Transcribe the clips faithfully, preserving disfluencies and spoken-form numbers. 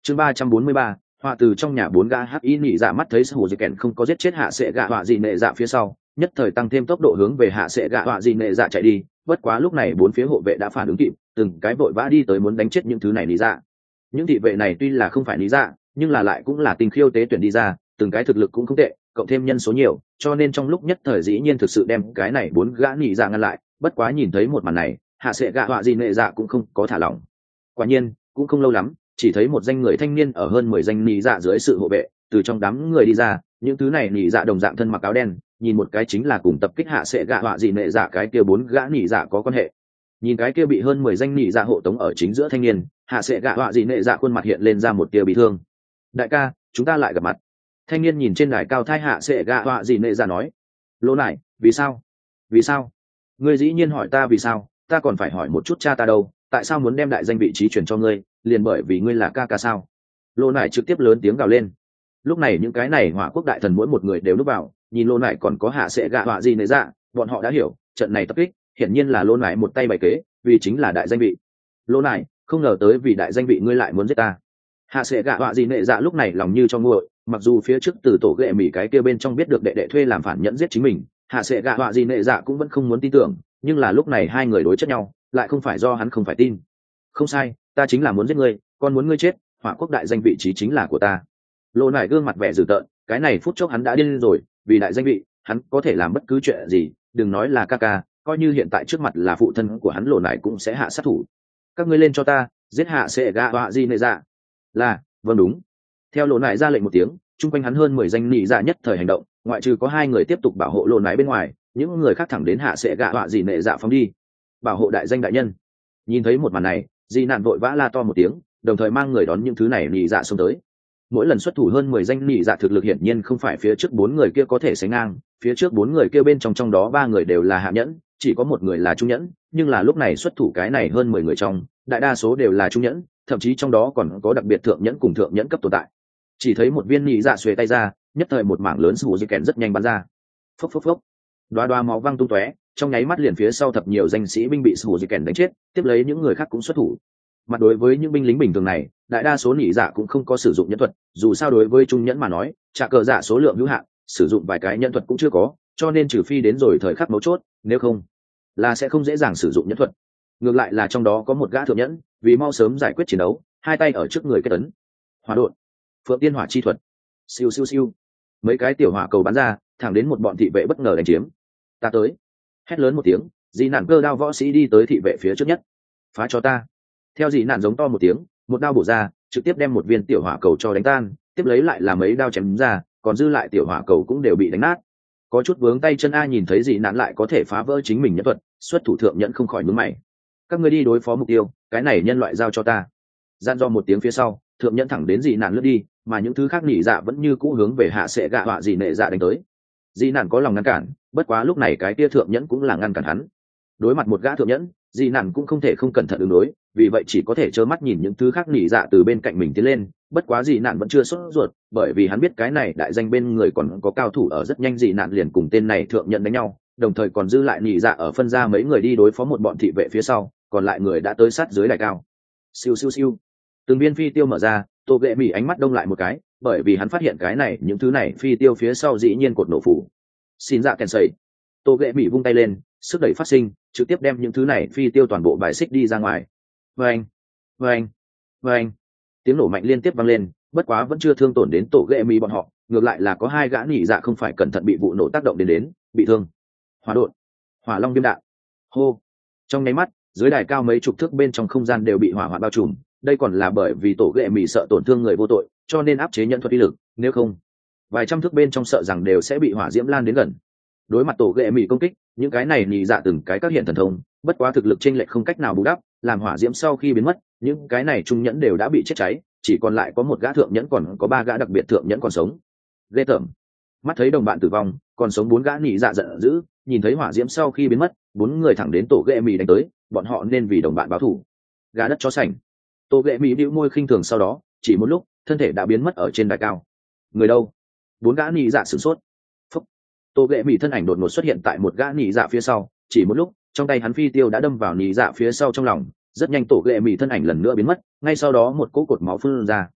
chương ba trăm bốn mươi ba, họa từ trong nhà bốn gã hắc y nhị dạ mắt thấy hồ dì kèn không có giết chết hạ sệ gạ họa dị nệ dạ phía sau, nhất thời tăng thêm tốc độ hướng về hạ sệ gạ họa dị nệ dạ chạy đi. Bất quá lúc này bốn phía hộ vệ đã phản ứng kịp, từng cái vội vã đi tới muốn đánh chết những thứ này nhị dạ. Những thị vệ này tuy là không phải nhị dạ, nhưng là lại cũng là tinh khiêu tế tuyển đi ra, từng cái thực lực cũng không tệ, cộng thêm nhân số nhiều, cho nên trong lúc nhất thời dĩ nhiên thực sự đem cái này bốn gã nhị dạ ngăn lại. Bất quá nhìn thấy một màn này, hạ sệ gạ họa dị nệ dạ cũng không có thả lỏng. Quả nhiên cũng không lâu lắm, chỉ thấy một danh người thanh niên ở hơn mười danh nhị dạ dưới sự hộ vệ từ trong đám người đi ra. Những thứ này nhị dạ đồng dạng thân mặc áo đen, nhìn một cái chính là cùng tập kích hạ sệ gạ họa dị nệ dạ cái kia bốn gã nhị dạ có quan hệ. Nhìn cái kia bị hơn mười danh nhị dạ hộ tống ở chính giữa thanh niên, hạ sệ gạ họa dị nệ dạ khuôn mặt hiện lên ra một tia bị thương. Đại ca, chúng ta lại gặp mặt. Thanh niên nhìn trên đài cao thai hạ sệ gạ họa dị nệ dạ nói. Lỗ nải, vì sao? Vì sao? Ngươi dĩ nhiên hỏi ta vì sao, ta còn phải hỏi một chút cha ta đâu, tại sao muốn đem đại danh vị trí chuyển cho ngươi, liền bởi vì ngươi là ca ca sao? Lỗ nải trực tiếp lớn tiếng gào lên. Lúc này những cái này hỏa quốc đại thần mỗi một người đều núp vào, nhìn lỗ nải còn có hạ sệ gạ họa dị nệ dạ, bọn họ đã hiểu trận này tập kích hiển nhiên là lỗ nải một tay bày kế, vì chính là đại danh vị. Lỗ nải, không ngờ tới vì đại danh vị ngươi lại muốn giết ta. Hạ sệ gạ họa dị nệ dạ lúc này lòng như cho nguội, mặc dù phía trước từ tổ ghệ mỉ cái kia bên trong biết được đệ đệ thuê làm phản nhẫn giết chính mình, hạ sệ gạ họa dị nệ dạ cũng vẫn không muốn tin tưởng, nhưng là lúc này hai người đối chất nhau, lại không phải do hắn không phải tin. Không sai, ta chính là muốn giết ngươi, con muốn ngươi chết, hỏa quốc đại danh vị trí chính là của ta. Lỗ nải gương mặt vẻ dữ tợn, cái này phút chốc hắn đã điên rồi, vì đại danh vị hắn có thể làm bất cứ chuyện gì, đừng nói là ca ca, coi như hiện tại trước mặt là phụ thân của hắn Lỗ nải cũng sẽ hạ sát thủ. Các ngươi lên cho ta, giết hạ sệ gạ họa dị nệ dạ. Là, vâng đúng. Theo Lỗ nải ra lệnh một tiếng, chung quanh hắn hơn mười danh nhị dạ nhất thời hành động, ngoại trừ có hai người tiếp tục bảo hộ Lỗ nải bên ngoài, những người khác thẳng đến hạ sệ gạ họa dị nệ dạ phóng đi. Bảo hộ đại danh đại nhân. Nhìn thấy một màn này, Di Nạn vội vã la to một tiếng, đồng thời mang người đón những thứ này nhị dạ xông tới. Mỗi lần xuất thủ hơn mười danh nhị dạ thực lực hiển nhiên không phải phía trước bốn người kia có thể sánh ngang, phía trước bốn người kia bên trong trong đó ba người đều là hạ nhẫn, chỉ có một người là trung nhẫn, nhưng là lúc này xuất thủ cái này hơn mười người trong, đại đa số đều là trung nhẫn, thậm chí trong đó còn có đặc biệt thượng nhẫn cùng thượng nhẫn cấp tồn tại. Chỉ thấy một viên nhị dạ xuề tay ra, nhất thời một mảng lớn sủ di kèn rất nhanh bắn ra. Phốc phốc phốc. Đoá đoá máu văng tung tóe, trong nháy mắt liền phía sau thập nhiều danh sĩ binh bị sủ di kèn đánh chết, tiếp lấy những người khác cũng xuất thủ. Mặt đối với những binh lính bình thường này, đại đa số nhị dạ cũng không có sử dụng nhẫn thuật, dù sao đối với trung nhẫn mà nói, trả cờ dạ số lượng hữu hạn, sử dụng vài cái nhẫn thuật cũng chưa có, cho nên trừ phi đến rồi thời khắc mấu chốt, nếu không là sẽ không dễ dàng sử dụng nhẫn thuật. Ngược lại là trong đó có một gã thượng nhẫn, vì mau sớm giải quyết chiến đấu, hai tay ở trước người kết ấn. Hỏa độn, Phượng Tiên Hỏa chi thuật. Siêu siêu siêu. Mấy cái tiểu hỏa cầu bắn ra, thẳng đến một bọn thị vệ bất ngờ đánh chiếm. Ta tới. Hét lớn một tiếng, Dị Nạn cơ đao võ sĩ đi tới thị vệ phía trước nhất. Phá cho ta. Theo Dị Nạn giống to một tiếng, một đao bổ ra, trực tiếp đem một viên tiểu hỏa cầu cho đánh tan, tiếp lấy lại là mấy đao chém ra, còn dư lại tiểu hỏa cầu cũng đều bị đánh nát. Có chút vướng tay chân a nhìn thấy Dị Nạn lại có thể phá vỡ chính mình nhẫn thuật, xuất thủ thượng nhẫn không khỏi nhướng mày. Các ngươi đi đối phó mục tiêu, cái này nhân loại giao cho ta. Gian do một tiếng phía sau, thượng nhẫn thẳng đến Dị Nạn lướt đi, mà những thứ khác nhị dạ vẫn như cũ hướng về hạ sệ gạ họa dị nệ dạ đánh tới. Dị Nạn có lòng ngăn cản, bất quá lúc này cái kia thượng nhẫn cũng là ngăn cản hắn. Đối mặt một gã thượng nhẫn, Dị Nạn cũng không thể không cẩn thận ứng đối, vì vậy chỉ có thể trơ mắt nhìn những thứ khác nhị dạ từ bên cạnh mình tiến lên. Bất quá Dị Nạn vẫn chưa sốt ruột, bởi vì hắn biết cái này đại danh bên người còn có cao thủ ở, rất nhanh Dị Nạn liền cùng tên này thượng nhẫn đánh nhau, đồng thời còn dư lại nhị dạ ở phân ra mấy người đi đối phó một bọn thị vệ phía sau, còn lại người đã tới sát dưới đài cao. Siêu siêu siêu. Từng viên phi tiêu mở ra, Tô Ghệ Mỉ ánh mắt đông lại một cái, bởi vì hắn phát hiện cái này những thứ này phi tiêu phía sau dĩ nhiên cột nổ phủ. Xin dạ kèn sẩy. Tô Ghệ Mỉ vung tay lên, sức đẩy phát sinh, trực tiếp đem những thứ này phi tiêu toàn bộ bài xích đi ra ngoài. Vâng, vâng, vâng. Tiếng nổ mạnh liên tiếp vang lên, bất quá vẫn chưa thương tổn đến Tô Ghệ Mỉ bọn họ, ngược lại là có hai gã nhị dạ không phải cẩn thận bị vụ nổ tác động đến đến, bị thương. Hỏa độn, Hỏa Long viêm đạn. Hô. Trong nháy mắt, dưới đài cao mấy chục thước bên trong không gian đều bị hỏa hoạn bao trùm, đây còn là bởi vì Tổ Ghệ Mỉ sợ tổn thương người vô tội, cho nên áp chế nhận thuật uy lực, nếu không vài trăm thước bên trong sợ rằng đều sẽ bị hỏa diễm lan đến gần. Đối mặt Tổ Ghệ Mỉ công kích, những cái này nhị dạ từng cái các hiện thần thông, bất quá thực lực chênh lệch không cách nào bù đắp, làm hỏa diễm sau khi biến mất, những cái này trung nhẫn đều đã bị chết cháy, chỉ còn lại có một gã thượng nhẫn còn có ba gã đặc biệt thượng nhẫn còn sống. Ghê tởm. Mắt thấy đồng bạn tử vong, còn sống bốn gã nhị dạ giận dữ, nhìn thấy hỏa diễm sau khi biến mất, bốn người thẳng đến Tổ Ghệ Mỉ đánh tới, bọn họ nên vì đồng bạn báo thù. Gà đất chó sành. Tổ Ghệ Mỉ bĩu môi khinh thường, sau đó chỉ một lúc thân thể đã biến mất ở trên đài cao. Người đâu? Bốn gã nhị dạ sửng sốt. Phúc. Tổ Ghệ Mỉ thân ảnh đột ngột xuất hiện tại một gã nhị dạ phía sau, chỉ một lúc trong tay hắn phi tiêu đã đâm vào nhị dạ phía sau trong lòng, rất nhanh Tổ Ghệ Mỉ thân ảnh lần nữa biến mất, ngay sau đó một cỗ cột máu phun ra.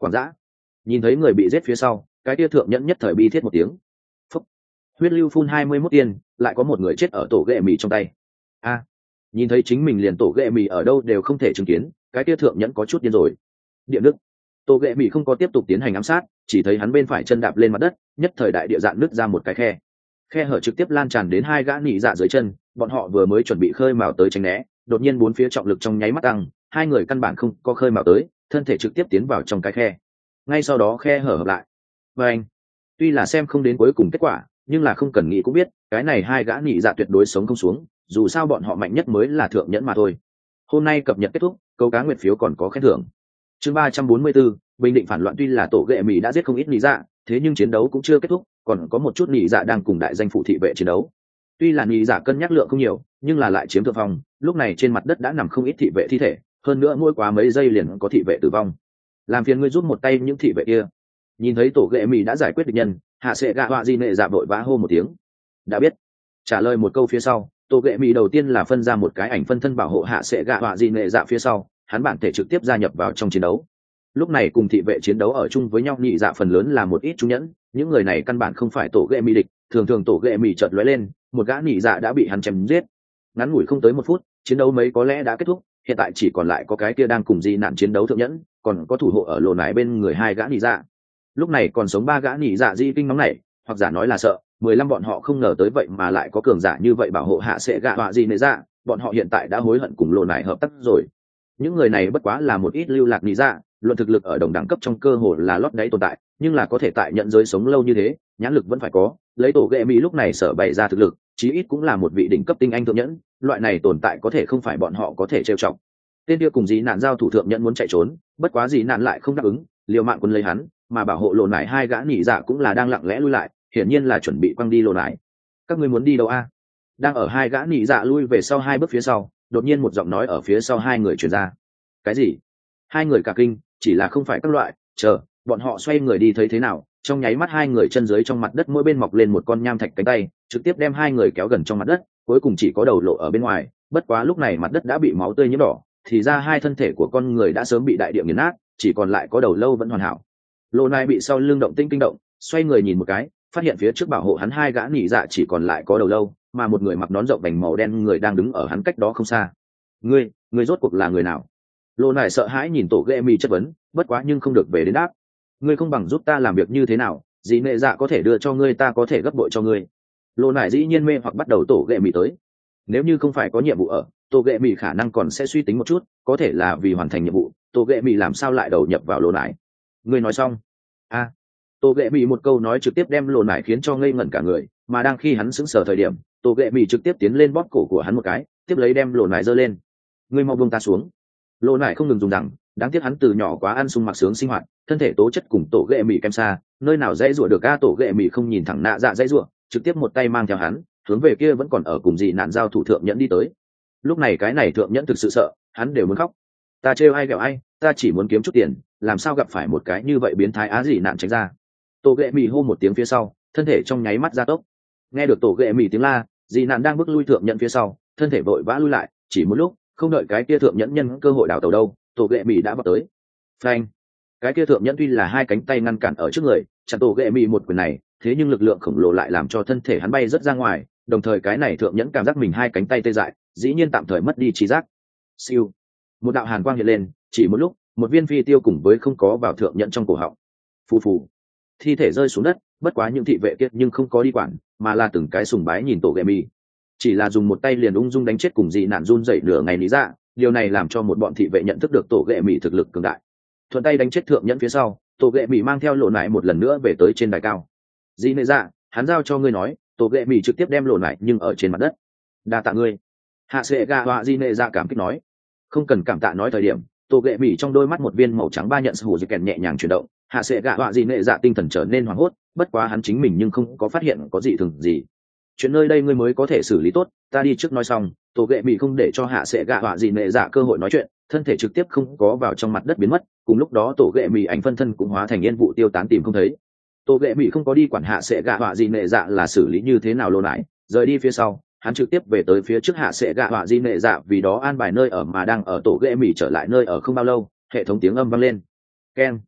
quảng dã. Nhìn thấy người bị giết phía sau, cái tia thượng nhẫn nhất thời bi thiết một tiếng. Phúc. Huyết lưu phun hai mươi mốt tiền, lại có một người chết ở tổ ghệ mì trong tay. A. Nhìn thấy chính mình liền tổ ghệ mì ở đâu đều không thể chứng kiến, cái tia thượng nhẫn có chút điên rồi. Điện nước. Tổ ghệ mì không có tiếp tục tiến hành ám sát, chỉ thấy hắn bên phải chân đạp lên mặt đất, nhất thời đại địa dạn nứt ra một cái khe. Khe hở trực tiếp lan tràn đến hai gã nị dạ dưới chân, bọn họ vừa mới chuẩn bị khơi mào tới tránh né, đột nhiên bốn phía trọng lực trong nháy mắt tăng, hai người căn bản không có khơi mào tới, thân thể trực tiếp tiến vào trong cái khe. Ngay sau đó khe hở hợp lại. Và anh, tuy là xem không đến cuối cùng kết quả, nhưng là không cần nghĩ cũng biết, cái này hai gã nị dạ tuyệt đối sống không xuống, dù sao bọn họ mạnh nhất mới là thượng nhẫn mà thôi. Hôm nay cập nhật kết thúc, câu cá nguyệt phiếu còn có khen thưởng. Chương ba trăm bốn mươi tư, bình định phản loạn. Tuy là tổ ghệ mì đã giết không ít nị dạ, thế nhưng chiến đấu cũng chưa kết thúc, còn có một chút nị dạ đang cùng đại danh phủ thị vệ chiến đấu. Tuy là nị dạ cân nhắc lượng không nhiều, nhưng là lại chiếm thượng phong, lúc này trên mặt đất đã nằm không ít thị vệ thi thể, hơn nữa mỗi quá mấy giây liền có thị vệ tử vong. Làm phiền ngươi giúp một tay những thị vệ kia. Nhìn thấy tổ ghệ mì đã giải quyết địch nhân, hạ sẽ gạ họa di nệ dạ vội vã hô một tiếng. Đã biết. Trả lời một câu phía sau, tổ ghệ mì đầu tiên là phân ra một cái ảnh phân thân bảo hộ hạ sẽ gạ họa di nệ dạ phía sau, hắn bản thể trực tiếp gia nhập vào trong chiến đấu. Lúc này cùng thị vệ chiến đấu ở chung với nhau nhị dạ phần lớn là một ít trung nhẫn, những người này căn bản không phải tổ ghệ mì địch, thường thường tổ ghệ mì chợt lóe lên, một gã nhị dạ đã bị hắn chém giết. Ngắn ngủi không tới một phút, chiến đấu mấy có lẽ đã kết thúc, hiện tại chỉ còn lại có cái kia đang cùng di nạn chiến đấu thượng nhẫn, còn có thủ hộ ở lồ nải bên người hai gã nhị dạ. Lúc này còn sống ba gã nhị dạ di kinh nóng này, hoặc giả nói là sợ, mười lăm bọn họ không ngờ tới vậy mà lại có cường giả như vậy bảo hộ hạ sẽ gạ họa di nệ dạ, bọn họ hiện tại đã hối hận cùng lồ nải hợp tác rồi. Những người này bất quá là một ít lưu lạc nhị dạ, luận thực lực ở đồng đẳng cấp trong cơ hồ là lót đáy tồn tại, nhưng là có thể tại nhận giới sống lâu như thế, nhãn lực vẫn phải có, lấy tổ ghệ mỹ lúc này sở bày ra thực lực, chí ít cũng là một vị đỉnh cấp tinh anh thượng nhẫn, loại này tồn tại có thể không phải bọn họ có thể trêu chọc. Tên kia cùng dĩ nạn giao thủ thượng nhẫn muốn chạy trốn, bất quá dĩ nạn lại không đáp ứng, liều mạng quân lấy hắn, mà bảo hộ lộ nải hai gã nhị dạ cũng là đang lặng lẽ lui lại, hiển nhiên là chuẩn bị quăng đi lộ nải. Các ngươi muốn đi đâu a? Đang ở hai gã nhị dạ lui về sau hai bước phía sau, đột nhiên một giọng nói ở phía sau hai người truyền ra. Cái gì? Hai người cả kinh, chỉ là không phải các loại, chờ, bọn họ xoay người đi thấy thế nào, trong nháy mắt hai người chân dưới trong mặt đất mỗi bên mọc lên một con nham thạch cánh tay, trực tiếp đem hai người kéo gần trong mặt đất, cuối cùng chỉ có đầu lộ ở bên ngoài, bất quá lúc này mặt đất đã bị máu tươi nhiễm đỏ, thì ra hai thân thể của con người đã sớm bị đại địa nghiền nát, chỉ còn lại có đầu lâu vẫn hoàn hảo. Lô Nai bị sau lưng động tinh kinh động, xoay người nhìn một cái, phát hiện phía trước bảo hộ hắn hai gã nhị dạ chỉ còn lại có đầu lâu, mà một người mặc nón rộng vành màu đen người đang đứng ở hắn cách đó không xa. Ngươi, ngươi rốt cuộc là người nào? Lô Nai sợ hãi nhìn tổ ghệ mì chất vấn, bất quá nhưng không được về đến đáp. Ngươi không bằng giúp ta làm việc như thế nào, dĩ nệ dạ có thể đưa cho ngươi, ta có thể gấp bội cho ngươi. Lô Nai dĩ nhiên mê hoặc bắt đầu tổ ghệ mì tới. Nếu như không phải có nhiệm vụ ở, tổ ghệ mì khả năng còn sẽ suy tính một chút, có thể là vì hoàn thành nhiệm vụ, tổ ghệ mì làm sao lại đầu nhập vào Lô Nai. Ngươi nói xong. A. À, tổ ghệ mì một câu nói trực tiếp đem Lô Nai khiến cho ngây ngẩn cả người, mà đang khi hắn sững sờ thời điểm, tổ ghệ mì trực tiếp tiến lên bóp cổ của hắn một cái, tiếp lấy đem Lô Nai giơ lên. Ngươi mau buông ta xuống. Lô Nai không ngừng dùng rằng, đáng tiếc hắn từ nhỏ quá ăn sung mặc sướng sinh hoạt, thân thể tố chất cùng tổ ghệ mì kém xa, nơi nào dễ rủa được a. Tổ ghệ mì không nhìn thẳng nạ dạ dễ rủa, trực tiếp một tay mang theo hắn, hướng về kia vẫn còn ở cùng dị nạn giao thủ thượng nhẫn đi tới. Lúc này cái này thượng nhẫn thực sự sợ, hắn đều muốn khóc. Ta trêu ai ghẹo ai, ta chỉ muốn kiếm chút tiền, làm sao gặp phải một cái như vậy biến thái á. Dị nạn tránh ra. Tổ ghệ mì hô một tiếng phía sau, thân thể trong nháy mắt gia tốc. Nghe được tổ ghệ mì tiếng la, dị nạn đang bước lui thượng nhẫn phía sau, thân thể vội vã lui lại, chỉ một lúc, không đợi cái kia thượng nhẫn nhân cơ hội đào tàu đâu, tổ ghệ mì đã vào tới. Phanh! Cái kia thượng nhẫn tuy là hai cánh tay ngăn cản ở trước người, chặn tổ ghệ mì một quyền này, thế nhưng lực lượng khổng lồ lại làm cho thân thể hắn bay rất ra ngoài, đồng thời cái này thượng nhẫn cảm giác mình hai cánh tay tê dại, dĩ nhiên tạm thời mất đi trí giác. Siêu! Một đạo hàn quang hiện lên, chỉ một lúc, một viên phi tiêu cùng với không có vào thượng nhẫn trong cổ họng. Phù phù! Thi thể rơi xuống đất, bất quá những thị vệ kia nhưng không có đi quản, mà là từng cái sùng bái nhìn tổ ghệ mì. Chỉ là dùng một tay liền ung dung đánh chết cùng dị nạn run rẩy nửa ngày lý dạ, điều này làm cho một bọn thị vệ nhận thức được tổ ghệ mì thực lực cường đại. Thuận tay đánh chết thượng nhẫn phía sau, tổ ghệ mì mang theo Lộ Nải một lần nữa về tới trên đài cao. Dị nệ dạ, hắn giao cho ngươi nói, tổ ghệ mì trực tiếp đem Lộ Nải nhưng ở trên mặt đất. Đa tạ ngươi. Hạ sệ gà họa dị nệ dạ cảm kích nói. Không cần cảm tạ nói thời điểm, tổ ghệ mì trong đôi mắt một viên màu trắng ba nhận hủ dị kèn nhẹ nhàng chuyển động. Hạ sệ gà họa dị nệ dạ tinh thần trở nên hoảng hốt, bất quá hắn chính mình nhưng không có phát hiện có gì thường gì. Chuyện nơi đây ngươi mới có thể xử lý tốt, ta đi trước nói xong. Tổ ghệ mì không để cho hạ sệ gạ họa dị nệ dạ cơ hội nói chuyện, thân thể trực tiếp không có vào trong mặt đất biến mất, cùng lúc đó tổ ghệ mì ảnh phân thân cũng hóa thành yên vụ tiêu tán tìm không thấy. Tổ ghệ mì không có đi quản hạ sệ gạ họa dị nệ dạ là xử lý như thế nào. Lô nải rời đi phía sau, hắn trực tiếp về tới phía trước hạ sệ gạ họa dị nệ dạ, vì đó an bài nơi ở, mà đang ở tổ ghệ mì trở lại nơi ở không bao lâu, hệ thống tiếng âm vang lên. Keng!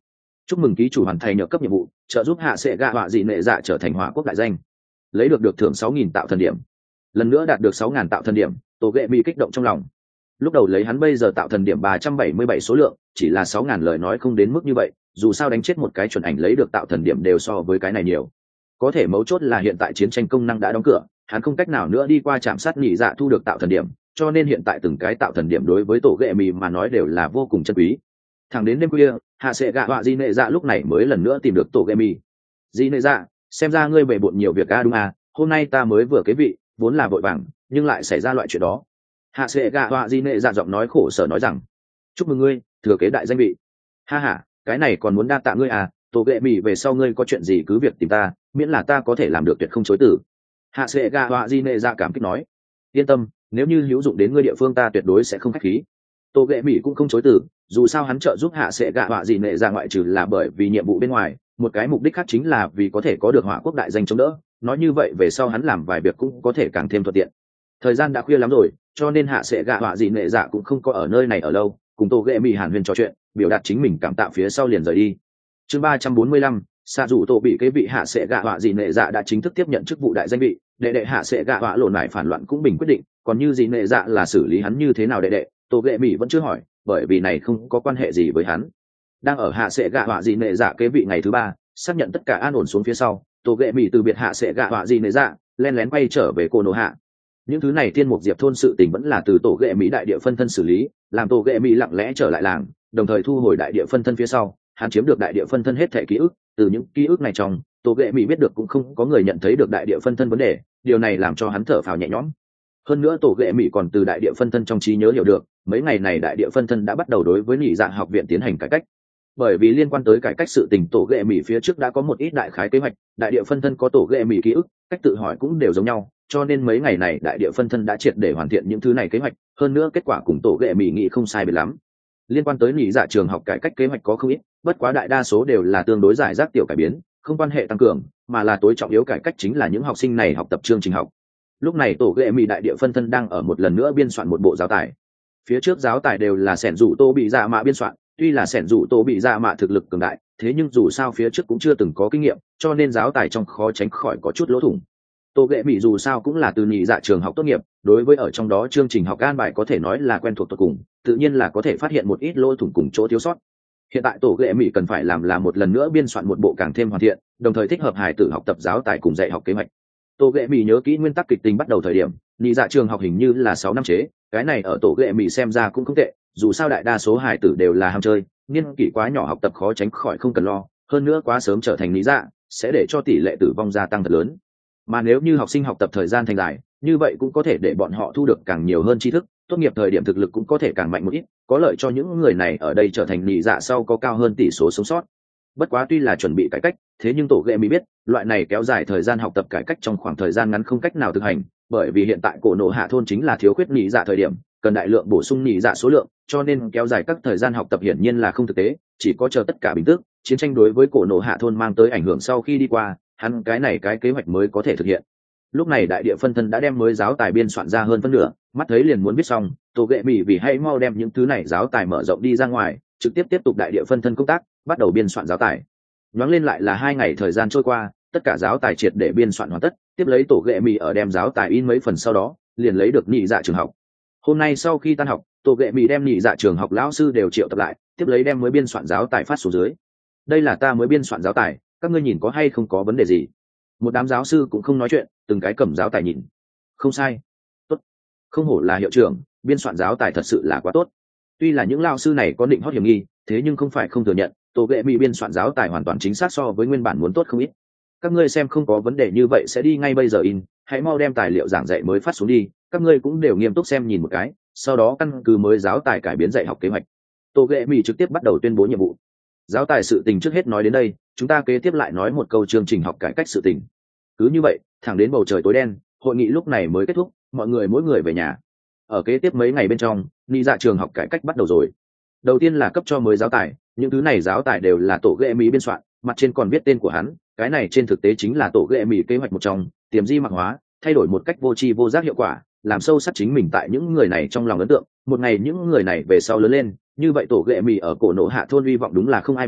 chúc mừng ký chủ hoàn thành nhờ cấp nhiệm vụ, trợ giúp hạ sẽ gạ họa dị nệ dạ trở thành hỏa quốc đại danh, lấy được được thưởng sáu nghìn tạo thần điểm. Lần nữa đạt được sáu nghìn tạo thần điểm, tổ ghệ mỹ kích động trong lòng. Lúc đầu lấy hắn bây giờ tạo thần điểm ba trăm bảy mươi bảy số lượng, chỉ là sáu nghìn lời nói không đến mức như vậy, dù sao đánh chết một cái chuẩn ảnh lấy được tạo thần điểm đều so với cái này nhiều. Có thể mấu chốt là hiện tại chiến tranh công năng đã đóng cửa, hắn không cách nào nữa đi qua chạm sát nhị dạ thu được tạo thần điểm, cho nên hiện tại từng cái tạo thần điểm đối với tổ ghệ mì mà nói đều là vô cùng chân quý. Thẳng đến đêm khuya, hạ sẽ gạ họa di nệ dạ lúc này mới lần nữa tìm được tổ ghệ mì. Di nệ dạ, xem ra ngươi bề bộn nhiều việc a đúng à, hôm nay ta mới vừa kế vị, vốn là vội vàng, nhưng lại xảy ra loại chuyện đó. Hạ sẽ gạ họa di nệ dạ giọng nói khổ sở nói rằng, chúc mừng ngươi thừa kế đại danh vị. Ha ha, cái này còn muốn đa tạ ngươi à, tổ ghệ mì về sau ngươi có chuyện gì cứ việc tìm ta, miễn là ta có thể làm được tuyệt không chối từ. Hạ sẽ gạ họa di nệ dạ cảm kích nói, yên tâm, nếu như hữu dụng đến ngươi địa phương ta tuyệt đối sẽ không khách khí. Tô ghệ mỹ cũng không chối từ, dù sao hắn trợ giúp hạ sẽ gạ họa dị nệ ra ngoại trừ là bởi vì nhiệm vụ bên ngoài, một cái mục đích khác chính là vì có thể có được hỏa quốc đại danh chống đỡ, nói như vậy về sau hắn làm vài việc cũng có thể càng thêm thuận tiện. Thời gian đã khuya lắm rồi, cho nên hạ sẽ gạ họa dị nệ dạ cũng không có ở nơi này ở lâu, cùng tô ghệ mỹ hàn huyên trò chuyện, biểu đạt chính mình cảm tạ phía sau liền rời đi. Chương ba trăm bốn mươi lăm, xạ dù tổ bị kế vị hạ sẽ gạ họa dị nệ dạ đã chính thức tiếp nhận chức vụ đại danh vị, đệ đệ hạ sẽ gạ họa lộn lại phản loạn cũng bình quyết định, còn như dị nệ dạ là xử lý hắn như thế nào đệ đệ, tô ghệ mỹ vẫn chưa hỏi, bởi vì này không có quan hệ gì với hắn. Đang ở hạ sẽ gạ họa dị nệ dạ kế vị ngày thứ ba, xác nhận tất cả an ổn xuống phía sau, tô ghệ mỹ từ biệt hạ sẽ gạ họa dị nệ dạ, len lén quay trở về cô nô hạ. Những thứ này tiên mục diệp thôn sự tình vẫn là từ tổ ghệ mỹ đại địa phân thân xử lý, làm tổ ghệ mỹ lặng lẽ trở lại làng, đồng thời thu hồi đại địa phân thân phía sau, hắn chiếm được đại địa phân thân hết thể ký ức, từ những ký ức này trong, tổ ghệ mỹ biết được cũng không có người nhận thấy được đại địa phân thân vấn đề, điều này làm cho hắn thở phào nhẹ nhõm. Hơn nữa tổ ghệ mỹ còn từ đại địa phân thân trong trí nhớ hiểu được, mấy ngày này đại địa phân thân đã bắt đầu đối với nhị dạ học viện tiến hành cải cách. Bởi vì liên quan tới cải cách sự tình tổ ghệ mỹ phía trước đã có một ít đại khái kế hoạch, đại địa phân thân có tổ ghệ mỹ ký ức, cách tự hỏi cũng đều giống nhau, cho nên mấy ngày này đại địa phân thân đã triệt để hoàn thiện những thứ này kế hoạch, hơn nữa kết quả cùng tổ ghệ mỹ nghĩ không sai biệt lắm. Liên quan tới nhị dạ trường học cải cách kế hoạch có không ít, bất quá đại đa số đều là tương đối giải rác tiểu cải biến, không quan hệ tăng cường, mà là tối trọng yếu cải cách chính là những học sinh này học tập chương trình học. Lúc này tổ ghệ mỹ đại địa phân thân đang ở một lần nữa biên soạn một bộ giáo tài. Phía trước giáo tài đều là sẻn rủ tô bị dạ mạ biên soạn, tuy là sẻn rủ tô bị dạ mạ thực lực cường đại, thế nhưng dù sao phía trước cũng chưa từng có kinh nghiệm, cho nên giáo tài trong khó tránh khỏi có chút lỗ thủng. Tô ghệ mỹ dù sao cũng là từ nhị dạ trường học tốt nghiệp, đối với ở trong đó chương trình học an bài có thể nói là quen thuộc tột cùng, tự nhiên là có thể phát hiện một ít lỗ thủng cùng chỗ thiếu sót. Hiện tại tổ ghệ mỹ cần phải làm là một lần nữa biên soạn một bộ càng thêm hoàn thiện, đồng thời thích hợp hài tử học tập giáo tài cùng dạy học kế hoạch. Tổ ghệ mỹ nhớ kỹ nguyên tắc kịch tính bắt đầu thời điểm, nhị dạ trường học hình như là sáu năm chế, cái này ở tổ ghệ mỹ xem ra cũng không tệ, dù sao đại đa số hài tử đều là ham chơi, niên kỷ quá nhỏ học tập khó tránh khỏi không cần lo, hơn nữa quá sớm trở thành nhị dạ sẽ để cho tỷ lệ tử vong gia tăng thật lớn. Mà nếu như học sinh học tập thời gian thành dài, như vậy cũng có thể để bọn họ thu được càng nhiều hơn tri thức, tốt nghiệp thời điểm thực lực cũng có thể càng mạnh một ít, có lợi cho những người này ở đây trở thành nhị dạ sau có cao hơn tỷ số sống sót. Bất quá tuy là chuẩn bị cải cách, thế nhưng tổ ghệ mỹ biết loại này kéo dài thời gian học tập cải cách trong khoảng thời gian ngắn không cách nào thực hành, bởi vì hiện tại cổ nổ hạ thôn chính là thiếu khuyết nhị dạ thời điểm, cần đại lượng bổ sung nhị dạ số lượng, cho nên kéo dài các thời gian học tập hiển nhiên là không thực tế, chỉ có chờ tất cả bình tức, chiến tranh đối với cổ nổ hạ thôn mang tới ảnh hưởng sau khi đi qua, hắn cái này cái kế hoạch mới có thể thực hiện. Lúc này đại địa phân thân đã đem mới giáo tài biên soạn ra hơn phân nửa, mắt thấy liền muốn viết xong, tổ ghệ mỹ vì hay mau đem những thứ này giáo tài mở rộng đi ra ngoài, trực tiếp tiếp tục đại địa phân thân công tác, bắt đầu biên soạn giáo tài. Nhoáng lên lại là hai ngày thời gian trôi qua, tất cả giáo tài triệt để biên soạn hoàn tất, tiếp lấy tổ ghệ mỹ ở đem giáo tài in mấy phần sau đó, liền lấy được nhị dạ trường học. Hôm nay sau khi tan học, tổ ghệ mỹ đem nhị dạ trường học lão sư đều triệu tập lại, tiếp lấy đem mới biên soạn giáo tài phát xuống dưới. Đây là ta mới biên soạn giáo tài, các ngươi nhìn có hay không có vấn đề gì? Một đám giáo sư cũng không nói chuyện, từng cái cầm giáo tài nhìn. Không sai, tốt, không hổ là hiệu trưởng, biên soạn giáo tài thật sự là quá tốt. Tuy là những lao sư này có định hót hiểm nghi, thế nhưng không phải không thừa nhận, tổ ghệ mỹ biên soạn giáo tài hoàn toàn chính xác so với nguyên bản muốn tốt không ít. Các ngươi xem không có vấn đề như vậy sẽ đi ngay bây giờ in, hãy mau đem tài liệu giảng dạy mới phát xuống đi, các ngươi cũng đều nghiêm túc xem nhìn một cái, sau đó căn cứ mới giáo tài cải biến dạy học kế hoạch. Tổ ghệ mỹ trực tiếp bắt đầu tuyên bố nhiệm vụ. Giáo tài sự tình trước hết nói đến đây, chúng ta kế tiếp lại nói một câu chương trình học cải cách sự tình. Cứ như vậy, thẳng đến bầu trời tối đen, hội nghị lúc này mới kết thúc, mọi người mỗi người về nhà. Ở kế tiếp mấy ngày bên trong, nhị dạ trường học cải cách bắt đầu rồi. Đầu tiên là cấp cho mới giáo tài, những thứ này giáo tài đều là tổ ghệ mỹ biên soạn, mặt trên còn viết tên của hắn, cái này trên thực tế chính là tổ ghệ mỹ kế hoạch một trong, tiềm di mạc hóa, thay đổi một cách vô tri vô giác hiệu quả, làm sâu sắc chính mình tại những người này trong lòng ấn tượng. Một ngày những người này về sau lớn lên, như vậy tổ ghệ mỹ ở cổ nổ hạ thôn hy vọng đúng là không ai bằng,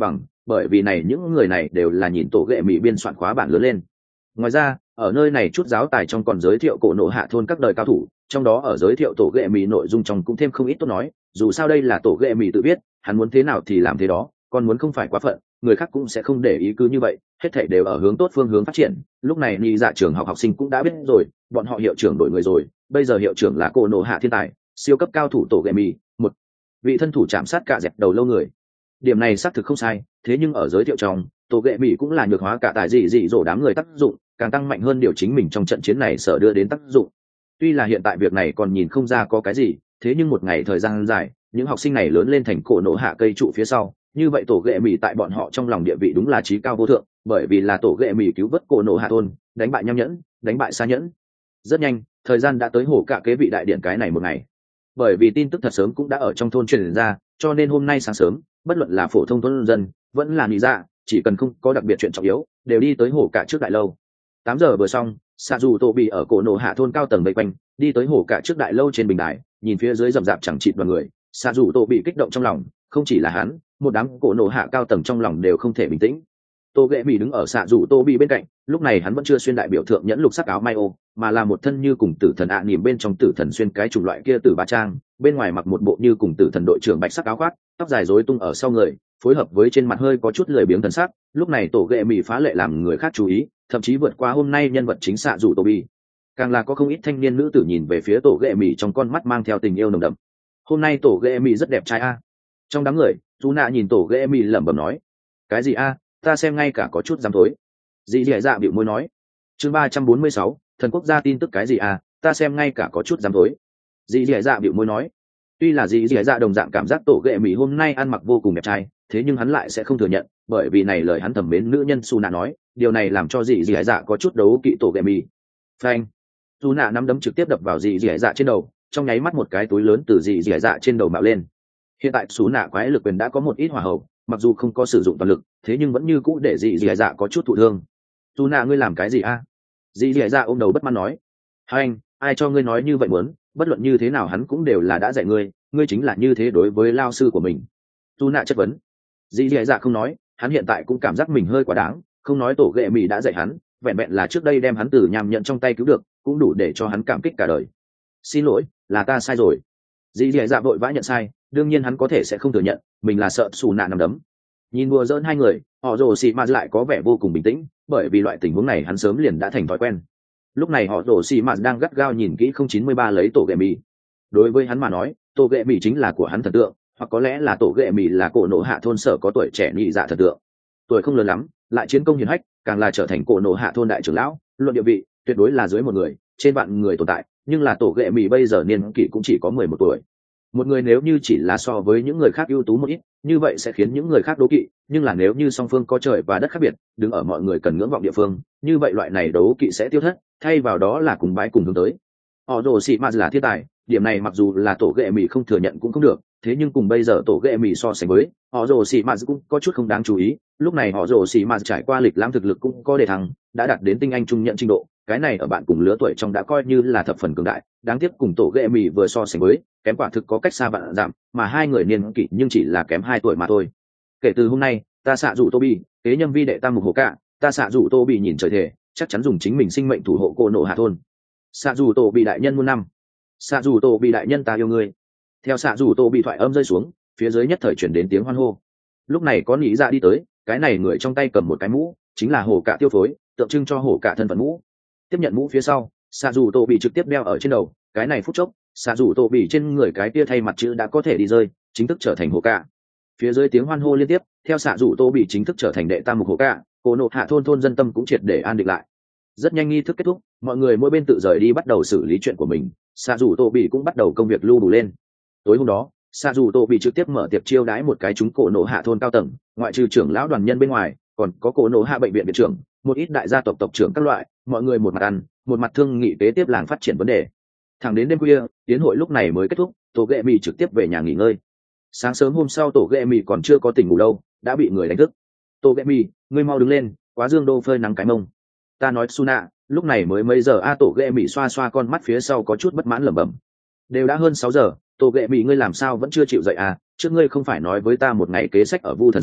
bởi vì này những người này đều là nhìn tổ ghệ mỹ biên soạn khóa bản lớn lên. Ngoài ra ở nơi này chút giáo tài trong còn giới thiệu cổ nộ hạ thôn các đời cao thủ, trong đó ở giới thiệu tổ ghệ mỹ nội dung trong cũng thêm không ít tốt nói, dù sao đây là tổ ghệ mỹ tự biết, hắn muốn thế nào thì làm thế đó, còn muốn không phải quá phận, người khác cũng sẽ không để ý cứ như vậy, hết thảy đều ở hướng tốt phương hướng phát triển. Lúc này ni dạ trường học học sinh cũng đã biết rồi, bọn họ hiệu trưởng đổi người rồi, bây giờ hiệu trưởng là cổ nộ hạ thiên tài, siêu cấp cao thủ tổ ghệ mỹ, một vị thân thủ chạm sát cả dẹp đầu lâu người. Điểm này xác thực không sai, thế nhưng ở giới thiệu trong, tổ ghệ mỹ cũng là nhược hóa cả tài dị dị dỗ đám người tác dụng, càng tăng mạnh hơn điều chính mình trong trận chiến này sở đưa đến tác dụng. Tuy là hiện tại việc này còn nhìn không ra có cái gì, thế nhưng một ngày thời gian dài, những học sinh này lớn lên thành cổ nộ hạ cây trụ phía sau, như vậy tổ ghệ mỹ tại bọn họ trong lòng địa vị đúng là trí cao vô thượng, bởi vì là tổ ghệ mỹ cứu vớt cổ nộ hạ thôn, đánh bại nham nhẫn, đánh bại xa nhẫn. Rất nhanh, thời gian đã tới hổ cả kế vị đại điện cái này một ngày. Bởi vì tin tức thật sớm cũng đã ở trong thôn truyền ra, cho nên hôm nay sáng sớm, bất luận là phổ thông thôn dân, vẫn là lý dạ, chỉ cần không có đặc biệt chuyện trọng yếu, đều đi tới hổ cả trước đại lâu. Tám giờ vừa xong, xạ dù tổ bị ở cổ nộ hạ thôn cao tầng vây quanh, đi tới hổ cả trước đại lâu trên bình đài, nhìn phía dưới rậm rạp chẳng chịt đoàn người, xạ dù tổ bị kích động trong lòng, không chỉ là hắn, một đám cổ nộ hạ cao tầng trong lòng đều không thể bình tĩnh. Tô ghệ mỹ đứng ở xạ dù tô bị bên cạnh, lúc này hắn vẫn chưa xuyên đại biểu thượng nhẫn lục sắc áo may ô, mà là một thân như cùng tử thần ạ à nỉm bên trong tử thần xuyên cái chủng loại kia tử ba trang, bên ngoài mặc một bộ như cùng tử thần đội trưởng bạch sắc áo khoác, tóc dài rối tung ở sau người, phối hợp với trên mặt hơi có chút lười biếng thần sắc. Lúc này tổ ghệ mỹ phá lệ làm người khác chú ý, thậm chí vượt qua hôm nay nhân vật chính xạ dù tô bị. Càng là có không ít thanh niên nữ tử nhìn về phía tổ ghệ mỹ trong con mắt mang theo tình yêu nồng đậm. Hôm nay tổ ghệ mỹ rất đẹp trai a. Trong đám người, chú nạ nhìn tổ ghệ mỹ lẩm bẩm nói, cái gì a, ta xem ngay cả có chút dám thối. Dì dì dạ bĩu môi nói, chương ba trăm bốn mươi sáu, thần quốc gia tin tức cái gì à, ta xem ngay cả có chút dám thối. Dì dì dạ bĩu môi nói, tuy là dì dì dạ đồng dạng cảm giác tổ ghệ mỹ hôm nay ăn mặc vô cùng đẹp trai, thế nhưng hắn lại sẽ không thừa nhận, bởi vì này lời hắn thầm mến nữ nhân Su nạ nói, điều này làm cho dì dì dạ có chút đấu kỵ tổ ghệ mỹ. Phanh, Su nạ nắm đấm trực tiếp đập vào dì dì dạ trên đầu, trong nháy mắt một cái túi lớn từ dì dì dạ trên đầu mạo lên. Hiện tại Su nạ quái lực quyền đã có một ít hỏa hậu, mặc dù không có sử dụng toàn lực, thế nhưng vẫn như cũ để dì dì dạ có chút thụ thương. Su nạ ngươi làm cái gì a? Dì dì dạ ôm đầu bất mãn nói, hai anh, ai cho ngươi nói như vậy muốn, bất luận như thế nào hắn cũng đều là đã dạy ngươi, ngươi chính là như thế đối với lao sư của mình. Su nạ chất vấn. Dì dì dạ không nói, hắn hiện tại cũng cảm giác mình hơi quá đáng, không nói tổ ghệ mỹ đã dạy hắn, vẹn vẹn là trước đây đem hắn từ nham nhận trong tay cứu được, cũng đủ để cho hắn cảm kích cả đời. Xin lỗi, là ta sai rồi. Dì dì dạ vội vã nhận sai, đương nhiên hắn có thể sẽ không thừa nhận mình là sợ Su nạ nằm đấm. Nhìn đùa giỡn hai người, họ rồ xì mạt lại có vẻ vô cùng bình tĩnh, bởi vì loại tình huống này hắn sớm liền đã thành thói quen. Lúc này họ rồ xì mạt đang gắt gao nhìn kỹ không chín mươi ba lấy tổ ghệ mì. Đối với hắn mà nói, tổ ghệ mì chính là của hắn thần tượng, hoặc có lẽ là tổ ghệ mì là cổ nộ hạ thôn sở có tuổi trẻ nhị dạ thần tượng. Tuổi không lớn lắm, lại chiến công hiển hách, càng là trở thành cổ nộ hạ thôn đại trưởng lão, luận địa vị tuyệt đối là dưới một người, trên vạn người tồn tại. Nhưng là tổ ghệ mì bây giờ niên kỷ cũng chỉ có mười một tuổi. Một người nếu như chỉ là so với những người khác ưu tú một ít, như vậy sẽ khiến những người khác đố kỵ, nhưng là nếu như song phương có trời và đất khác biệt, đứng ở mọi người cần ngưỡng vọng địa phương, như vậy loại này đố kỵ sẽ tiêu thất, thay vào đó là cùng bái cùng hướng tới. Họ rồ xì mạt là thiên tài, điểm này mặc dù là tổ ghệ mì không thừa nhận cũng không được, thế nhưng cùng bây giờ tổ ghệ mì so sánh với, họ rồ xì mạt cũng có chút không đáng chú ý. Lúc này họ rồ xì mạt trải qua lịch lãm thực lực cũng có đề thăng, đã đạt đến tinh anh trung nhận trình độ, cái này ở bạn cùng lứa tuổi trong đã coi như là thập phần cường đại, đáng tiếc cùng tổ ghệ mì vừa so sánh với, kém quả thực có cách xa vạn dặm, mà hai người niên kỷ nhưng chỉ là kém hai tuổi mà thôi. Kể từ hôm nay, ta xạ dụ Tobi, kế nhâm vi đệ tam mục hồ cả, ta xạ dụ Tobi nhìn trời thể, chắc chắn dùng chính mình sinh mệnh thủ hộ cô nộ hạ thôn. Xạ dụ Tobi đại nhân muôn năm. Xạ dụ Tobi đại nhân ta yêu ngươi. Theo xạ dụ Tobi thoại âm rơi xuống, phía dưới nhất thời chuyển đến tiếng hoan hô. Lúc này có nghĩ ra đi tới, cái này người trong tay cầm một cái mũ, chính là hổ cả tiêu phối, tượng trưng cho hổ cả thân phận mũ. Tiếp nhận mũ phía sau, xạ dụ Tobi trực tiếp đeo ở trên đầu, cái này phút chốc, xạ rủ tổ bị trên người cái tia thay mặt chữ đã có thể đi rơi, chính thức trở thành hồ cạ. Phía dưới tiếng hoan hô liên tiếp, theo xạ rủ tổ bị chính thức trở thành đệ tam mục hồ cạ, cổ nộ hạ thôn thôn dân tâm cũng triệt để an định lại. Rất nhanh nghi thức kết thúc, mọi người mỗi bên tự rời đi bắt đầu xử lý chuyện của mình, xạ rủ tổ bị cũng bắt đầu công việc lưu đủ lên. Tối hôm đó, xạ rủ tổ bị trực tiếp mở tiệc chiêu đãi một cái chúng cổ nộ hạ thôn cao tầng, ngoại trừ trưởng lão đoàn nhân bên ngoài, còn có cổ nộ hạ bệnh viện viện trưởng, một ít đại gia tộc tộc trưởng các loại, mọi người một mặt ăn, một mặt thương nghị kế tiếp làng phát triển vấn đề. Thẳng đến đêm khuya, tiến hội lúc này mới kết thúc, tổ ghệ mì trực tiếp về nhà nghỉ ngơi. Sáng sớm hôm sau tổ ghệ mì còn chưa có tỉnh ngủ đâu, đã bị người đánh thức. Tổ ghệ mì, ngươi mau đứng lên, quá dương đô phơi nắng cái mông. Ta nói Suna, lúc này mới mấy giờ a? Tổ ghệ mì xoa xoa con mắt phía sau có chút bất mãn lẩm bẩm. Đều đã hơn sáu giờ, tổ ghệ mì ngươi làm sao vẫn chưa chịu dậy à? Trước ngươi không phải nói với ta một ngày kế sách ở Vu Thần sao?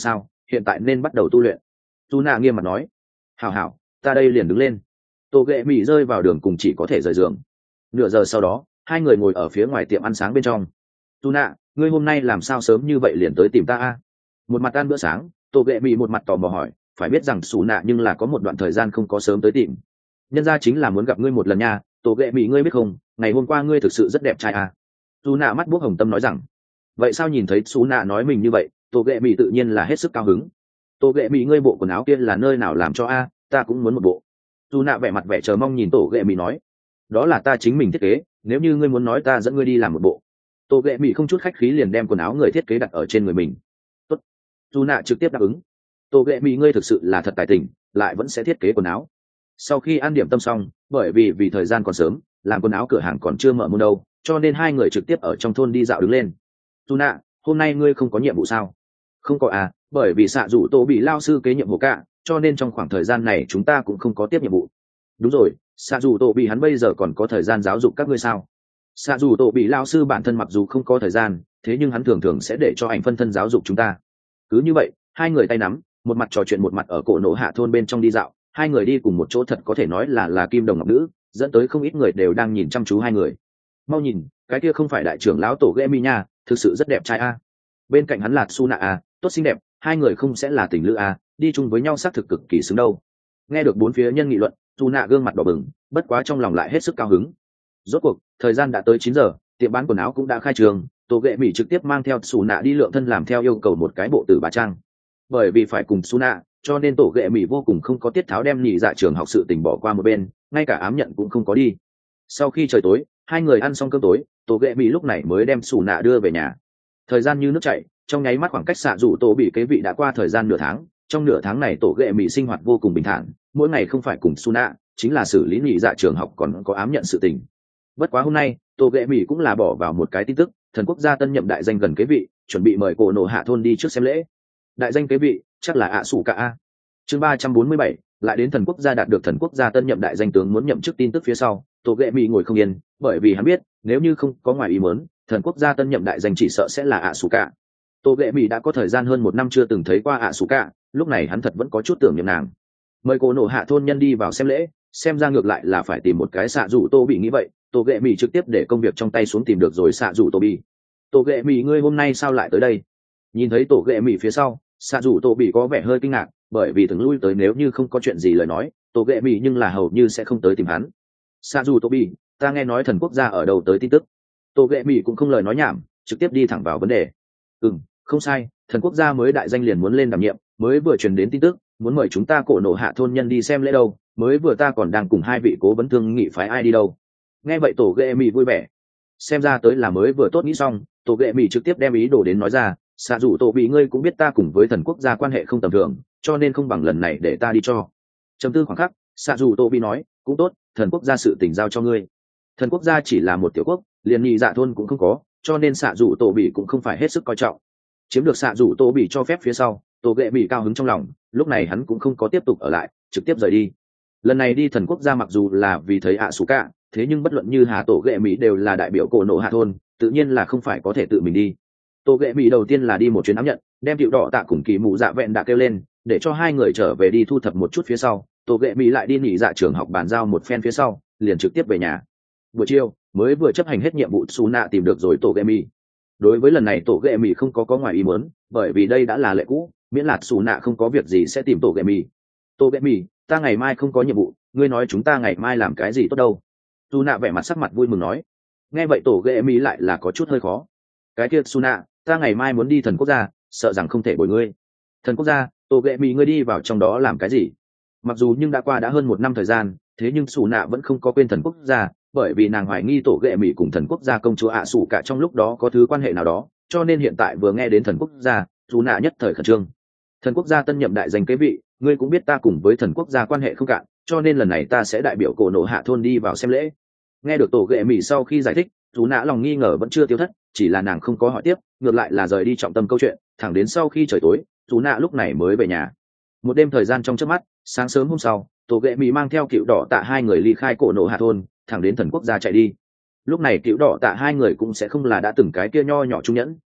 hiện tại nên bắt đầu tu luyện. Su nạ nghiêm mặt nói. Hảo hảo, ta đây liền đứng lên. Tô ghệ mì rơi vào đường cùng chỉ có thể rời giường. Nửa giờ sau đó hai người ngồi ở phía ngoài tiệm ăn sáng bên trong. Su nạ, ngươi hôm nay làm sao sớm như vậy liền tới tìm ta a? Một mặt ăn bữa sáng, Tô ghệ mì một mặt tò mò hỏi, phải biết rằng Su nạ nhưng là có một đoạn thời gian không có sớm tới tìm. Nhân ra chính là muốn gặp ngươi một lần nha. Tô ghệ mì, ngươi biết không, ngày hôm qua ngươi thực sự rất đẹp trai a. Su nạ mắt buốc hồng tâm nói rằng. Vậy sao nhìn thấy Su nạ nói mình như vậy, Tô ghệ mì tự nhiên là hết sức cao hứng. Tô ghệ mì, ngươi bộ quần áo kia là nơi nào làm cho a? Ta cũng muốn một bộ. Su nạ vẻ mặt vẻ chờ mong nhìn Tô ghệ mì nói, đó là ta chính mình thiết kế, nếu như ngươi muốn nói ta dẫn ngươi đi làm một bộ. Tô ghệ mì không chút khách khí liền đem quần áo người thiết kế đặt ở trên người mình. Tốt. Su nạ trực tiếp đáp ứng. Tô ghệ mì, ngươi thực sự là thật tài tình, lại vẫn sẽ thiết kế quần áo. Sau khi ăn điểm tâm xong, bởi vì vì thời gian còn sớm, làm quần áo cửa hàng còn chưa mở môn đâu, cho nên hai người trực tiếp ở trong thôn đi dạo đứng lên. Su nạ, hôm nay ngươi không có nhiệm vụ sao? Không có à, bởi vì xạ rủ tổ bị lao sư kế nhiệm vụ cả, cho nên trong khoảng thời gian này chúng ta cũng không có tiếp nhiệm vụ. Đúng rồi, xạ rủ tổ bị hắn bây giờ còn có thời gian giáo dục các ngươi sao? Xạ rủ tổ bị lao sư bản thân mặc dù không có thời gian, thế nhưng hắn thường thường sẽ để cho ảnh phân thân giáo dục chúng ta. Cứ như vậy, hai người tay nắm, một mặt trò chuyện một mặt ở cổ nổ hạ thôn bên trong đi dạo, hai người đi cùng một chỗ thật có thể nói là là kim đồng ngọc nữ, dẫn tới không ít người đều đang nhìn chăm chú hai người. Mau nhìn, cái kia không phải đại trưởng lão tổ Gemi nha, thực sự rất đẹp trai a. Bên cạnh hắn là Suna a, tốt xinh đẹp, hai người không sẽ là tình lữ a, đi chung với nhau xác thực cực kỳ xứng đâu. Nghe được bốn phía nhân nghị luận, Suna gương mặt đỏ bừng, bất quá trong lòng lại hết sức cao hứng. Rốt cuộc, thời gian đã tới chín giờ, tiệm bán quần áo cũng đã khai trường, tổ Gemi trực tiếp mang theo Suna đi lượng thân làm theo yêu cầu một cái bộ tử bà trang. Bởi vì phải cùng Suna, cho nên tổ Gemi vô cùng không có tiết tháo đem nhị dạ trường học sự tình bỏ qua một bên, ngay cả ám nhận cũng không có đi. Sau khi trời tối, hai người ăn xong cơm tối, tổ ghệ bị lúc này mới đem xù nạ đưa về nhà. Thời gian như nước chảy, trong nháy mắt khoảng cách xạ rủ tổ bị kế vị đã qua thời gian nửa tháng. Trong nửa tháng này tổ ghệ bị sinh hoạt vô cùng bình thản, mỗi ngày không phải cùng xù nạ, chính là xử lý nhị dạ trường học còn có ám nhận sự tình. Bất quá hôm nay, tổ ghệ bị cũng là bỏ vào một cái tin tức, thần quốc gia tân nhậm đại danh gần kế vị, chuẩn bị mời cổ nổ hạ thôn đi trước xem lễ. Đại danh kế vị chắc là ạ sủ cả a. Chương ba trăm bốn mươi bảy, lại đến thần quốc gia đạt được thần quốc gia tân nhậm đại danh tướng muốn nhậm chức tin tức phía sau, tổ ghệ bị ngồi không yên, bởi vì hắn biết nếu như không có ngoài ý muốn, thần quốc gia tân nhậm đại danh chỉ sợ sẽ là ạ sủ cả. Tổ ghệ bị đã có thời gian hơn một năm chưa từng thấy qua ạ sủ cả, lúc này hắn thật vẫn có chút tưởng niệm nàng. Mời cổ nổ hạ thôn nhân đi vào xem lễ, xem ra ngược lại là phải tìm một cái xạ rủ tô bị nghĩ vậy. Tổ ghệ bị trực tiếp để công việc trong tay xuống tìm được rồi xạ rủ tô bị. Tổ ghệ bị, ngươi hôm nay sao lại tới đây? Nhìn thấy tổ ghệ bị phía sau, xạ rủ tô bị có vẻ hơi kinh ngạc, bởi vì thường lui tới nếu như không có chuyện gì lời nói, tổ ghệ bị nhưng là hầu như sẽ không tới tìm hắn. Xạ dù tô bị, ta nghe nói thần quốc gia ở đâu tới tin tức. Tổ ghệ bị cũng không lời nói nhảm, trực tiếp đi thẳng vào vấn đề. Ừ, không sai, thần quốc gia mới đại danh liền muốn lên đảm nhiệm, mới vừa truyền đến tin tức, muốn mời chúng ta cổ nổ hạ thôn nhân đi xem lễ đâu, mới vừa ta còn đang cùng hai vị cố vấn thương nghị phái ai đi đâu. Nghe vậy tổ ghệ bị vui vẻ, xem ra tới là mới vừa tốt nghĩ xong. Tổ ghệ bị trực tiếp đem ý đồ đến nói ra, xạ dù tổ bị, ngươi cũng biết ta cùng với thần quốc gia quan hệ không tầm thường, cho nên không bằng lần này để ta đi cho. Trầm tư khoảng khắc, xạ dù tổ bị nói, cũng tốt, thần quốc gia sự tình giao cho ngươi. Thần quốc gia chỉ là một tiểu quốc, liền nhị dạ thôn cũng không có, cho nên xạ dù tổ bị cũng không phải hết sức coi trọng. Chiếm được xạ dù tổ bị cho phép phía sau, tổ ghệ bị cao hứng trong lòng, lúc này hắn cũng không có tiếp tục ở lại, trực tiếp rời đi. Lần này đi thần quốc gia mặc dù là vì thấy ạ sủ cả, thế nhưng bất luận như hà tổ ghệ mỹ đều là đại biểu cổ nổ hạ thôn, tự nhiên là không phải có thể tự mình đi. Tổ ghệ mỹ đầu tiên là đi một chuyến ám nhận, đem Diệu Đỏ Tạ cùng Kỳ Mụ Dạ Vẹn đã kêu lên, để cho hai người trở về đi thu thập một chút phía sau. Tổ ghệ mỹ lại đi nghỉ dạ trường học bàn giao một phen phía sau, liền trực tiếp về nhà. Buổi chiều mới vừa chấp hành hết nhiệm vụ, Su Nạ tìm được rồi tổ ghệ mỹ. Đối với lần này tổ ghệ mỹ không có có ngoài ý muốn, bởi vì đây đã là lệ cũ, miễn là Su Nạ không có việc gì sẽ tìm tổ ghệ mỹ. Tổ ghệ mỹ, ta ngày mai không có nhiệm vụ, ngươi nói chúng ta ngày mai làm cái gì tốt đâu? Su Nạ vẻ mặt sắc mặt vui mừng nói. Nghe vậy tổ ghệ mỹ lại là có chút hơi khó. Cái kia Su Nạ, ta ngày mai muốn đi thần quốc gia, sợ rằng không thể bồi ngươi. Thần quốc gia, tổ ghệ mỹ, ngươi đi vào trong đó làm cái gì? Mặc dù nhưng đã qua đã hơn một năm thời gian, thế nhưng Su Nạ vẫn không có quên thần quốc gia, bởi vì nàng hoài nghi tổ ghệ mỹ cùng thần quốc gia công chúa ạ sủ cả trong lúc đó có thứ quan hệ nào đó, cho nên hiện tại vừa nghe đến thần quốc gia, Su Nạ nhất thời khẩn trương. Thần quốc gia tân nhậm đại danh kế vị, ngươi cũng biết ta cùng với thần quốc gia quan hệ không cạn, cho nên lần này ta sẽ đại biểu cổ nổ hạ thôn đi vào xem lễ. Nghe được tổ ghệ mỹ sau khi giải thích, Su Nạ lòng nghi ngờ vẫn chưa tiêu thất, chỉ là nàng không có hỏi tiếp, ngược lại là rời đi trọng tâm câu chuyện, thẳng đến sau khi trời tối, Su Nạ lúc này mới về nhà. Một đêm thời gian trong chớp mắt, sáng sớm hôm sau, tổ ghệ mỹ mang theo Cựu Đỏ Tạ hai người ly khai cổ nổ hạ thôn, thẳng đến thần quốc gia chạy đi. Lúc này Cựu Đỏ Tạ hai người cũng sẽ không là đã từng cái kia nho nhỏ trung nhẫn,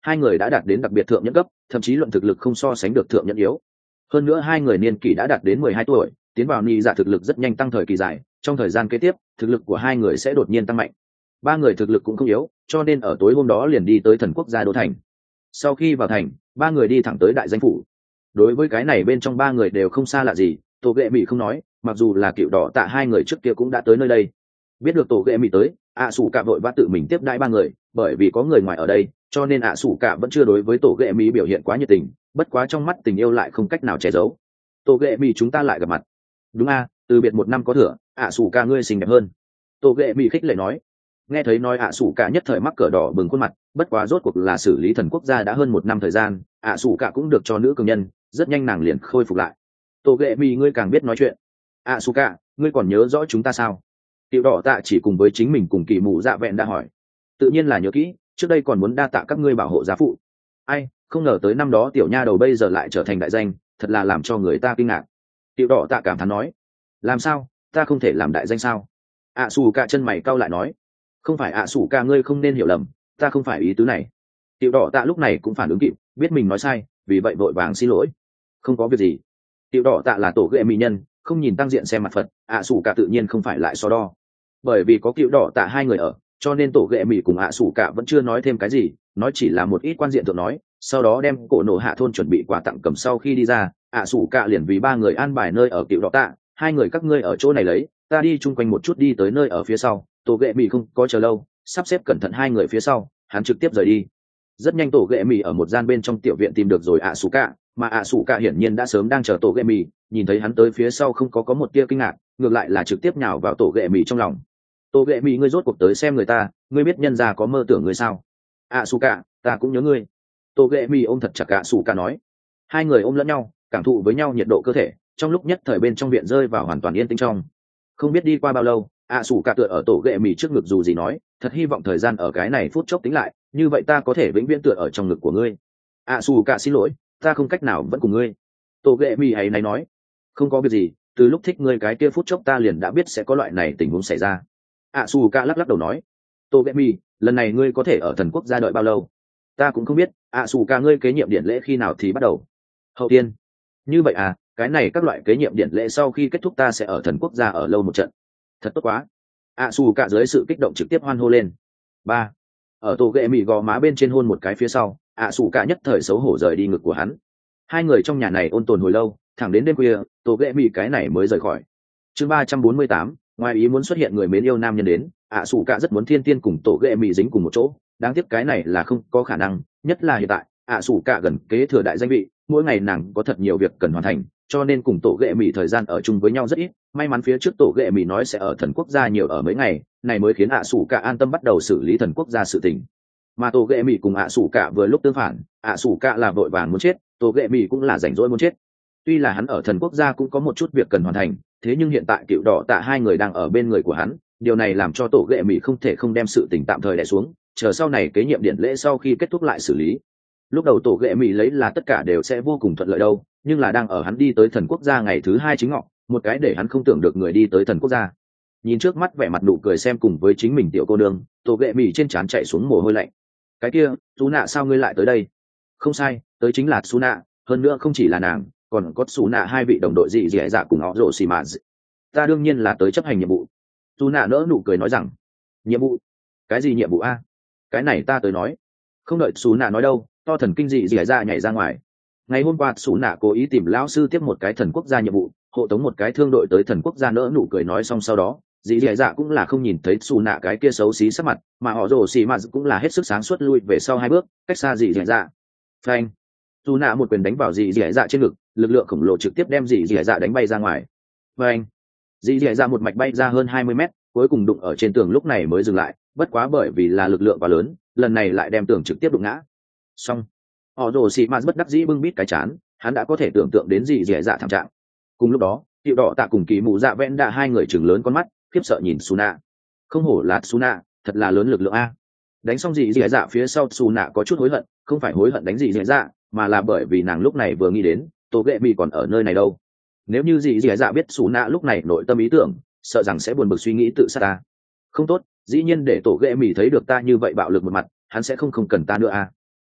hai người đã đạt đến đặc biệt thượng nhẫn cấp, thậm chí luận thực lực không so sánh được thượng nhẫn yếu. Hơn nữa hai người niên kỷ đã đạt đến mười hai tuổi, tiến vào nhị dạ thực lực rất nhanh tăng thời kỳ dài, trong thời gian kế tiếp thực lực của hai người sẽ đột nhiên tăng mạnh. Ba người thực lực cũng không yếu, cho nên ở tối hôm đó liền đi tới thần quốc gia đô thành. Sau khi vào thành, ba người đi thẳng tới đại danh phủ. Đối với cái này bên trong ba người đều không xa lạ gì, tổ ghệ mỹ không nói, mặc dù là cựu đỏ tạ hai người trước kia cũng đã tới nơi đây. Biết được tổ ghệ mỹ tới, ạ sủ cả vội vã tự mình tiếp đãi ba người, bởi vì có người ngoài ở đây, cho nên ạ sủ cả vẫn chưa đối với tổ ghệ mỹ biểu hiện quá nhiệt tình, bất quá trong mắt tình yêu lại không cách nào che giấu. Tổ ghệ mỹ chúng ta lại gặp mặt. Đúng a, từ biệt một năm có thừa, ạ sủ cả ngươi xinh đẹp hơn. Tổ ghệ mỹ khích lệ nói. Nghe thấy nói ạ sủ cả nhất thời mắc cỡ đỏ bừng khuôn mặt, bất quá rốt cuộc là xử lý thần quốc gia đã hơn một năm thời gian, ạ sủ cả cũng được cho nữ cường nhân, rất nhanh nàng liền khôi phục lại. Tổ ghệ mỹ ngươi càng biết nói chuyện. ạ sủ cả, ngươi còn nhớ rõ chúng ta sao? Tiểu đỏ tạ chỉ cùng với chính mình cùng kỳ mù dạ vẹn đã hỏi. Tự nhiên là nhớ kỹ, trước đây còn muốn đa tạ các ngươi bảo hộ giá phụ. Ai, không ngờ tới năm đó tiểu nha đầu bây giờ lại trở thành đại danh, thật là làm cho người ta kinh ngạc. Tiểu đỏ tạ cảm thán nói. Làm sao, ta không thể làm đại danh sao? ạ sủ cả chân mày cau lại nói. Không phải ạ sủ cả ngươi không nên hiểu lầm, ta không phải ý tứ này. Tiểu đỏ tạ lúc này cũng phản ứng kịp, biết mình nói sai, vì vậy vội vàng xin lỗi. Không có việc gì. Tiểu đỏ tạ là tổ ghệ mỹ nhân, không nhìn tăng diện xem mặt phật, ạ sủ cả tự nhiên không phải lại so đo. Bởi vì có cựu đỏ tạ hai người ở, cho nên tổ ghệ mỹ cùng ạ sủ cả vẫn chưa nói thêm cái gì, nói chỉ là một ít quan diện thượng nói, sau đó đem cổ nổ hạ thôn chuẩn bị quà tặng cầm sau khi đi ra, ạ sủ cả liền vì ba người an bài nơi ở cựu đỏ tạ, hai người các ngươi ở chỗ này lấy, ta đi chung quanh một chút đi tới nơi ở phía sau. Tổ ghệ mỹ không có chờ lâu, sắp xếp cẩn thận hai người phía sau, hắn trực tiếp rời đi. Rất nhanh tổ ghệ mỹ ở một gian bên trong tiểu viện tìm được rồi ạ sủ cả, mà ạ sủ cả hiển nhiên đã sớm đang chờ tổ ghệ mỹ, nhìn thấy hắn tới phía sau không có có một tia kinh ngạc, ngược lại là trực tiếp nhào vào tổ ghệ mỹ trong lòng. Tổ ghệ mỹ ngươi rốt cuộc tới xem người ta, ngươi biết nhân gia có mơ tưởng ngươi sao? ạ sủ cả, ta cũng nhớ ngươi. Tổ ghệ mỹ ôm thật chặt ạ sủ cả nói. Hai người ôm lẫn nhau, cảm thụ với nhau nhiệt độ cơ thể, trong lúc nhất thời bên trong viện rơi vào hoàn toàn yên tĩnh trong. Không biết đi qua bao lâu, ạ sủ cả tựa ở tổ ghệ mì trước ngực dù gì nói, thật hy vọng thời gian ở cái này phút chốc tính lại, như vậy ta có thể vĩnh viễn tựa ở trong ngực của ngươi. ạ sủ cả xin lỗi, ta không cách nào vẫn cùng ngươi. Tổ ghệ mì ấy này nói, không có việc gì, từ lúc thích ngươi cái kia phút chốc ta liền đã biết sẽ có loại này tình huống xảy ra. ạ sủ cả lắc lắc đầu nói, tổ ghệ mì, lần này ngươi có thể ở thần quốc gia đợi bao lâu? Ta cũng không biết, ạ sủ cả ngươi kế nhiệm điện lễ khi nào thì bắt đầu? Hậu tiên. Như vậy à, cái này các loại kế nhiệm điện lễ sau khi kết thúc ta sẽ ở thần quốc gia ở lâu một trận. Thật tốt quá. ạ xù cả dưới sự kích động trực tiếp hoan hô lên. Ba, ở tổ ghệ mì gò má bên trên hôn một cái phía sau, ạ xù cả nhất thời xấu hổ rời đi ngực của hắn. Hai người trong nhà này ôn tồn hồi lâu, thẳng đến đêm khuya tổ ghệ mì cái này mới rời khỏi. Chương ba trăm bốn mươi tám, ngoài ý muốn xuất hiện người mến yêu nam nhân đến, ạ xù cả rất muốn thiên tiên cùng tổ ghệ mì dính cùng một chỗ, đáng tiếc cái này là không có khả năng, nhất là hiện tại ạ xù cả gần kế thừa đại danh vị, mỗi ngày nàng có thật nhiều việc cần hoàn thành, cho nên cùng tổ ghệ mì thời gian ở chung với nhau rất ít. May mắn phía trước tổ ghệ mì nói sẽ ở thần quốc gia nhiều ở mấy ngày, này mới khiến ạ sủ cả an tâm bắt đầu xử lý thần quốc gia sự tình. Mà tổ ghệ mì cùng ạ sủ cả vừa lúc tương phản, ạ sủ cả là vội vàng muốn chết, tổ ghệ mì cũng là rảnh rỗi muốn chết. Tuy là hắn ở thần quốc gia cũng có một chút việc cần hoàn thành, thế nhưng hiện tại cựu đỏ tạ hai người đang ở bên người của hắn, điều này làm cho tổ ghệ mì không thể không đem sự tình tạm thời đè xuống, chờ sau này kế nhiệm điện lễ sau khi kết thúc lại xử lý. Lúc đầu tổ ghệ mì lấy là tất cả đều sẽ vô cùng thuận lợi đâu, nhưng là đang ở hắn đi tới thần quốc gia ngày thứ hai chính ngọ, một cái để hắn không tưởng được người đi tới thần quốc gia. Nhìn trước mắt vẻ mặt nụ cười xem cùng với chính mình tiểu cô nương, tổ ghệ mì trên trán chạy xuống mồ hôi lạnh. Cái kia, Sú Nạ sao ngươi lại tới đây? Không sai, tới chính là Sú Nạ, hơn nữa không chỉ là nàng, còn có Sú Nạ hai vị đồng đội dị dị dạ cùng họ rồ xì mà. Ta đương nhiên là tới chấp hành nhiệm vụ. Sú Nạ nỡ nụ cười nói rằng, nhiệm vụ? Cái gì nhiệm vụ a? Cái này ta tới nói. Không đợi Sú Nạ nói đâu, to thần kinh dị dị dạ nhảy ra ngoài. Ngày hôm qua Sú Nạ cố ý tìm lão sư tiếp một cái thần quốc gia nhiệm vụ, hộ tống một cái thương đội tới thần quốc gia, nỡ nụ cười nói xong sau đó dì dì dạ cũng là không nhìn thấy xù nạ cái kia xấu xí sắc mặt, mà họ rồ xì mà cũng là hết sức sáng suốt lui về sau hai bước cách xa dì dì dạ. Phanh, xù nạ một quyền đánh vào dì dì dạ trên ngực, lực lượng khổng lồ trực tiếp đem dì dì dạ đánh bay ra ngoài. Phanh, dì dì dạ một mạch bay ra hơn hai mươi mét, cuối cùng đụng ở trên tường lúc này mới dừng lại, bất quá bởi vì là lực lượng quá lớn, lần này lại đem tường trực tiếp đụng ngã. Xong, họ rồ xì mà bất đắc dĩ bưng bít cái chán, hắn đã có thể tưởng tượng đến dì dì dạ thảm trạng. Cùng lúc đó Tiểu đỏ tạ cùng kỳ mụ dạ vẽn đã hai người chừng lớn con mắt khiếp sợ nhìn Suna. Không hổ là Suna, thật là lớn lực lượng a. Đánh xong dị dị dạ phía sau Suna có chút hối hận, không phải hối hận đánh dị dị dạ, mà là bởi vì nàng lúc này vừa nghĩ đến tổ ghệ mì còn ở nơi này đâu. Nếu như dị dị dạ biết Suna lúc này nội tâm ý tưởng, sợ rằng sẽ buồn bực suy nghĩ tự sát ta. Không tốt, dĩ nhiên để tổ ghệ mì thấy được ta như vậy bạo lực một mặt, hắn sẽ không không cần ta nữa a.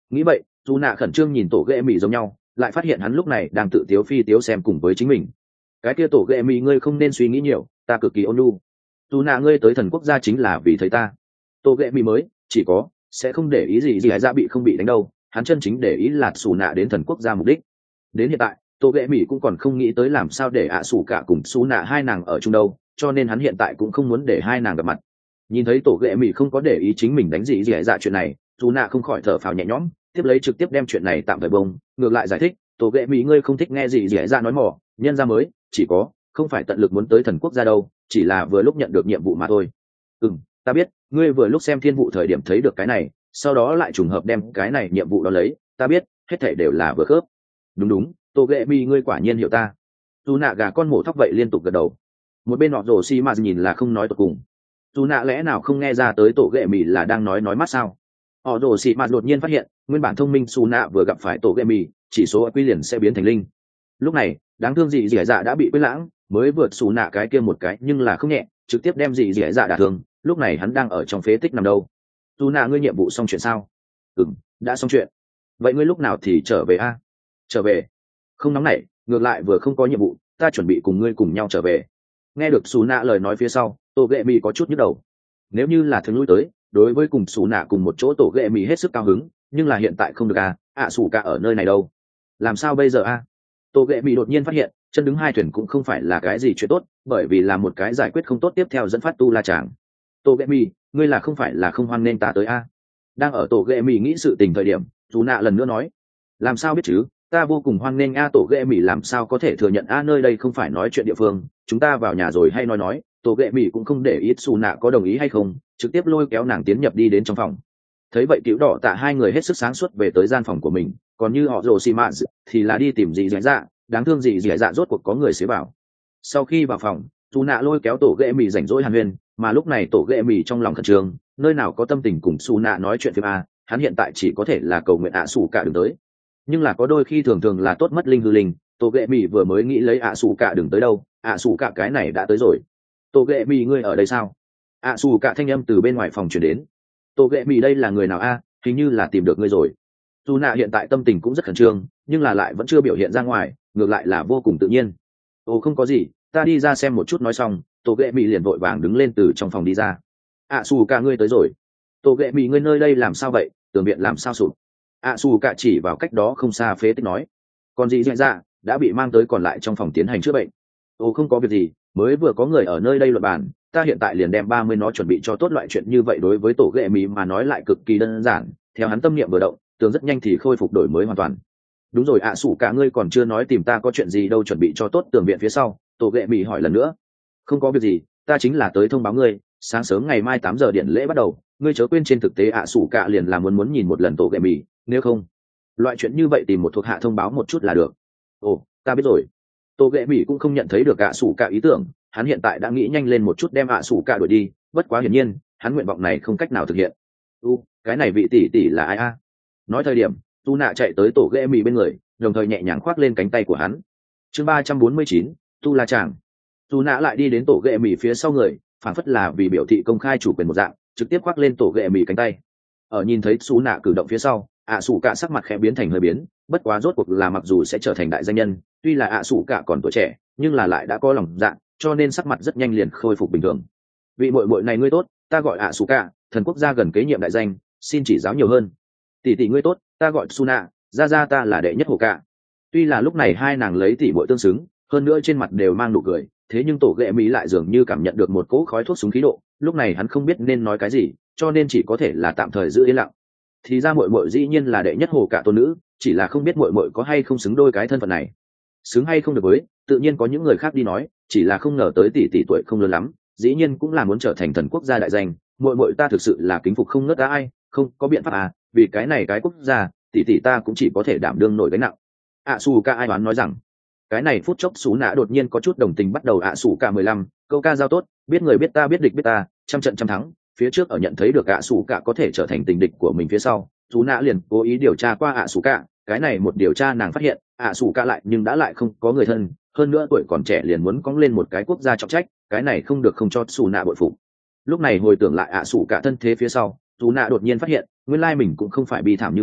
nghĩ vậy dù nạ khẩn trương nhìn tổ ghệ mì giống nhau, lại phát hiện hắn lúc này đang tự tiếu phi tiếu xem cùng với chính mình. Cái kia tổ ghệ mì ngươi không nên suy nghĩ nhiều, ta cực kỳ ôn nhu. Dù nạ ngươi tới thần quốc gia chính là vì thấy ta. Tổ ghệ mì mới chỉ có sẽ không để ý gì gì hải ra bị không bị đánh đâu, hắn chân chính để ý là xù nạ đến thần quốc gia mục đích. Đến hiện tại tổ ghệ mì cũng còn không nghĩ tới làm sao để ạ xù cả cùng xù nạ hai nàng ở chung đâu, cho nên hắn hiện tại cũng không muốn để hai nàng gặp mặt. Nhìn thấy tổ ghệ mì không có để ý chính mình đánh gì gì hải dạ chuyện này, dù nạ không khỏi thở phào nhẹ nhõm, tiếp lấy trực tiếp đem chuyện này tạm thời bông, ngược lại giải thích tổ ghệ mỹ ngươi không thích nghe gì gì ra nói mỏ, nhân ra mới chỉ có không phải tận lực muốn tới thần quốc gia đâu, chỉ là vừa lúc nhận được nhiệm vụ mà thôi. Ừ, ta biết ngươi vừa lúc xem thiên vụ thời điểm thấy được cái này, sau đó lại trùng hợp đem cái này nhiệm vụ đó lấy, ta biết hết thảy đều là vừa khớp. Đúng đúng, tổ ghệ mỹ ngươi quả nhiên hiểu ta. Dù nạ gà con mổ thóc vậy liên tục gật đầu. Một bên họ rồ xi mà nhìn là không nói tột cùng. Dù nạ lẽ nào không nghe ra tới tổ ghệ mỹ là đang nói nói mắt sao? Họ rồ xi mà đột nhiên phát hiện nguyên bản thông minh xù nạ vừa gặp phải tổ ghệ mì, chỉ số quy liền sẽ biến thành linh. Lúc này đáng thương dị dẻ dạ đã bị quên lãng, mới vượt xù nạ cái kia một cái nhưng là không nhẹ, trực tiếp đem dị dẻ dạ đả thương. Lúc này hắn đang ở trong phế tích nằm đâu. Xù nạ ngươi nhiệm vụ xong chuyện sao? Ừm, đã xong chuyện. Vậy ngươi lúc nào thì trở về a? Trở về? Không nóng nảy, ngược lại vừa không có nhiệm vụ, ta chuẩn bị cùng ngươi cùng nhau trở về. Nghe được xù nạ lời nói phía sau, tổ ghệ mì có chút nhức đầu. Nếu như là thường lui tới, đối với cùng xù nạ cùng một chỗ tổ ghệ mì hết sức cao hứng, nhưng là hiện tại không được à, ạ xù cả ở nơi này đâu, làm sao bây giờ a? À? Tổ ghệ mì đột nhiên phát hiện chân đứng hai thuyền cũng không phải là cái gì chuyện tốt, bởi vì là một cái giải quyết không tốt tiếp theo dẫn phát tu la chàng. Tổ ghệ mì ngươi là không phải là không hoan nên ta tới a? À? Đang ở tổ ghệ mì nghĩ sự tình thời điểm, dù nạ lần nữa nói làm sao biết chứ, ta vô cùng hoan nghênh a. Tổ ghệ mì làm sao có thể thừa nhận a, nơi đây không phải nói chuyện địa phương, chúng ta vào nhà rồi hay nói nói. Tổ ghệ mì cũng không để ý xù nạ có đồng ý hay không, trực tiếp lôi kéo nàng tiến nhập đi đến trong phòng. Thấy vậy cứu đỏ tạ hai người hết sức sáng suốt về tới gian phòng của mình, còn như họ rồ xì mạ thì là đi tìm dì dẻ dạ, đáng thương dì dẻ dạ rốt cuộc có người xế bảo. Sau khi vào phòng, dù nạ lôi kéo tổ ghệ mì rảnh rỗi hàn huyên, mà lúc này tổ ghệ mì trong lòng khẩn trương, nơi nào có tâm tình cùng xù nạ nói chuyện phim a, hắn hiện tại chỉ có thể là cầu nguyện ạ xù cả đừng tới. Nhưng là có đôi khi thường thường là tốt mất linh hư linh, tổ ghệ mì vừa mới nghĩ lấy ạ xù cả đừng tới đâu, ạ xù cả cái này đã tới rồi. Tổ ghệ mì ngươi ở đây sao? ạ xù cả thanh âm từ bên ngoài phòng truyền đến. Tổ ghệ mì đây là người nào a? Hình như là tìm được ngươi rồi. Dù nạ hiện tại tâm tình cũng rất khẩn trương, nhưng là lại vẫn chưa biểu hiện ra ngoài, ngược lại là vô cùng tự nhiên. Ồ không có gì, ta đi ra xem một chút. Nói xong tổ ghệ mì liền vội vàng đứng lên từ trong phòng đi ra. ạ xù cả ngươi tới rồi. Tổ ghệ mì ngươi nơi đây làm sao vậy, tường viện làm sao sụp? ạ xù cả chỉ vào cách đó không xa phế tích nói. Còn gì diễn ra đã bị mang tới còn lại trong phòng tiến hành chữa bệnh. Ồ không có việc gì, mới vừa có người ở nơi đây luận bàn, ta hiện tại liền đem ba mươi nó chuẩn bị cho tốt. Loại chuyện như vậy đối với tổ ghệ mì mà nói lại cực kỳ đơn giản, theo hắn tâm niệm vừa động, tường rất nhanh thì khôi phục đổi mới hoàn toàn. Đúng rồi ạ xù cả ngươi còn chưa nói tìm ta có chuyện gì đâu. Chuẩn bị cho tốt tường viện phía sau, tổ ghệ mì hỏi lần nữa. Không có việc gì, ta chính là tới thông báo ngươi, sáng sớm ngày mai tám giờ điện lễ bắt đầu, ngươi chớ quên. Trên thực tế ạ xù cả liền là muốn muốn nhìn một lần tổ ghệ mì, nếu không loại chuyện như vậy tìm một thuộc hạ thông báo một chút là được. Ồ ta biết rồi. Tổ ghệ mì cũng không nhận thấy được ạ xù cả ý tưởng, hắn hiện tại đã nghĩ nhanh lên một chút đem ạ xù cả đuổi đi, bất quá hiển nhiên hắn nguyện vọng này không cách nào thực hiện. U cái này vị tỷ tỷ là ai a? Nói thời điểm tu nạ chạy tới tổ ghệ mì bên người, đồng thời nhẹ nhàng khoác lên cánh tay của hắn. Chương ba trăm bốn mươi chín, tu la chàng. Tu nạ lại đi đến tổ ghệ mì phía sau người, phản phất là vì biểu thị công khai chủ quyền một dạng, trực tiếp khoác lên tổ ghệ mì cánh tay. Ở nhìn thấy su nạ cử động phía sau, ạ xù cả sắc mặt khẽ biến thành hơi biến, bất quá rốt cuộc là mặc dù sẽ trở thành đại danh nhân, tuy là ạ xù cả còn tuổi trẻ, nhưng là lại đã có lòng dạ, cho nên sắc mặt rất nhanh liền khôi phục bình thường. Vị muội muội này ngươi tốt, ta gọi ạ xù cả, thần quốc gia gần kế nhiệm đại danh, xin chỉ giáo nhiều hơn. Tỷ tỷ ngươi tốt, ta gọi Suna, gia gia ta là đệ nhất hổ cả. Tuy là lúc này hai nàng lấy tỷ muội tương xứng, hơn nữa trên mặt đều mang nụ cười, thế nhưng tổ ghệ mỹ lại dường như cảm nhận được một cỗ khói thuốc súng khí độ, lúc này hắn không biết nên nói cái gì, cho nên chỉ có thể là tạm thời giữ yên lặng. Thì ra muội muội dĩ nhiên là đệ nhất hổ cả tôn nữ, chỉ là không biết muội muội có hay không xứng đôi cái thân phận này. Xứng hay không được với, tự nhiên có những người khác đi nói, chỉ là không ngờ tới tỷ tỷ tuổi không lớn lắm, dĩ nhiên cũng là muốn trở thành thần quốc gia đại danh, muội muội ta thực sự là kính phục không ngớt ai, không có biện pháp à, vì cái này cái quốc gia, tỷ tỷ ta cũng chỉ có thể đảm đương nổi gánh nặng. ạ xù ca ai đoán nói rằng, cái này phút chốc xú nã đột nhiên có chút đồng tình, bắt đầu ạ xù ca mười lăm, câu ca giao tốt, biết người biết ta biết địch biết ta, trăm trận trăm thắng. Phía trước ở nhận thấy được ạ xù ca có thể trở thành tình địch của mình phía sau, xú nã liền cố ý điều tra qua ạ xù ca, cái này một điều tra nàng phát hiện ạ xù ca lại nhưng đã lại không có người thân, hơn nữa tuổi còn trẻ liền muốn cóng lên một cái quốc gia trọng trách, cái này không được không cho xù nã bội phục. Lúc này hồi tưởng lại ạ xù ca thân thế phía sau, xù nã đột nhiên phát hiện nguyên lai mình cũng không phải bi thảm như vậy,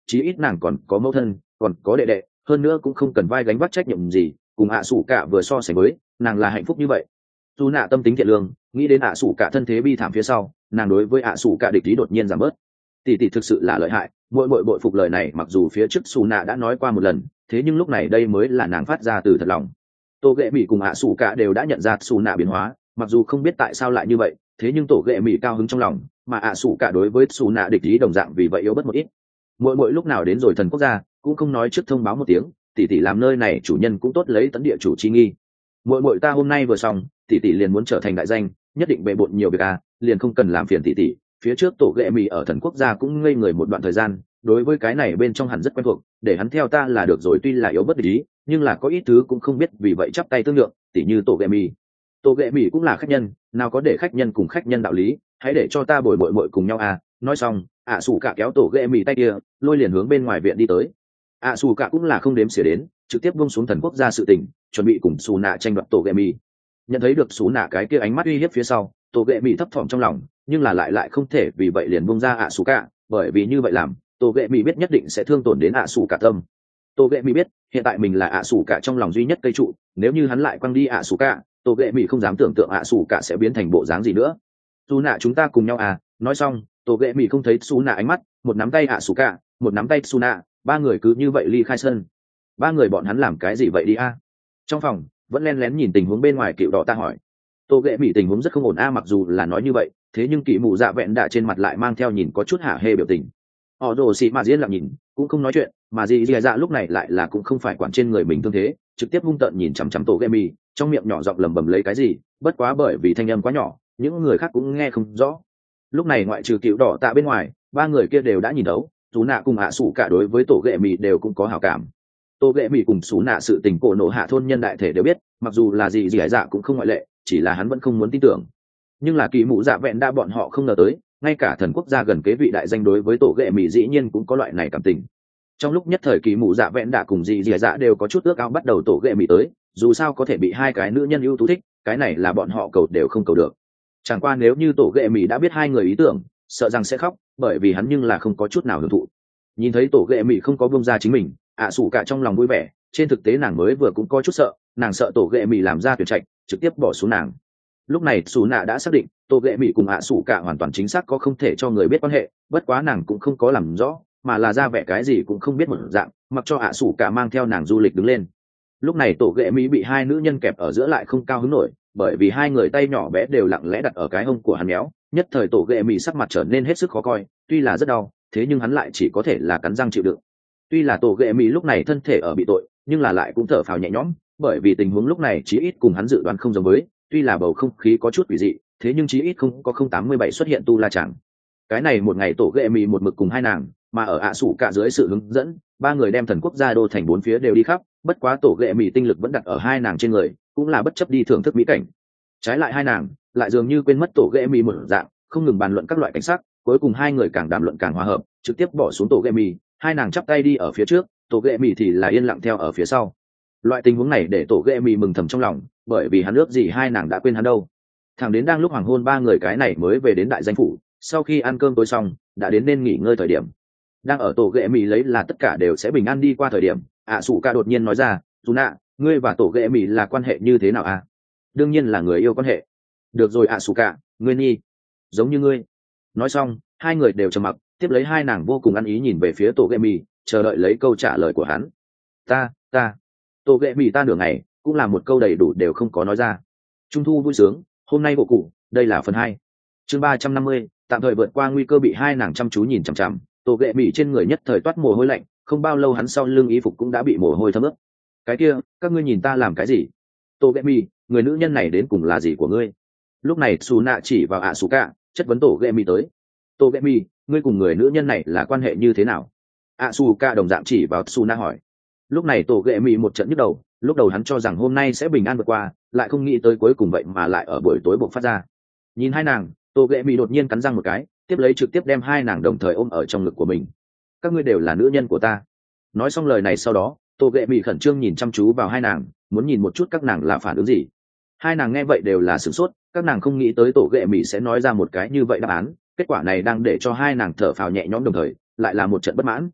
chí ít nàng còn có mẫu thân, còn có đệ đệ, hơn nữa cũng không cần vai gánh vác trách nhiệm gì, cùng ạ sủ cả vừa so sánh với, nàng là hạnh phúc như vậy. Su nạ tâm tính thiện lương, nghĩ đến ạ sủ cả thân thế bi thảm phía sau, nàng đối với ạ sủ cả địch ý đột nhiên giảm bớt. Tỷ tỷ thực sự là lợi hại, mỗi mỗi bội phục lời này, mặc dù phía trước Su nạ đã nói qua một lần, thế nhưng lúc này đây mới là nàng phát ra từ thật lòng. Tổ ghệ mỹ cùng ạ sủ cả đều đã nhận ra Su nạ biến hóa, mặc dù không biết tại sao lại như vậy, thế nhưng tổ ghệ mỹ cao hứng trong lòng, mà ạ sủ cả đối với Su nạ địch ý đồng dạng vì vậy yếu bớt một ít. Mỗi mỗi lúc nào đến rồi thần quốc gia, cũng không nói trước thông báo một tiếng, tỷ tỷ làm nơi này chủ nhân cũng tốt lấy tấn địa chủ chi nghi. Mỗi mỗi ta hôm nay vừa xong, tỷ tỷ liền muốn trở thành đại danh, nhất định bề bộn nhiều việc à, liền không cần làm phiền tỷ tỷ. Phía trước tổ ghệ mì ở thần quốc gia cũng ngây người một đoạn thời gian, đối với cái này bên trong hẳn rất quen thuộc, để hắn theo ta là được rồi, tuy là yếu bất ý, nhưng là có ít thứ cũng không biết vì vậy chắp tay tương lượng, tỷ như tổ ghệ mì. Tổ ghệ mì cũng là khách nhân, nào có để khách nhân cùng khách nhân đạo lý, hãy để cho ta bồi bội bội cùng nhau à. Nói xong, ạ sủ cả kéo tổ ghệ mì tay kia, lôi liền hướng bên ngoài viện đi tới. ạ sủ cả cũng là không đếm xỉa đến, trực tiếp buông xuống thần quốc gia sự tình, chuẩn bị cùng xù nạ tranh đoạt tổ ghệ mì. Nhận thấy được xù nạ cái kia ánh mắt uy hiếp phía sau, tổ ghệ mì thấp thỏm trong lòng, nhưng là lại lại không thể vì vậy liền buông ra ạ sủ cả, bởi vì như vậy làm, tổ ghệ mì biết nhất định sẽ thương tổn đến ạ sủ cả tâm. Tổ ghệ mì biết hiện tại mình là ạ sủ cả trong lòng duy nhất cây trụ, nếu như hắn lại quăng đi ạ sủ cả, tổ ghệ mì không dám tưởng tượng ạ sủ cả sẽ biến thành bộ dáng gì nữa. Xù nạ chúng ta cùng nhau à. Nói xong, tổ ghệ mì không thấy xù nạ ánh mắt, một nắm tay ạ sủ cả, một nắm tay xù nạ, ba người cứ như vậy ly khai sân. Ba người bọn hắn làm cái gì vậy đi a? Trong phòng vẫn len lén nhìn tình huống bên ngoài, cựu đỏ ta hỏi. Tô ghệ mỹ tình huống rất không ổn a, mặc dù là nói như vậy, thế nhưng kỵ mù dạ vẹn đã trên mặt lại mang theo nhìn có chút hả hê biểu tình. Họ rồ xị mà diễn lặng nhìn, cũng không nói chuyện, mà dì dì dạ lúc này lại là cũng không phải quản trên người mình thương thế, trực tiếp hung tợn nhìn chằm chằm tổ ghệ mỹ, trong miệng nhỏ giọng lầm bầm lấy cái gì, bất quá bởi vì thanh âm quá nhỏ, những người khác cũng nghe không rõ. Lúc này ngoại trừ cựu đỏ tạ bên ngoài, ba người kia đều đã nhìn đấu, chú nạ cùng ạ sủ cả đối với tổ ghệ mỹ đều cũng có hảo cảm. Tô ghệ mỹ cùng xú nạ sự tình cổ nổ hạ thôn nhân đại thể đều biết, mặc dù là gì gì hải dạ cũng không ngoại lệ, chỉ là hắn vẫn không muốn tin tưởng. Nhưng là kỳ mụ dạ vẹn đa bọn họ không ngờ tới, ngay cả thần quốc gia gần kế vị đại danh đối với tổ ghệ mỹ dĩ nhiên cũng có loại này cảm tình. Trong lúc nhất thời kỳ mụ dạ vẹn đa cùng gì gì hải dạ đều có chút ước ao bắt đầu tổ ghệ mỹ tới, dù sao có thể bị hai cái nữ nhân ưu tú thích, cái này là bọn họ cầu đều không cầu được. Chẳng qua nếu như tổ ghệ mỹ đã biết hai người ý tưởng, sợ rằng sẽ khóc, bởi vì hắn nhưng là không có chút nào hưởng thụ. Nhìn thấy tổ ghệ mỹ không có buông ra chính mình, ạ sủ cả trong lòng vui vẻ, trên thực tế nàng mới vừa cũng có chút sợ, nàng sợ tổ ghệ mỹ làm ra tuyển trạch trực tiếp bỏ xuống nàng. Lúc này xù nạ đã xác định tổ ghệ mỹ cùng ạ sủ cả hoàn toàn chính xác có không thể cho người biết quan hệ, bất quá nàng cũng không có làm rõ, mà là ra vẻ cái gì cũng không biết một dạng, mặc cho ạ sủ cả mang theo nàng du lịch đứng lên. Lúc này tổ ghệ mỹ bị hai nữ nhân kẹp ở giữa lại không cao hứng nổi, bởi vì hai người tay nhỏ bé đều lặng lẽ đặt ở cái hông của hắn méo, nhất thời tổ ghệ mỹ sắc mặt trở nên hết sức khó coi, tuy là rất đau, thế nhưng hắn lại chỉ có thể là cắn răng chịu đựng. Tuy là tổ ghệ mỹ lúc này thân thể ở bị tội, nhưng là lại cũng thở phào nhẹ nhõm, bởi vì tình huống lúc này chí ít cùng hắn dự đoán không giống với, tuy là bầu không khí có chút quỷ dị, thế nhưng chí ít không có không tám mươi bảy xuất hiện tu la chẳng. Cái này một ngày tổ ghệ mỹ một mực cùng hai nàng, mà ở ạ sủ cả dưới sự hướng dẫn, ba người đem thần quốc gia đô thành bốn phía đều đi khắp, bất quá tổ ghệ mỹ tinh lực vẫn đặt ở hai nàng trên người, cũng là bất chấp đi thưởng thức mỹ cảnh. Trái lại hai nàng lại dường như quên mất tổ ghệ mỹ một dạng, không ngừng bàn luận các loại cảnh sắc, cuối cùng hai người càng đàm luận càng hòa hợp, trực tiếp bỏ xuống tổ ghệ mỹ, hai nàng chắp tay đi ở phía trước, tổ ghệ mỹ thì là yên lặng theo ở phía sau. Loại tình huống này để tổ ghệ mỹ mừng thầm trong lòng, bởi vì hắn ước gì hai nàng đã quên hắn đâu. Thẳng đến đang lúc hoàng hôn ba người cái này mới về đến đại danh phủ, sau khi ăn cơm tối xong đã đến nên nghỉ ngơi thời điểm. Đang ở tổ ghệ mỹ lấy là tất cả đều sẽ bình an đi qua thời điểm, ạ sủ ca đột nhiên nói ra, dù nạ, ngươi và tổ ghệ mỹ là quan hệ như thế nào à? Đương nhiên là người yêu quan hệ. Được rồi ạ sủ ca, ngươi nhi giống như ngươi. Nói xong hai người đều trầm mặc, tiếp lấy hai nàng vô cùng ăn ý nhìn về phía tổ ghệ mỹ, chờ đợi lấy câu trả lời của hắn. Ta ta tổ ghệ mỹ ta nửa ngày cũng là một câu đầy đủ đều không có nói ra. Trung thu vui sướng, hôm nay bộ cụ, đây là phần hai, chương ba trăm năm mươi, tạm thời vượt qua nguy cơ. Bị hai nàng chăm chú nhìn chằm chằm, tổ ghệ mỹ trên người nhất thời toát mồ hôi lạnh, không bao lâu hắn sau lưng y phục cũng đã bị mồ hôi thấm ướt. Cái kia các ngươi nhìn ta làm cái gì? Tổ ghệ mỹ, người nữ nhân này đến cùng là gì của ngươi? Lúc này xù nạ chỉ vào ạ xù cả, chất vấn tổ ghệ mỹ tới. Tổ ghệ mỹ, ngươi cùng người nữ nhân này là quan hệ như thế nào? ạ xù cả đồng dạng chỉ vào xù nạ hỏi. Lúc này tổ ghệ mỹ một trận nhức đầu, lúc đầu hắn cho rằng hôm nay sẽ bình an vượt qua, lại không nghĩ tới cuối cùng vậy mà lại ở buổi tối bộc phát ra. Nhìn hai nàng, tổ ghệ mỹ đột nhiên cắn răng một cái, tiếp lấy trực tiếp đem hai nàng đồng thời ôm ở trong ngực của mình. Các ngươi đều là nữ nhân của ta. Nói xong lời này sau đó, tổ ghệ mỹ khẩn trương nhìn chăm chú vào hai nàng, muốn nhìn một chút các nàng là phản ứng gì. Hai nàng nghe vậy đều là sửng sốt, các nàng không nghĩ tới tổ ghệ mỹ sẽ nói ra một cái như vậy đáp án, kết quả này đang để cho hai nàng thở phào nhẹ nhõm, đồng thời lại là một trận bất mãn.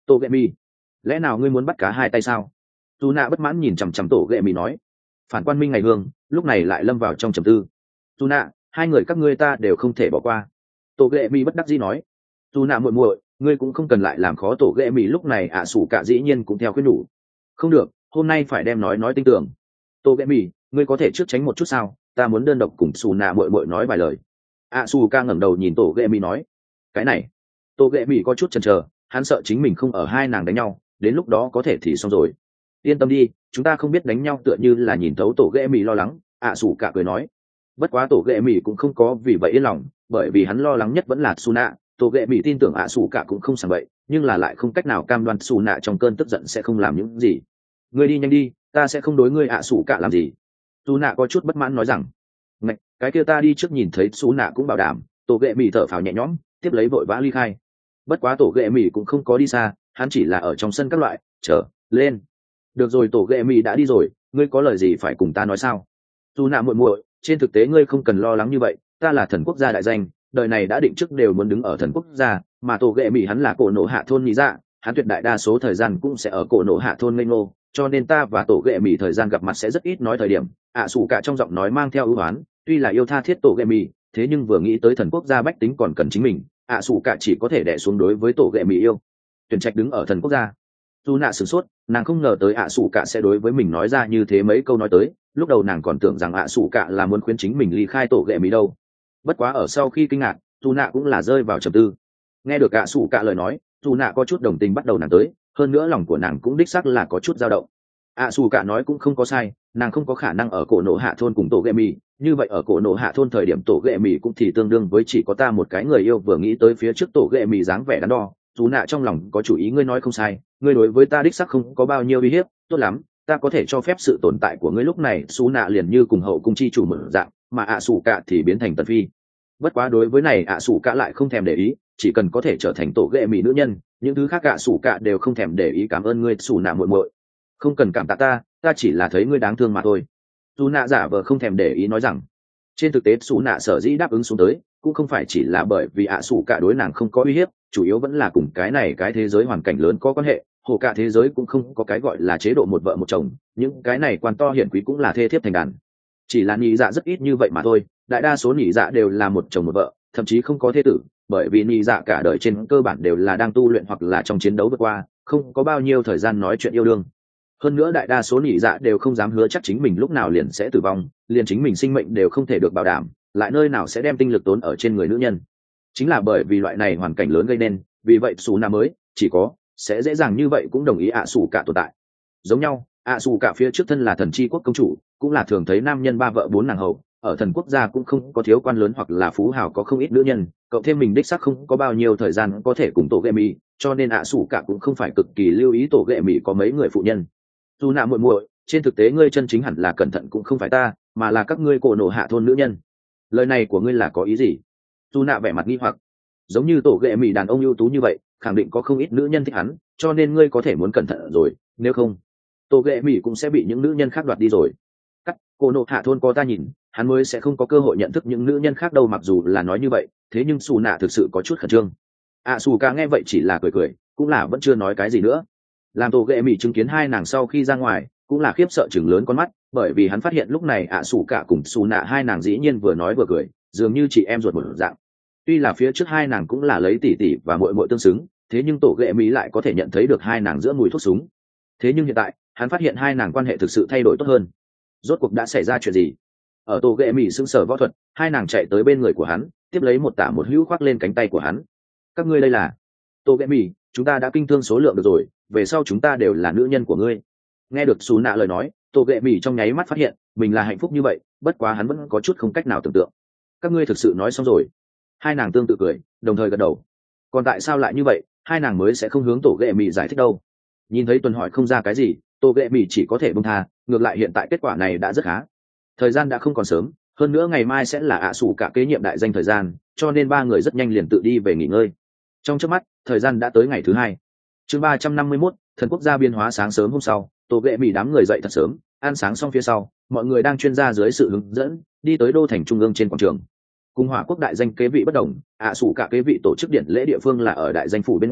Tổ ghệ mì, lẽ nào ngươi muốn bắt cá hai tay sao? Dù nạ bất mãn nhìn chằm chằm tổ ghệ mì nói. Phản quan minh ngày hương lúc này lại lâm vào trong trầm tư. Dù nạ, hai người các ngươi ta đều không thể bỏ qua. Tổ ghệ mì bất đắc dĩ nói. Dù nạ muội muội, ngươi cũng không cần lại làm khó tổ ghệ mì. Lúc này ạ sủ cả dĩ nhiên cũng theo khuyên nhủ. Không được, hôm nay phải đem nói nói tinh tưởng. Tổ ghệ mì, ngươi có thể trước tránh một chút sao? Ta muốn đơn độc cùng xù nạ muội muội nói vài lời. ạ sủ ca ngẩng đầu nhìn tổ ghệ mì nói. Cái này, tổ ghệ mì có chút chần chờ, hắn sợ chính mình không ở hai nàng đánh nhau, đến lúc đó có thể thì xong rồi. Yên tâm đi, chúng ta không biết đánh nhau, tựa như là nhìn thấu tổ ghệ mì lo lắng. ạ sủ cả cười nói. Bất quá tổ ghệ mì cũng không có vì vậy yên lòng, bởi vì hắn lo lắng nhất vẫn là xù nạ. Tổ ghệ mì tin tưởng ạ sủ cả cũng không sảng bậy, nhưng là lại không cách nào cam đoan xù nạ trong cơn tức giận sẽ không làm những gì. Ngươi đi nhanh đi, ta sẽ không đối ngươi ạ sủ cả làm gì. Xù nạ có chút bất mãn nói rằng. Ngạch, cái kia ta đi trước. Nhìn thấy xù nạ cũng bảo đảm, tổ ghệ mì thở phào nhẹ nhõm, tiếp lấy vội vã ly khai. Bất quá tổ ghệ mì cũng không có đi xa, hắn chỉ là ở trong sân các loại chờ lên. Được rồi, tổ ghệ mì đã đi rồi, ngươi có lời gì phải cùng ta nói sao? Dù nạ muội muội, trên thực tế ngươi không cần lo lắng như vậy, ta là thần quốc gia đại danh, đời này đã định trước đều muốn đứng ở thần quốc gia, mà tổ ghệ mì hắn là cổ nổ hạ thôn nhị dạ, hắn tuyệt đại đa số thời gian cũng sẽ ở cổ nổ hạ thôn ngây ngô, cho nên ta và tổ ghệ mì thời gian gặp mặt sẽ rất ít nói thời điểm. ạ à, sủ cả trong giọng nói mang theo ưu oán, tuy là yêu tha thiết tổ ghệ mì, thế nhưng vừa nghĩ tới thần quốc gia bách tính còn cần chính mình, ạ à, sủ cả chỉ có thể đè xuống đối với tổ ghệ mì yêu. Tuyển trạch đứng ở thần quốc gia. Dù nạ sửng sốt, nàng không ngờ tới ạ à sủ cả sẽ đối với mình nói ra như thế mấy câu nói tới, lúc đầu nàng còn tưởng rằng ạ à sủ cả là muốn khuyến chính mình ly khai tổ ghệ mì đâu. Bất quá ở sau khi kinh ngạc, dù nạ cũng là rơi vào trầm tư. Nghe được ạ à sủ cả lời nói, dù nạ có chút đồng tình bắt đầu nàng tới, hơn nữa lòng của nàng cũng đích xác là có chút dao động. ạ à sủ cả nói cũng không có sai, nàng không có khả năng ở cổ nổ hạ thôn cùng tổ ghệ mì, như vậy ở cổ nổ hạ thôn thời điểm tổ ghệ mì cũng thì tương đương với chỉ có ta một cái người yêu. Vừa nghĩ tới phía trước tổ ghệ mì dáng vẻ đắn đo, dù nạ trong lòng có chủ ý. Ngươi nói không sai, ngươi đối với ta đích sắc không có bao nhiêu uy hiếp, tốt lắm, ta có thể cho phép sự tồn tại của ngươi. Lúc này xú nạ liền như cùng hậu cung chi chủ mở dạng, mà ạ à sủ cả thì biến thành tần phi. Bất quá đối với này ạ à sủ cả lại không thèm để ý, chỉ cần có thể trở thành tổ ghệ mì nữ nhân, những thứ khác ạ à sủ cả đều không thèm để ý. Cảm ơn ngươi xù nạ muội muội, không cần cảm tạ ta, ta chỉ là thấy ngươi đáng thương mà thôi. Dù nạ giả vờ không thèm để ý nói rằng. Trên thực tế xù nạ sở dĩ đáp ứng xuống tới cũng không phải chỉ là bởi vì ạ à sủ cả đối nàng không có uy hiếp, chủ yếu vẫn là cùng cái này cái thế giới hoàn cảnh lớn có quan hệ. Hồ cả thế giới cũng không có cái gọi là chế độ một vợ một chồng, những cái này quan to hiển quý cũng là thê thiếp thành đàn, chỉ là nhị dạ rất ít như vậy mà thôi. Đại đa số nhị dạ đều là một chồng một vợ, thậm chí không có thê tử, bởi vì nhị dạ cả đời trên cơ bản đều là đang tu luyện hoặc là trong chiến đấu vượt qua, không có bao nhiêu thời gian nói chuyện yêu đương. Hơn nữa đại đa số nhị dạ đều không dám hứa chắc chính mình lúc nào liền sẽ tử vong, liền chính mình sinh mệnh đều không thể được bảo đảm, lại nơi nào sẽ đem tinh lực tốn ở trên người nữ nhân. Chính là bởi vì loại này hoàn cảnh lớn gây nên, vì vậy xù nạ mới chỉ có sẽ dễ dàng như vậy cũng đồng ý ạ à xù cả tồn tại. Giống nhau, ạ à xù cả phía trước thân là thần chi quốc công chủ, cũng là thường thấy nam nhân ba vợ bốn nàng hầu, ở thần quốc gia cũng không có thiếu quan lớn hoặc là phú hào, có không ít nữ nhân, cậu thêm mình đích xác không có bao nhiêu thời gian có thể cùng tổ ghệ mì, cho nên ạ à xù cả cũng không phải cực kỳ lưu ý tổ ghệ mì có mấy người phụ nhân. Dù nạ muội muội, trên thực tế ngươi chân chính hẳn là cẩn thận cũng không phải ta, mà là các ngươi cổ nổ hạ thôn nữ nhân. Lời này của ngươi là có ý gì? Dù nạ vẻ mặt nghi hoặc. Giống như tổ ghệ mì đàn ông ưu tú như vậy, khẳng định có không ít nữ nhân thích hắn, cho nên ngươi có thể muốn cẩn thận rồi, nếu không tổ ghệ mì cũng sẽ bị những nữ nhân khác đoạt đi rồi. Cắt, cổ nổ hạ thôn có ta nhìn, hắn mới sẽ không có cơ hội nhận thức những nữ nhân khác đâu. Mặc dù là nói như vậy, thế nhưng xù nạ thực sự có chút khẩn trương. À xù ca nghe vậy chỉ là cười cười, cũng là vẫn chưa nói cái gì nữa. Làm tổ ghệ mì chứng kiến hai nàng sau khi ra ngoài, cũng là khiếp sợ chừng lớn con mắt, bởi vì hắn phát hiện lúc này ạ à xù cả cùng xù nạ hai nàng dĩ nhiên vừa nói vừa cười, dường như chị em ruột một dạng. Tuy là phía trước hai nàng cũng là lấy tỷ tỷ và muội muội tương xứng, thế nhưng tổ ghệ mỹ lại có thể nhận thấy được hai nàng giữa mùi thuốc súng. Thế nhưng hiện tại hắn phát hiện hai nàng quan hệ thực sự thay đổi tốt hơn. Rốt cuộc đã xảy ra chuyện gì? Ở tổ ghệ mỹ sững sờ võ thuật, hai nàng chạy tới bên người của hắn, tiếp lấy một tả một hữu khoác lên cánh tay của hắn. Các ngươi đây là? Tổ ghệ mỹ, chúng ta đã kinh thương số lượng được rồi, về sau chúng ta đều là nữ nhân của ngươi. Nghe được xù nạ lời nói, tổ ghệ mỹ trong nháy mắt phát hiện mình là hạnh phúc như vậy, bất quá hắn vẫn có chút không cách nào tưởng tượng. Các ngươi thực sự nói xong rồi? Hai nàng tương tự cười, đồng thời gật đầu. Còn tại sao lại như vậy, hai nàng mới sẽ không hướng tổ ghệ mỹ giải thích đâu. Nhìn thấy tuần hỏi không ra cái gì, tổ ghệ mỹ chỉ có thể buông tha, ngược lại hiện tại kết quả này đã rất khá. Thời gian đã không còn sớm, hơn nữa ngày mai sẽ là ạ sủ cả kế nhiệm đại danh thời gian, cho nên ba người rất nhanh liền tự đi về nghỉ ngơi. Trong chớp mắt, thời gian đã tới ngày thứ hai. Chương ba trăm năm mươi mốt, thần quốc gia biên hóa. Sáng sớm hôm sau, tổ ghệ mỹ đám người dậy thật sớm, ăn sáng xong phía sau, mọi người đang chuyên gia dưới sự hướng dẫn đi tới đô thành trung ương trên quảng trường. Cùng hỏa quốc đại danh kế vị bất đồng, ạ sủ cả kế vị tổ chức điện lễ địa phương là ở đại danh phủ bên ngoài,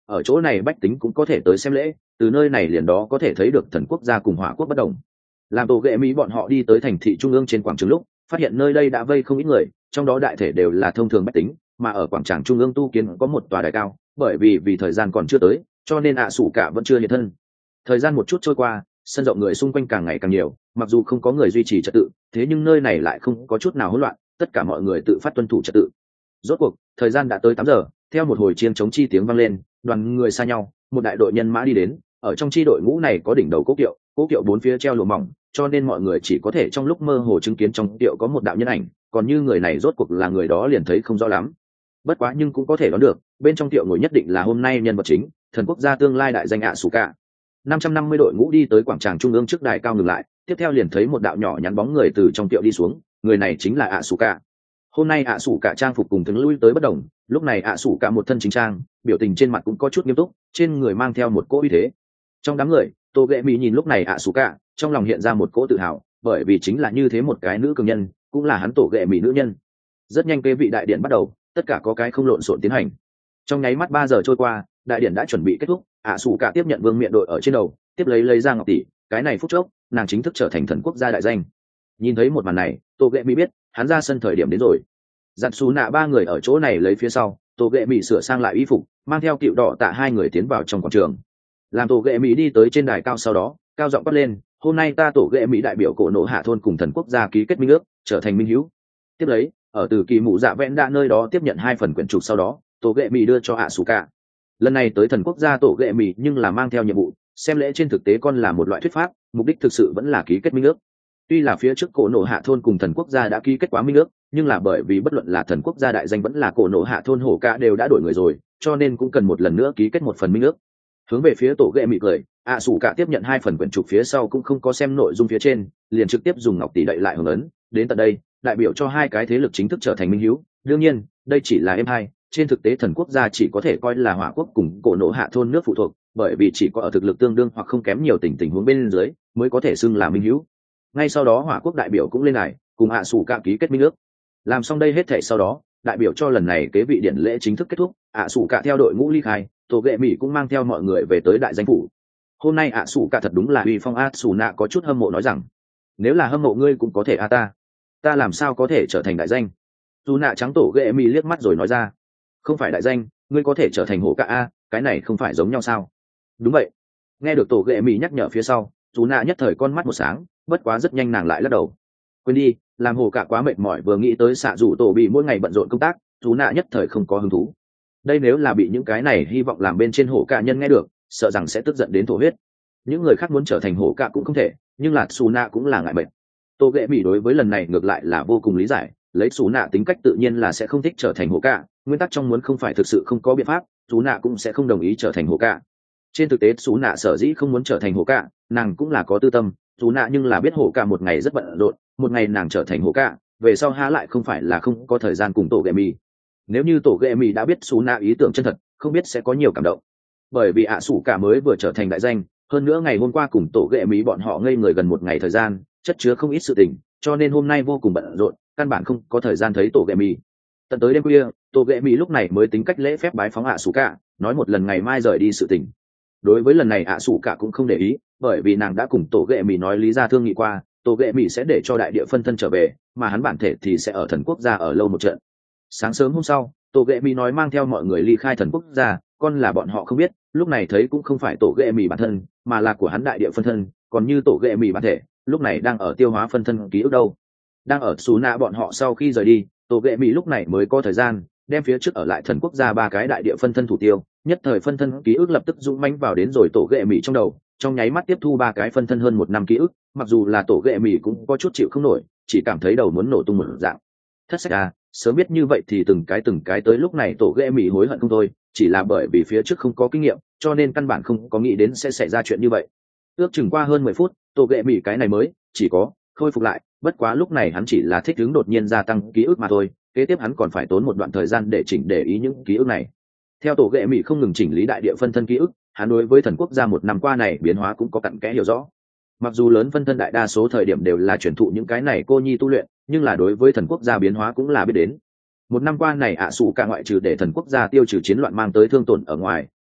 ở chỗ này bách tính cũng có thể tới xem lễ, từ nơi này liền đó có thể thấy được thần quốc gia cùng hỏa quốc bất đồng. Làm tổ ghệ mỹ bọn họ đi tới thành thị trung ương trên quảng trường lúc phát hiện nơi đây đã vây không ít người, trong đó đại thể đều là thông thường bách tính, mà ở quảng trường trung ương tu kiến có một tòa đài cao, bởi vì vì thời gian còn chưa tới cho nên ạ sủ cả vẫn chưa hiện thân. Thời gian một chút trôi qua, sân rộng người xung quanh càng ngày càng nhiều, mặc dù không có người duy trì trật tự, thế nhưng nơi này lại không có chút nào hỗn loạn, tất cả mọi người tự phát tuân thủ trật tự. Rốt cuộc thời gian đã tới tám giờ, theo một hồi chiêng chống chi tiếng vang lên, đoàn người xa nhau, một đại đội nhân mã đi đến. Ở trong chi đội ngũ này có đỉnh đầu cố kiệu, cố kiệu bốn phía treo lụa mỏng, cho nên mọi người chỉ có thể trong lúc mơ hồ chứng kiến trong kiệu có một đạo nhân ảnh, còn như người này rốt cuộc là người đó liền thấy không rõ lắm. Bất quá nhưng cũng có thể đoán được, bên trong kiệu ngồi nhất định là hôm nay nhân vật chính, thần quốc gia tương lai đại danh ạ sủ cả. năm trăm năm mươi đội ngũ đi tới quảng trường trung ương trước đài cao ngừng lại, tiếp theo liền thấy một đạo nhỏ nhắn bóng người từ trong kiệu đi xuống, người này chính là ạ sủ cả. Hôm nay ạ sủ cả trang phục cùng thường lui tới bất đồng, lúc này ạ sủ cả một thân chính trang, biểu tình trên mặt cũng có chút nghiêm túc, trên người mang theo một cỗ uy thế. Trong đám người, tô ghệ mỹ nhìn lúc này ạ sủ cả, trong lòng hiện ra một cỗ tự hào, bởi vì chính là như thế một cái nữ cường nhân, cũng là hắn tổ ghệ mỹ nữ nhân. Rất nhanh kế vị đại điện bắt đầu, tất cả có cái không lộn xộn tiến hành. Trong nháy mắt ba giờ trôi qua, đại điện đã chuẩn bị kết thúc, ạ sủ cả tiếp nhận vương miện đội ở trên đầu, tiếp lấy lấy ra ngọc tỷ, cái này phút chốc, nàng chính thức trở thành thần quốc gia đại danh. Nhìn thấy một màn này, tô ghệ mỹ biết hắn ra sân thời điểm đến rồi. Dặn xù nạ ba người ở chỗ này lấy phía sau, tô ghệ mỹ sửa sang lại y phục, mang theo cựu đỏ tạ hai người tiến vào trong quảng trường. Làm tổ ghệ mỹ đi tới trên đài cao sau đó, cao giọng quát lên, hôm nay ta tổ ghệ mỹ đại biểu cổ nộ hạ thôn cùng thần quốc gia ký kết minh ước, trở thành minh hữu. Tiếp lấy, ở từ kỳ mụ dạ vẽn đã nơi đó tiếp nhận hai phần quyển trục sau đó, tổ ghệ mỹ đưa cho ạ sủ cả. Lần này tới thần quốc gia tổ ghệ mỹ nhưng là mang theo nhiệm vụ, xem lễ trên thực tế con là một loại thuyết pháp, mục đích thực sự vẫn là ký kết minh ước. Tuy là phía trước cổ nộ hạ thôn cùng thần quốc gia đã ký kết quá minh ước, nhưng là bởi vì bất luận là thần quốc gia đại danh vẫn là cổ nộ hạ thôn hổ cả đều đã đổi người rồi, cho nên cũng cần một lần nữa ký kết một phần minh ước. Hướng về phía tổ ghệ mị cười, ạ sủ cả tiếp nhận hai phần quyển trục phía sau cũng không có xem nội dung phía trên, liền trực tiếp dùng ngọc tỷ đậy lại hưởng ấn. Đến tận đây, đại biểu cho hai cái thế lực chính thức trở thành minh hữu. Đương nhiên, đây chỉ là em hai, trên thực tế thần quốc gia chỉ có thể coi là hỏa quốc cùng cổ nộ hạ thôn nước phụ thuộc, bởi vì chỉ có ở thực lực tương đương hoặc không kém nhiều tình tình huống bên dưới mới có thể xưng là minh hữu. Ngay sau đó hỏa quốc đại biểu cũng lên này, cùng ạ sủ cả ký kết minh ước. Làm xong đây hết thảy sau đó, đại biểu cho lần này kế vị điện lễ chính thức kết thúc, ạ sủ cả theo đội ngũ ly khai, tổ ghệ mỹ cũng mang theo mọi người về tới đại danh phủ. Hôm nay ạ sủ cả thật đúng là uy phong. A sủ nạ có chút hâm mộ nói rằng, nếu là hâm mộ ngươi cũng có thể a ta ta làm sao có thể trở thành đại danh. Dù nạ trắng tổ ghệ mỹ liếc mắt rồi nói ra, không phải đại danh, ngươi có thể trở thành hổ cả a, cái này không phải giống nhau sao? Đúng vậy. Nghe được tổ ghệ mỹ nhắc nhở phía sau, dù nạ nhất thời con mắt một sáng, bất quá rất nhanh nàng lại lắc đầu. Quên đi, làm hổ cả quá mệt mỏi, vừa nghĩ tới xạ rủ tổ bị mỗi ngày bận rộn công tác, dù nạ nhất thời không có hứng thú. Đây nếu là bị những cái này hy vọng làm bên trên hổ cả nhân nghe được, sợ rằng sẽ tức giận đến thổ huyết. Những người khác muốn trở thành hổ cả cũng không thể, nhưng là xù nạ cũng là ngại mệt. Tô ghệ mỹ đối với lần này ngược lại là vô cùng lý giải, lấy xù nạ tính cách tự nhiên là sẽ không thích trở thành hổ cả, nguyên tắc trong muốn không phải thực sự không có biện pháp, xù nạ cũng sẽ không đồng ý trở thành hổ cả. Trên thực tế xù nạ sở dĩ không muốn trở thành hổ cả, nàng cũng là có tư tâm, xù nạ nhưng là biết hổ cả một ngày rất bận rộn, một ngày nàng trở thành hổ cả, về sau há lại không phải là không có thời gian cùng tổ ghệ mỹ. Nếu như tổ ghệ mỹ đã biết xù nạ ý tưởng chân thật, không biết sẽ có nhiều cảm động. Bởi vì ạ sủ cả mới vừa trở thành đại danh, hơn nữa ngày hôm qua cùng tổ ghệ mỹ bọn họ ngây người gần một ngày thời gian, chất chứa không ít sự tình, cho nên hôm nay vô cùng bận rộn, căn bản không có thời gian thấy tổ ghệ mỹ. Tận tới đêm khuya, tổ ghệ mỹ lúc này mới tính cách lễ phép bái phóng ạ sủ cả, nói một lần ngày mai rời đi sự tình. Đối với lần này ạ sủ cả cũng không để ý, bởi vì nàng đã cùng tổ ghệ mỹ nói lý ra thương nghị qua, tổ ghệ mỹ sẽ để cho đại địa phân thân trở về, mà hắn bản thể thì sẽ ở thần quốc gia ở lâu một trận. Sáng sớm hôm sau, tổ ghệ mỹ nói mang theo mọi người ly khai thần quốc gia, con là bọn họ không biết, lúc này thấy cũng không phải tổ ghệ mỹ bản thân, mà là của hắn đại địa phân thân, còn như tổ ghệ mỹ bản thể, lúc này đang ở tiêu hóa phân thân ký ức đâu. Đang ở xù nạ bọn họ sau khi rời đi, tổ ghệ mỹ lúc này mới có thời gian đem phía trước ở lại thần quốc gia ba cái đại địa phân thân thủ tiêu, nhất thời phân thân ký ức lập tức dũng mãnh vào đến rồi tổ ghệ mỹ trong đầu, trong nháy mắt tiếp thu ba cái phân thân hơn một năm ký ức, mặc dù là tổ ghệ mỹ cũng có chút chịu không nổi, chỉ cảm thấy đầu muốn nổ tung một dạng. Thất sách à, sớm biết như vậy thì từng cái từng cái tới lúc này tổ ghệ mỹ hối hận không thôi, chỉ là bởi vì phía trước không có kinh nghiệm, cho nên căn bản không có nghĩ đến sẽ xảy ra chuyện như vậy. Ước chừng qua hơn mười phút, tổ ghệ mỹ cái này mới chỉ có khôi phục lại, bất quá lúc này hắn chỉ là thích ứng đột nhiên gia tăng ký ức mà thôi, kế tiếp hắn còn phải tốn một đoạn thời gian để chỉnh để ý những ký ức này. Theo tổ ghệ mỹ không ngừng chỉnh lý đại địa phân thân ký ức, hắn đối với thần quốc gia một năm qua này biến hóa cũng có cặn kẽ hiểu rõ. Mặc dù lớn phân thân đại đa số thời điểm đều là truyền thụ những cái này cô nhi tu luyện, nhưng là đối với thần quốc gia biến hóa cũng là biết đến. Một năm qua này ạ sủ cả ngoại trừ để thần quốc gia tiêu trừ chiến loạn mang tới thương tổn ở ngoài,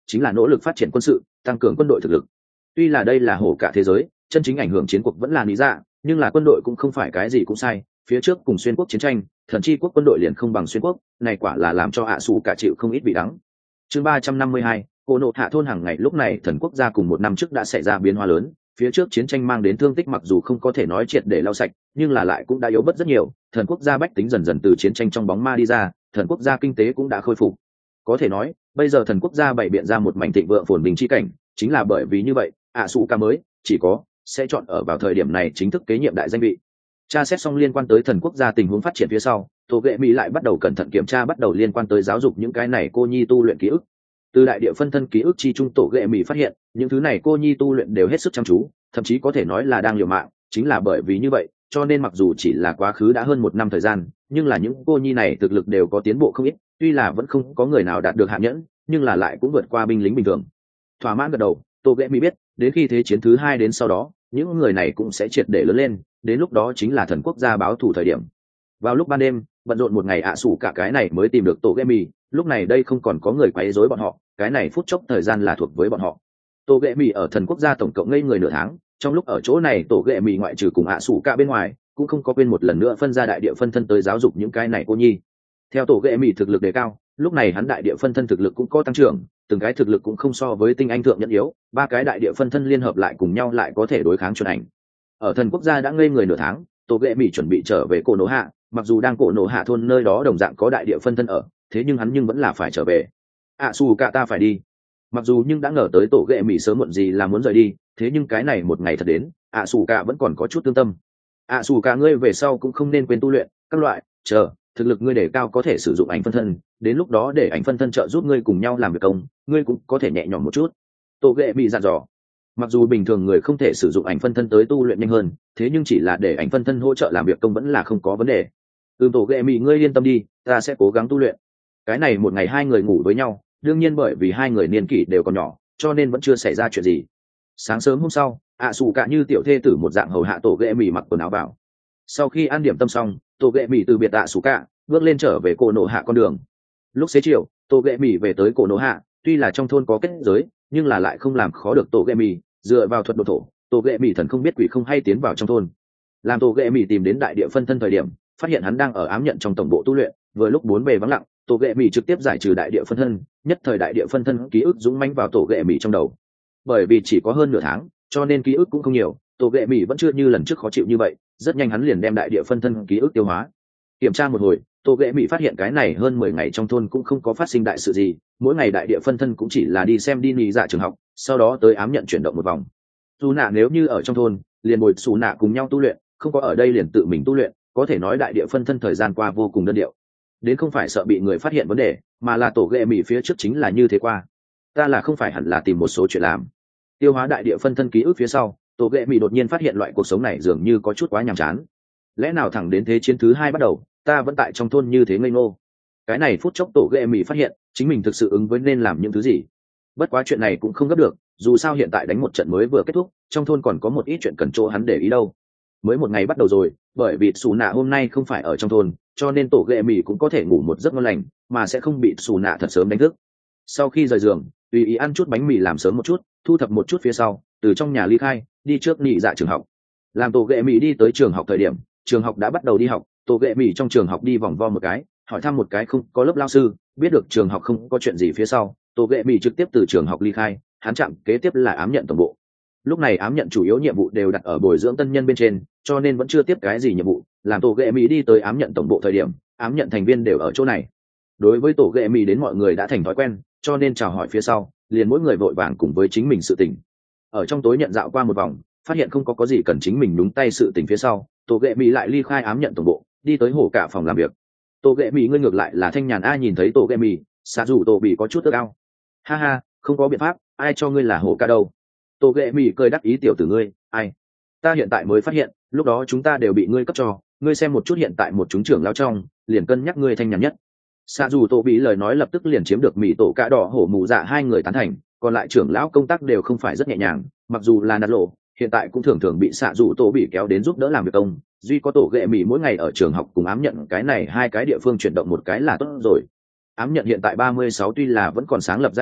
chính là nỗ lực phát triển quân sự, tăng cường quân đội thực lực. Tuy là đây là hổ cả thế giới, chân chính ảnh hưởng chiến cuộc vẫn là lý dạ, nhưng là quân đội cũng không phải cái gì cũng sai. Phía trước cùng xuyên quốc chiến tranh, thần chi quốc quân đội liền không bằng xuyên quốc, này quả là làm cho ạ sủ cả chịu không ít vị đắng. Chương ba trăm năm mươi hai, cô nộ hạ thôn hàng ngày. Lúc này thần quốc gia cùng một năm trước đã xảy ra biến hóa lớn, phía trước chiến tranh mang đến thương tích mặc dù không có thể nói triệt để lau sạch, nhưng là lại cũng đã yếu bớt rất nhiều. Thần quốc gia bách tính dần dần từ chiến tranh trong bóng ma đi ra, thần quốc gia kinh tế cũng đã khôi phục. Có thể nói, bây giờ thần quốc gia bày biện ra một mảnh thịnh vượng phồn bình chi cảnh, chính là bởi vì như vậy, ạ sủ cả mới chỉ có sẽ chọn ở vào thời điểm này chính thức kế nhiệm đại danh vị. Tra xét xong liên quan tới thần quốc gia tình huống phát triển phía sau, tổ ghệ mỹ lại bắt đầu cẩn thận kiểm tra bắt đầu liên quan tới giáo dục những cái này cô nhi tu luyện ký ức. Từ đại địa phân thân ký ức chi trung, tổ ghệ mỹ phát hiện những thứ này cô nhi tu luyện đều hết sức chăm chú, thậm chí có thể nói là đang liều mạng. Chính là bởi vì như vậy, cho nên mặc dù chỉ là quá khứ đã hơn một năm thời gian, nhưng là những cô nhi này thực lực đều có tiến bộ không ít. Tuy là vẫn không có người nào đạt được hạng nhẫn, nhưng là lại cũng vượt qua binh lính bình thường. Thỏa mãn gật đầu, tổ ghệ mỹ biết đến khi thế chiến thứ hai đến sau đó, những người này cũng sẽ triệt để lớn lên, đến lúc đó chính là thần quốc gia báo thù thời điểm. Vào lúc ban đêm, bận rộn một ngày ạ sủ cả cái này mới tìm được tổ ghệ mì. Lúc này đây không còn có người quấy rối bọn họ, cái này phút chốc thời gian là thuộc với bọn họ. Tổ ghệ mì ở thần quốc gia tổng cộng ngây người nửa tháng, trong lúc ở chỗ này tổ ghệ mì ngoại trừ cùng ạ sủ cả bên ngoài, cũng không có quên một lần nữa phân ra đại địa phân thân tới giáo dục những cái này cô nhi. Theo tổ ghệ mì thực lực đề cao, lúc này hắn đại địa phân thân thực lực cũng có tăng trưởng, từng cái thực lực cũng không so với tinh anh thượng nhẫn yếu, ba cái đại địa phân thân liên hợp lại cùng nhau lại có thể đối kháng chuẩn ảnh. Ở thần quốc gia đã ngây người nửa tháng, tổ ghệ mỹ chuẩn bị trở về cổ nổ hạ, mặc dù đang cổ nổ hạ thôn nơi đó đồng dạng có đại địa phân thân ở, thế nhưng hắn nhưng vẫn là phải trở về. ạ xù cả ta phải đi. Mặc dù nhưng đã ngờ tới tổ ghệ mỹ sớm muộn gì là muốn rời đi, thế nhưng cái này một ngày thật đến, ạ xù cả vẫn còn có chút tương tâm. ạ xù cả ngươi về sau cũng không nên quên tu luyện các loại, chờ thực lực ngươi để cao có thể sử dụng ảnh phân thân, đến lúc đó để ảnh phân thân trợ giúp ngươi cùng nhau làm việc công, ngươi cũng có thể nhẹ nhõm một chút. Tổ ghệ mỹ dặn dò. Mặc dù bình thường người không thể sử dụng ảnh phân thân tới tu luyện nhanh hơn, thế nhưng chỉ là để ảnh phân thân hỗ trợ làm việc công vẫn là không có vấn đề. Ừm, tổ ghệ mỹ ngươi yên tâm đi, ta sẽ cố gắng tu luyện. Cái này một ngày hai người ngủ với nhau, đương nhiên bởi vì hai người niên kỷ đều còn nhỏ, cho nên vẫn chưa xảy ra chuyện gì. Sáng sớm hôm sau, ạ sủ cả như tiểu thê tử một dạng hầu hạ tổ ghệ mỹ mặc quần áo vào. Sau khi ăn điểm tâm xong, tổ ghệ mỹ từ biệt ạ sủ cả, bước lên trở về cổ nổ hạ con đường. Lúc xế chiều, tổ ghệ mỹ về tới cổ nổ hạ, tuy là trong thôn có kết giới, nhưng là lại không làm khó được tổ ghệ mỹ. Dựa vào thuật độ thổ, tổ ghệ mỹ thần không biết quỷ không hay tiến vào trong thôn. Làm tổ ghệ mỹ tìm đến đại địa phân thân thời điểm, phát hiện hắn đang ở ám nhận trong tổng bộ tu luyện. Vừa lúc bốn bề vắng lặng, tổ ghệ mỹ trực tiếp giải trừ đại địa phân thân, nhất thời đại địa phân thân ký ức dũng mãnh vào tổ ghệ mỹ trong đầu. Bởi vì chỉ có hơn nửa tháng, cho nên ký ức cũng không nhiều, tổ ghệ mỹ vẫn chưa như lần trước khó chịu như vậy, rất nhanh hắn liền đem đại địa phân thân ký ức tiêu hóa. Kiểm tra một hồi, tổ ghệ mỹ phát hiện cái này hơn mười ngày trong thôn cũng không có phát sinh đại sự gì, mỗi ngày đại địa phân thân cũng chỉ là đi xem đi nghỉ dạ trường học, sau đó tới ám nhận chuyển động một vòng. Dù nạ nếu như ở trong thôn, liền bồi xù nạ cùng nhau tu luyện, không có ở đây liền tự mình tu luyện, có thể nói đại địa phân thân thời gian qua vô cùng đơn điệu. Đến không phải sợ bị người phát hiện vấn đề, mà là tổ ghệ mỹ phía trước chính là như thế qua. Ta là không phải hẳn là tìm một số chuyện làm. Tiêu hóa đại địa phân thân ký ức phía sau, tổ ghệ mỹ đột nhiên phát hiện loại cuộc sống này dường như có chút quá nhàm chán. Lẽ nào thẳng đến thế chiến thứ hai bắt đầu, ta vẫn tại trong thôn như thế ngây ngô? Cái này phút chốc tổ ghệ mỹ phát hiện chính mình thực sự ứng với nên làm những thứ gì. Bất quá chuyện này cũng không gấp được, dù sao hiện tại đánh một trận mới vừa kết thúc, trong thôn còn có một ít chuyện cần chỗ hắn để ý đâu. Mới một ngày bắt đầu rồi, bởi vì xù nạ hôm nay không phải ở trong thôn, cho nên tổ ghệ mỹ cũng có thể ngủ một giấc ngon lành, mà sẽ không bị xù nạ thật sớm đánh thức. Sau khi rời giường, tùy ý ăn chút bánh mì làm sớm một chút, thu thập một chút phía sau, từ trong nhà ly khai, đi trước nghỉ dạ trường học. Làm tổ ghệ mỹ đi tới trường học thời điểm, trường học đã bắt đầu đi học, tổ ghệ mỹ trong trường học đi vòng vo một cái, hỏi thăm một cái không có lớp lao sư, biết được trường học không có chuyện gì phía sau, tổ ghệ mỹ trực tiếp từ trường học ly khai, hắn chạm kế tiếp là ám nhận tổng bộ. Lúc này ám nhận chủ yếu nhiệm vụ đều đặt ở bồi dưỡng tân nhân bên trên, cho nên vẫn chưa tiếp cái gì nhiệm vụ. Làm tổ ghệ mỹ đi tới ám nhận tổng bộ thời điểm, ám nhận thành viên đều ở chỗ này. Đối với tổ ghệ mỹ đến mọi người đã thành thói quen, cho nên chào hỏi phía sau, liền mỗi người vội vàng cùng với chính mình sự tình. Ở trong tối nhận dạo qua một vòng, phát hiện không có có gì cần chính mình đúng tay sự tình phía sau, tổ ghệ mỹ lại ly khai ám nhận tổng bộ, đi tới hổ cả phòng làm việc. Tổ ghệ mỹ ngươi ngược lại là thanh nhàn a. Nhìn thấy tổ ghệ mỹ, xạ dù tổ bị có chút ước ao. Ha ha, không có biện pháp, ai cho ngươi là hổ cả đâu. Tổ ghệ mỹ cười đắc ý, tiểu tử ngươi, ai? Ta hiện tại mới phát hiện, lúc đó chúng ta đều bị ngươi cấp cho, ngươi xem một chút hiện tại một chúng trưởng lao trong, liền cân nhắc ngươi thanh nhàn nhất. Xạ dù tổ bị lời nói lập tức liền chiếm được mỹ tổ cả đỏ hổ mù dạ hai người tán thành, còn lại trưởng lão công tác đều không phải rất nhẹ nhàng, mặc dù là nạt lộ, hiện tại cũng thường thường bị xạ dù tổ bị kéo đến giúp đỡ làm việc công, duy có tổ ghệ mỹ mỗi ngày ở trường học cùng ám nhận cái này hai cái địa phương chuyển động một cái là tốt rồi. Ám nhận hiện tại ba mươi sáu tuy là vẫn còn sáng lập giai đoạn,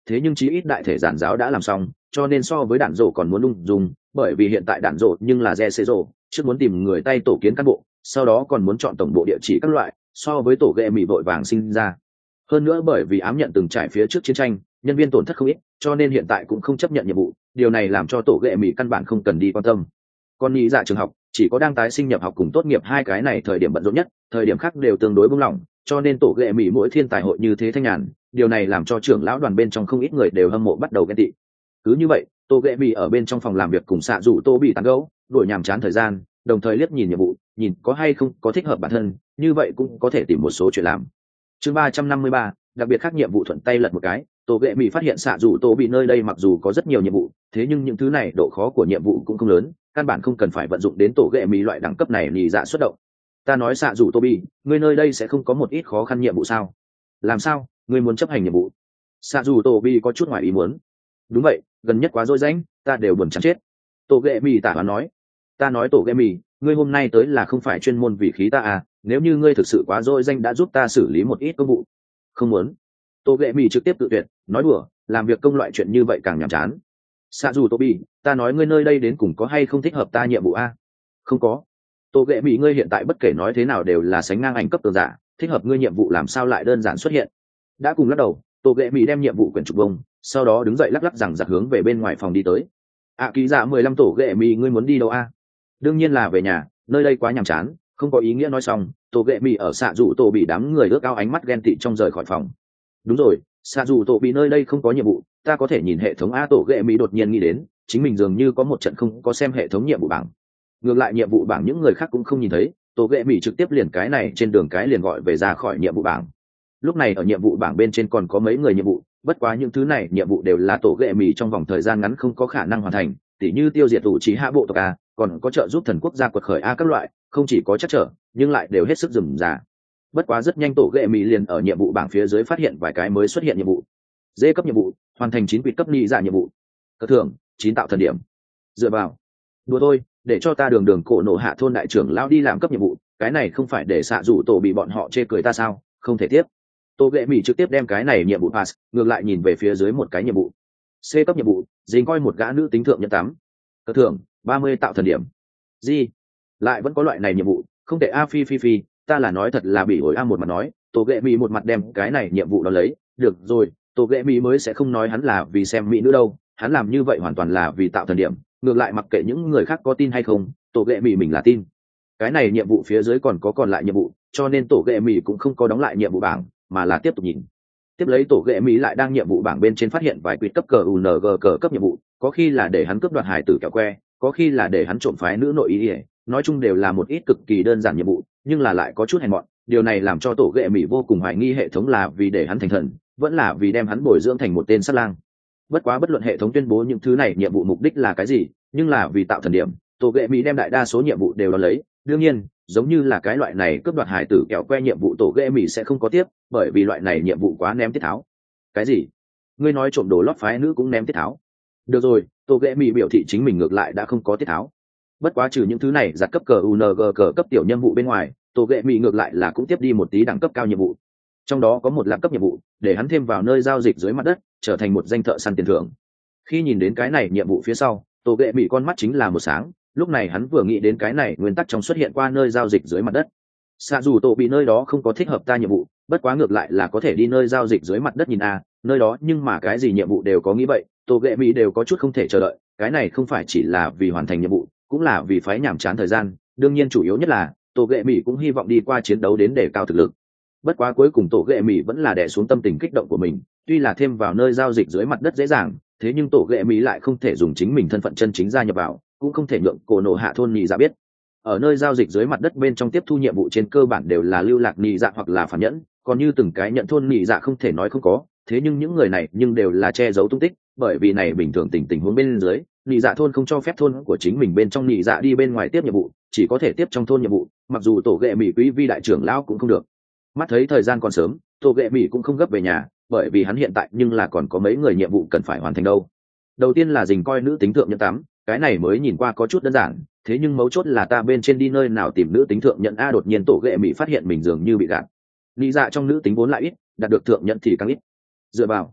thế nhưng chí ít đại thể giản giáo đã làm xong, cho nên so với đạn rổ còn muốn ung dung, bởi vì hiện tại đạn rổ nhưng là re xê rổ, trước muốn tìm người tay tổ kiến cán bộ, sau đó còn muốn chọn tổng bộ địa chỉ các loại, so với tổ ghệ mỹ vội vàng sinh ra. Hơn nữa bởi vì ám nhận từng trải phía trước chiến tranh, nhân viên tổn thất không ít, cho nên hiện tại cũng không chấp nhận nhiệm vụ, điều này làm cho tổ ghệ mỹ căn bản không cần đi quan tâm. Còn nghĩ dạ trường học chỉ có đang tái sinh nhập học cùng tốt nghiệp hai cái này thời điểm bận rộn nhất, thời điểm khác đều tương đối buông lỏng, cho nên tổ ghệ mỹ mỗi thiên tài hội như thế thanh nhàn, điều này làm cho trưởng lão đoàn bên trong không ít người đều hâm mộ bắt đầu ghen tị. Cứ như vậy, tổ ghệ mỹ ở bên trong phòng làm việc cùng xạ rủ tô bị tán gẫu, đổi nhàm chán thời gian, đồng thời liếc nhìn nhiệm vụ, nhìn có hay không có thích hợp bản thân, như vậy cũng có thể tìm một số chuyện làm. Chương ba trăm năm mươi ba, đặc biệt khác nhiệm vụ thuận tay lật một cái, tổ ghệ mỹ phát hiện xạ rủ tô bị nơi đây mặc dù có rất nhiều nhiệm vụ, thế nhưng những thứ này độ khó của nhiệm vụ cũng không lớn, căn bản không cần phải vận dụng đến tổ ghệ mỹ loại đẳng cấp này nhị dạ xuất động. Ta nói xạ rủ tô bị, ngươi nơi đây sẽ không có một ít khó khăn nhiệm vụ sao? Làm sao, ngươi muốn chấp hành nhiệm vụ? Xạ rủ tô bị có chút ngoài ý muốn. Đúng vậy, gần nhất quá dối rãnh, ta đều buồn chán chết. Tổ ghệ mỹ tả hoán nói. Ta nói tổ ghệ mỹ, ngươi hôm nay tới là không phải chuyên môn vì khí ta à? Nếu như ngươi thực sự quá dối danh đã giúp ta xử lý một ít công vụ. Không muốn. Tổ ghệ mỹ trực tiếp tự tuyệt, nói đùa, làm việc công loại chuyện như vậy càng nhàm chán. Xạ dù tô bị, ta nói ngươi nơi đây đến cùng có hay không thích hợp ta nhiệm vụ a? Không có. Tổ ghệ mỹ, ngươi hiện tại bất kể nói thế nào đều là sánh ngang ảnh cấp tường giả, thích hợp ngươi nhiệm vụ làm sao lại đơn giản xuất hiện? Đã cùng lắc đầu, tổ ghệ mỹ đem nhiệm vụ quyển trục bông, sau đó đứng dậy lắc lắc rằng giặc hướng về bên ngoài phòng đi tới. À ký giả mười lăm, tổ ghệ mỹ, ngươi muốn đi đâu a? Đương nhiên là về nhà, nơi đây quá nhàm chán, không có ý nghĩa. Nói xong, tổ ghệ mỹ ở xạ dù tổ bị đám người ước ao ánh mắt ghen tị trong rời khỏi phòng. Đúng rồi, xạ dù tổ bị nơi đây không có nhiệm vụ, ta có thể nhìn hệ thống a. Tổ ghệ mỹ đột nhiên nghĩ đến chính mình dường như có một trận không có xem hệ thống nhiệm vụ bảng, ngược lại nhiệm vụ bảng những người khác cũng không nhìn thấy, tổ ghệ mỹ trực tiếp liền cái này trên đường cái liền gọi về ra khỏi nhiệm vụ bảng. Lúc này ở nhiệm vụ bảng bên trên còn có mấy người nhiệm vụ, bất quá những thứ này nhiệm vụ đều là tổ ghệ mỹ trong vòng thời gian ngắn không có khả năng hoàn thành, tỉ như tiêu diệt ủ trí hạ bộ tộc a, còn có trợ giúp thần quốc gia quật khởi a các loại, không chỉ có chắc trở nhưng lại đều hết sức rườm rà. Bất quá rất nhanh tổ ghệ mỹ liền ở nhiệm vụ bảng phía dưới phát hiện vài cái mới xuất hiện nhiệm vụ. Dê cấp nhiệm vụ, hoàn thành chín quỵt cấp ni dạ nhiệm vụ. Cất thưởng chín tạo thần điểm. Dựa vào, đùa thôi, để cho ta đường đường cổ nổ hạ thôn đại trưởng lao đi làm cấp nhiệm vụ, cái này không phải để xạ rủ tổ bị bọn họ chê cười ta sao? Không thể tiếp. Tổ ghệ mỹ trực tiếp đem cái này nhiệm vụ pass, ngược lại nhìn về phía dưới một cái nhiệm vụ. C cấp nhiệm vụ, dính coi một gã nữ tính thượng nhân tám. Cất thưởng ba mươi tạo thần điểm. Gì? Lại vẫn có loại này nhiệm vụ, không thể a. Phi phi phi, ta là nói thật là bị ổi a. Một mặt nói, tổ ghệ mỹ một mặt đem cái này nhiệm vụ đó lấy. Được rồi, tổ ghệ mỹ mới sẽ không nói hắn là vì xem mỹ nữ đâu, hắn làm như vậy hoàn toàn là vì tạo thần điểm, ngược lại mặc kệ những người khác có tin hay không, tổ ghệ mỹ mình là tin. Cái này nhiệm vụ phía dưới còn có còn lại nhiệm vụ, cho nên tổ ghệ mỹ cũng không có đóng lại nhiệm vụ bảng mà là tiếp tục nhìn. Tiếp lấy tổ ghệ mỹ lại đang nhiệm vụ bảng bên trên phát hiện vài quyệt cấp cờ u en giê cờ cấp nhiệm vụ, có khi là để hắn cướp đoạt hải tử kẹo que, có khi là để hắn trộm phái nữ nội ý ỉa, nói chung đều là một ít cực kỳ đơn giản nhiệm vụ, nhưng là lại có chút hèn mọn. Điều này làm cho tổ ghệ mỹ vô cùng hoài nghi hệ thống là vì để hắn thành thần, vẫn là vì đem hắn bồi dưỡng thành một tên sát lang. Bất quá bất luận hệ thống tuyên bố những thứ này nhiệm vụ mục đích là cái gì, nhưng là vì tạo thần điểm, tổ ghệ mỹ đem đại đa số nhiệm vụ đều đón lấy. Đương nhiên, giống như là cái loại này cướp đoạt hải tử kẹo que nhiệm vụ tổ ghệ mỹ sẽ không có tiếp, bởi vì loại này nhiệm vụ quá ném tiết tháo. Cái gì? Ngươi nói trộm đồ lót phái nữ cũng ném tiết tháo? Được rồi, tổ ghệ mỹ biểu thị chính mình ngược lại đã không có tiết tháo. Bất quá trừ những thứ này giặt cấp cờ u en giê cờ cấp tiểu nhiệm vụ bên ngoài, tổ ghệ mỹ ngược lại là cũng tiếp đi một tí đẳng cấp cao nhiệm vụ. Trong đó có một lạc cấp nhiệm vụ để hắn thêm vào nơi giao dịch dưới mặt đất, trở thành một danh thợ săn tiền thưởng. Khi nhìn đến cái này nhiệm vụ phía sau, tổ ghệ mỹ con mắt chính là một sáng. Lúc này hắn vừa nghĩ đến cái này nguyên tắc trong xuất hiện qua nơi giao dịch dưới mặt đất. Xạ dù tổ bị nơi đó không có thích hợp ta nhiệm vụ, bất quá ngược lại là có thể đi nơi giao dịch dưới mặt đất nhìn a, nơi đó nhưng mà cái gì nhiệm vụ đều có. Nghĩ vậy, tổ ghệ mỹ đều có chút không thể chờ đợi. Cái này không phải chỉ là vì hoàn thành nhiệm vụ, cũng là vì phái nhàm chán thời gian. Đương nhiên chủ yếu nhất là tổ ghệ mỹ cũng hy vọng đi qua chiến đấu đến để cao thực lực. Bất quá cuối cùng tổ ghệ mỹ vẫn là đè xuống tâm tình kích động của mình, tuy là thêm vào nơi giao dịch dưới mặt đất dễ dàng, thế nhưng tổ ghệ mỹ lại không thể dùng chính mình thân phận chân chính gia nhập vào, cũng không thể nhượng cổ nổ hạ thôn nhị dạ biết. Ở nơi giao dịch dưới mặt đất bên trong tiếp thu nhiệm vụ trên cơ bản đều là lưu lạc nhị dạ hoặc là phản nhẫn, còn như từng cái nhận thôn nhị dạ không thể nói không có, thế nhưng những người này nhưng đều là che giấu tung tích, bởi vì này bình thường tình tình huống bên dưới, nhị dạ thôn không cho phép thôn của chính mình bên trong nhị dạ đi bên ngoài tiếp nhiệm vụ, chỉ có thể tiếp trong thôn nhiệm vụ, mặc dù tổ ghệ mỹ quý vi đại trưởng lão cũng không được. Mắt thấy thời gian còn sớm, tổ ghệ mỹ cũng không gấp về nhà, bởi vì hắn hiện tại nhưng là còn có mấy người nhiệm vụ cần phải hoàn thành đâu. Đầu tiên là dình coi nữ tính thượng nhân tám, cái này mới nhìn qua có chút đơn giản, thế nhưng mấu chốt là ta bên trên đi nơi nào tìm nữ tính thượng nhận a. Đột nhiên tổ ghệ mỹ phát hiện mình dường như bị gạt. Lý dạ trong nữ tính vốn lại ít, đạt được thượng nhận thì càng ít. Dựa vào,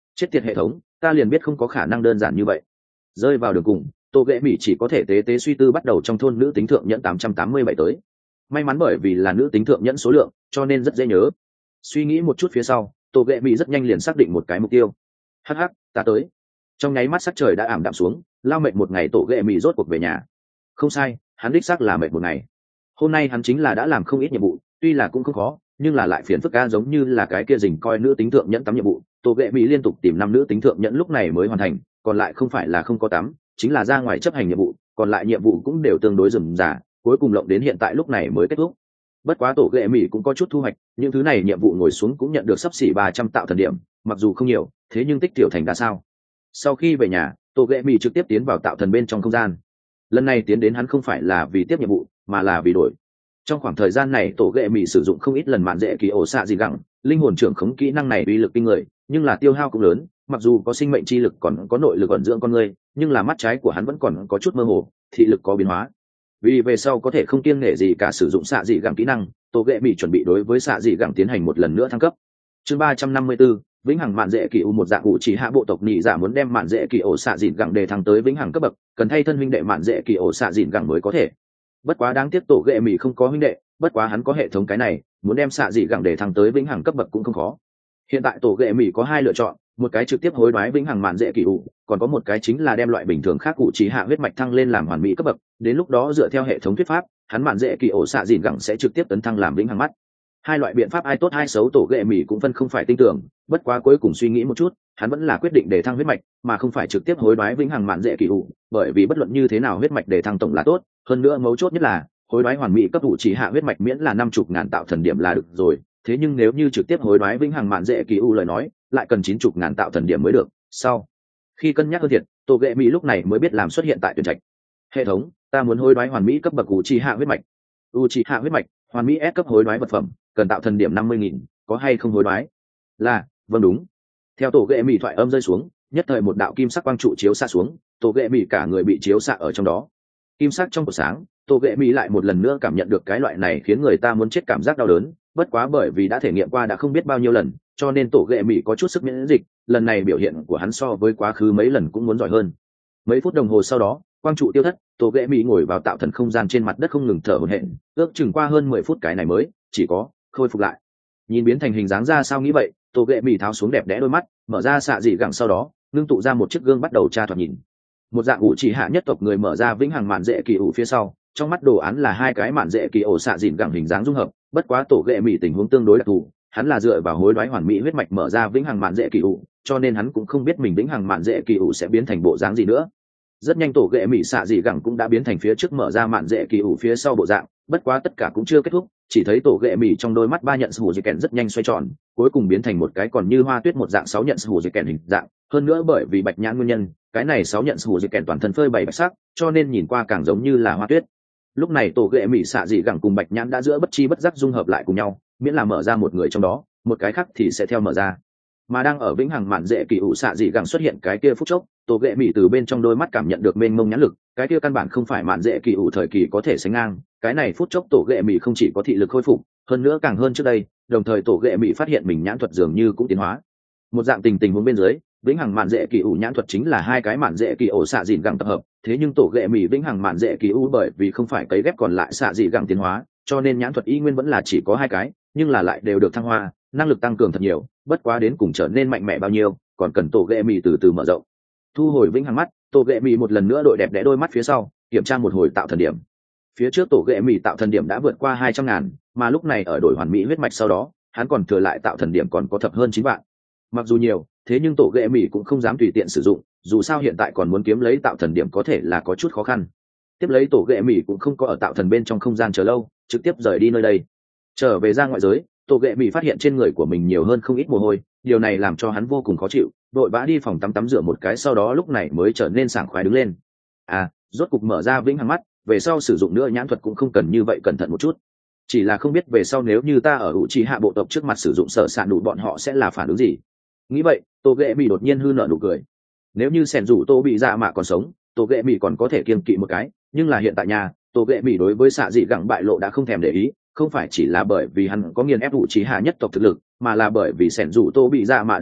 Chết tiệt hệ thống, ta liền biết không có khả năng đơn giản như vậy. Rơi vào đường cùng, tô ghệ mỹ chỉ có thể tế tế suy tư bắt đầu trong thôn nữ tính thượng nhẫn tám trăm tám mươi bảy tới. May mắn bởi vì là nữ tính thượng nhẫn số lượng cho nên rất dễ nhớ. Suy nghĩ một chút phía sau, tô ghệ mỹ rất nhanh liền xác định một cái mục tiêu. Hắc hắc, ta tới. Trong nháy mắt sắc trời đã ảm đạm xuống, lao mệt một ngày tổ ghệ mỹ rốt cuộc về nhà. Không sai, hắn đích xác là mệt một ngày. Hôm nay hắn chính là đã làm không ít nhiệm vụ, tuy là cũng không khó, nhưng là lại phiền phức ca, giống như là cái kia dình coi nữ tính thượng nhẫn tắm nhiệm vụ, tổ ghệ mỹ liên tục tìm năm nữ tính thượng nhẫn lúc này mới hoàn thành, còn lại không phải là không có tắm, chính là ra ngoài chấp hành nhiệm vụ, còn lại nhiệm vụ cũng đều tương đối rườm rà, cuối cùng lộng đến hiện tại lúc này mới kết thúc. Bất quá tổ ghệ mỹ cũng có chút thu hoạch, những thứ này nhiệm vụ ngồi xuống cũng nhận được sắp xỉ ba trăm tạo thần điểm, mặc dù không nhiều, thế nhưng tích tiểu thành đã sao. Sau khi về nhà, tổ ghệ mỹ trực tiếp tiến vào tạo thần bên trong không gian. Lần này tiến đến hắn không phải là vì tiếp nhiệm vụ, mà là vì đổi. Trong khoảng thời gian này tổ ghệ mỹ sử dụng không ít lần mạn dễ kỳ ổ xạ gì gẳng, linh hồn trưởng khống kỹ năng này uy lực kinh người, nhưng là tiêu hao cũng lớn, mặc dù có sinh mệnh chi lực còn có nội lực ẩn dưỡng con người, nhưng là mắt trái của hắn vẫn còn có chút mơ hồ, thị lực có biến hóa. Vì về sau có thể không kiêng nể gì cả sử dụng xạ dị gẳng kỹ năng, tổ ghệ mỹ chuẩn bị đối với xạ dị gẳng tiến hành một lần nữa thăng cấp. Chương ba trăm năm mươi tư, vĩnh hằng mạn dễ kỳ u, một dạng ủ chỉ hạ bộ tộc nhị giả muốn đem mạn dễ kỳ ổ xạ dịn gẳng để thăng tới vĩnh hằng cấp bậc, cần thay thân huynh đệ mạn dễ kỳ ổ xạ dịn gẳng mới có thể. Bất quá đáng tiếc tổ ghệ mỹ không có huynh đệ, bất quá hắn có hệ thống cái này, muốn đem xạ dị gẳng để thăng tới vĩnh hằng cấp bậc cũng không khó. Hiện tại tổ ghệ mỹ có hai lựa chọn, một cái trực tiếp hối đoái vĩnh hằng mạn dễ kỳ u, còn có một cái chính là đem loại bình thường khác cụ chỉ hạ huyết mạch thăng lên làm hoàn mỹ cấp bậc, đến lúc đó dựa theo hệ thống thuyết pháp, hắn mạn dễ kỳ ổ xạ dịn gẳng sẽ trực tiếp tấn thăng làm vĩnh hằng mắt. Hai loại biện pháp ai tốt ai xấu tổ ghệ mỹ cũng phân không phải tin tưởng, bất quá cuối cùng suy nghĩ một chút, hắn vẫn là quyết định để thăng huyết mạch, mà không phải trực tiếp hối đoái vĩnh hằng mạn dễ kỳ u, bởi vì bất luận như thế nào huyết mạch để thăng tổng là tốt, hơn nữa mấu chốt nhất là hối đoái hoàn mỹ cấp vụ chỉ hạ huyết mạch miễn là năm chục ngàn tạo thần điểm là được rồi, thế nhưng nếu như trực tiếp hối đoái vĩnh hằng mạn dễ kỳ u lời nói, lại cần chín chục ngàn tạo thần điểm mới được. Sau khi cân nhắc hơn thiệt, tổ ghệ mỹ lúc này mới biết làm xuất hiện tại tuyển trạch. Hệ thống, ta muốn hối đoái hoàn mỹ cấp bậc u chỉ hạ huyết mạch. U chỉ hạ huyết mạch, hoàn mỹ S cấp hối đoái vật phẩm, cần tạo thần điểm năm mươi nghìn, có hay không hối đoái? Là, vâng đúng. Theo tổ ghệ mỹ thoại âm rơi xuống, nhất thời một đạo kim sắc quang trụ chiếu xạ xuống, tổ ghệ mỹ cả người bị chiếu xạ ở trong đó. Kim sắc trong cổ sáng, tổ ghệ mỹ lại một lần nữa cảm nhận được cái loại này khiến người ta muốn chết cảm giác đau đớn, bất quá bởi vì đã thể nghiệm qua đã không biết bao nhiêu lần, cho nên tổ ghệ mỹ có chút sức miễn dịch, lần này biểu hiện của hắn so với quá khứ mấy lần cũng muốn giỏi hơn. Mấy phút đồng hồ sau đó, quang trụ tiêu thất, tổ ghệ mỹ ngồi vào tạo thần không gian trên mặt đất không ngừng thở hổn hển, ước chừng qua hơn mười phút cái này mới chỉ có khôi phục lại. Nhìn biến thành hình dáng ra sao nghĩ vậy, tổ ghệ mỹ tháo xuống đẹp đẽ đôi mắt, mở ra xạ dị gẳng, sau đó ngưng tụ ra một chiếc gương bắt đầu tra thoạt nhìn. Một dạng ủ chỉ hạ nhất tộc người mở ra vĩnh hằng mạn dễ kỳ ủ phía sau, trong mắt đồ án là hai cái mạn dễ kỳ ổ xạ dịn gẳng hình dáng dung hợp, bất quá tổ ghệ mỹ tình huống tương đối đặc thù, hắn là dựa vào hối đoái hoàn mỹ huyết mạch mở ra vĩnh hằng mạn dễ kỳ ủ, cho nên hắn cũng không biết mình vĩnh hằng mạn dễ kỳ ủ sẽ biến thành bộ dáng gì nữa. Rất nhanh tổ ghệ mỹ xạ dị gẳng cũng đã biến thành phía trước mở ra mạn dễ kỳ ủ phía sau bộ dạng, bất quá tất cả cũng chưa kết thúc, chỉ thấy tổ ghệ mỹ trong đôi mắt ba nhận sủ dị kèn rất nhanh xoay tròn, cuối cùng biến thành một cái còn như hoa tuyết một dạng sáu nhận sủ dị kèn hình dạng, hơn nữa bởi vì bạch nhãn nguyên nhân, cái này sáu nhận sủ dị kèn toàn thân phơi bày bạch sắc, cho nên nhìn qua càng giống như là hoa tuyết. Lúc này tổ ghệ mỹ xạ dị gẳng cùng bạch nhãn đã giữa bất chi bất giác dung hợp lại cùng nhau, miễn là mở ra một người trong đó, một cái khác thì sẽ theo mở ra. Mà đang ở vĩnh hằng mạn dễ kỳ ủ xạ dị gẳng xuất hiện cái kia phút chốc, tổ ghệ mỹ từ bên trong đôi mắt cảm nhận được mênh mông nhãn lực, cái kia căn bản không phải mạn dễ kỳ ủ thời kỳ có thể sánh ngang, cái này phút chốc tổ ghệ mỹ không chỉ có thị lực khôi phục, hơn nữa càng hơn trước đây, đồng thời tổ ghệ mỹ phát hiện mình nhãn thuật dường như cũng tiến hóa. Một dạng tình tình huống bên dưới, vĩnh hằng mạn dễ kỳ ủ nhãn thuật chính là hai cái mạn dễ kỳ ổ xạ dị gẳng tập hợp, thế nhưng tổ ghệ mỹ vĩnh hằng mạn dễ kỳ ủ bởi vì không phải cấy ghép còn lại xạ dị gẳng tiến hóa, cho nên nhãn thuật y nguyên vẫn là chỉ có hai cái, nhưng là lại đều được thăng hoa, năng lực tăng cường thật nhiều, bất quá đến cùng trở nên mạnh mẽ bao nhiêu, còn cần tổ ghệ mỹ từ từ mở rộng. Thu hồi vĩnh hằng mắt, tổ ghệ mỹ một lần nữa đội đẹp đẽ đôi mắt phía sau, kiểm tra một hồi tạo thần điểm. Phía trước tổ ghệ mỹ tạo thần điểm đã vượt qua hai trăm ngàn, mà lúc này ở đổi hoàn mỹ huyết mạch sau đó, hắn còn thừa lại tạo thần điểm còn có thập hơn chín vạn. Mặc dù nhiều, thế nhưng tổ ghệ mỹ cũng không dám tùy tiện sử dụng, dù sao hiện tại còn muốn kiếm lấy tạo thần điểm có thể là có chút khó khăn. Tiếp lấy tổ ghệ mỹ cũng không có ở tạo thần bên trong không gian chờ lâu, trực tiếp rời đi nơi đây. Trở về ra ngoại giới, tổ ghệ mỹ phát hiện trên người của mình nhiều hơn không ít mồ hôi, điều này làm cho hắn vô cùng khó chịu, vội vã đi phòng tắm tắm rửa một cái, sau đó lúc này mới trở nên sảng khoái đứng lên. À, rốt cục mở ra vĩnh hằng mắt, về sau sử dụng nữa nhãn thuật cũng không cần như vậy cẩn thận một chút. Chỉ là không biết về sau nếu như ta ở Uchi hạ bộ tộc trước mặt sử dụng sở sạn đủ bọn họ sẽ là phản ứng gì. Nghĩ vậy, tổ ghệ mỹ đột nhiên hư nở nụ cười. Nếu như sẻn rủ tô bị dạ mạ còn sống, tổ ghệ mỹ còn có thể kiêng kỵ một cái, nhưng là hiện tại nhà, tổ ghệ mỹ đối với xạ dị gẳng bại lộ đã không thèm để ý, không phải chỉ là bởi vì hắn có nghiền ép Uchi hạ nhất tộc thực lực, mà là bởi vì sẻn rủ tô bị dạ mạ đã chết,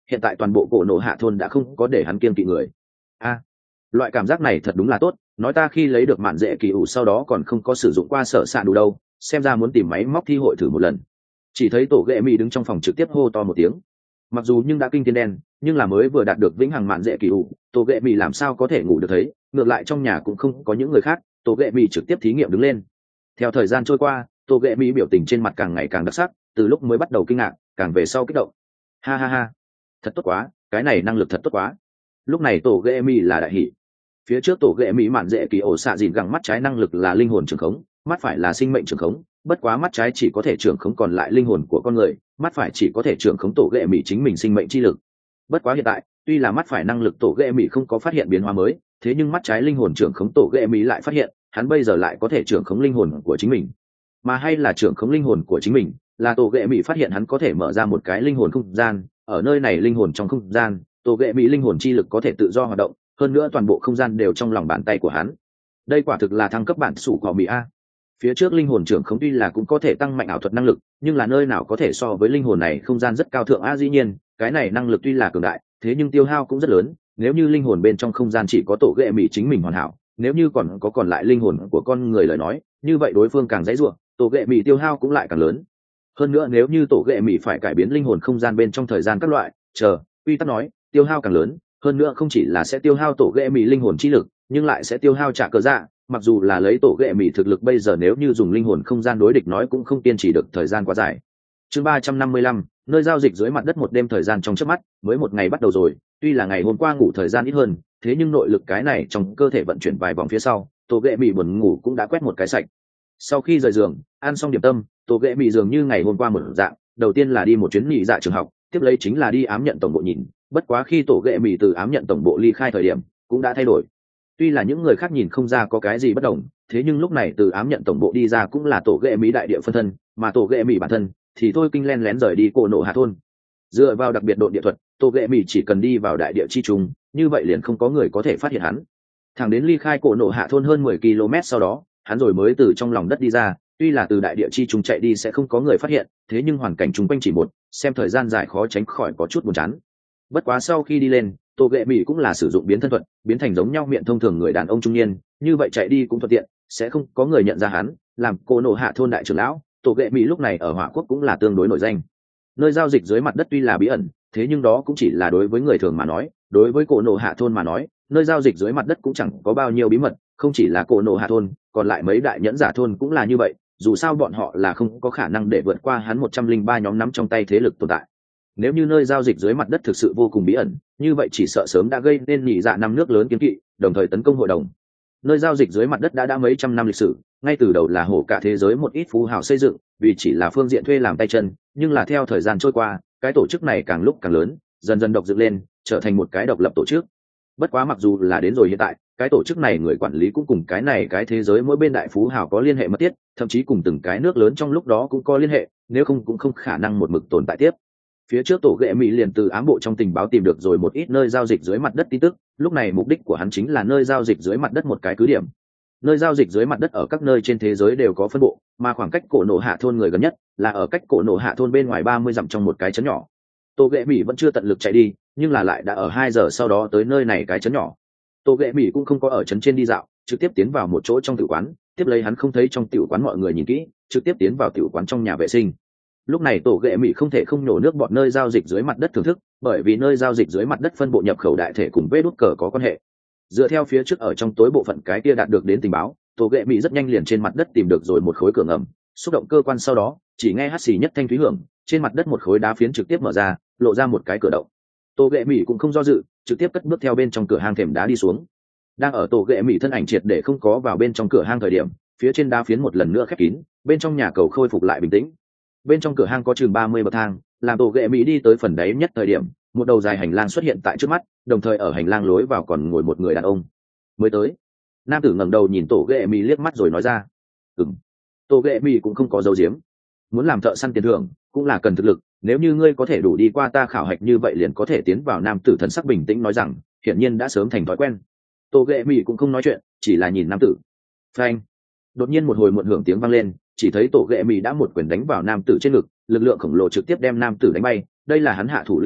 hiện tại toàn bộ cổ nổ hạ thôn đã không có để hắn kiên kỵ người. A, loại cảm giác này thật đúng là tốt, nói ta khi lấy được mạn dễ kỳ ủ sau đó còn không có sử dụng qua sở s ạ đủ đâu, xem ra muốn tìm máy móc thi hội thử một lần. Chỉ thấy tổ ghệ mỹ đứng trong phòng trực tiếp hô to một tiếng. Mặc dù nhưng đã kinh thiên đen, nhưng là mới vừa đạt được vĩnh hằng mạn dễ kỳ ủ, tổ ghệ mỹ làm sao có thể ngủ được thấy, ngược lại trong nhà cũng không có những người khác, tổ ghệ mỹ trực tiếp thí nghiệm đứng lên. Theo thời gian trôi qua, tổ ghệ mỹ biểu tình trên mặt càng ngày càng đặc sắc, từ lúc mới bắt đầu kinh ngạc càng về sau kích động. Ha ha ha, thật tốt quá, cái này năng lực thật tốt quá. Lúc này tổ ghệ mỹ là đại hỉ. Phía trước tổ ghệ mỹ mạn dễ kỳ ổ xạ dìn gẳng mắt trái năng lực là linh hồn trường khống, mắt phải là sinh mệnh trường khống, bất quá mắt trái chỉ có thể trường khống còn lại linh hồn của con người, mắt phải chỉ có thể trường khống tổ ghệ mỹ chính mình sinh mệnh chi lực. Bất quá hiện tại tuy là mắt phải năng lực tổ ghệ mỹ không có phát hiện biến hóa mới, thế nhưng mắt trái linh hồn trường khống tổ ghệ mỹ lại phát hiện hắn bây giờ lại có thể trường khống linh hồn của chính mình. Mà hay là trường khống linh hồn của chính mình, là tổ ghệ mỹ phát hiện hắn có thể mở ra một cái linh hồn không gian, ở nơi này linh hồn trong không gian, tổ ghệ mỹ linh hồn chi lực có thể tự do hoạt động, hơn nữa toàn bộ không gian đều trong lòng bàn tay của hắn. Đây quả thực là thăng cấp bản sủ cỏ mỹ a. Phía trước linh hồn trưởng không tuy là cũng có thể tăng mạnh ảo thuật năng lực, nhưng là nơi nào có thể so với linh hồn này không gian rất cao thượng a. Dĩ nhiên cái này năng lực tuy là cường đại, thế nhưng tiêu hao cũng rất lớn. Nếu như linh hồn bên trong không gian chỉ có tổ ghệ mỹ chính mình hoàn hảo, nếu như còn có còn lại linh hồn của con người lời nói, như vậy đối phương càng dãy ruộng, tổ ghệ mỹ tiêu hao cũng lại càng lớn. Hơn nữa nếu như tổ ghệ mỹ phải cải biến linh hồn không gian bên trong thời gian các loại chờ quy tắc nói, tiêu hao càng lớn. Hơn nữa không chỉ là sẽ tiêu hao tổ ghệ mỹ linh hồn chi lực, nhưng lại sẽ tiêu hao trả cờ dạ. Mặc dù là lấy tổ ghệ mỹ thực lực bây giờ, nếu như dùng linh hồn không gian đối địch nói cũng không kiên trì được thời gian quá dài. Chương ba trăm năm mươi lăm, nơi giao dịch dưới mặt đất một đêm thời gian trong chớp mắt, mới một ngày bắt đầu rồi. Tuy là ngày hôm qua ngủ thời gian ít hơn, thế nhưng nội lực cái này trong cơ thể vận chuyển vài vòng phía sau, tổ ghệ mỹ buồn ngủ cũng đã quét một cái sạch. Sau khi rời giường, ăn xong điểm tâm, tổ ghệ mỹ dường như ngày hôm qua một dạng, đầu tiên là đi một chuyến nghỉ dạ trường học, tiếp lấy chính là đi ám nhận tổng bộ nhìn. Bất quá khi tổ ghệ mỹ từ ám nhận tổng bộ ly khai thời điểm, cũng đã thay đổi. Tuy là những người khác nhìn không ra có cái gì bất đồng, thế nhưng lúc này từ ám nhận tổng bộ đi ra cũng là tổ ghệ mỹ đại địa phân thân, mà tổ ghệ mỹ bản thân thì thôi kinh len lén rời đi cổ nổ hạ thôn. Dựa vào đặc biệt độ địa thuật, tổ ghệ mỹ chỉ cần đi vào đại địa chi trung, như vậy liền không có người có thể phát hiện hắn. Thẳng đến ly khai cổ nổ hạ thôn hơn mười ki lô mét sau đó, hắn rồi mới từ trong lòng đất đi ra. Tuy là từ đại địa chi trung chạy đi sẽ không có người phát hiện, thế nhưng hoàn cảnh chung quanh chỉ một, xem thời gian dài khó tránh khỏi có chút buồn chán. Bất quá sau khi đi lên, tổ ghệ mỹ cũng là sử dụng biến thân thuật, biến thành giống nhau miệng thông thường người đàn ông trung niên, như vậy chạy đi cũng thuận tiện, sẽ không có người nhận ra hắn. Làm cổ nổ hạ thôn đại trưởng lão, tổ ghệ mỹ lúc này ở hỏa quốc cũng là tương đối nổi danh. Nơi giao dịch dưới mặt đất tuy là bí ẩn, thế nhưng đó cũng chỉ là đối với người thường mà nói, đối với cổ nổ hạ thôn mà nói, nơi giao dịch dưới mặt đất cũng chẳng có bao nhiêu bí mật. Không chỉ là cổ nổ hạ thôn, còn lại mấy đại nhẫn giả thôn cũng là như vậy, dù sao bọn họ là không có khả năng để vượt qua hắn một trăm linh ba nhóm nắm trong tay thế lực tồn tại. Nếu như nơi giao dịch dưới mặt đất thực sự vô cùng bí ẩn, như vậy chỉ sợ sớm đã gây nên nhị dạ năm nước lớn kiến kỵ, đồng thời tấn công hội đồng. Nơi giao dịch dưới mặt đất đã đã mấy trăm năm lịch sử, ngay từ đầu là hổ cả thế giới một ít phú hào xây dựng, vì chỉ là phương diện thuê làm tay chân, nhưng là theo thời gian trôi qua, cái tổ chức này càng lúc càng lớn, dần dần độc dựng lên, trở thành một cái độc lập tổ chức. Bất quá mặc dù là đến rồi hiện tại, cái tổ chức này người quản lý cũng cùng cái này cái thế giới mỗi bên đại phú hào có liên hệ mật thiết, thậm chí cùng từng cái nước lớn trong lúc đó cũng có liên hệ, nếu không cũng không khả năng một mực tồn tại tiếp. Phía trước tổ ghệ mỹ liền từ ám bộ trong tình báo tìm được rồi một ít nơi giao dịch dưới mặt đất tin tức, lúc này mục đích của hắn chính là nơi giao dịch dưới mặt đất một cái cứ điểm. Nơi giao dịch dưới mặt đất ở các nơi trên thế giới đều có phân bộ, mà khoảng cách cổ nổ hạ thôn người gần nhất là ở cách cổ nổ hạ thôn bên ngoài ba mươi dặm trong một cái trấn nhỏ. Tổ ghệ mỹ vẫn chưa tận lực chạy đi, nhưng là lại đã ở hai giờ sau đó tới nơi này cái trấn nhỏ. Tổ ghệ mỹ cũng không có ở trấn trên đi dạo, trực tiếp tiến vào một chỗ trong tiểu quán, tiếp lấy hắn không thấy trong tiểu quán mọi người nhìn kỹ, trực tiếp tiến vào tiểu quán trong nhà vệ sinh. Lúc này tổ ghệ mỹ không thể không nhổ nước bọt nơi giao dịch dưới mặt đất thưởng thức, bởi vì nơi giao dịch dưới mặt đất phân bộ nhập khẩu đại thể cùng vê đút cờ có quan hệ. Dựa theo phía trước ở trong tối bộ phận cái kia đạt được đến tình báo, tổ ghệ mỹ rất nhanh liền trên mặt đất tìm được rồi một khối cửa ngầm, xúc động cơ quan sau đó chỉ nghe hắt xì nhất thanh thúy hưởng, trên mặt đất một khối đá phiến trực tiếp mở ra, lộ ra một cái cửa động. Tổ ghệ mỹ cũng không do dự, trực tiếp cất bước theo bên trong cửa hang thềm đá đi xuống. Đang ở tổ ghệ mỹ thân ảnh triệt để không có vào bên trong cửa hang thời điểm, phía trên đá phiến một lần nữa khép kín, bên trong nhà cầu khôi phục lại bình tĩnh. Bên trong cửa hang có chừng ba mươi bậc thang, làm tổ ghệ mỹ đi tới phần đáy nhất thời điểm, một đầu dài hành lang xuất hiện tại trước mắt, đồng thời ở hành lang lối vào còn ngồi một người đàn ông. Mới tới. Nam tử ngẩng đầu nhìn tổ ghệ mỹ liếc mắt rồi nói ra. Ừm. Tổ ghệ mỹ cũng không có dấu diếm. Muốn làm thợ săn tiền thưởng, cũng là cần thực lực, nếu như ngươi có thể đủ đi qua ta khảo hạch như vậy liền có thể tiến vào. Nam tử thần sắc bình tĩnh nói rằng, hiển nhiên đã sớm thành thói quen. Tổ ghệ mỹ cũng không nói chuyện, chỉ là nhìn nam tử. Phanh. Đột nhiên một hồi muộn hưởng tiếng vang lên, chỉ thấy tổ ghệ mỹ đã một quyền đánh vào nam tử trên ngực, lực lượng khổng lồ trực tiếp đem nam tử đánh bay. Đây là hắn hạ thủ lưu tình,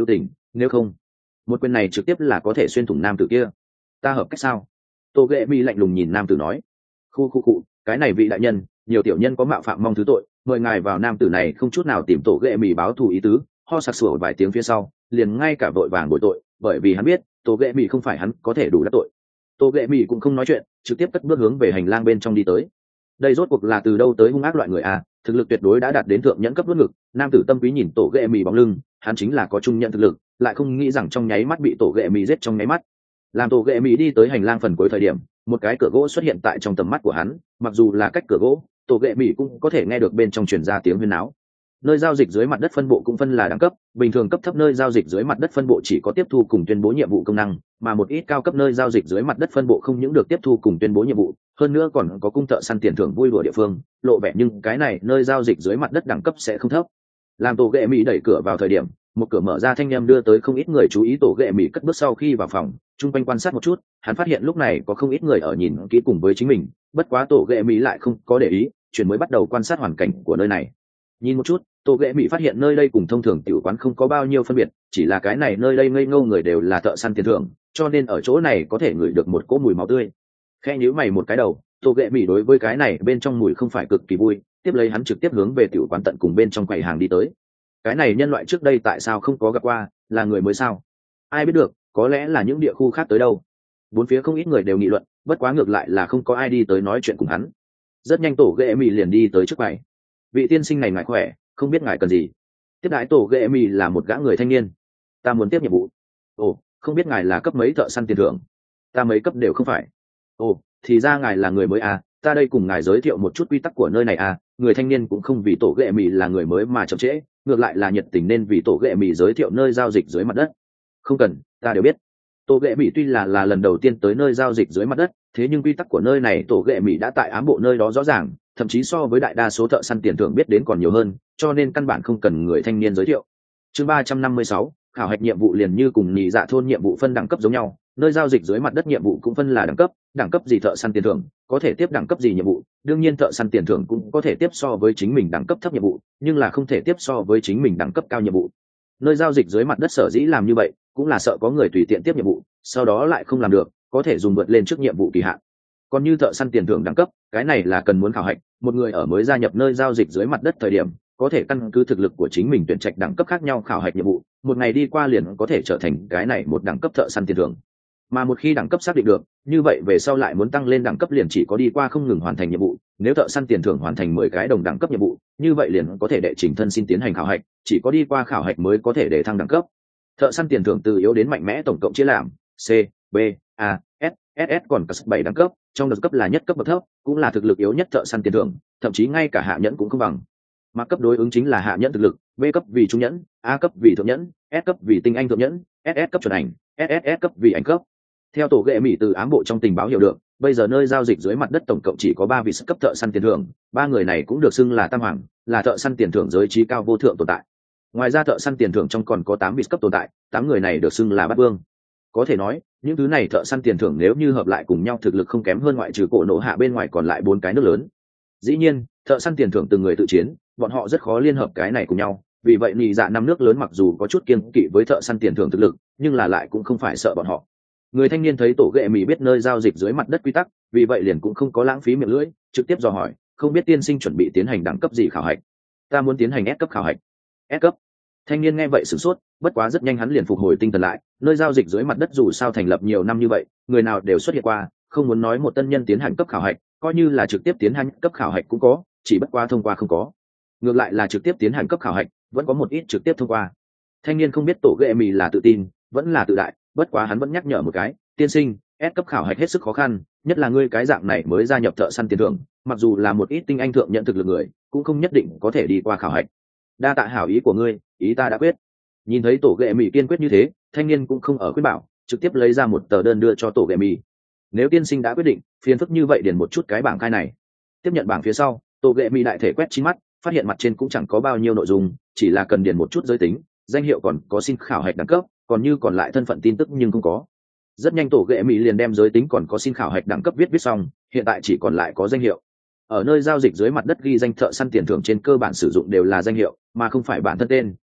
nếu không một quyền này trực tiếp là có thể xuyên thủng nam tử kia. Ta hợp cách sao? Tô ghệ mỹ lạnh lùng nhìn nam tử nói. Khu khu cụ, cái này vị đại nhân, nhiều tiểu nhân có mạo phạm mong thứ tội, mời ngài vào. Nam tử này không chút nào tìm tổ ghệ mỹ báo thù ý tứ, ho sặc sủa vài tiếng phía sau liền ngay cả vội vàng bồi tội, bởi vì hắn biết tổ ghệ mỹ không phải hắn có thể đủ đắc tội. Tổ ghệ mỹ cũng không nói chuyện, trực tiếp cất bước hướng về hành lang bên trong đi tới. Đây rốt cuộc là từ đâu tới hung ác loại người à? Thực lực tuyệt đối đã đạt đến thượng nhẫn cấp luân ngực. Nam tử tâm quý nhìn tổ ghệ mỹ bóng lưng, hắn chính là có trung nhận thực lực, lại không nghĩ rằng trong nháy mắt bị tổ ghệ mỹ giết trong nháy mắt. Làm tổ ghệ mỹ đi tới hành lang phần cuối thời điểm, một cái cửa gỗ xuất hiện tại trong tầm mắt của hắn, mặc dù là cách cửa gỗ, tổ ghệ mỹ cũng có thể nghe được bên trong truyền ra tiếng huyên náo. Nơi giao dịch dưới mặt đất phân bộ cũng phân là đẳng cấp, bình thường cấp thấp nơi giao dịch dưới mặt đất phân bộ chỉ có tiếp thu cùng tuyên bố nhiệm vụ công năng, mà một ít cao cấp nơi giao dịch dưới mặt đất phân bộ không những được tiếp thu cùng tuyên bố nhiệm vụ, hơn nữa còn có cung thợ săn tiền thưởng vui đùa địa phương, lộ vẻ nhưng cái này nơi giao dịch dưới mặt đất đẳng cấp sẽ không thấp. Làm tổ ghệ mỹ đẩy cửa vào thời điểm, một cửa mở ra thanh â m đưa tới không ít người chú ý. Tổ ghệ mỹ cất bước sau khi vào phòng, chung quanh quan sát một chút, hắn phát hiện lúc này có không ít người ở nhìn kỹ cùng với chính mình, bất quá tổ ghệ mỹ lại không có để ý, chuyển mới bắt đầu quan sát hoàn cảnh của nơi này. Nhìn một chút, tổ ghệ mỹ phát hiện nơi đây cùng thông thường tiểu quán không có bao nhiêu phân biệt, chỉ là cái này nơi đây ngây ngô người đều là thợ săn tiền thưởng, cho nên ở chỗ này có thể ngửi được một cỗ mùi máu tươi. Khe nhíu mày một cái đầu, tổ ghệ mỹ đối với cái này bên trong mùi không phải cực kỳ vui, tiếp lấy hắn trực tiếp hướng về tiểu quán tận cùng bên trong quầy hàng đi tới. Cái này nhân loại trước đây tại sao không có gặp qua, là người mới sao? Ai biết được, có lẽ là những địa khu khác tới đâu. Bốn phía không ít người đều nghị luận, bất quá ngược lại là không có ai đi tới nói chuyện cùng hắn. Rất nhanh tổ ghệ mỹ liền đi tới trước quầy. Vị tiên sinh này ngài khỏe, không biết ngài cần gì? Tiếp đãi tổ ghệ mỹ là một gã người thanh niên. Ta muốn tiếp nhiệm vụ. Ồ, không biết ngài là cấp mấy thợ săn tiền thưởng? Ta mấy cấp đều không phải. Ồ, thì ra ngài là người mới à? Ta đây cùng ngài giới thiệu một chút quy tắc của nơi này à? Người thanh niên cũng không vì tổ ghệ mỹ là người mới mà chậm trễ, ngược lại là nhiệt tình nên vì tổ ghệ mỹ giới thiệu nơi giao dịch dưới mặt đất. Không cần, ta đều biết. Tổ ghệ mỹ tuy là là lần đầu tiên tới nơi giao dịch dưới mặt đất, thế nhưng quy tắc của nơi này tổ ghệ mỹ đã tại ám bộ nơi đó rõ ràng, thậm chí so với đại đa số thợ săn tiền thưởng biết đến còn nhiều hơn, cho nên căn bản không cần người thanh niên giới thiệu. Chương ba trăm năm mươi sáu, khảo hạch nhiệm vụ liền như cùng nhị dạ thôn nhiệm vụ phân đẳng cấp giống nhau, nơi giao dịch dưới mặt đất nhiệm vụ cũng phân là đẳng cấp, đẳng cấp gì thợ săn tiền thưởng có thể tiếp đẳng cấp gì nhiệm vụ, đương nhiên thợ săn tiền thưởng cũng có thể tiếp so với chính mình đẳng cấp thấp nhiệm vụ, nhưng là không thể tiếp so với chính mình đẳng cấp cao nhiệm vụ. Nơi giao dịch dưới mặt đất sở dĩ làm như vậy, cũng là sợ có người tùy tiện tiếp nhiệm vụ, sau đó lại không làm được, có thể dùng vượt lên trước nhiệm vụ kỳ hạn. Còn như thợ săn tiền thưởng đẳng cấp, cái này là cần muốn khảo hạch, một người ở mới gia nhập nơi giao dịch dưới mặt đất thời điểm, có thể căn cứ thực lực của chính mình tuyển trạch đẳng cấp khác nhau khảo hạch nhiệm vụ, một ngày đi qua liền có thể trở thành cái này một đẳng cấp thợ săn tiền thưởng. Mà một khi đẳng cấp xác định được, như vậy về sau lại muốn tăng lên đẳng cấp liền chỉ có đi qua không ngừng hoàn thành nhiệm vụ, nếu thợ săn tiền thưởng hoàn thành mười cái đồng đẳng cấp nhiệm vụ, như vậy liền có thể đệ trình thân xin tiến hành khảo hạch, chỉ có đi qua khảo hạch mới có thể để thăng đẳng cấp. Thợ săn tiền thưởng từ yếu đến mạnh mẽ tổng cộng chia làm C, B, A, S, ét ét còn cả bảy đẳng cấp, trong đẳng cấp là nhất cấp bậc thấp, cũng là thực lực yếu nhất thợ săn tiền thưởng, thậm chí ngay cả hạ nhẫn cũng không bằng. Mà cấp đối ứng chính là hạ nhẫn thực lực, B cấp vì trung nhẫn, A cấp vì thượng nhẫn, S cấp vì tinh anh thượng nhẫn, ét ét cấp chuẩn ảnh, ét ét ét cấp vì ảnh cấp. Theo tổ ghệ mỹ từ ám bộ trong tình báo hiểu được, bây giờ nơi giao dịch dưới mặt đất tổng cộng chỉ có ba vị cấp thợ săn tiền thưởng, ba người này cũng được xưng là tam hoàng, là thợ săn tiền thưởng giới trí cao vô thượng tồn tại. Ngoài ra thợ săn tiền thưởng trong còn có tám vị cấp tồn tại, tám người này được xưng là bát vương. Có thể nói, những thứ này thợ săn tiền thưởng nếu như hợp lại cùng nhau thực lực không kém hơn ngoại trừ cổ nổ hạ bên ngoài còn lại bốn cái nước lớn. Dĩ nhiên, thợ săn tiền thưởng từng người tự chiến, bọn họ rất khó liên hợp cái này cùng nhau, vì vậy nhị dạ năm nước lớn mặc dù có chút kiêng kỵ với thợ săn tiền thưởng thực lực, nhưng là lại cũng không phải sợ bọn họ. Người thanh niên thấy tổ ghệ mỹ biết nơi giao dịch dưới mặt đất quy tắc, vì vậy liền cũng không có lãng phí miệng lưỡi, trực tiếp dò hỏi, không biết tiên sinh chuẩn bị tiến hành đẳng cấp gì khảo hạch? Ta muốn tiến hành S cấp khảo hạch. S cấp. Thanh niên nghe vậy sửng sốt, bất quá rất nhanh hắn liền phục hồi tinh thần lại, nơi giao dịch dưới mặt đất dù sao thành lập nhiều năm như vậy, người nào đều xuất hiện qua, không muốn nói một tân nhân tiến hành cấp khảo hạch, coi như là trực tiếp tiến hành cấp khảo hạch cũng có, chỉ bất quá thông qua không có. Ngược lại là trực tiếp tiến hành cấp khảo hạch, vẫn có một ít trực tiếp thông qua. Thanh niên không biết tổ ghệ mỹ là tự tin, vẫn là tự đại, bất quá hắn vẫn nhắc nhở một cái, tiên sinh, S cấp khảo hạch hết sức khó khăn, nhất là ngươi cái dạng này mới gia nhập thợ săn tiền thưởng, mặc dù là một ít tinh anh thượng nhận thực lực người, cũng không nhất định có thể đi qua khảo hạch. Đa tạ hảo ý của ngươi, ý ta đã quyết. Nhìn thấy tổ ghệ mỹ kiên quyết như thế, thanh niên cũng không ở khuyên bảo, trực tiếp lấy ra một tờ đơn đưa cho tổ ghệ mỹ. Nếu tiên sinh đã quyết định, phiền phức như vậy điền một chút cái bảng khai này. Tiếp nhận bảng phía sau, tổ ghệ mỹ đại thể quét chín mắt, phát hiện mặt trên cũng chẳng có bao nhiêu nội dung, chỉ là cần điền một chút giới tính, danh hiệu còn có xin khảo hạch đẳng cấp, còn như còn lại thân phận tin tức nhưng không có. Rất nhanh tổ ghệ mỹ liền đem giới tính còn có xin khảo hạch đẳng cấp viết viết xong, hiện tại chỉ còn lại có danh hiệu. Ở nơi giao dịch dưới mặt đất ghi danh thợ săn tiền thưởng trên cơ bản sử dụng đều là danh hiệu, mà không phải bản thân tên,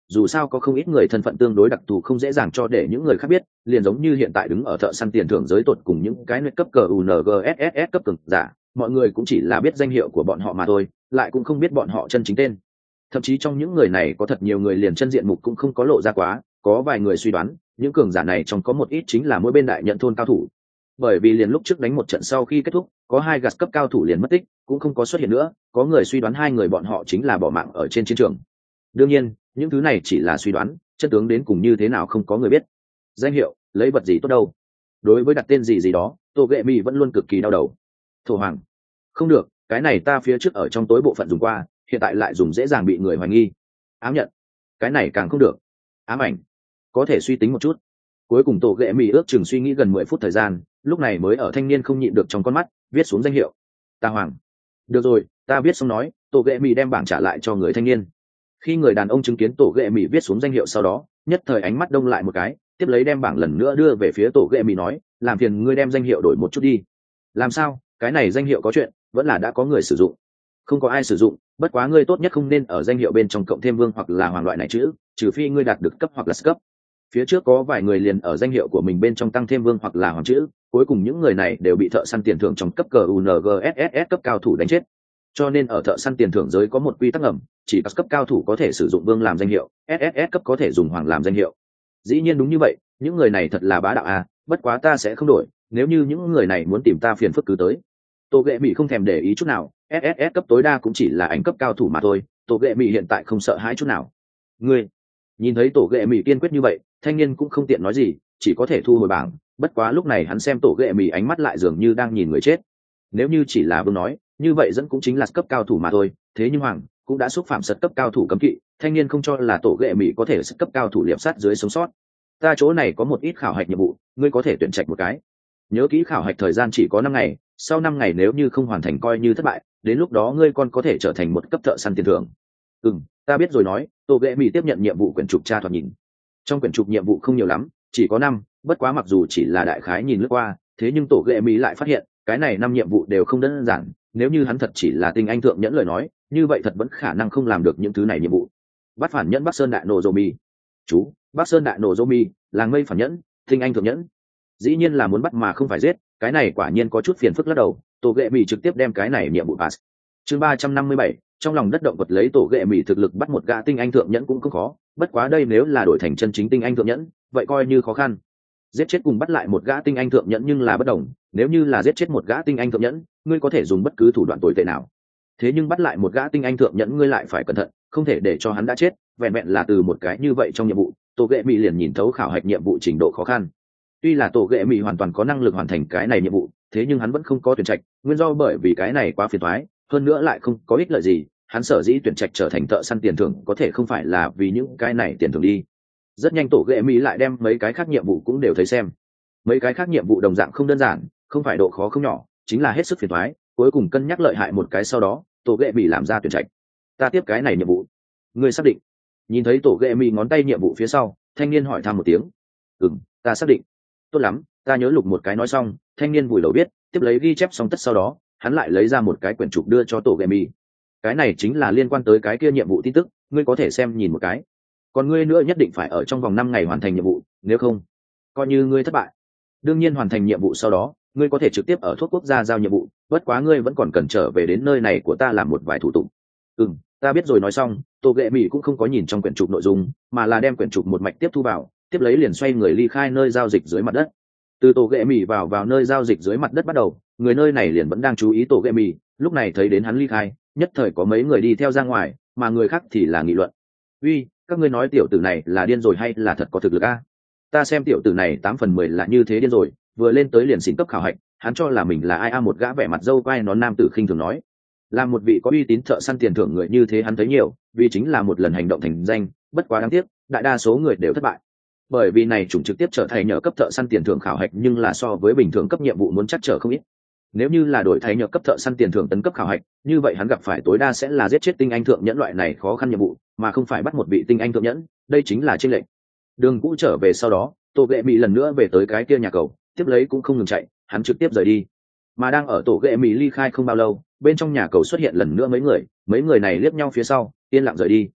dù sao có không ít người thân phận tương đối đặc thù không dễ dàng cho để những người khác biết, liền giống như hiện tại đứng ở thợ săn tiền thưởng giới tột cùng những cái nơi cấp cờ u en giê ét ét ét cấp cường giả, mọi người cũng chỉ là biết danh hiệu của bọn họ mà thôi, lại cũng không biết bọn họ chân chính tên. Thậm chí trong những người này có thật nhiều người liền chân diện mục cũng không có lộ ra quá, có vài người suy đoán những cường giả này trong có một ít chính là mỗi bên đại nhận thôn cao thủ, bởi vì liền lúc trước đánh một trận sau khi kết thúc có hai gạt cấp cao thủ liền mất tích cũng không có xuất hiện nữa, có người suy đoán hai người bọn họ chính là bỏ mạng ở trên chiến trường. Đương nhiên những thứ này chỉ là suy đoán, chân tướng đến cùng như thế nào không có người biết. Danh hiệu lấy vật gì tốt đâu, đối với đặt tên gì gì đó tô ghệ mi vẫn luôn cực kỳ đau đầu. Thổ hoàng không được, cái này ta phía trước ở trong tối bộ phận dùng qua, hiện tại lại dùng dễ dàng bị người hoài nghi. Ám nhận cái này càng không được. Ám ảnh có thể suy tính một chút. Cuối cùng tổ ghệ mỹ ước chừng suy nghĩ gần mười phút thời gian, lúc này mới ở thanh niên không nhịn được trong con mắt viết xuống danh hiệu. Ta hoàng. Được rồi, ta viết xong nói. Tổ ghệ mỹ đem bảng trả lại cho người thanh niên. Khi người đàn ông chứng kiến tổ ghệ mỹ viết xuống danh hiệu sau đó, nhất thời ánh mắt đông lại một cái, tiếp lấy đem bảng lần nữa đưa về phía tổ ghệ mỹ nói, làm phiền ngươi đem danh hiệu đổi một chút đi. Làm sao, cái này danh hiệu có chuyện, vẫn là đã có người sử dụng. Không có ai sử dụng, bất quá ngươi tốt nhất không nên ở danh hiệu bên trong cộng thêm vương hoặc là hoàng loại này chữ, trừ phi ngươi đạt được cấp hoặc là cấp. Phía trước có vài người liền ở danh hiệu của mình bên trong tăng thêm vương hoặc là hoàng chữ, cuối cùng những người này đều bị thợ săn tiền thưởng trong cấp cờ u en giê ét ét ét cấp cao thủ đánh chết. Cho nên ở thợ săn tiền thưởng giới có một quy tắc ngầm, chỉ các cấp cao thủ có thể sử dụng vương làm danh hiệu, ét ét ét cấp có thể dùng hoàng làm danh hiệu. Dĩ nhiên đúng như vậy, những người này thật là bá đạo à, bất quá ta sẽ không đổi, nếu như những người này muốn tìm ta phiền phức cứ tới. Tô ghệ mỹ không thèm để ý chút nào, ét ét ét cấp tối đa cũng chỉ là ảnh cấp cao thủ mà thôi, Tô ghệ mỹ hiện tại không sợ hãi chút nào. Ngươi nhìn thấy tổ ghệ mỹ kiên quyết như vậy, thanh niên cũng không tiện nói gì, chỉ có thể thu hồi bảng. Bất quá lúc này hắn xem tổ ghệ mỹ ánh mắt lại dường như đang nhìn người chết. Nếu như chỉ là vương nói như vậy dẫn cũng chính là cấp cao thủ mà thôi, thế nhưng hoàng cũng đã xúc phạm sật cấp cao thủ cấm kỵ, thanh niên không cho là tổ ghệ mỹ có thể sật cấp cao thủ liệp sát dưới sống sót. Ta chỗ này có một ít khảo hạch nhiệm vụ, ngươi có thể tuyển trạch một cái. Nhớ kỹ khảo hạch thời gian chỉ có năm ngày, sau năm ngày nếu như không hoàn thành coi như thất bại, đến lúc đó ngươi còn có thể trở thành một cấp thợ săn tiền thưởng. Ừ, ta biết rồi nói. Tổ ghệ mỹ tiếp nhận nhiệm vụ quyển trục tra thoạt nhìn. Trong quyển trục nhiệm vụ không nhiều lắm, chỉ có năm, bất quá mặc dù chỉ là đại khái nhìn lướt qua, thế nhưng tổ ghệ mỹ lại phát hiện cái này năm nhiệm vụ đều không đơn giản. Nếu như hắn thật chỉ là tinh anh thượng nhẫn lời nói, như vậy thật vẫn khả năng không làm được những thứ này nhiệm vụ. Bắt phản nhẫn Bắc Sơn Đại Nổ Dô Mi. Chú, Bắc Sơn Đại Nổ Dô Mi, làng mây phản nhẫn, tinh anh thượng nhẫn. Dĩ nhiên là muốn bắt mà không phải giết, cái này quả nhiên có chút phiền phức lắc đầu. Tổ ghệ mỹ trực tiếp đem cái này nhiệm vụ pass. Chương ba trăm năm mươi bảy, trong lòng đất động vật lấy tổ ghệ mỹ thực lực bắt một gã tinh anh thượng nhẫn cũng không khó, bất quá đây nếu là đổi thành chân chính tinh anh thượng nhẫn, vậy coi như khó khăn. Giết chết cùng bắt lại một gã tinh anh thượng nhẫn nhưng là bất đồng, nếu như là giết chết một gã tinh anh thượng nhẫn, ngươi có thể dùng bất cứ thủ đoạn tồi tệ nào. Thế nhưng bắt lại một gã tinh anh thượng nhẫn ngươi lại phải cẩn thận, không thể để cho hắn đã chết, vẹn vẹn là từ một cái như vậy trong nhiệm vụ, tổ ghệ mỹ liền nhìn thấu khảo hạch nhiệm vụ trình độ khó khăn. Tuy là tổ ghệ mỹ hoàn toàn có năng lực hoàn thành cái này nhiệm vụ, thế nhưng hắn vẫn không có tuyển trạch, nguyên do bởi vì cái này quá phiền toái, hơn nữa lại không có ích lợi gì, hắn sở dĩ tuyển trạch trở thành thợ săn tiền thưởng có thể không phải là vì những cái này tiền thưởng đi. Rất nhanh tổ ghệ mỹ lại đem mấy cái khác nhiệm vụ cũng đều thấy xem. Mấy cái khác nhiệm vụ đồng dạng không đơn giản, không phải độ khó không nhỏ, chính là hết sức phiền toái, cuối cùng cân nhắc lợi hại một cái sau đó, tổ ghệ mỹ làm ra tuyển trạch. Ta tiếp cái này nhiệm vụ. Ngươi xác định? Nhìn thấy tổ ghệ mỹ ngón tay nhiệm vụ phía sau, thanh niên hỏi thăm một tiếng. Ừm, ta xác định. Tốt lắm, ta nhớ lục một cái nói xong, thanh niên vùi đầu biết, tiếp lấy ghi chép xong tất sau đó, hắn lại lấy ra một cái quyển trục đưa cho tổ ghệ mỹ. Cái này chính là liên quan tới cái kia nhiệm vụ tin tức, ngươi có thể xem nhìn một cái. Còn ngươi nữa nhất định phải ở trong vòng năm ngày hoàn thành nhiệm vụ, nếu không coi như ngươi thất bại. Đương nhiên hoàn thành nhiệm vụ sau đó, ngươi có thể trực tiếp ở thuốc quốc gia giao nhiệm vụ, bất quá ngươi vẫn còn cần trở về đến nơi này của ta làm một vài thủ tục. Ừm, ta biết rồi nói xong, tổ ghệ mỹ cũng không có nhìn trong quyển trục nội dung, mà là đem quyển trục một mạch tiếp thu vào, tiếp lấy liền xoay người ly khai nơi giao dịch dưới mặt đất. Từ tổ ghệ mỹ vào vào nơi giao dịch dưới mặt đất bắt đầu, người nơi này liền vẫn đang chú ý tổ ghệ mỹ, lúc này thấy đến hắn ly khai, nhất thời có mấy người đi theo ra ngoài, mà người khác thì là nghị luận. Uy, các ngươi nói tiểu tử này là điên rồi hay là thật có thực lực a? Ta xem tiểu tử này tám phần mười là như thế điên rồi, vừa lên tới liền xin cấp khảo hạch, hắn cho là mình là ai a? Một gã vẻ mặt dâu quai nón nam tử khinh thường nói. Là một vị có uy tín thợ săn tiền thưởng người như thế hắn thấy nhiều, vì chính là một lần hành động thành danh, bất quá đáng tiếc, đại đa số người đều thất bại. Bởi vì này chủng trực tiếp trở thành nhờ cấp thợ săn tiền thưởng khảo hạch nhưng là so với bình thường cấp nhiệm vụ muốn chắc trở không ít. Nếu như là đổi thay nhờ cấp thợ săn tiền thưởng tấn cấp khảo hạch, như vậy hắn gặp phải tối đa sẽ là giết chết tinh anh thượng nhẫn loại này khó khăn nhiệm vụ, mà không phải bắt một vị tinh anh thượng nhẫn, đây chính là chênh lệch. Đường cũ trở về sau đó, tổ ghệ mỹ lần nữa về tới cái kia nhà cầu, tiếp lấy cũng không ngừng chạy, hắn trực tiếp rời đi. Mà đang ở tổ ghệ mỹ ly khai không bao lâu, bên trong nhà cầu xuất hiện lần nữa mấy người, mấy người này liếc nhau phía sau, yên lặng rời đi.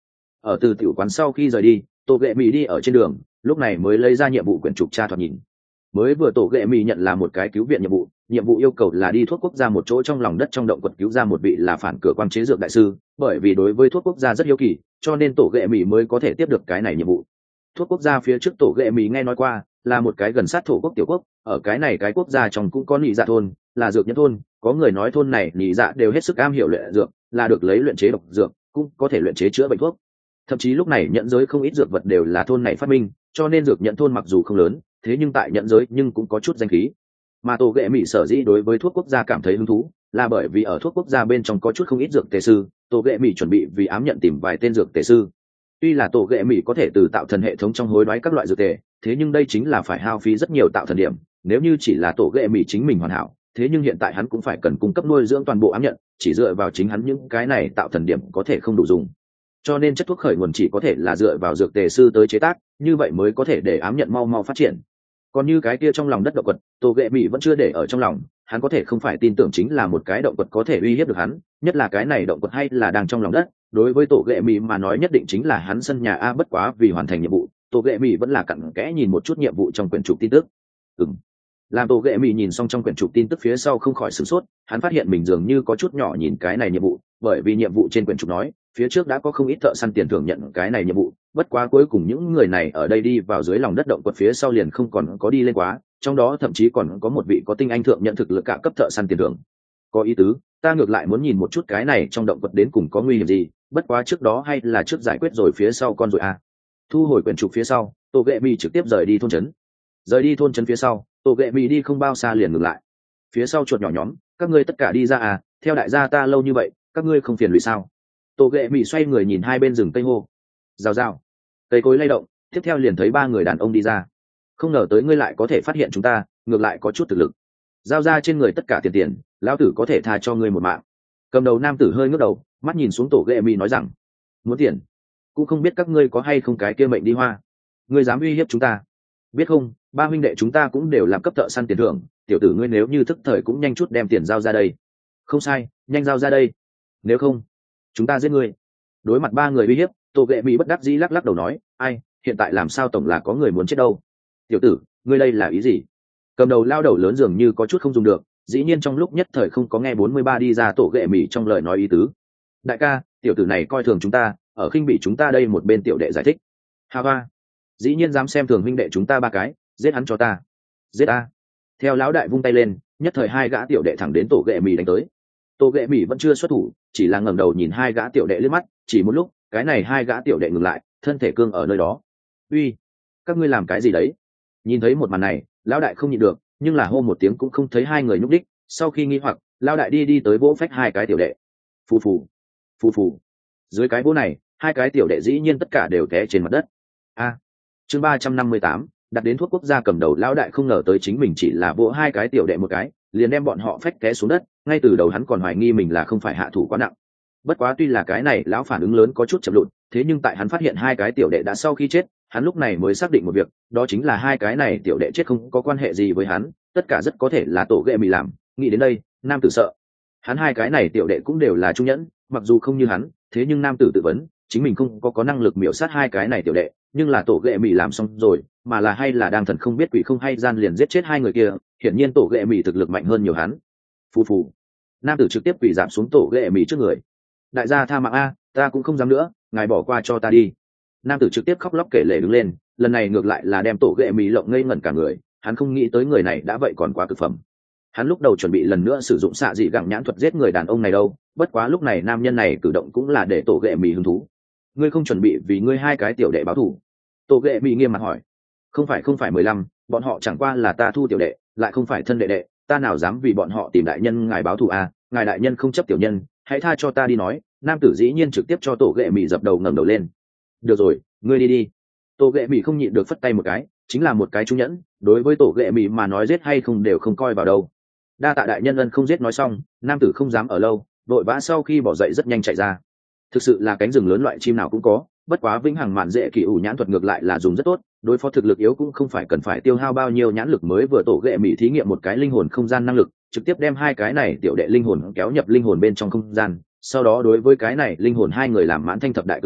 ở từ tiểu quán sau khi rời đi, tổ ghệ mỹ đi ở trên đường, lúc này mới lấy ra nhiệm vụ quyển trục tra thoạt nhìn. Mới vừa tổ ghệ mỹ nhận là một cái cứu viện nhiệm vụ, nhiệm vụ yêu cầu là đi thuốc quốc gia một chỗ trong lòng đất trong động quật cứu ra một vị là phản cửa quan chế dược đại sư, bởi vì đối với thuốc quốc gia rất hiếu kỳ, cho nên tổ ghệ mỹ mới có thể tiếp được cái này nhiệm vụ. Thuốc quốc gia phía trước tổ ghệ mỹ nghe nói qua, là một cái gần sát thổ quốc tiểu quốc, ở cái này cái quốc gia trong cũng có nhị dạ thôn, là dược nhân thôn, có người nói thôn này nhị dạ đều hết sức am hiểu luyện dược, là được lấy luyện chế độc dược, cũng có thể luyện chế chữa bệnh thuốc. Thậm chí lúc này nhận giới không ít dược vật đều là thôn này phát minh, cho nên dược nhận thôn mặc dù không lớn, thế nhưng tại nhận giới nhưng cũng có chút danh khí. Mà tổ ghệ mỹ sở dĩ đối với thuốc quốc gia cảm thấy hứng thú, là bởi vì ở thuốc quốc gia bên trong có chút không ít dược tề sư, tổ ghệ mỹ chuẩn bị vì ám nhận tìm vài tên dược tề sư. Tuy là tổ ghệ mỹ có thể từ tạo thần hệ thống trong hối đoái các loại dược tề, thế nhưng đây chính là phải hao phí rất nhiều tạo thần điểm, nếu như chỉ là tổ ghệ mỹ chính mình hoàn hảo, thế nhưng hiện tại hắn cũng phải cần cung cấp nuôi dưỡng toàn bộ ám nhận, chỉ dựa vào chính hắn những cái này tạo thần điểm có thể không đủ dùng. Cho nên chất thuốc khởi nguồn chỉ có thể là dựa vào dược tề sư tới chế tác, như vậy mới có thể để ám nhận mau mau phát triển. Còn như cái kia trong lòng đất động quật, tổ ghệ mỹ vẫn chưa để ở trong lòng, hắn có thể không phải tin tưởng chính là một cái động quật có thể uy hiếp được hắn, nhất là cái này động quật hay là đang trong lòng đất, đối với tổ ghệ mỹ mà nói nhất định chính là hắn sân nhà a. Bất quá vì hoàn thành nhiệm vụ, tổ ghệ mỹ vẫn là cặn kẽ nhìn một chút nhiệm vụ trong quyển trục tin tức. Ừm. Làm tổ ghệ mỹ nhìn xong trong quyển trục tin tức phía sau không khỏi sửng sốt, hắn phát hiện mình dường như có chút nhỏ nhìn cái này nhiệm vụ, bởi vì nhiệm vụ trên quyển trục nói phía trước đã có không ít thợ săn tiền thưởng nhận cái này nhiệm vụ, bất quá cuối cùng những người này ở đây đi vào dưới lòng đất động quật phía sau liền không còn có đi lên quá, trong đó thậm chí còn có một vị có tinh anh thượng nhận thực lực cả cấp thợ săn tiền thưởng. Có ý tứ, ta ngược lại muốn nhìn một chút cái này trong động quật đến cùng có nguy hiểm gì, bất quá trước đó hay là trước giải quyết rồi phía sau con rồi à. Thu hồi quyển trục phía sau, tổ ghệ mỹ trực tiếp rời đi thôn trấn. Rời đi thôn trấn phía sau, tổ ghệ mỹ đi không bao xa liền ngừng lại. Phía sau chuột nhỏ nhóm, các ngươi tất cả đi ra à, theo đại gia ta lâu như vậy, các ngươi không phiền lụy sao? Tổ ghệ mỹ xoay người nhìn hai bên rừng cây hô. Rào rào. Cây cối lay động, tiếp theo liền thấy ba người đàn ông đi ra. Không ngờ tới ngươi lại có thể phát hiện chúng ta, ngược lại có chút thực lực. Giao ra trên người tất cả tiền tiền, lão tử có thể tha cho ngươi một mạng. Cầm đầu nam tử hơi ngước đầu, mắt nhìn xuống tổ ghệ mỹ nói rằng, muốn tiền? Cũng không biết các ngươi có hay không cái kia mệnh đi hoa. Ngươi dám uy hiếp chúng ta? Biết không, ba huynh đệ chúng ta cũng đều làm cấp thợ săn tiền thưởng, tiểu tử ngươi nếu như thức thời cũng nhanh chút đem tiền giao ra đây. Không sai, nhanh giao ra đây. Nếu không, chúng ta giết ngươi. Đối mặt ba người uy hiếp, tổ ghệ mỹ bất đắc dĩ lắc lắc đầu nói, ai, hiện tại làm sao tổng là có người muốn chết đâu. Tiểu tử, ngươi đây là ý gì? Cầm đầu lao đầu lớn dường như có chút không dùng được, dĩ nhiên trong lúc nhất thời không có nghe bốn mươi ba đi ra tổ ghệ mỹ trong lời nói ý tứ. Đại ca, tiểu tử này coi thường chúng ta, ở khinh bị chúng ta đây một bên tiểu đệ giải thích. Ha ha, dĩ nhiên dám xem thường huynh đệ chúng ta ba cái, giết hắn cho ta. Giết a. Theo lão đại vung tay lên, nhất thời hai gã tiểu đệ thẳng đến tổ ghệ mỹ đánh tới. Tổ ghệ mỹ vẫn chưa xuất thủ, chỉ là ngẩng đầu nhìn hai gã tiểu đệ liếc mắt, chỉ một lúc, cái này hai gã tiểu đệ ngừng lại, thân thể cương ở nơi đó. Uy, các ngươi làm cái gì đấy? Nhìn thấy một màn này, lão đại không nhịn được, nhưng là hô một tiếng cũng không thấy hai người nhúc đích. Sau khi nghi hoặc, lão đại đi đi tới vỗ phách hai cái tiểu đệ. Phù phù, phù phù. Dưới cái vỗ này, hai cái tiểu đệ dĩ nhiên tất cả đều té trên mặt đất. A. Chương ba trăm năm mươi tám, đặt đến thuốc quốc gia cầm đầu lão đại không ngờ tới chính mình chỉ là vỗ hai cái tiểu đệ một cái, liền đem bọn họ phách té xuống đất, ngay từ đầu hắn còn hoài nghi mình là không phải hạ thủ quá nặng. Bất quá tuy là cái này lão phản ứng lớn có chút chậm lụt, thế nhưng tại hắn phát hiện hai cái tiểu đệ đã sau khi chết, hắn lúc này mới xác định một việc, đó chính là hai cái này tiểu đệ chết không có quan hệ gì với hắn, tất cả rất có thể là tổ ghệ mỹ làm. Nghĩ đến đây, nam tử sợ. Hắn hai cái này tiểu đệ cũng đều là trung nhẫn, mặc dù không như hắn, thế nhưng nam tử tự vấn, chính mình không có có năng lực miểu sát hai cái này tiểu đệ, nhưng là tổ ghệ mỹ làm xong rồi, mà là hay là đang thần không biết quỷ không hay gian liền giết chết hai người kia, hiển nhiên tổ ghệ mỹ thực lực mạnh hơn nhiều hắn. Phù phù. Nam tử trực tiếp quỳ giảm xuống tổ ghệ mỹ trước người. Đại gia tha mạng a, ta cũng không dám nữa, ngài bỏ qua cho ta đi. Nam tử trực tiếp khóc lóc kể lể đứng lên, lần này ngược lại là đem tổ ghệ mỹ lộng ngây ngẩn cả người, hắn không nghĩ tới người này đã vậy còn quá cực phẩm. Hắn lúc đầu chuẩn bị lần nữa sử dụng xạ dị gẳng nhãn thuật giết người đàn ông này đâu, bất quá lúc này nam nhân này cử động cũng là để tổ ghệ mỹ hứng thú. Ngươi không chuẩn bị vì ngươi hai cái tiểu đệ báo thù? Tổ ghệ mỹ nghiêm mặt hỏi. Không phải không phải mười lăm, bọn họ chẳng qua là ta thu tiểu đệ, lại không phải thân đệ đệ, ta nào dám vì bọn họ tìm đại nhân ngài báo thù à, ngài đại nhân không chấp tiểu nhân, hãy tha cho ta đi nói. Nam tử dĩ nhiên trực tiếp cho tổ ghệ mỹ dập đầu ngẩng đầu lên. Được rồi, ngươi đi đi. Tổ ghệ mỹ không nhịn được phất tay một cái, chính là một cái trung nhẫn, đối với tổ ghệ mỹ mà nói giết hay không đều không coi vào đâu. Đa tạ đại nhân ân không giết nói xong, nam tử không dám ở lâu, vội vã sau khi bỏ dậy rất nhanh chạy ra. Thực sự là cánh rừng lớn loại chim nào cũng có, bất quá vĩnh hằng mạn dễ kỳ ủ nhãn thuật ngược lại là dùng rất tốt, đối phó thực lực yếu cũng không phải cần phải tiêu hao bao nhiêu nhãn lực. Mới vừa tổ ghệ mỹ thí nghiệm một cái linh hồn không gian năng lực, trực tiếp đem hai cái này tiểu đệ linh hồn kéo nhập linh hồn bên trong không gian, sau đó đối với cái này linh hồn hai người làm mãn thanh thập đại cực hình,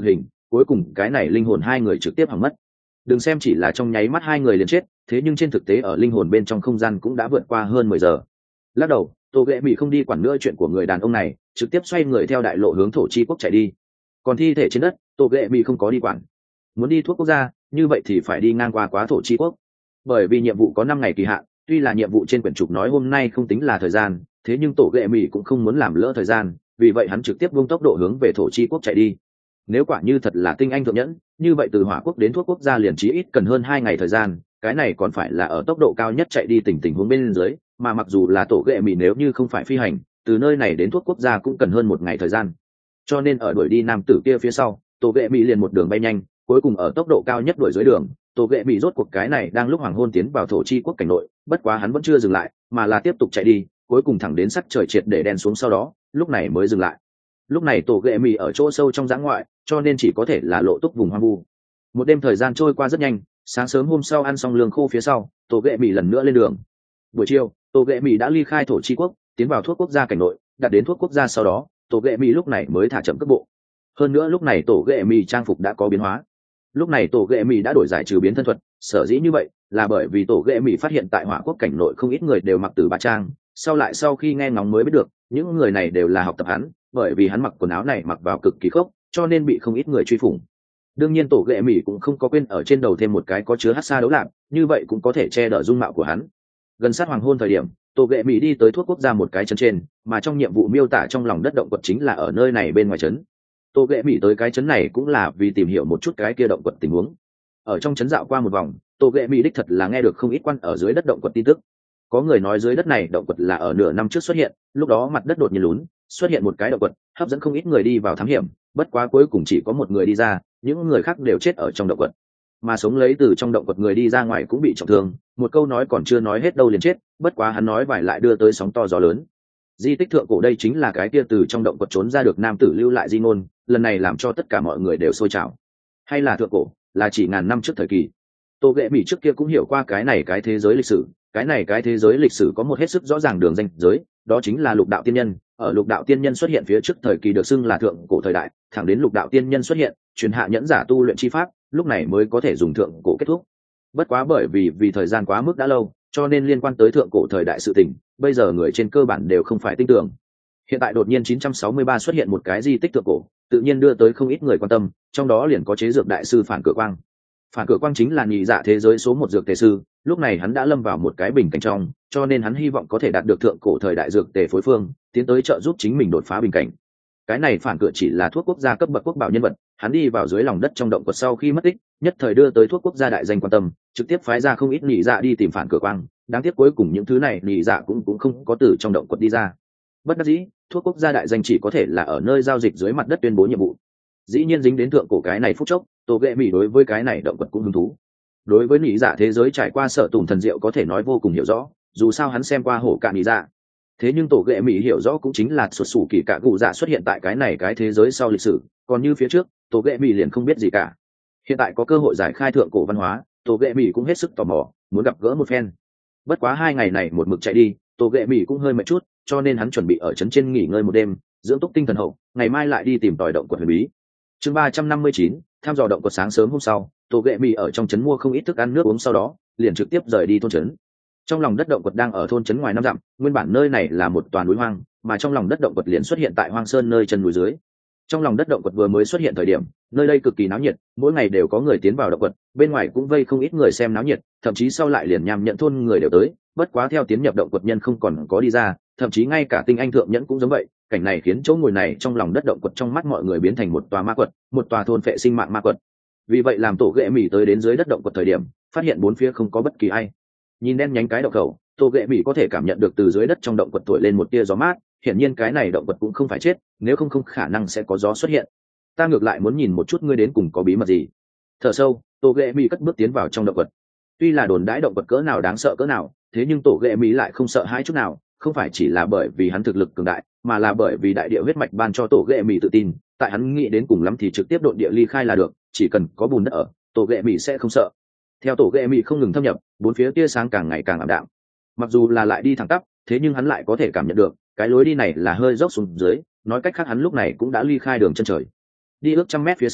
cuối cùng cái này linh hồn hai người trực tiếp hỏng mất. Đừng xem chỉ là trong nháy mắt hai người liền chết, thế nhưng trên thực tế ở linh hồn bên trong không gian cũng đã vượt qua hơn mười giờ. Lắc đầu, Tô Ghệ Mị không đi quản nữa chuyện của người đàn ông này, trực tiếp xoay người theo đại lộ hướng thổ chi quốc chạy đi. Còn thi thể trên đất, Tô Ghệ Mị không có đi quản. Muốn đi thuốc quốc gia, như vậy thì phải đi ngang qua quá thổ chi quốc. Bởi vì nhiệm vụ có năm ngày kỳ hạn, tuy là nhiệm vụ trên quyển trục nói hôm nay không tính là thời gian, thế nhưng Tô Ghệ Mị cũng không muốn làm lỡ thời gian, vì vậy hắn trực tiếp buông tốc độ hướng về thổ chi quốc chạy đi. Nếu quả như thật là tinh anh thượng nhẫn, như vậy từ hỏa quốc đến thuốc quốc gia liền chí ít cần hơn hai ngày thời gian, cái này còn phải là ở tốc độ cao nhất chạy đi tình tình huống bên dưới, mà mặc dù là Tổ Ghệ Mị nếu như không phải phi hành, từ nơi này đến thuốc quốc gia cũng cần hơn một ngày thời gian. Cho nên ở đuổi đi nam tử kia phía sau, Tổ Ghệ Mị liền một đường bay nhanh, cuối cùng ở tốc độ cao nhất đuổi dưới đường, Tổ Ghệ Mị rốt cuộc cái này đang lúc hoàng hôn tiến vào thổ chi quốc cảnh nội, bất quá hắn vẫn chưa dừng lại, mà là tiếp tục chạy đi, cuối cùng thẳng đến sắc trời triệt để đen xuống sau đó, lúc này mới dừng lại. Lúc này Tổ Ghệ Mị ở chỗ sâu trong dã ngoại, cho nên chỉ có thể là lộ túc vùng hoang vu. Một đêm thời gian trôi qua rất nhanh, sáng sớm hôm sau ăn xong lương khô phía sau, Tổ Ghệ Mị lần nữa lên đường. Buổi chiều, Tổ Ghệ Mị đã ly khai thổ chi quốc, tiến vào thuốc quốc gia cảnh nội, đặt đến thuốc quốc gia sau đó, Tổ Ghệ Mị lúc này mới thả chậm cước bộ. Hơn nữa lúc này Tổ Ghệ Mị trang phục đã có biến hóa. Lúc này Tổ Ghệ Mị đã đổi giải trừ biến thân thuật, sở dĩ như vậy là bởi vì Tổ Ghệ Mị phát hiện tại hỏa quốc cảnh nội không ít người đều mặc tử bá trang, sau lại sau khi nghe ngóng mới biết được, những người này đều là học tập hắn, bởi vì hắn mặc quần áo này mặc vào cực kỳ khốc, cho nên bị không ít người truy phủng. Đương nhiên Tổ Ghệ Mị cũng không có quên ở trên đầu thêm một cái có chứa hắc sa đấu lạc, như vậy cũng có thể che đỡ dung mạo của hắn. Gần sát hoàng hôn thời điểm, Tổ Ghệ Mị đi tới thuốc quốc gia một cái trấn trên, mà trong nhiệm vụ miêu tả trong lòng đất động quật chính là ở nơi này bên ngoài trấn. Tổ Ghệ Mị tới cái trấn này cũng là vì tìm hiểu một chút cái kia động quật tình huống. Ở trong trấn dạo qua một vòng, Tổ Ghệ Mị đích thật là nghe được không ít quan ở dưới đất động quật tin tức. Có người nói dưới đất này động quật là ở nửa năm trước xuất hiện, lúc đó mặt đất đột nhiên lún, xuất hiện một cái động quật, hấp dẫn không ít người đi vào thám hiểm, bất quá cuối cùng chỉ có một người đi ra, những người khác đều chết ở trong động quật. Mà sống lấy từ trong động quật người đi ra ngoài cũng bị trọng thương, một câu nói còn chưa nói hết đâu liền chết, bất quá hắn nói vài lại đưa tới sóng to gió lớn. Di tích thượng cổ đây chính là cái kia từ trong động quật trốn ra được nam tử lưu lại di ngôn, lần này làm cho tất cả mọi người đều sôi trào. Hay là thượng cổ, là chỉ ngàn năm trước thời kỳ. Tô Ghệ Mị trước kia cũng hiểu qua cái này cái thế giới lịch sử, cái này cái thế giới lịch sử có một hết sức rõ ràng đường ranh giới, đó chính là lục đạo tiên nhân. Ở lục đạo tiên nhân xuất hiện phía trước thời kỳ được xưng là thượng cổ thời đại, thẳng đến lục đạo tiên nhân xuất hiện, truyền hạ nhẫn giả tu luyện chi pháp, lúc này mới có thể dùng thượng cổ kết thúc. Bất quá bởi vì vì thời gian quá mức đã lâu, cho nên liên quan tới thượng cổ thời đại sự tình, bây giờ người trên cơ bản đều không phải tin tưởng. Hiện tại đột nhiên chín trăm sáu mươi ba xuất hiện một cái di tích thượng cổ, tự nhiên đưa tới không ít người quan tâm, trong đó liền có chế dược đại sư Phản Cửa Quang. Phản Cửa Quang chính là nhị dạ thế giới số một dược tề sư, lúc này hắn đã lâm vào một cái bình cảnh trong, cho nên hắn hy vọng có thể đạt được thượng cổ thời đại dược tề phối phương, tiến tới trợ giúp chính mình đột phá bình cảnh. Cái này Phản Cửa chỉ là thuốc quốc gia cấp bậc quốc bảo nhân vật, hắn đi vào dưới lòng đất trong động quật sau khi mất tích, nhất thời đưa tới thuốc quốc gia đại danh quan tâm, trực tiếp phái ra không ít nhị dạ đi tìm Phản Cửa Quang, đáng tiếc cuối cùng những thứ này nhị dạ cũng cũng không có từ trong động quật đi ra. Bất đắc dĩ, thuốc quốc gia đại danh chỉ có thể là ở nơi giao dịch dưới mặt đất tuyên bố nhiệm vụ. Dĩ nhiên dính đến thượng cổ cái này phút chốc, Tô Ghệ Mị đối với cái này động vật cũng hứng thú. Đối với nhị dạ thế giới trải qua Sở Tùn thần diệu có thể nói vô cùng hiểu rõ, dù sao hắn xem qua hổ cạn nhị dạ. Thế nhưng Tô Ghệ Mị hiểu rõ cũng chính là xuất xù kỳ cả cụ dạ xuất hiện tại cái này cái thế giới sau lịch sử, còn như phía trước, Tô Ghệ Mị liền không biết gì cả. Hiện tại có cơ hội giải khai thượng cổ văn hóa, Tô Ghệ Mị cũng hết sức tò mò, muốn gặp gỡ một phen. Bất quá hai ngày này một mực chạy đi, Tô Ghệ Mị cũng hơi mệt chút, cho nên hắn chuẩn bị ở trấn trên nghỉ ngơi một đêm, dưỡng túc tinh thần hậu, ngày mai lại đi tìm tòi động quật huyền bí. Chương ba trăm năm mươi chín, tham dò động quật. Sáng sớm hôm sau, Tô Ghệ Mị ở trong trấn mua không ít thức ăn nước uống sau đó, liền trực tiếp rời đi thôn trấn. Trong lòng đất động quật đang ở thôn trấn ngoài năm dặm, nguyên bản nơi này là một toàn núi hoang, mà trong lòng đất động quật liền xuất hiện tại hoang sơn nơi chân núi dưới. Trong lòng đất động quật vừa mới xuất hiện thời điểm, nơi đây cực kỳ náo nhiệt, mỗi ngày đều có người tiến vào động quật, bên ngoài cũng vây không ít người xem náo nhiệt, thậm chí sau lại liền nhằm nhận thôn người đều tới, bất quá theo tiến nhập động quật nhân không còn có đi ra, thậm chí ngay cả tinh anh thượng nhẫn cũng giống vậy. Cảnh này khiến chỗ ngồi này trong lòng đất động quật trong mắt mọi người biến thành một tòa ma quật, một tòa thôn phệ sinh mạng ma quật. Vì vậy làm Tổ Ghệ Mị tới đến dưới đất động quật thời điểm, phát hiện bốn phía không có bất kỳ ai. Nhìn đen nhánh cái động khẩu, Tổ Ghệ Mị có thể cảm nhận được từ dưới đất trong động quật thổi lên một tia gió mát, hiển nhiên cái này động quật cũng không phải chết, nếu không không khả năng sẽ có gió xuất hiện. Ta ngược lại muốn nhìn một chút ngươi đến cùng có bí mật gì. Thở sâu, Tổ Ghệ Mị cất bước tiến vào trong động quật. Tuy là đồn đãi động quật cỡ nào đáng sợ cỡ nào, thế nhưng Tổ Ghệ Mị lại không sợ hãi chút nào, không phải chỉ là bởi vì hắn thực lực cường đại, mà là bởi vì đại địa huyết mạch ban cho Tổ Ghệ Mị tự tin, tại hắn nghĩ đến cùng lắm thì trực tiếp độn địa ly khai là được, chỉ cần có bùn đất ở, Tổ Ghệ Mị sẽ không sợ. Theo Tổ Ghệ Mị không ngừng thâm nhập, bốn phía tia sáng càng ngày càng ảm đạm. Mặc dù là lại đi thẳng tắp, thế nhưng hắn lại có thể cảm nhận được, cái lối đi này là hơi dốc xuống dưới, nói cách khác hắn lúc này cũng đã ly khai đường chân trời. Đi ước trăm mét phía sau,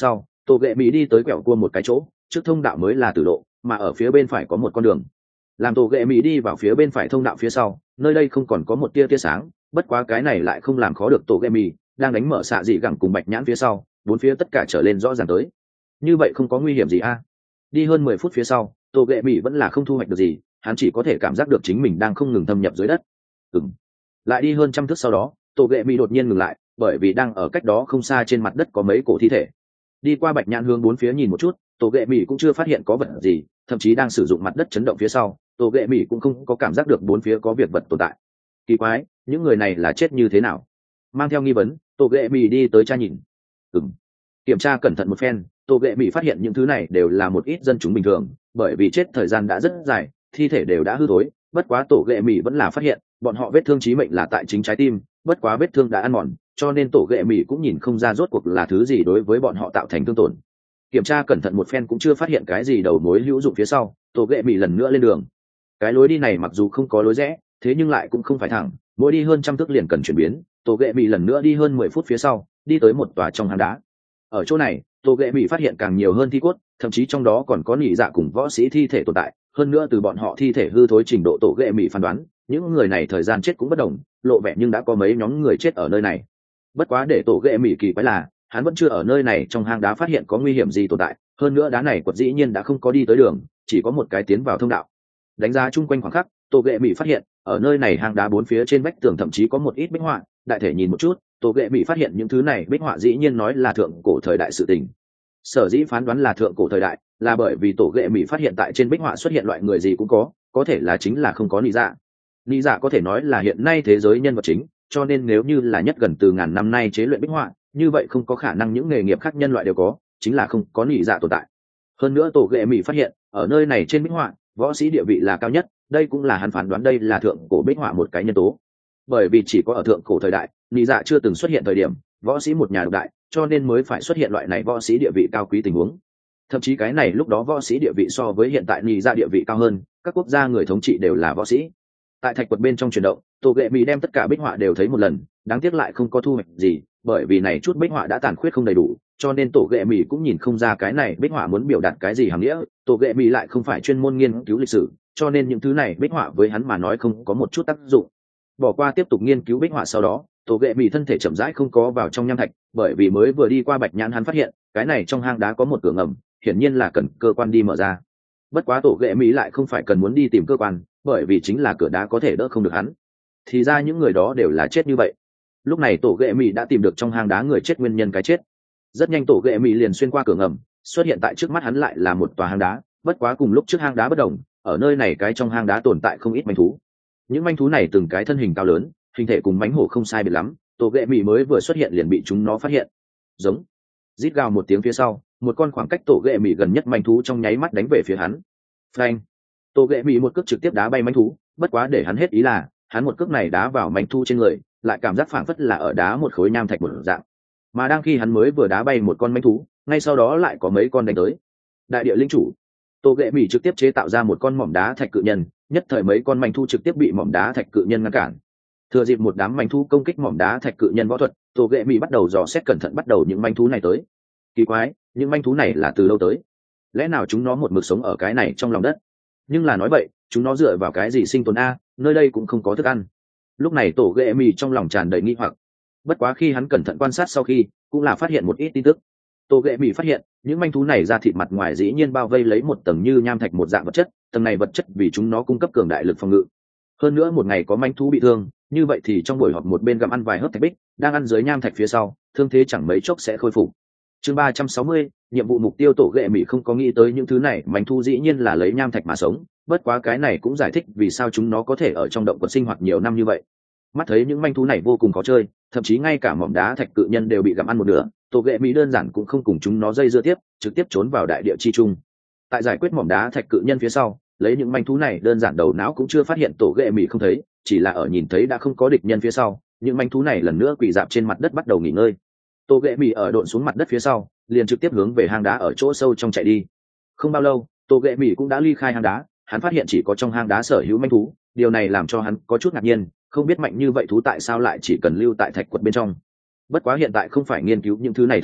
tổ ghệ mỹ đi tới quẹo cua một cái chỗ, trước thông đạo mới là tử lộ, mà ở phía bên phải có một con đường. Làm tổ ghệ mỹ đi vào phía bên phải thông đạo phía sau, nơi đây không còn có một tia tia sáng, bất quá cái này lại không làm khó được tổ ghệ mỹ, đang đánh mở xạ dị gẳng cùng bạch nhãn phía sau, bốn phía tất cả trở lên rõ ràng tới. Như vậy không có nguy hiểm gì a? Đi hơn mười phút phía sau, tổ ghệ mỹ vẫn là không thu hoạch được gì, hắn chỉ có thể cảm giác được chính mình đang không ngừng thâm nhập dưới đất. Ừm. Lại đi hơn trăm thước sau đó, tổ ghệ mỹ đột nhiên ngừng lại, bởi vì đang ở cách đó không xa trên mặt đất có mấy cổ thi thể. Đi qua bạch nhãn hướng bốn phía nhìn một chút, tổ ghệ mỹ cũng chưa phát hiện có vật gì, thậm chí đang sử dụng mặt đất chấn động phía sau, tổ ghệ mỹ cũng không có cảm giác được bốn phía có việc vật tồn tại. Kỳ quái, những người này là chết như thế nào? Mang theo nghi vấn, tổ ghệ mỹ đi tới tra nhìn. Ừm. Kiểm tra cẩn thận một phen, tổ ghệ mỹ phát hiện những thứ này đều là một ít dân chúng bình thường, bởi vì chết thời gian đã rất dài, thi thể đều đã hư thối. Bất quá tổ ghệ mỹ vẫn là phát hiện bọn họ vết thương chí mệnh là tại chính trái tim, bất quá vết thương đã ăn mòn, cho nên tổ ghệ mỹ cũng nhìn không ra rốt cuộc là thứ gì đối với bọn họ tạo thành thương tổn. Kiểm tra cẩn thận một phen cũng chưa phát hiện cái gì đầu mối hữu dụng phía sau, tổ ghệ mỹ lần nữa lên đường. Cái lối đi này mặc dù không có lối rẽ, thế nhưng lại cũng không phải thẳng, mỗi đi hơn trăm thước liền cần chuyển biến. Tổ ghệ mỹ lần nữa đi hơn mười phút phía sau, đi tới một tòa trong hang đá. Ở chỗ này, tổ ghệ mỹ phát hiện càng nhiều hơn thi cốt, thậm chí trong đó còn có nhị dạ cùng võ sĩ thi thể tồn tại. Hơn nữa từ bọn họ thi thể hư thối trình độ tổ ghệ mỹ phán đoán, những người này thời gian chết cũng bất đồng, lộ vẻ nhưng đã có mấy nhóm người chết ở nơi này. Bất quá để tổ ghệ mỹ kỳ quái là, hắn vẫn chưa ở nơi này trong hang đá phát hiện có nguy hiểm gì tồn tại. Hơn nữa đá này quật dĩ nhiên đã không có đi tới đường, chỉ có một cái tiến vào thông đạo. Đánh giá chung quanh khoảng khắc, tổ ghệ mỹ phát hiện ở nơi này hang đá bốn phía trên vách tường thậm chí có một ít bích họa. Đại thể nhìn một chút, tổ ghệ mỹ phát hiện những thứ này bích họa dĩ nhiên nói là thượng cổ thời đại sự tình. Sở dĩ phán đoán là thượng cổ thời đại là bởi vì tổ ghệ mỹ phát hiện tại trên bích họa xuất hiện loại người gì cũng có, có thể là chính là không có lý dạ. Lý dạ có thể nói là hiện nay thế giới nhân vật chính, cho nên nếu như là nhất gần từ ngàn năm nay chế luyện bích họa, như vậy không có khả năng những nghề nghiệp khác nhân loại đều có, chính là không có lý dạ tồn tại. Hơn nữa tổ ghệ mỹ phát hiện ở nơi này trên bích họa, võ sĩ địa vị là cao nhất, đây cũng là hắn phán đoán đây là thượng cổ bích họa một cái nhân tố. Bởi vì chỉ có ở thượng cổ thời đại, lý dạ chưa từng xuất hiện thời điểm, võ sĩ một nhà độc đại, cho nên mới phải xuất hiện loại này võ sĩ địa vị cao quý tình huống. Thậm chí cái này lúc đó võ sĩ địa vị so với hiện tại lý dạ địa vị cao hơn, các quốc gia người thống trị đều là võ sĩ. Tại thạch quật bên trong chuyển động, tổ ghệ mỹ đem tất cả bích họa đều thấy một lần, đáng tiếc lại không có thu hoạch gì, bởi vì này chút bích họa đã tàn khuyết không đầy đủ, cho nên tổ ghệ mỹ cũng nhìn không ra cái này bích họa muốn biểu đạt cái gì hàm nghĩa. Tổ ghệ mỹ lại không phải chuyên môn nghiên cứu lịch sử, cho nên những thứ này bích họa với hắn mà nói không có một chút tác dụng. Bỏ qua tiếp tục nghiên cứu bích họa sau đó, tổ ghệ mỹ thân thể chậm rãi không có vào trong nham thạch, bởi vì mới vừa đi qua bạch nhãn hắn phát hiện cái này trong hang đá có một cửa ngầm, hiển nhiên là cần cơ quan đi mở ra. Bất quá tổ ghệ mỹ lại không phải cần muốn đi tìm cơ quan, bởi vì chính là cửa đá có thể đỡ không được hắn. Thì ra những người đó đều là chết như vậy. Lúc này tổ ghệ mỹ đã tìm được trong hang đá người chết nguyên nhân cái chết. Rất nhanh tổ ghệ mỹ liền xuyên qua cửa ngầm, xuất hiện tại trước mắt hắn lại là một tòa hang đá, bất quá cùng lúc trước hang đá bất đồng, ở nơi này cái trong hang đá tồn tại không ít manh thú. Những manh thú này từng cái thân hình cao lớn, hình thể cùng mánh hổ không sai biệt lắm, tổ ghệ mỹ mới vừa xuất hiện liền bị chúng nó phát hiện. Giống. Rít gào một tiếng phía sau, một con khoảng cách tổ ghệ mỹ gần nhất manh thú trong nháy mắt đánh về phía hắn. Phanh. Tổ ghệ mỹ một cước trực tiếp đá bay manh thú, bất quá để hắn hết ý là hắn một cước này đá vào manh thú trên người, lại cảm giác phảng phất là ở đá một khối nham thạch một dạng. Mà đang khi hắn mới vừa đá bay một con manh thú, ngay sau đó lại có mấy con đánh tới. Đại địa linh chủ. Tổ ghệ mỹ trực tiếp chế tạo ra một con mỏm đá thạch cự nhân, nhất thời mấy con manh thú trực tiếp bị mỏm đá thạch cự nhân ngăn cản. Thừa dịp một đám manh thú công kích mỏm đá thạch cự nhân võ thuật, tổ ghệ mỹ bắt đầu dò xét cẩn thận bắt đầu những manh thú này tới. Kỳ quái, những manh thú này là từ đâu tới? Lẽ nào chúng nó một mực sống ở cái này trong lòng đất? Nhưng là nói vậy, chúng nó dựa vào cái gì sinh tồn a? Nơi đây cũng không có thức ăn. Lúc này tổ ghệ mỹ trong lòng tràn đầy nghi hoặc. Bất quá khi hắn cẩn thận quan sát sau khi, cũng là phát hiện một ít tin tức. Tổ ghệ mỹ phát hiện những manh thú này ra thịt mặt ngoài dĩ nhiên bao vây lấy một tầng như nham thạch một dạng vật chất, tầng này vật chất vì chúng nó cung cấp cường đại lực phòng ngự. Hơn nữa một ngày có manh thú bị thương, như vậy thì trong buổi họp một bên gặm ăn vài hớp thạch bích, đang ăn dưới nham thạch phía sau, thương thế chẳng mấy chốc sẽ khôi phục. Chương ba trăm sáu mươi, nhiệm vụ mục tiêu tổ ghệ mỹ không có nghĩ tới những thứ này, manh thú dĩ nhiên là lấy nham thạch mà sống, bất quá cái này cũng giải thích vì sao chúng nó có thể ở trong động vật sinh hoạt nhiều năm như vậy. Mắt thấy những manh thú này vô cùng khó chơi, thậm chí ngay cả mỏm đá thạch cự nhân đều bị gặm ăn một nửa, tổ ghệ mỹ đơn giản cũng không cùng chúng nó dây dưa tiếp, trực tiếp trốn vào đại địa chi trung. Tại giải quyết mỏm đá thạch cự nhân phía sau, lấy những manh thú này đơn giản đầu não cũng chưa phát hiện tổ ghệ mỹ không thấy, chỉ là ở nhìn thấy đã không có địch nhân phía sau, những manh thú này lần nữa quỳ dạp trên mặt đất bắt đầu nghỉ ngơi. Tổ ghệ mỹ ở độn xuống mặt đất phía sau, liền trực tiếp hướng về hang đá ở chỗ sâu trong chạy đi. Không bao lâu, tổ ghệ mỹ cũng đã ly khai hang đá, hắn phát hiện chỉ có trong hang đá sở hữu manh thú, điều này làm cho hắn có chút ngạc nhiên, không biết mạnh như vậy thú tại sao lại chỉ cần lưu tại thạch quật bên trong. Bất quá hiện tại không phải nghiên cứu những thứ này thời điểm,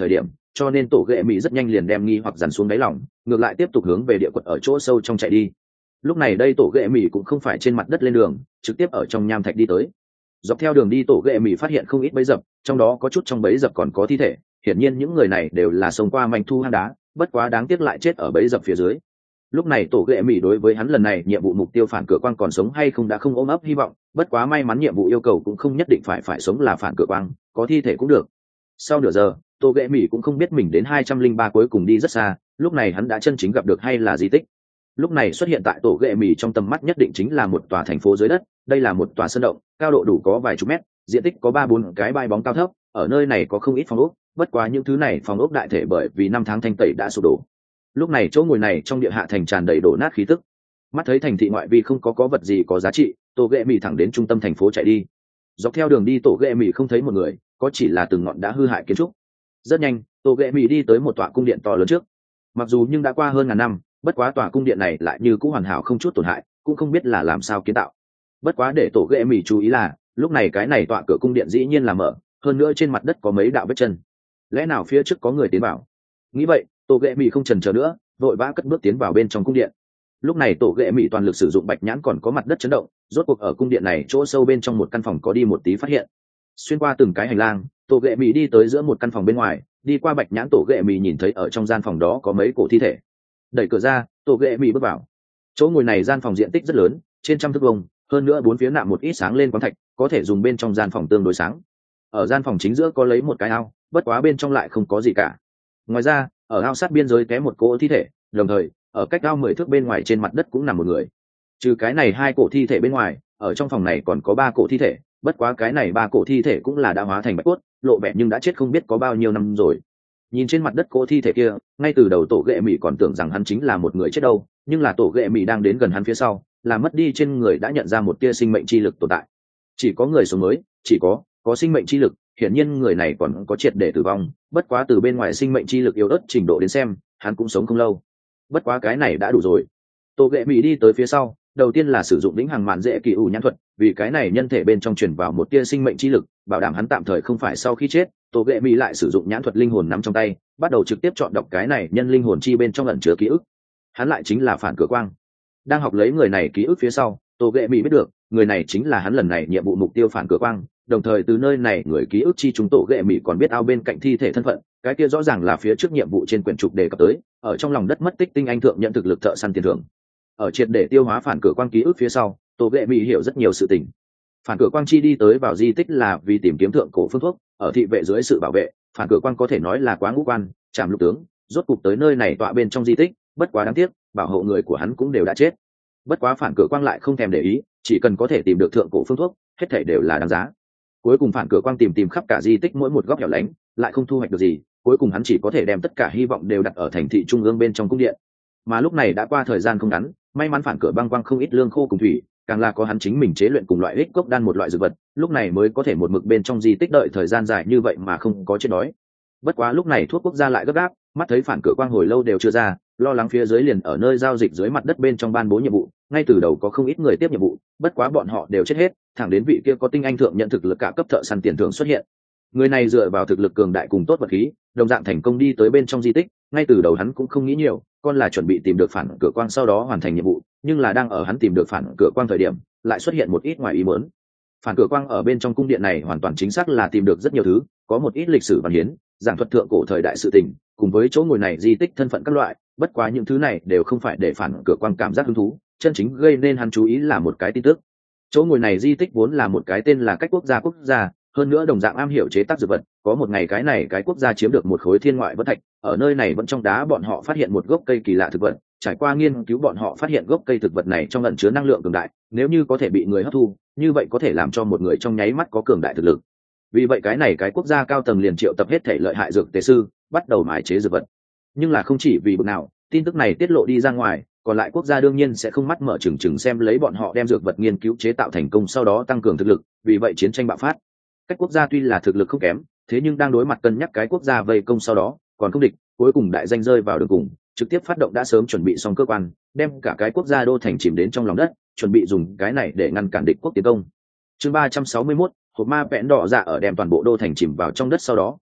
cho nên tổ ghệ mỹ rất nhanh liền đem nghi hoặc dằn xuống đáy lòng, ngược lại tiếp tục hướng về địa quật ở chỗ sâu trong chạy đi. Lúc này đây tổ ghệ mỹ cũng không phải trên mặt đất lên đường, trực tiếp ở trong nham thạch đi tới. Dọc theo đường đi tổ ghệ mỹ phát hiện không ít bẫy dập, trong đó có chút trong bẫy dập còn có thi thể, hiển nhiên những người này đều là xông qua manh thu hang đá, bất quá đáng tiếc lại chết ở bẫy dập phía dưới. Lúc này tổ ghệ mỹ đối với hắn lần này nhiệm vụ mục tiêu phản cửa quang còn sống hay không đã không ôm ấp hy vọng, bất quá may mắn nhiệm vụ yêu cầu cũng không nhất định phải phải sống là phản cửa quang, có thi thể cũng được. Sau nửa giờ tổ ghệ mỹ cũng không biết mình đến hai trăm linh ba cuối cùng đi rất xa, lúc này hắn đã chân chính gặp được hay là di tích. Lúc này xuất hiện tại tổ ghệ mỹ trong tầm mắt nhất định chính là một tòa thành phố dưới đất, đây là một tòa sơn động, cao độ đủ có vài chục mét, diện tích có ba bốn cái bãi bóng cao thấp, ở nơi này có không ít phòng ốc, bất quá những thứ này phòng ốc đại thể bởi vì năm tháng thanh tẩy đã sụp đổ. Lúc này chỗ ngồi này trong địa hạ thành tràn đầy đổ nát khí tức, mắt thấy thành thị ngoại vi không có có vật gì có giá trị, tổ ghệ mỹ thẳng đến trung tâm thành phố chạy đi. Dọc theo đường đi tổ ghệ mỹ không thấy một người, có chỉ là từng ngọn đã hư hại kiến trúc. Rất nhanh tổ ghệ mỹ đi tới một tòa cung điện to lớn trước, mặc dù nhưng đã qua hơn ngàn năm, bất quá tòa cung điện này lại như cũ hoàn hảo không chút tổn hại, cũng không biết là làm sao kiến tạo. Bất quá để tổ ghệ mỹ chú ý là lúc này cái này tòa cửa cung điện dĩ nhiên là mở, hơn nữa trên mặt đất có mấy đạo vết chân, lẽ nào phía trước có người tiến vào? Nghĩ vậy tổ ghệ mỹ không chần chờ nữa, vội vã cất bước tiến vào bên trong cung điện. Lúc này tổ ghệ mỹ toàn lực sử dụng bạch nhãn còn có mặt đất chấn động, rốt cuộc ở cung điện này chỗ sâu bên trong một căn phòng có đi một tí phát hiện. Xuyên qua từng cái hành lang, tổ ghệ mỹ đi tới giữa một căn phòng bên ngoài, đi qua bạch nhãn tổ ghệ mỹ nhìn thấy ở trong gian phòng đó có mấy cổ thi thể. Đẩy cửa ra tổ ghệ mỹ bước vào. Chỗ ngồi này gian phòng diện tích rất lớn, trên trăm thước vuông, hơn nữa bốn phía nạm một ít sáng lên quán thạch, có thể dùng bên trong gian phòng tương đối sáng. Ở gian phòng chính giữa có lấy một cái ao, bất quá bên trong lại không có gì cả. Ngoài ra ở ao sát biên giới té một cỗ thi thể, đồng thời ở cách ao mười thước bên ngoài trên mặt đất cũng nằm một người. Trừ cái này hai cổ thi thể bên ngoài, ở trong phòng này còn có ba cổ thi thể, bất quá cái này ba cổ thi thể cũng là đã hóa thành bạch cốt, lộ vẻ nhưng đã chết không biết có bao nhiêu năm rồi. Nhìn trên mặt đất cỗ thi thể kia, ngay từ đầu tổ ghệ mỹ còn tưởng rằng hắn chính là một người chết đâu, nhưng là tổ ghệ mỹ đang đến gần hắn phía sau, là mất đi trên người đã nhận ra một tia sinh mệnh chi lực tồn tại. Chỉ có người sống mới, chỉ có có sinh mệnh chi lực, hiển nhiên người này còn có triệt để tử vong, bất quá từ bên ngoài sinh mệnh chi lực yếu ớt trình độ đến xem, hắn cũng sống không lâu. Bất quá cái này đã đủ rồi. Tổ ghệ mỹ đi tới phía sau, đầu tiên là sử dụng lĩnh hàng mạn dễ kỳ ủ nhãn thuật, vì cái này nhân thể bên trong truyền vào một tia sinh mệnh chi lực, bảo đảm hắn tạm thời không phải sau khi chết. Tổ ghệ mỹ lại sử dụng nhãn thuật linh hồn nắm trong tay, bắt đầu trực tiếp chọn đọc cái này nhân linh hồn chi bên trong ẩn chứa ký ức. Hắn lại chính là phản cửa quang. Đang học lấy người này ký ức phía sau, tổ ghệ mỹ biết được người này chính là hắn lần này nhiệm vụ mục tiêu phản cửa quang, đồng thời từ nơi này người ký ức chi chúng tổ ghệ mỹ còn biết ao bên cạnh thi thể thân phận, cái kia rõ ràng là phía trước nhiệm vụ trên quyển trục đề cập tới, ở trong lòng đất mất tích tinh anh thượng nhận thực lực thợ săn tiền thưởng. Ở triệt để tiêu hóa phản cửa quang ký ức phía sau, tổ ghệ mỹ hiểu rất nhiều sự tình. Phản cửa quang chi đi tới vào di tích là vì tìm kiếm thượng cổ phương thuốc, ở thị vệ dưới sự bảo vệ, phản cửa quang có thể nói là quá ngũ quan chạm lục tướng, rốt cục tới nơi này tọa bên trong di tích, bất quá đáng tiếc bảo hộ người của hắn cũng đều đã chết. Bất quá phản cửa quang lại không thèm để ý, chỉ cần có thể tìm được thượng cổ phương thuốc, hết thảy đều là đáng giá. Cuối cùng phản cửa quang tìm tìm khắp cả di tích mỗi một góc hẻo lánh, lại không thu hoạch được gì, cuối cùng hắn chỉ có thể đem tất cả hy vọng đều đặt ở thành thị trung ương bên trong cung điện. Mà lúc này đã qua thời gian không ngắn, may mắn phản cửa băng quang không ít lương khô cùng thủy, càng là có hắn chính mình chế luyện cùng loại ích cốc đan một loại dược vật, lúc này mới có thể một mực bên trong di tích đợi thời gian dài như vậy mà không có chết đói. Bất quá lúc này thuốc quốc gia lại gấp gáp, mắt thấy phản cửa quang hồi lâu đều chưa ra, lo lắng phía dưới liền ở nơi giao dịch dưới mặt đất bên trong ban bố nhiệm vụ, ngay từ đầu có không ít người tiếp nhiệm vụ, bất quá bọn họ đều chết hết, thẳng đến vị kia có tinh anh thượng nhận thực lực cả cấp thợ săn tiền thưởng xuất hiện. Người này dựa vào thực lực cường đại cùng tốt vật khí, đồng dạng thành công đi tới bên trong di tích, ngay từ đầu hắn cũng không nghĩ nhiều, còn là chuẩn bị tìm được phản cửa quang sau đó hoàn thành nhiệm vụ, nhưng là đang ở hắn tìm được phản cửa quang thời điểm, lại xuất hiện một ít ngoài ý muốn. Phản cửa quang ở bên trong cung điện này hoàn toàn chính xác là tìm được rất nhiều thứ, có một ít lịch sử văn hiến, giảng thuật thượng cổ thời đại sự tình, cùng với chỗ ngồi này di tích thân phận các loại, bất quá những thứ này đều không phải để phản cửa quang cảm giác hứng thú, chân chính gây nên hắn chú ý là một cái tin tức. Chỗ ngồi này di tích vốn là một cái tên là cách quốc gia quốc gia, hơn nữa đồng dạng am hiểu chế tác dược vật, có một ngày cái này cái quốc gia chiếm được một khối thiên ngoại vân thạch, ở nơi này vẫn trong đá bọn họ phát hiện một gốc cây kỳ lạ thực vật, trải qua nghiên cứu bọn họ phát hiện gốc cây thực vật này trong ẩn chứa năng lượng cường đại, nếu như có thể bị người hấp thu, như vậy có thể làm cho một người trong nháy mắt có cường đại thực lực. Vì vậy cái này cái quốc gia cao tầng liền triệu tập hết thể lợi hại dược tề sư, bắt đầu mài chế dược vật. Nhưng là không chỉ vì bực nào, tin tức này tiết lộ đi ra ngoài, còn lại quốc gia đương nhiên sẽ không mắt mở trừng trừng xem lấy bọn họ đem dược vật nghiên cứu chế tạo thành công sau đó tăng cường thực lực, vì vậy chiến tranh bạo phát. Cách quốc gia tuy là thực lực không kém, thế nhưng đang đối mặt cân nhắc cái quốc gia vây công sau đó còn không địch, cuối cùng đại danh rơi vào đường cùng, trực tiếp phát động đã sớm chuẩn bị xong cơ quan, đem cả cái quốc gia đô thành chìm đến trong lòng đất, chuẩn bị dùng cái này để ngăn cản địch quốc tiến công. Chương ba trăm sáu mươi mốt, hộp ma vẹn đỏ dạ ở đem toàn bộ đô thành chìm vào trong đất sau đó,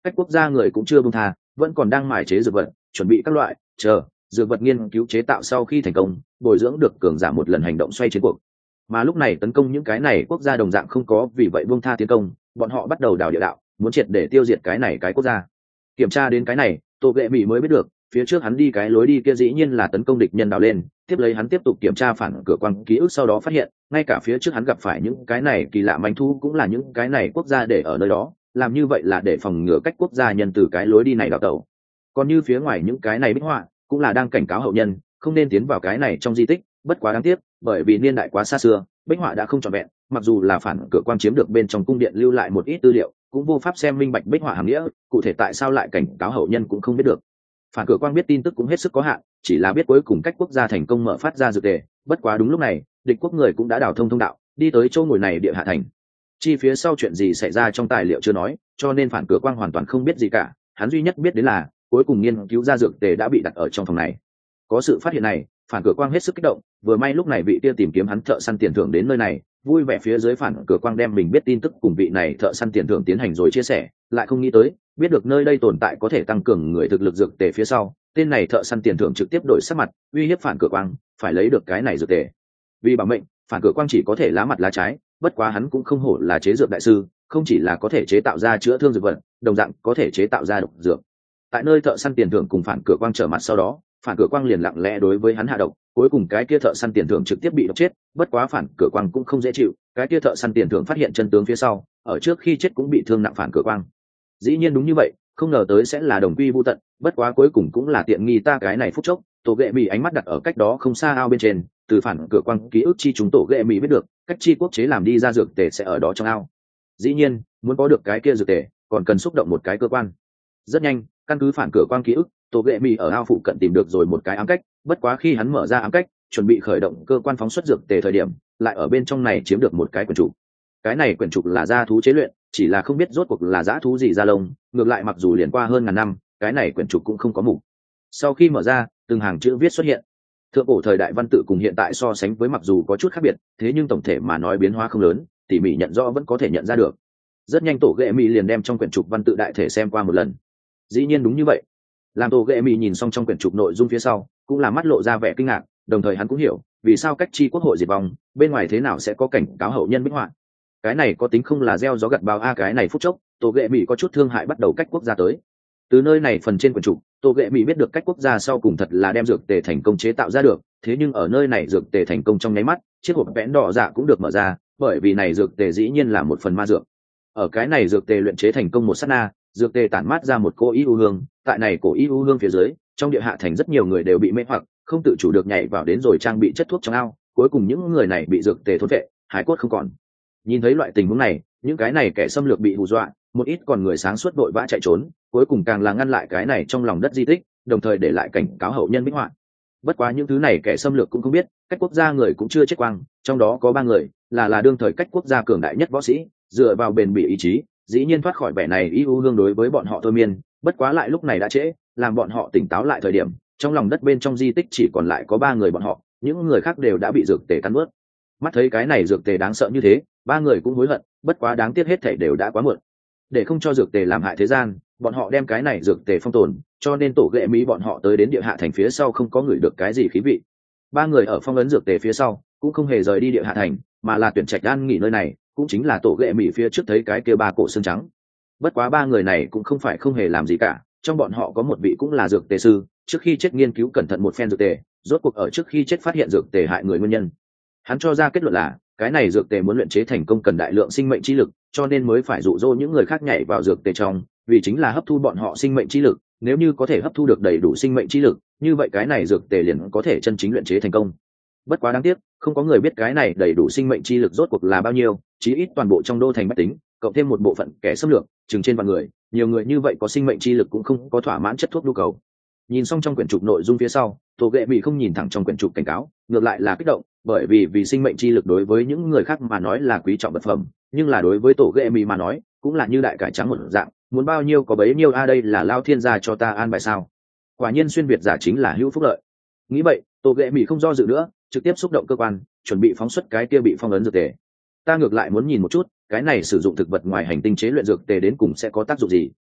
cách quốc gia người cũng chưa buông tha, vẫn còn đang mài chế dược vật, chuẩn bị các loại chờ dược vật nghiên cứu chế tạo sau khi thành công, bồi dưỡng được cường giả một lần hành động xoay chiến cuộc. Mà lúc này tấn công những cái này quốc gia đồng dạng không có vì vậy buông tha tiến công, bọn họ bắt đầu đào địa đạo, muốn triệt để tiêu diệt cái này cái quốc gia. Kiểm tra đến cái này, Tô Ghệ Mỹ mới biết được, phía trước hắn đi cái lối đi kia dĩ nhiên là tấn công địch nhân đào lên, tiếp lấy hắn tiếp tục kiểm tra phản cửa quang ký ức, sau đó phát hiện ngay cả phía trước hắn gặp phải những cái này kỳ lạ manh thu cũng là những cái này quốc gia để ở nơi đó, làm như vậy là để phòng ngừa cách quốc gia nhân từ cái lối đi này đào tẩu. Còn như phía ngoài những cái này bích họa cũng là đang cảnh cáo hậu nhân không nên tiến vào cái này trong di tích, bất quá đáng tiếc bởi vì niên đại quá xa xưa, bích họa đã không trọn vẹn, mặc dù là phản cửa quang chiếm được bên trong cung điện lưu lại một ít tư liệu, cũng vô pháp xem minh bạch bích họa hàm nghĩa, cụ thể tại sao lại cảnh cáo hậu nhân cũng không biết được. Phản cửa quang biết tin tức cũng hết sức có hạn, chỉ là biết cuối cùng cách quốc gia thành công mở phát ra dược tề, bất quá đúng lúc này địch quốc người cũng đã đào thông thông đạo đi tới chỗ ngồi này địa hạ thành. Chi phía sau chuyện gì xảy ra trong tài liệu chưa nói, cho nên phản cửa quang hoàn toàn không biết gì cả, hắn duy nhất biết đến là cuối cùng nghiên cứu ra dược tề đã bị đặt ở trong phòng này. Có sự phát hiện này, phản cửa quang hết sức kích động, vừa may lúc này vị kia tìm kiếm hắn thợ săn tiền thưởng đến nơi này, vui vẻ phía dưới phản cửa quang đem mình biết tin tức cùng vị này thợ săn tiền thưởng tiến hành rồi chia sẻ, lại không nghĩ tới biết được nơi đây tồn tại có thể tăng cường người thực lực dược tề phía sau, tên này thợ săn tiền thưởng trực tiếp đổi sắc mặt, uy hiếp phản cửa quang phải lấy được cái này dược tề. Vì bảo mệnh, phản cửa quang chỉ có thể lá mặt lá trái, bất quá hắn cũng không hổ là chế dược đại sư, không chỉ là có thể chế tạo ra chữa thương dược vật, đồng dạng có thể chế tạo ra độc dược. Tại nơi thợ săn tiền thưởng cùng phản cửa quang trở mặt sau đó, phản cửa quang liền lặng lẽ đối với hắn hạ độc, cuối cùng cái kia thợ săn tiền thưởng trực tiếp bị độc chết, bất quá phản cửa quang cũng không dễ chịu, cái kia thợ săn tiền thưởng phát hiện chân tướng phía sau, ở trước khi chết cũng bị thương nặng phản cửa quang. Dĩ nhiên đúng như vậy, không ngờ tới sẽ là đồng quy vu tận, bất quá cuối cùng cũng là tiện nghi ta cái này phút chốc. Tổ Ghệ Mỹ ánh mắt đặt ở cách đó không xa ao bên trên, từ phản cửa quang ký ức chi chúng Tổ Ghệ Mỹ biết được, cách chi quốc chế làm đi ra dược tề sẽ ở đó trong ao. Dĩ nhiên, muốn có được cái kia dược tề, còn cần xúc động một cái cơ quan. Rất nhanh, căn cứ phản cửa quang ký ức, Tổ Ghệ Mỹ ở ao phụ cận tìm được rồi một cái ám cách, bất quá khi hắn mở ra ám cách, chuẩn bị khởi động cơ quan phóng xuất dược tề thời điểm, lại ở bên trong này chiếm được một cái quyển trục. Cái này quyển trục là dã thú chế luyện, chỉ là không biết rốt cuộc là dã thú gì da lông, ngược lại mặc dù liền qua hơn ngàn năm, cái này quyển trục cũng không có mục. Sau khi mở ra, từng hàng chữ viết xuất hiện. Thượng cổ thời đại văn tự cùng hiện tại so sánh với mặc dù có chút khác biệt, thế nhưng tổng thể mà nói biến hóa không lớn, tỉ mỉ nhận rõ vẫn có thể nhận ra được. Rất nhanh Tổ Ghệ Mỹ liền đem trong quyển trục văn tự đại thể xem qua một lần. Dĩ nhiên đúng như vậy. Làm Tổ Ghệ Mỹ nhìn xong trong quyển trục nội dung phía sau, cũng là mắt lộ ra vẻ kinh ngạc, đồng thời hắn cũng hiểu vì sao cách chi quốc hội diệt vong, bên ngoài thế nào sẽ có cảnh cáo hậu nhân bích họa. Cái này có tính không là gieo gió gặt bão a, cái này phút chốc Tổ Ghệ Mỹ có chút thương hại bắt đầu cách quốc gia tới. Từ nơi này phần trên quyển trục, Tổ Ghệ Mỹ biết được cách quốc gia sau cùng thật là đem dược tề thành công chế tạo ra được, thế nhưng ở nơi này dược tề thành công trong nháy mắt, chiếc hộp vẽn đỏ dạ cũng được mở ra, bởi vì này dược tề dĩ nhiên là một phần ma dược. Ở cái này dược tề luyện chế thành công một sát na, dược tề tản mát ra một cô y u hương, tại này cổ y u hương phía dưới, trong địa hạ thành rất nhiều người đều bị mê hoặc, không tự chủ được nhảy vào đến rồi trang bị chất thuốc trong ao, cuối cùng những người này bị dược tề thôn phệ, hải cốt không còn. Nhìn thấy loại tình huống này, những cái này kẻ xâm lược bị hù dọa, một ít còn người sáng suốt vội vã chạy trốn, cuối cùng càng là ngăn lại cái này trong lòng đất di tích, đồng thời để lại cảnh cáo hậu nhân bích họa. Bất quá những thứ này kẻ xâm lược cũng không biết, cách quốc gia người cũng chưa chết quang, trong đó có ba người là là đương thời cách quốc gia cường đại nhất võ sĩ, dựa vào bền bỉ ý chí, dĩ nhiên thoát khỏi vẻ này y u hương đối với bọn họ thôi miên. Bất quá lại lúc này đã trễ, làm bọn họ tỉnh táo lại thời điểm, trong lòng đất bên trong di tích chỉ còn lại có ba người bọn họ, những người khác đều đã bị dược tề cắn nuốt. Mắt thấy cái này dược tề đáng sợ như thế, ba người cũng hối hận, bất quá đáng tiếc hết thảy đều đã quá muộn. Để không cho dược tề làm hại thế gian, bọn họ đem cái này dược tề phong tồn, cho nên Tổ Ghệ Mỹ bọn họ tới đến địa hạ thành phía sau không có ngửi được cái gì khí vị. Ba người ở phong ấn dược tề phía sau cũng không hề rời đi địa hạ thành, mà là tuyển trạch an nghỉ nơi này, cũng chính là Tổ Ghệ Mỹ phía trước thấy cái kia ba cổ xương trắng. Bất quá ba người này cũng không phải không hề làm gì cả, trong bọn họ có một vị cũng là dược tề sư, trước khi chết nghiên cứu cẩn thận một phen dược tề, rốt cuộc ở trước khi chết phát hiện dược tề hại người nguyên nhân. Hắn cho ra kết luận là cái này dược tề muốn luyện chế thành công cần đại lượng sinh mệnh chi lực, cho nên mới phải dụ dỗ những người khác nhảy vào dược tề trong, vì chính là hấp thu bọn họ sinh mệnh chi lực, nếu như có thể hấp thu được đầy đủ sinh mệnh chi lực, như vậy cái này dược tề liền có thể chân chính luyện chế thành công. Bất quá đáng tiếc, không có người biết cái này đầy đủ sinh mệnh chi lực rốt cuộc là bao nhiêu, chí ít toàn bộ trong đô thành bách tính, cộng thêm một bộ phận kẻ xâm lược, chừng trên vạn người, nhiều người như vậy có sinh mệnh chi lực cũng không có thỏa mãn chất thuốc nhu cầu. Nhìn xong trong quyển trục nội dung phía sau, Tổ Ghệ Mỹ không nhìn thẳng trong quyển trục cảnh cáo, ngược lại là kích động, bởi vì vì sinh mệnh chi lực đối với những người khác mà nói là quý trọng vật phẩm, nhưng là đối với Tổ Ghệ Mỹ mà nói, cũng là như đại cải trắng một dạng, muốn bao nhiêu có bấy nhiêu a, đây là lao thiên gia cho ta an bài sao? Quả nhiên xuyên việt giả chính là hữu phúc lợi. Nghĩ vậy, Tổ Ghệ Mỹ không do dự nữa, trực tiếp xúc động cơ quan, chuẩn bị phóng xuất cái kia bị phong ấn dược tề. Ta ngược lại muốn nhìn một chút, cái này sử dụng thực vật ngoài hành tinh chế luyện dược tề đến cùng sẽ có tác dụng gì.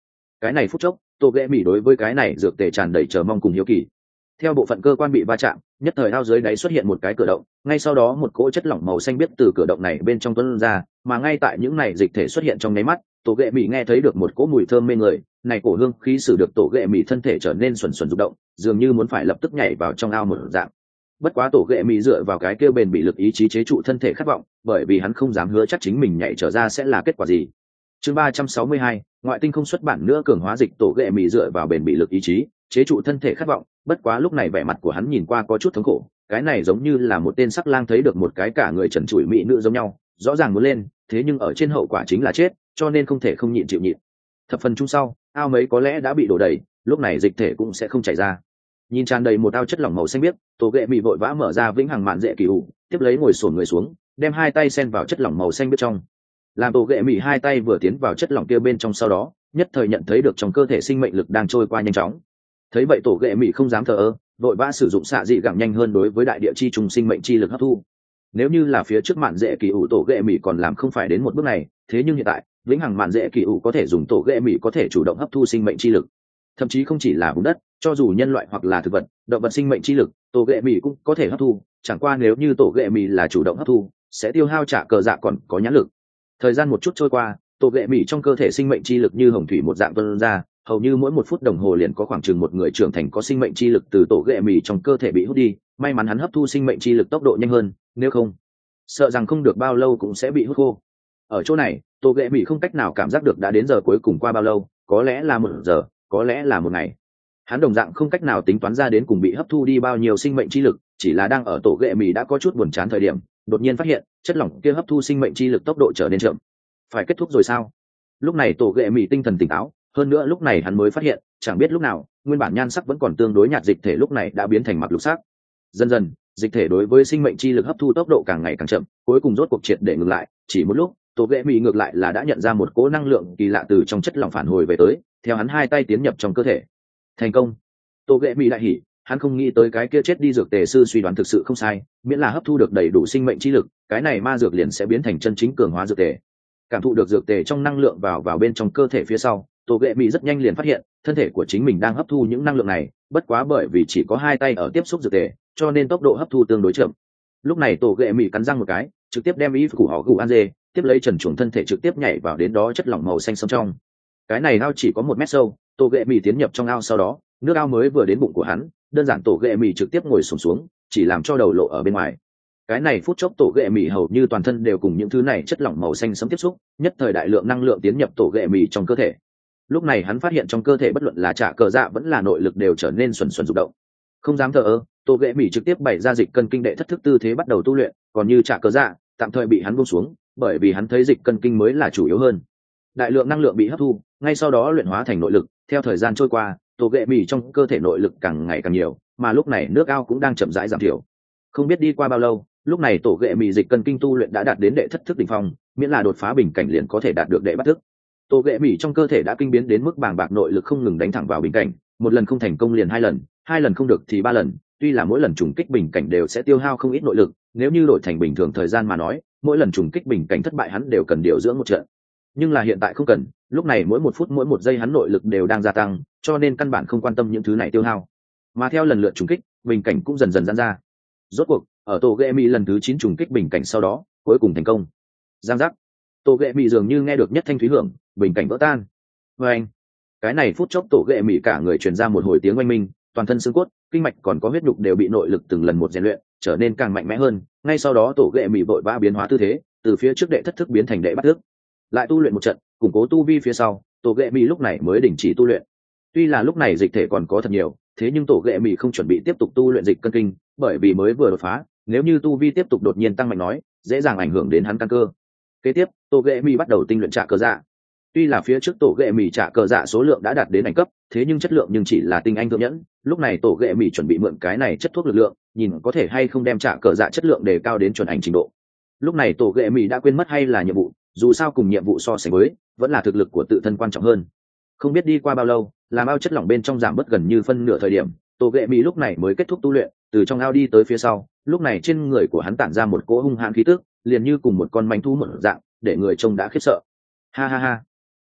cái này phút chốc tổ ghệ mỹ đối với cái này dược tề tràn đầy chờ mong cùng hiếu kỳ. Theo bộ phận cơ quan bị va chạm, nhất thời ao dưới đáy xuất hiện một cái cửa động, ngay sau đó một cỗ chất lỏng màu xanh biếc từ cửa động này bên trong tuôn ra, mà ngay tại những này dịch thể xuất hiện trong nháy mắt, tổ ghệ mỹ nghe thấy được một cỗ mùi thơm mê người, này cổ hương khí sử được tổ ghệ mỹ thân thể trở nên xuẩn xuẩn rung động, dường như muốn phải lập tức nhảy vào trong ao một dạng. Bất quá tổ ghệ mỹ dựa vào cái kêu bền bị lực ý chí chế trụ thân thể khát vọng, bởi vì hắn không dám hứa chắc chính mình nhảy trở ra sẽ là kết quả gì. Chương ba trăm sáu mươi hai, ngoại tinh không xuất bản nữa cường hóa dịch tổ ghệ mỹ dựa vào bền bị lực ý chí chế trụ thân thể khát vọng. Bất quá lúc này vẻ mặt của hắn nhìn qua có chút thống khổ, cái này giống như là một tên sắc lang thấy được một cái cả người trần trụi mỹ nữ giống nhau, rõ ràng muốn lên, thế nhưng ở trên hậu quả chính là chết, cho nên không thể không nhịn chịu nhịn. Thập phần chung sau, ao mấy có lẽ đã bị đổ đầy, lúc này dịch thể cũng sẽ không chảy ra. Nhìn tràn đầy một ao chất lỏng màu xanh biếc, tổ ghệ mỹ vội vã mở ra vĩnh hằng mạn dễ kỳ ủ, tiếp lấy ngồi xổm người xuống, đem hai tay xen vào chất lỏng màu xanh biếc trong. Làm tổ ghệ mỹ hai tay vừa tiến vào chất lỏng kia bên trong sau đó, nhất thời nhận thấy được trong cơ thể sinh mệnh lực đang trôi qua nhanh chóng. Thấy vậy tổ ghệ mỹ không dám thờ ơ, vội vã sử dụng xạ dị gẳng nhanh hơn đối với đại địa chi trùng sinh mệnh chi lực hấp thu. Nếu như là phía trước mạn dễ kỳ ủ tổ ghệ mỹ còn làm không phải đến một bước này, thế nhưng hiện tại vĩnh hằng mạn dễ kỳ ủ có thể dùng tổ ghệ mỹ có thể chủ động hấp thu sinh mệnh chi lực, thậm chí không chỉ là vùng đất, cho dù nhân loại hoặc là thực vật, động vật sinh mệnh chi lực tổ ghệ mỹ cũng có thể hấp thu, chẳng qua nếu như tổ ghệ mỹ là chủ động hấp thu sẽ tiêu hao trả cờ dạ còn có nhãn lực. Thời gian một chút trôi qua, tổ ghệ mỹ trong cơ thể sinh mệnh chi lực như hồng thủy một dạng tuôn ra, hầu như mỗi một phút đồng hồ liền có khoảng chừng một người trưởng thành có sinh mệnh chi lực từ tổ ghệ mì trong cơ thể bị hút đi. May mắn hắn hấp thu sinh mệnh chi lực tốc độ nhanh hơn, nếu không sợ rằng không được bao lâu cũng sẽ bị hút khô. Ở chỗ này tổ ghệ mì không cách nào cảm giác được đã đến giờ cuối cùng qua bao lâu, có lẽ là một giờ, có lẽ là một ngày. Hắn đồng dạng không cách nào tính toán ra đến cùng bị hấp thu đi bao nhiêu sinh mệnh chi lực, chỉ là đang ở tổ ghệ mì đã có chút buồn chán thời điểm, đột nhiên phát hiện chất lỏng kia hấp thu sinh mệnh chi lực tốc độ trở nên chậm. Phải kết thúc rồi sao? Lúc này tổ ghệ mì tinh thần tỉnh táo, hơn nữa lúc này hắn mới phát hiện chẳng biết lúc nào nguyên bản nhan sắc vẫn còn tương đối nhạt dịch thể lúc này đã biến thành mặc lục sắc. Dần dần dịch thể đối với sinh mệnh chi lực hấp thu tốc độ càng ngày càng chậm, cuối cùng rốt cuộc triệt để ngừng lại. Chỉ một lúc tổ ghệ mì ngược lại là đã nhận ra một cỗ năng lượng kỳ lạ từ trong chất lỏng phản hồi về tới, theo hắn hai tay tiến nhập trong cơ thể. Thành công! Tổ ghệ mì đại hỉ, hắn không nghĩ tới cái kia chết đi dược tề sư suy đoán thực sự không sai, miễn là hấp thu được đầy đủ sinh mệnh chi lực, cái này ma dược liền sẽ biến thành chân chính cường hóa dược tề. Cảm thụ được dược tề trong năng lượng vào vào bên trong cơ thể phía sau, tổ ghệ mỹ rất nhanh liền phát hiện thân thể của chính mình đang hấp thu những năng lượng này, bất quá bởi vì chỉ có hai tay ở tiếp xúc dược tề cho nên tốc độ hấp thu tương đối chậm. Lúc này tổ ghệ mỹ cắn răng một cái, trực tiếp đem ý của họ gù an dê, tiếp lấy trần chuồng thân thể trực tiếp nhảy vào đến đó chất lỏng màu xanh sẫm trong. Cái này ao chỉ có một mét sâu, tổ ghệ mỹ tiến nhập trong ao sau đó, nước ao mới vừa đến bụng của hắn, đơn giản tổ ghệ mỹ trực tiếp ngồi xổm xuống, chỉ làm cho đầu lộ ở bên ngoài. Cái này phút chốc tổ ghệ mì hầu như toàn thân đều cùng những thứ này chất lỏng màu xanh sẫm tiếp xúc, nhất thời đại lượng năng lượng tiến nhập tổ ghệ mì trong cơ thể. Lúc này hắn phát hiện trong cơ thể bất luận là trả cờ dạ vẫn là nội lực đều trở nên xuẩn xuẩn rụng động. Không dám thờ ơ, tổ ghệ mì trực tiếp bày ra dịch cân kinh đệ thất thức tư thế bắt đầu tu luyện, còn như trả cờ dạ tạm thời bị hắn buông xuống, bởi vì hắn thấy dịch cân kinh mới là chủ yếu hơn. Đại lượng năng lượng bị hấp thu, ngay sau đó luyện hóa thành nội lực. Theo thời gian trôi qua, tổ ghệ mì trong cơ thể nội lực càng ngày càng nhiều, mà lúc này nước ao cũng đang chậm rãi giảm thiểu. Không biết đi qua bao lâu, lúc này tổ ghệ mì dịch cân kinh tu luyện đã đạt đến đệ thất thức đỉnh phong, miễn là đột phá bình cảnh liền có thể đạt được đệ bát thức. Tổ ghệ mì trong cơ thể đã kinh biến đến mức bàng bạc nội lực không ngừng đánh thẳng vào bình cảnh, một lần không thành công liền hai lần, hai lần không được thì ba lần. Tuy là mỗi lần trùng kích bình cảnh đều sẽ tiêu hao không ít nội lực, nếu như đổi thành bình thường thời gian mà nói, mỗi lần trùng kích bình cảnh thất bại hắn đều cần điều dưỡng một trận. Nhưng là hiện tại không cần, lúc này mỗi một phút mỗi một giây hắn nội lực đều đang gia tăng, cho nên căn bản không quan tâm những thứ này tiêu hao. Mà theo lần lượt trùng kích, bình cảnh cũng dần dần giãn ra. Rốt cuộc ở tổ ghệ mỹ lần thứ chín trùng kích bình cảnh sau đó cuối cùng thành công. Giang giác, tổ ghệ mỹ dường như nghe được nhất thanh thúy hưởng, bình cảnh vỡ tan. Và anh, cái này phút chốc tổ ghệ mỹ cả người truyền ra một hồi tiếng oanh minh, toàn thân xương cốt, kinh mạch còn có huyết nhục đều bị nội lực từng lần một rèn luyện, trở nên càng mạnh mẽ hơn. Ngay sau đó tổ ghệ mỹ vội vã biến hóa tư thế, từ phía trước đệ thất thức biến thành đệ bát thức, lại tu luyện một trận, củng cố tu vi phía sau, tổ ghệ mỹ lúc này mới đình chỉ tu luyện. Tuy là lúc này dịch thể còn có thật nhiều, thế nhưng tổ ghệ mỹ không chuẩn bị tiếp tục tu luyện dịch cân kinh, bởi vì mới vừa đột phá, nếu như tu vi tiếp tục đột nhiên tăng mạnh nói, dễ dàng ảnh hưởng đến hắn căn cơ. Kế tiếp, tổ ghệ mỹ bắt đầu tinh luyện trả cờ dạ. Tuy là phía trước tổ ghệ mỹ trả cờ dạ số lượng đã đạt đến ảnh cấp, thế nhưng chất lượng nhưng chỉ là tinh anh thượng nhẫn. Lúc này tổ ghệ mỹ chuẩn bị mượn cái này chất thuốc lực lượng, nhìn có thể hay không đem trả cờ dạ chất lượng đề cao đến chuẩn ảnh trình độ. Lúc này tổ ghệ mỹ đã quên mất hay là nhiệm vụ, dù sao cùng nhiệm vụ so sánh với, vẫn là thực lực của tự thân quan trọng hơn. Không biết đi qua bao lâu, làm ao chất lỏng bên trong giảm bớt gần như phân nửa thời điểm, tổ ghệ mỹ lúc này mới kết thúc tu luyện, từ trong ao đi tới phía sau. Lúc này trên người của hắn tản ra một cỗ hung hãn khí tức, liền như cùng một con manh thú một dạng, để người trông đã khiếp sợ. Ha ha ha,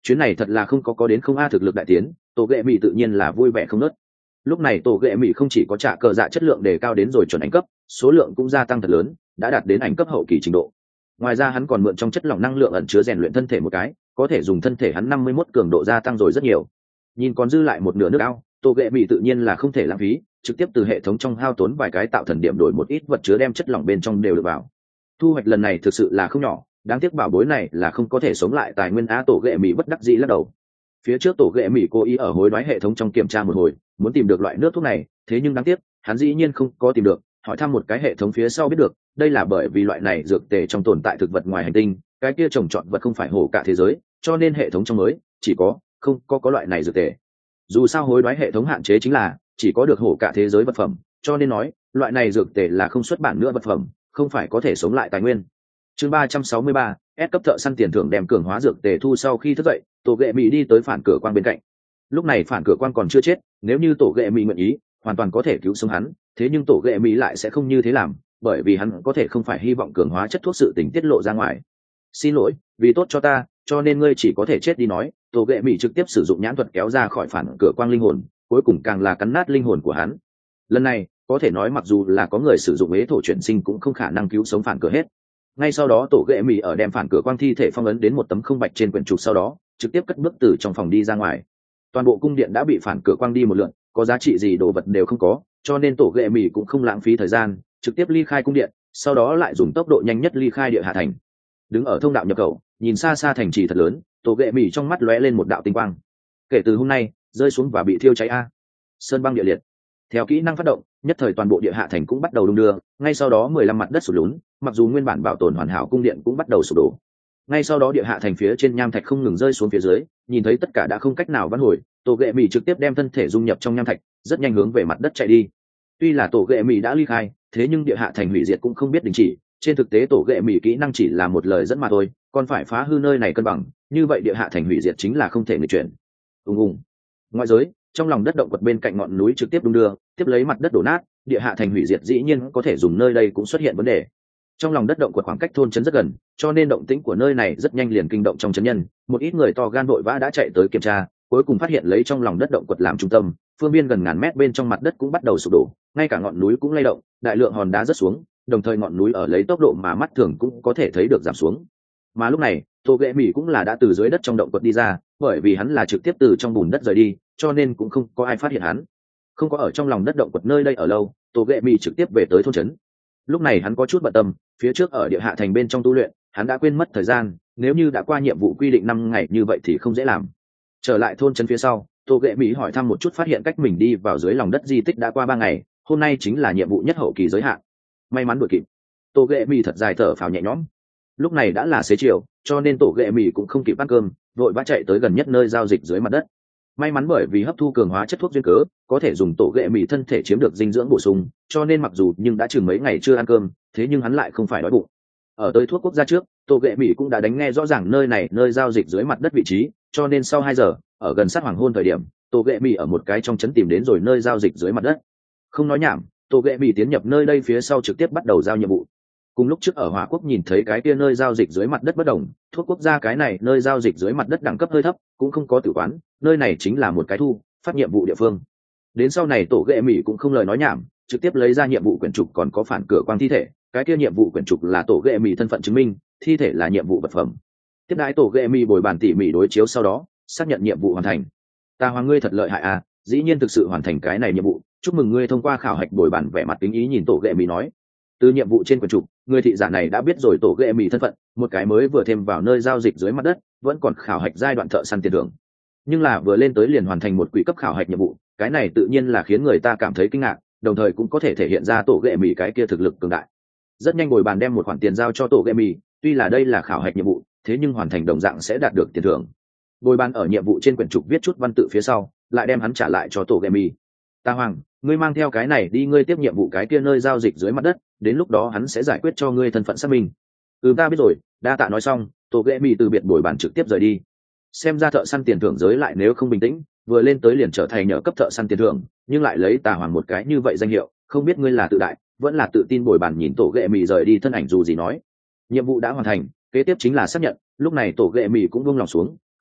chuyến này thật là không có có đến không a thực lực đại tiến, tổ ghệ mỹ tự nhiên là vui vẻ không nớt. Lúc này tổ ghệ mỹ không chỉ có trả cờ dạ chất lượng đề cao đến rồi chuẩn ảnh cấp, số lượng cũng gia tăng thật lớn, đã đạt đến ảnh cấp hậu kỳ trình độ. Ngoài ra hắn còn mượn trong chất lỏng năng lượng ẩn chứa rèn luyện thân thể một cái, có thể dùng thân thể hắn năm mươi mốt cường độ gia tăng rồi rất nhiều. Nhìn còn dư lại một nửa nước ao, tổ ghệ mỹ tự nhiên là không thể lãng phí, trực tiếp từ hệ thống trong hao tốn vài cái tạo thần điểm đổi một ít vật chứa đem chất lỏng bên trong đều được vào. Thu hoạch lần này thực sự là không nhỏ, đáng tiếc bảo bối này là không có thể sống lại tài nguyên á, tổ ghệ mỹ bất đắc dĩ lắc đầu. Phía trước tổ ghệ mỹ cố ý ở hối đoái hệ thống trong kiểm tra một hồi, muốn tìm được loại nước thuốc này, thế nhưng đáng tiếc hắn dĩ nhiên không có tìm được. Hỏi thăm một cái hệ thống phía sau biết được, đây là bởi vì loại này dược tề trong tồn tại thực vật ngoài hành tinh, cái kia trồng trọt vật không phải hổ cả thế giới, cho nên hệ thống trong mới chỉ có không có có loại này dược tề. Dù sao hối đoái hệ thống hạn chế chính là chỉ có được hổ cả thế giới vật phẩm, cho nên nói loại này dược tề là không xuất bản nữa vật phẩm, không phải có thể sống lại tài nguyên. Chương ba trăm sáu mươi ba, S cấp thợ săn tiền thưởng đem cường hóa dược tề thu. Sau khi thức dậy, tổ ghệ mỹ đi tới phản cửa quan bên cạnh. Lúc này phản cửa quan còn chưa chết, nếu như tổ ghệ mỹ nguyện ý hoàn toàn có thể cứu sống hắn, thế nhưng tổ ghệ mỹ lại sẽ không như thế làm, bởi vì hắn có thể không phải hy vọng cường hóa chất thuốc sự tình tiết lộ ra ngoài. Xin lỗi, vì tốt cho ta, cho nên ngươi chỉ có thể chết đi nói. Tổ ghệ mỹ trực tiếp sử dụng nhãn thuật kéo ra khỏi phản cửa quang linh hồn, cuối cùng càng là cắn nát linh hồn của hắn. Lần này có thể nói mặc dù là có người sử dụng ế thổ chuyển sinh cũng không khả năng cứu sống phản cửa hết. Ngay sau đó tổ ghệ mỹ ở đem phản cửa quang thi thể phong ấn đến một tấm không bạch trên quyển trục, sau đó trực tiếp cất bước từ trong phòng đi ra ngoài. Toàn bộ cung điện đã bị phản cửa quang đi một lượt, có giá trị gì đồ vật đều không có, cho nên tổ ghệ mỹ cũng không lãng phí thời gian, trực tiếp ly khai cung điện, sau đó lại dùng tốc độ nhanh nhất ly khai địa hạ thành. Đứng ở thông đạo nhập khẩu, nhìn xa xa thành trì thật lớn, tổ ghệ mỹ trong mắt lóe lên một đạo tinh quang. Kể từ hôm nay rơi xuống và bị thiêu cháy a. Sơn băng địa liệt. Theo kỹ năng phát động, nhất thời toàn bộ địa hạ thành cũng bắt đầu đung đưa, ngay sau đó mười lăm mặt đất sụt lún, mặc dù nguyên bản bảo tồn hoàn hảo cung điện cũng bắt đầu sụp đổ. Ngay sau đó địa hạ thành phía trên nham thạch không ngừng rơi xuống phía dưới, nhìn thấy tất cả đã không cách nào vãn hồi, tổ ghệ mỹ trực tiếp đem thân thể dung nhập trong nham thạch, rất nhanh hướng về mặt đất chạy đi. Tuy là tổ ghệ mỹ đã ly khai, thế nhưng địa hạ thành hủy diệt cũng không biết đình chỉ, trên thực tế tổ ghệ mỹ kỹ năng chỉ là một lời dẫn mà thôi, còn phải phá hư nơi này cân bằng, như vậy địa hạ thành hủy diệt chính là không thể nghịch chuyển. Ùng ùng. Ngoại giới, trong lòng đất động quật bên cạnh ngọn núi trực tiếp đung đưa, tiếp lấy mặt đất đổ nát, địa hạ thành hủy diệt dĩ nhiên có thể dùng nơi đây cũng xuất hiện vấn đề. Trong lòng đất động quật khoảng cách thôn trấn rất gần, cho nên động tĩnh của nơi này rất nhanh liền kinh động trong trấn nhân, một ít người to gan vội vã đã chạy tới kiểm tra, cuối cùng phát hiện lấy trong lòng đất động quật làm trung tâm, phương biên gần ngàn mét bên trong mặt đất cũng bắt đầu sụp đổ, ngay cả ngọn núi cũng lay động, đại lượng hòn đá rớt xuống, đồng thời ngọn núi ở lấy tốc độ mà mắt thường cũng có thể thấy được giảm xuống. Mà lúc này tổ ghệ mỹ cũng là đã từ dưới đất trong động quật đi ra, bởi vì hắn là trực tiếp từ trong bùn đất rời đi, cho nên cũng không có ai phát hiện hắn. Không có ở trong lòng đất động quật nơi đây ở lâu, tổ ghệ mỹ trực tiếp về tới thôn trấn. Lúc này hắn có chút bận tâm, phía trước ở địa hạ thành bên trong tu luyện hắn đã quên mất thời gian, nếu như đã qua nhiệm vụ quy định năm ngày như vậy thì không dễ làm. Trở lại thôn trấn phía sau, tổ ghệ mỹ hỏi thăm một chút, phát hiện cách mình đi vào dưới lòng đất di tích đã qua ba ngày, hôm nay chính là nhiệm vụ nhất hậu kỳ giới hạn. May mắn đuổi kịp. Tổ ghệ mỹ thật dài thở phào nhẹ nhõm. Lúc này đã là xế chiều, cho nên tổ ghệ mỹ cũng không kịp ăn cơm, vội vã chạy tới gần nhất nơi giao dịch dưới mặt đất. May mắn bởi vì hấp thu cường hóa chất thuốc duyên cớ, có thể dùng tổ ghệ mỹ thân thể chiếm được dinh dưỡng bổ sung, cho nên mặc dù nhưng đã chừng mấy ngày chưa ăn cơm, thế nhưng hắn lại không phải đói bụng. Ở tới thuốc quốc gia trước, tổ ghệ mỹ cũng đã đánh nghe rõ ràng nơi này nơi giao dịch dưới mặt đất vị trí, cho nên sau hai giờ, ở gần sát hoàng hôn thời điểm, tổ ghệ mỹ ở một cái trong trấn tìm đến rồi nơi giao dịch dưới mặt đất. Không nói nhảm, tổ ghệ mỹ tiến nhập nơi đây phía sau trực tiếp bắt đầu giao nhiệm vụ. Cùng lúc trước ở Hỏa Quốc nhìn thấy cái kia nơi giao dịch dưới mặt đất bất đồng, thuốc quốc gia cái này nơi giao dịch dưới mặt đất đẳng cấp hơi thấp, cũng không có tử quán, nơi này chính là một cái thu phát nhiệm vụ địa phương. Đến sau này tổ ghệ mỹ cũng không lời nói nhảm, trực tiếp lấy ra nhiệm vụ quyển trục, còn có phản cửa quang thi thể, cái kia nhiệm vụ quyển trục là tổ ghệ mỹ thân phận chứng minh, thi thể là nhiệm vụ vật phẩm. Tiếp đãi tổ ghệ mỹ bồi bàn tỉ mỉ đối chiếu, sau đó xác nhận nhiệm vụ hoàn thành. Ta hoàng ngươi thật lợi hại à, dĩ nhiên thực sự hoàn thành cái này nhiệm vụ, chúc mừng ngươi thông qua khảo hạch. Bồi bàn vẻ mặt kính ý nhìn tổ ghệ mỹ nói. Từ nhiệm vụ trên quyển trục, người thị giả này đã biết rồi tổ ghệ mỹ thân phận, một cái mới vừa thêm vào nơi giao dịch dưới mặt đất, vẫn còn khảo hạch giai đoạn thợ săn tiền thưởng, nhưng là vừa lên tới liền hoàn thành một quỹ cấp khảo hạch nhiệm vụ, cái này tự nhiên là khiến người ta cảm thấy kinh ngạc, đồng thời cũng có thể thể hiện ra tổ ghệ mỹ cái kia thực lực cường đại. Rất nhanh bồi bàn đem một khoản tiền giao cho tổ ghệ mỹ, tuy là đây là khảo hạch nhiệm vụ, thế nhưng hoàn thành đồng dạng sẽ đạt được tiền thưởng. Bồi bàn ở nhiệm vụ trên quyển trục viết chút văn tự phía sau, lại đem hắn trả lại cho tổ ghệ mỹ. Ta hoàng, ngươi mang theo cái này đi, ngươi tiếp nhiệm vụ cái kia nơi giao dịch dưới mặt đất, đến lúc đó hắn sẽ giải quyết cho ngươi thân phận xác minh. Ừ, ta biết rồi, đa tạ. Nói xong, tổ ghệ mỹ từ biệt bồi bàn trực tiếp rời đi. Xem ra thợ săn tiền thưởng giới lại nếu không bình tĩnh, vừa lên tới liền trở thành nhờ cấp thợ săn tiền thưởng, nhưng lại lấy tà hoàng một cái như vậy danh hiệu, không biết ngươi là tự đại vẫn là tự tin. Bồi bàn nhìn tổ ghệ mỹ rời đi thân ảnh dù gì nói, nhiệm vụ đã hoàn thành, kế tiếp chính là xác nhận. Lúc này tổ ghệ mỹ cũng buông lòng xuống,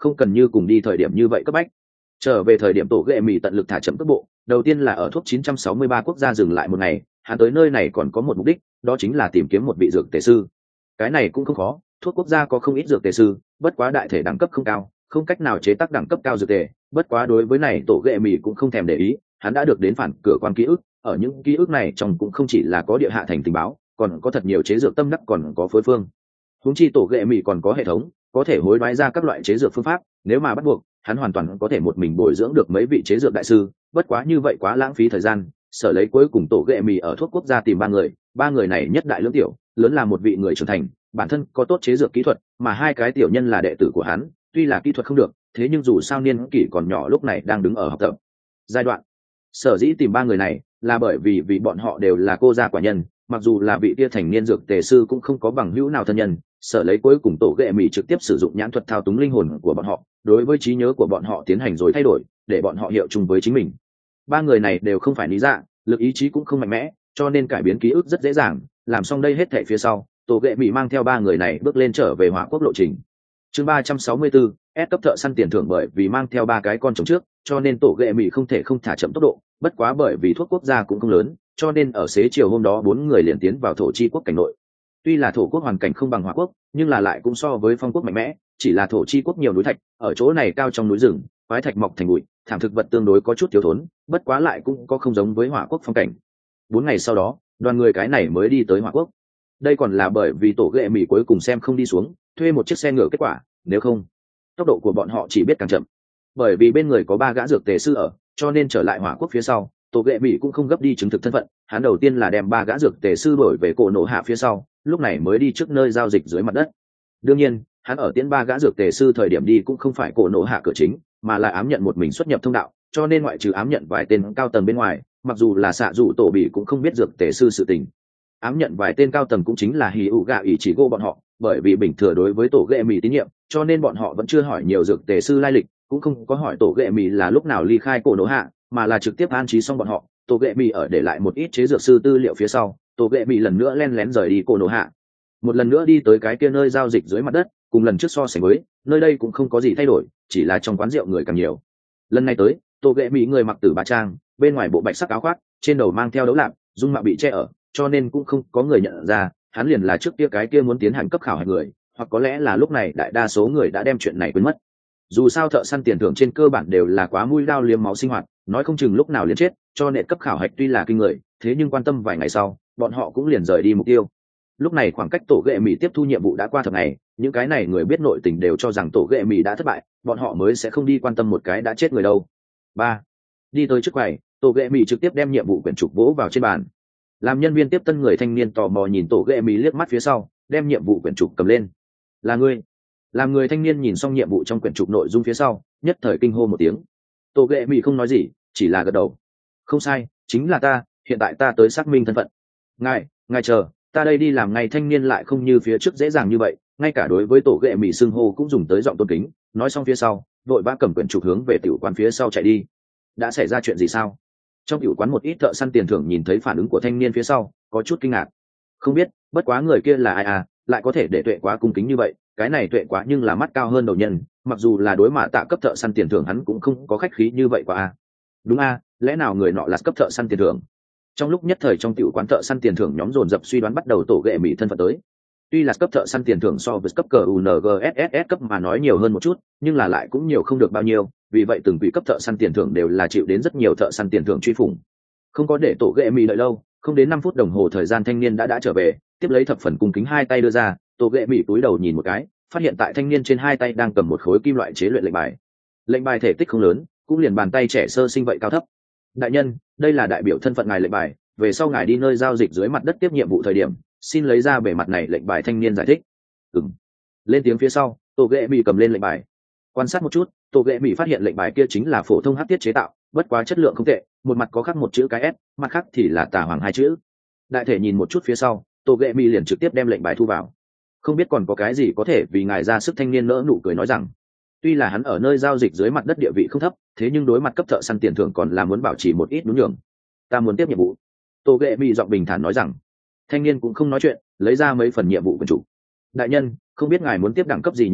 không cần như cùng đi thời điểm như vậy cấp bách. Trở về thời điểm tổ ghệ mì tận lực thả chậm tốc độ, đầu tiên là ở thuốc chín trăm sáu mươi ba quốc gia dừng lại một ngày, hắn tới nơi này còn có một mục đích, đó chính là tìm kiếm một vị dược tề sư. Cái này cũng không khó, thuốc quốc gia có không ít dược tề sư, bất quá đại thể đẳng cấp không cao, không cách nào chế tác đẳng cấp cao dược tề, bất quá đối với này tổ ghệ mì cũng không thèm để ý, hắn đã được đến phản cửa quan ký ức, ở những ký ức này trong cũng không chỉ là có địa hạ thành tình báo, còn có thật nhiều chế dược tâm đắc, còn có phối phương. Huống chi tổ ghệ mì còn có hệ thống, có thể hối đoái ra các loại chế dược phương pháp, nếu mà bắt buộc, hắn hoàn toàn có thể một mình bồi dưỡng được mấy vị chế dược đại sư, bất quá như vậy quá lãng phí thời gian, sở lấy cuối cùng tổ ghệ mì ở thuốc quốc gia tìm ba người, ba người này nhất đại lưỡng tiểu, lớn là một vị người trưởng thành, bản thân có tốt chế dược kỹ thuật, mà hai cái tiểu nhân là đệ tử của hắn, tuy là kỹ thuật không được, thế nhưng dù sao niên kỷ còn nhỏ lúc này đang đứng ở học tập giai đoạn. Sở dĩ tìm ba người này là bởi vì vì bọn họ đều là cô gia quả nhân, mặc dù là vị tia thành niên dược tề sư cũng không có bằng hữu nào thân nhân, sở lấy cuối cùng tổ ghệ mì trực tiếp sử dụng nhãn thuật thao túng linh hồn của bọn họ, đối với trí nhớ của bọn họ tiến hành rồi thay đổi, để bọn họ hiệu chung với chính mình. Ba người này đều không phải lý dạ, lực ý chí cũng không mạnh mẽ, cho nên cải biến ký ức rất dễ dàng. Làm xong đây hết thảy phía sau, tổ ghệ mì mang theo ba người này bước lên trở về Hỏa Quốc lộ trình. Chương ba trăm sáu mươi tư, S cấp thợ săn tiền thưởng. Bởi vì mang theo ba cái con trống trước, cho nên tổ ghệ mì không thể không thả chậm tốc độ, bất quá bởi vì thuốc quốc gia cũng không lớn, cho nên ở xế chiều hôm đó bốn người liền tiến vào thổ chi quốc cảnh nội. Tuy là thổ quốc hoàn cảnh không bằng Hỏa Quốc, nhưng là lại cũng so với phong quốc mạnh mẽ, chỉ là thổ chi quốc nhiều núi thạch, ở chỗ này cao trong núi rừng, quái thạch mọc thành bụi, thảm thực vật tương đối có chút thiếu thốn, bất quá lại cũng có không giống với Hỏa Quốc phong cảnh. Bốn ngày sau đó, đoàn người cái này mới đi tới Hỏa Quốc. Đây còn là bởi vì tổ ghệ mì cuối cùng xem không đi xuống, thuê một chiếc xe ngựa kết quả, nếu không, tốc độ của bọn họ chỉ biết càng chậm. Bởi vì bên người có ba gã dược tề sư ở, cho nên trở lại Hỏa Quốc phía sau, tổ ghệ mì cũng không gấp đi chứng thực thân phận, hắn đầu tiên là đem ba gã dược tề sư đổi về cổ nổ hạ phía sau, lúc này mới đi trước nơi giao dịch dưới mặt đất. Đương nhiên, hắn ở tiễn ba gã dược tề sư thời điểm đi cũng không phải cổ nổ hạ cửa chính, mà là ám nhận một mình xuất nhập thông đạo, cho nên ngoại trừ ám nhận vài tên cao tầng bên ngoài, mặc dù là xạ dụ tổ bị cũng không biết dược tề sư sự tình. Ám nhận vài tên cao tầng cũng chính là hì ụ gạ ỷ chỉ gô bọn họ, bởi vì bình thừa đối với tổ ghệ mì tín nhiệm, cho nên bọn họ vẫn chưa hỏi nhiều dược tề sư lai lịch, cũng không có hỏi tổ ghệ mì là lúc nào ly khai cổ nổ hạ, mà là trực tiếp an trí xong bọn họ. Tổ ghệ mì ở để lại một ít chế dược sư tư liệu phía sau, tổ ghệ mì lần nữa len lén rời đi cổ nổ hạ, một lần nữa đi tới cái kia nơi giao dịch dưới mặt đất, cùng lần trước so sánh với, nơi đây cũng không có gì thay đổi, chỉ là trong quán rượu người càng nhiều. Lần này tới, tổ ghệ mì người mặc tử bà trang, bên ngoài bộ bạch sắc áo khoác, trên đầu mang theo đấu lạp, dung mạo bị che ở, cho nên cũng không có người nhận ra hắn liền là trước kia cái kia muốn tiến hành cấp khảo hạch người, hoặc có lẽ là lúc này đại đa số người đã đem chuyện này quên mất. Dù sao thợ săn tiền thưởng trên cơ bản đều là quá mũi dao liếm máu sinh hoạt, nói không chừng lúc nào liền chết, cho nên cấp khảo hạch tuy là kinh người, thế nhưng quan tâm vài ngày sau, bọn họ cũng liền rời đi mục tiêu. Lúc này khoảng cách tổ ghệ mì tiếp thu nhiệm vụ đã qua thập ngày, những cái này người biết nội tình đều cho rằng tổ ghệ mì đã thất bại, bọn họ mới sẽ không đi quan tâm một cái đã chết người đâu. Ba, đi tới trước quầy, tổ ghệ mì trực tiếp đem nhiệm vụ quyển trục vỗ vào trên bàn. Làm nhân viên tiếp tân người thanh niên tò mò nhìn tổ ghệ mì liếc mắt phía sau, đem nhiệm vụ quyển trục cầm lên. Là ngươi? Làm người thanh niên nhìn xong nhiệm vụ trong quyển trục nội dung phía sau, nhất thời kinh hô một tiếng. Tổ ghệ mì không nói gì, chỉ là gật đầu. Không sai, chính là ta, hiện tại ta tới xác minh thân phận. Ngài, ngài chờ, ta đây đi làm. Ngày thanh niên lại không như phía trước dễ dàng như vậy, ngay cả đối với tổ ghệ mì xưng hô cũng dùng tới giọng tôn kính. Nói xong phía sau, vội vã cầm quyển trục hướng về tiểu quán phía sau chạy đi. Đã xảy ra chuyện gì sao? Trong tiểu quán một ít thợ săn tiền thưởng nhìn thấy phản ứng của thanh niên phía sau, có chút kinh ngạc. Không biết, bất quá người kia là ai à, lại có thể để tuệ quá cung kính như vậy, cái này tuệ quá nhưng là mắt cao hơn đầu nhân, mặc dù là đối mạ tạ cấp thợ săn tiền thưởng hắn cũng không có khách khí như vậy quá à. Đúng à, lẽ nào người nọ là cấp thợ săn tiền thưởng? Trong lúc nhất thời trong tiểu quán thợ săn tiền thưởng nhóm dồn dập suy đoán bắt đầu tổ ghệ mì thân phận tới. Tuy là cấp thợ săn tiền thưởng so với cấp cờ u en giê ét ét cấp mà nói nhiều hơn một chút, nhưng là lại cũng nhiều không được bao nhiêu, vì vậy từng vị cấp thợ săn tiền thưởng đều là chịu đến rất nhiều thợ săn tiền thưởng truy phủng. Không có để tổ ghệ mì đợi lâu, không đến năm phút đồng hồ thời gian thanh niên đã đã trở về, tiếp lấy thập phần cung kính hai tay đưa ra, tổ ghệ mì cúi đầu nhìn một cái, phát hiện tại thanh niên trên hai tay đang cầm một khối kim loại chế luyện lệnh bài. Lệnh bài thể tích không lớn, cũng liền bàn tay trẻ sơ sinh vậy cao thấp. Đại nhân, đây là đại biểu thân phận ngài lệnh bài, về sau ngài đi nơi giao dịch dưới mặt đất tiếp nhiệm vụ thời điểm, xin lấy ra bề mặt này lệnh bài. Thanh niên giải thích. Ừm. Lên tiếng phía sau, tổ ghệ mì cầm lên lệnh bài, quan sát một chút, tổ ghệ mì phát hiện lệnh bài kia chính là phổ thông hắc thiết chế tạo, bất quá chất lượng không tệ, một mặt có khắc một chữ cái S, mặt khác thì là tà hoàng hai chữ. Đại thể nhìn một chút phía sau, tổ ghệ mì liền trực tiếp đem lệnh bài thu vào. Không biết còn có cái gì có thể vì ngài ra sức. Thanh niên nỡ nụ cười nói rằng, tuy là hắn ở nơi giao dịch dưới mặt đất địa vị không thấp, thế nhưng đối mặt cấp thợ săn tiền thưởng còn là muốn bảo trì một ít đúng nhường. Ta muốn tiếp nhiệm vụ. Tổ ghệ mì giọng bình thản nói rằng. Thanh niên cũng không nói chuyện, lấy ra mấy phần nhiệm vụ quyển chủ. Đại nhân, không biết ngài muốn tiếp đẳng cấp gì nhiệm vụ,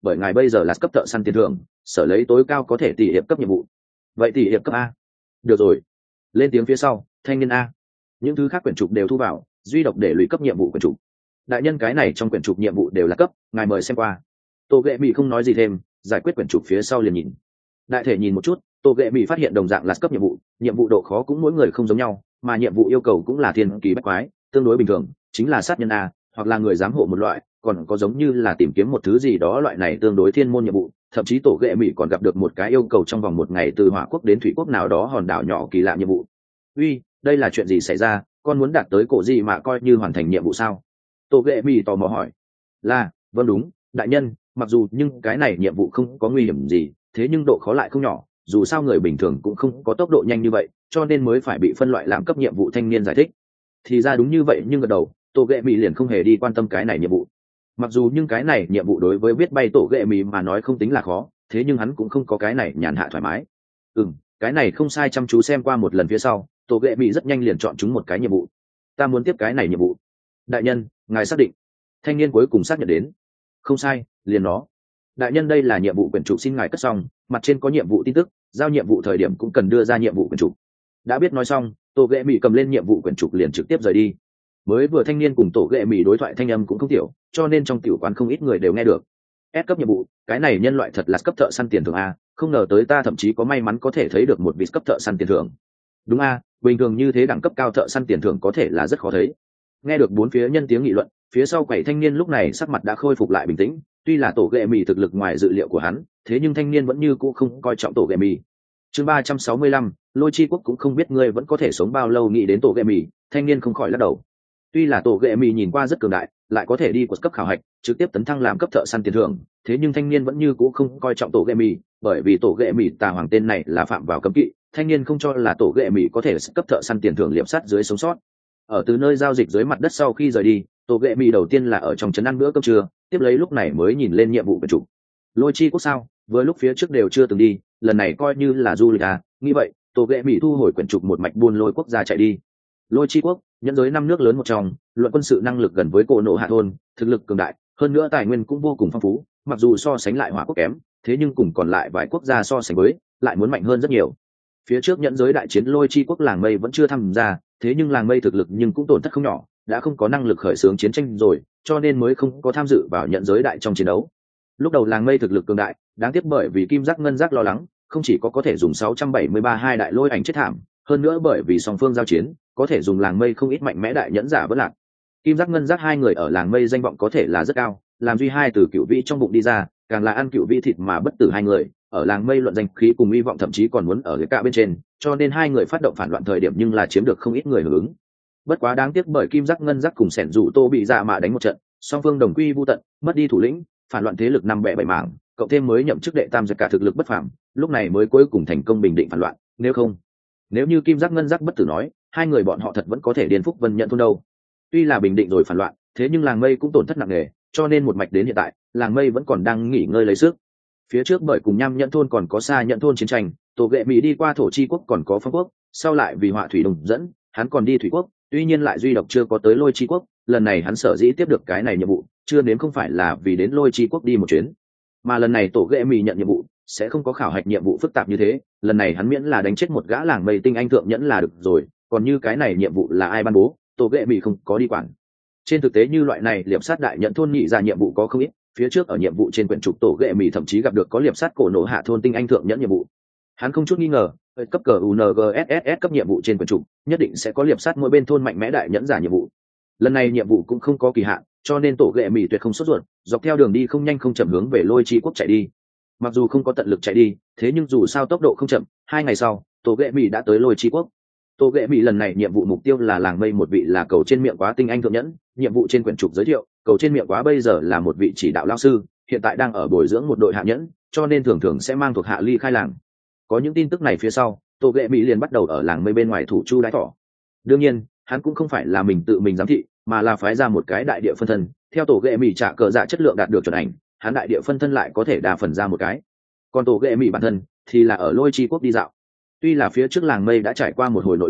bởi ngài bây giờ là cấp thợ săn tiền thưởng, sở lấy tối cao có thể tỷ hiệp cấp nhiệm vụ. Vậy tỷ hiệp cấp a. Được rồi. Lên tiếng phía sau, thanh niên a. Những thứ khác quyển trục đều thu vào, duy độc để lùi cấp nhiệm vụ quyển trục. Đại nhân, cái này trong quyển trục nhiệm vụ đều là cấp, ngài mời xem qua. Tô Ghệ Mị không nói gì thêm, giải quyết quyển trục phía sau liền nhìn. Đại thể nhìn một chút, Tô Ghệ Mị phát hiện đồng dạng là cấp nhiệm vụ, nhiệm vụ độ khó cũng mỗi người không giống nhau, mà nhiệm vụ yêu cầu cũng là thiên kỳ bách quái, tương đối bình thường, chính là sát nhân a, hoặc là người giám hộ một loại, còn có giống như là tìm kiếm một thứ gì đó, loại này tương đối thiên môn nhiệm vụ. Thậm chí Tổ Ghệ Mị còn gặp được một cái yêu cầu trong vòng một ngày từ hỏa quốc đến thủy quốc nào đó hòn đảo nhỏ kỳ lạ nhiệm vụ. Uy, đây là chuyện gì xảy ra, con muốn đạt tới cổ gì mà coi như hoàn thành nhiệm vụ sao? Tổ Ghệ Mị tò mò hỏi. Là, vâng đúng, đại nhân, mặc dù nhưng cái này nhiệm vụ không có nguy hiểm gì, thế nhưng độ khó lại không nhỏ, dù sao người bình thường cũng không có tốc độ nhanh như vậy, cho nên mới phải bị phân loại làm cấp nhiệm vụ. Thanh niên giải thích. Thì ra đúng như vậy, nhưng gật đầu, Tổ Ghệ Mị liền không hề đi quan tâm cái này nhiệm vụ. Mặc dù nhưng cái này nhiệm vụ đối với biết bay Tổ Ghệ Mị mà nói không tính là khó, thế nhưng hắn cũng không có cái này nhàn hạ thoải mái. Ừ, cái này không sai. Chăm chú xem qua một lần phía sau, Tổ Ghệ Mị rất nhanh liền chọn chúng một cái nhiệm vụ. Ta muốn tiếp cái này nhiệm vụ. Đại nhân, ngài xác định? Thanh niên cuối cùng xác nhận đến. Không sai, liền nó. Đại nhân, đây là nhiệm vụ quyển trục, xin ngài cất xong, mặt trên có nhiệm vụ tin tức, giao nhiệm vụ thời điểm cũng cần đưa ra nhiệm vụ quyển trục. Đã biết nói xong, Tổ Ghệ Mị cầm lên nhiệm vụ quyển trục liền trực tiếp rời đi. Mới vừa thanh niên cùng Tổ Ghệ Mị đối thoại thanh âm cũng không tiểu, cho nên trong tiểu quán không ít người đều nghe được. S cấp nhiệm vụ, cái này nhân loại thật là cấp thợ săn tiền thưởng a, không ngờ tới ta thậm chí có may mắn có thể thấy được một vị cấp thợ săn tiền thưởng. Đúng a, bình thường như thế đẳng cấp cao thợ săn tiền thưởng có thể là rất khó thấy. Nghe được bốn phía nhân tiếng nghị luận, phía sau quầy thanh niên lúc này sắc mặt đã khôi phục lại bình tĩnh. Tuy là Tổ Ghệ Mị thực lực ngoài dự liệu của hắn, thế nhưng thanh niên vẫn như cũ không coi trọng Tổ Ghệ Mị. Chương ba trăm sáu mươi lăm, Lôi Chi Quốc cũng không biết ngươi vẫn có thể sống bao lâu. Nghĩ đến Tổ Ghệ Mị, thanh niên không khỏi lắc đầu. Tuy là Tổ Ghệ Mị nhìn qua rất cường đại, lại có thể đi quật cấp khảo hạch, trực tiếp tấn thăng làm cấp thợ săn tiền thưởng, thế nhưng thanh niên vẫn như cũ không coi trọng Tổ Ghệ Mị, bởi vì Tổ Ghệ Mị tà hoàng tên này là phạm vào cấm kỵ, thanh niên không cho là Tổ Ghệ Mị có thể cấp thợ săn tiền thưởng liệp sát dưới sống sót. Ở từ nơi giao dịch dưới mặt đất sau khi rời đi, Tổ Ghệ Mị đầu tiên là ở trong trấn ăn bữa cơm trưa, tiếp lấy lúc này mới nhìn lên nhiệm vụ quyển trục. Lôi Chi Quốc sao? Vừa lúc phía trước đều chưa từng đi, lần này coi như là du lịch à? Nghĩ vậy, Tổ Ghệ Mị thu hồi quyển trục, một mạch buôn Lôi Quốc ra chạy đi. Lôi Chi Quốc, nhẫn giới năm nước lớn một trong, luận quân sự năng lực gần với Cổ Nộ Hạ thôn, thực lực cường đại, hơn nữa tài nguyên cũng vô cùng phong phú, mặc dù so sánh lại Hỏa Quốc kém, thế nhưng cùng còn lại vài quốc gia so sánh với, lại muốn mạnh hơn rất nhiều. Phía trước nhẫn giới đại chiến, Lôi Chi Quốc làng mây vẫn chưa tham gia, thế nhưng làng mây thực lực nhưng cũng tổn thất không nhỏ, đã không có năng lực khởi xướng chiến tranh rồi, cho nên mới không có tham dự vào nhẫn giới đại trong chiến đấu. Lúc đầu làng mây thực lực cường đại, đáng tiếc bởi vì Kim Giác Ngân Giác lo lắng, không chỉ có có thể dùng sáu trăm bảy mươi ba hai đại lôi ảnh chết thảm, hơn nữa bởi vì song phương giao chiến, có thể dùng làng mây không ít mạnh mẽ đại nhẫn giả vẫn lạc. Kim Giác Ngân Giác hai người ở làng mây danh vọng có thể là rất cao, làm duy hai từ cựu vĩ trong bụng đi ra, càng là ăn cựu vĩ thịt mà bất tử hai người, ở làng mây luận danh khí cùng hy vọng thậm chí còn muốn ở cái cả bên trên, cho nên hai người phát động phản loạn thời điểm nhưng là chiếm được không ít người hưởng ứng. Bất quá đáng tiếc bởi Kim Giác Ngân Giác cùng Sẻn Dụ Tô bị dạ mạ đánh một trận, song phương đồng quy vu tận, mất đi thủ lĩnh, phản loạn thế lực năm bẻ bảy mảng, cộng thêm mới nhậm chức đệ tam giật cả thực lực bất phàm, lúc này mới cuối cùng thành công bình định phản loạn. Nếu không, nếu như Kim Giác Ngân Giác bất tử nói, hai người bọn họ thật vẫn có thể điền phúc vân nhận thôn đâu. Tuy là bình định rồi phản loạn, thế nhưng làng mây cũng tổn thất nặng nề, cho nên một mạch đến hiện tại, làng mây vẫn còn đang nghỉ ngơi lấy sức. Phía trước bởi cùng Nham Nhận thôn còn có Sa Nhận thôn chiến tranh, Tổ Ghệ Mị đi qua Thổ Chi Quốc còn có Phong Quốc, sau lại vì Họa Thủy Đồng dẫn, hắn còn đi Thủy Quốc, tuy nhiên lại duy độc chưa có tới Lôi Chi Quốc. Lần này hắn sở dĩ tiếp được cái này nhiệm vụ, chưa đến không phải là vì đến Lôi Chi Quốc đi một chuyến, mà lần này Tổ Ghệ Mị nhận nhiệm vụ sẽ không có khảo hạch nhiệm vụ phức tạp như thế, lần này hắn miễn là đánh chết một gã làng mây tinh anh thượng nhẫn là được rồi, còn như cái này nhiệm vụ là ai ban bố, Tổ Ghệ Mị không có đi quản. Trên thực tế như loại này liệp sát đại nhận thôn nhị ra nhiệm vụ có không ít, phía trước ở nhiệm vụ trên quyển trục Tổ Ghệ Mị thậm chí gặp được có liệp sát Cổ Nộ Hạ thôn tinh anh thượng nhẫn nhiệm vụ. Hắn không chút nghi ngờ, cấp cờ u en giê ét ét ét cấp nhiệm vụ trên quyển trục nhất định sẽ có liệp sát mỗi bên thôn mạnh mẽ đại nhẫn giả nhiệm vụ. Lần này nhiệm vụ cũng không có kỳ hạn, cho nên Tổ Ghệ Mị tuyệt không sốt ruột, dọc theo đường đi không nhanh không chậm hướng về Lôi Chi Quốc chạy đi. Mặc dù không có tận lực chạy đi, thế nhưng dù sao tốc độ không chậm, hai ngày sau Tổ Ghệ Mị đã tới Lôi Chi Quốc. Tổ Ghệ Mị lần này nhiệm vụ mục tiêu là làng mây một vị là cầu trên miệng quá tinh anh thượng nhẫn, nhiệm vụ trên quyển trục giới thiệu, cầu trên miệng quá bây giờ là một vị chỉ đạo lao sư, hiện tại đang ở bồi dưỡng một đội hạ nhẫn, cho nên thường thường sẽ mang thuộc hạ ly khai làng. Có những tin tức này phía sau, Tổ Ghệ Mị liền bắt đầu ở làng mây bên ngoài thủ chu đái thỏ. Đương nhiên, hắn cũng không phải là mình tự mình giám thị, mà là phái ra một cái đại địa phân thân. Theo Tổ Ghệ Mị trả cờ dạ chất lượng đạt được chuẩn ảnh, hắn đại địa phân thân lại có thể đa phần ra một cái. Còn Tổ Ghệ Mị bản thân thì là ở Lôi Chi Quốc đi dạo. Tuy là phía trước làng mây đã trải qua một hồi nội loạn,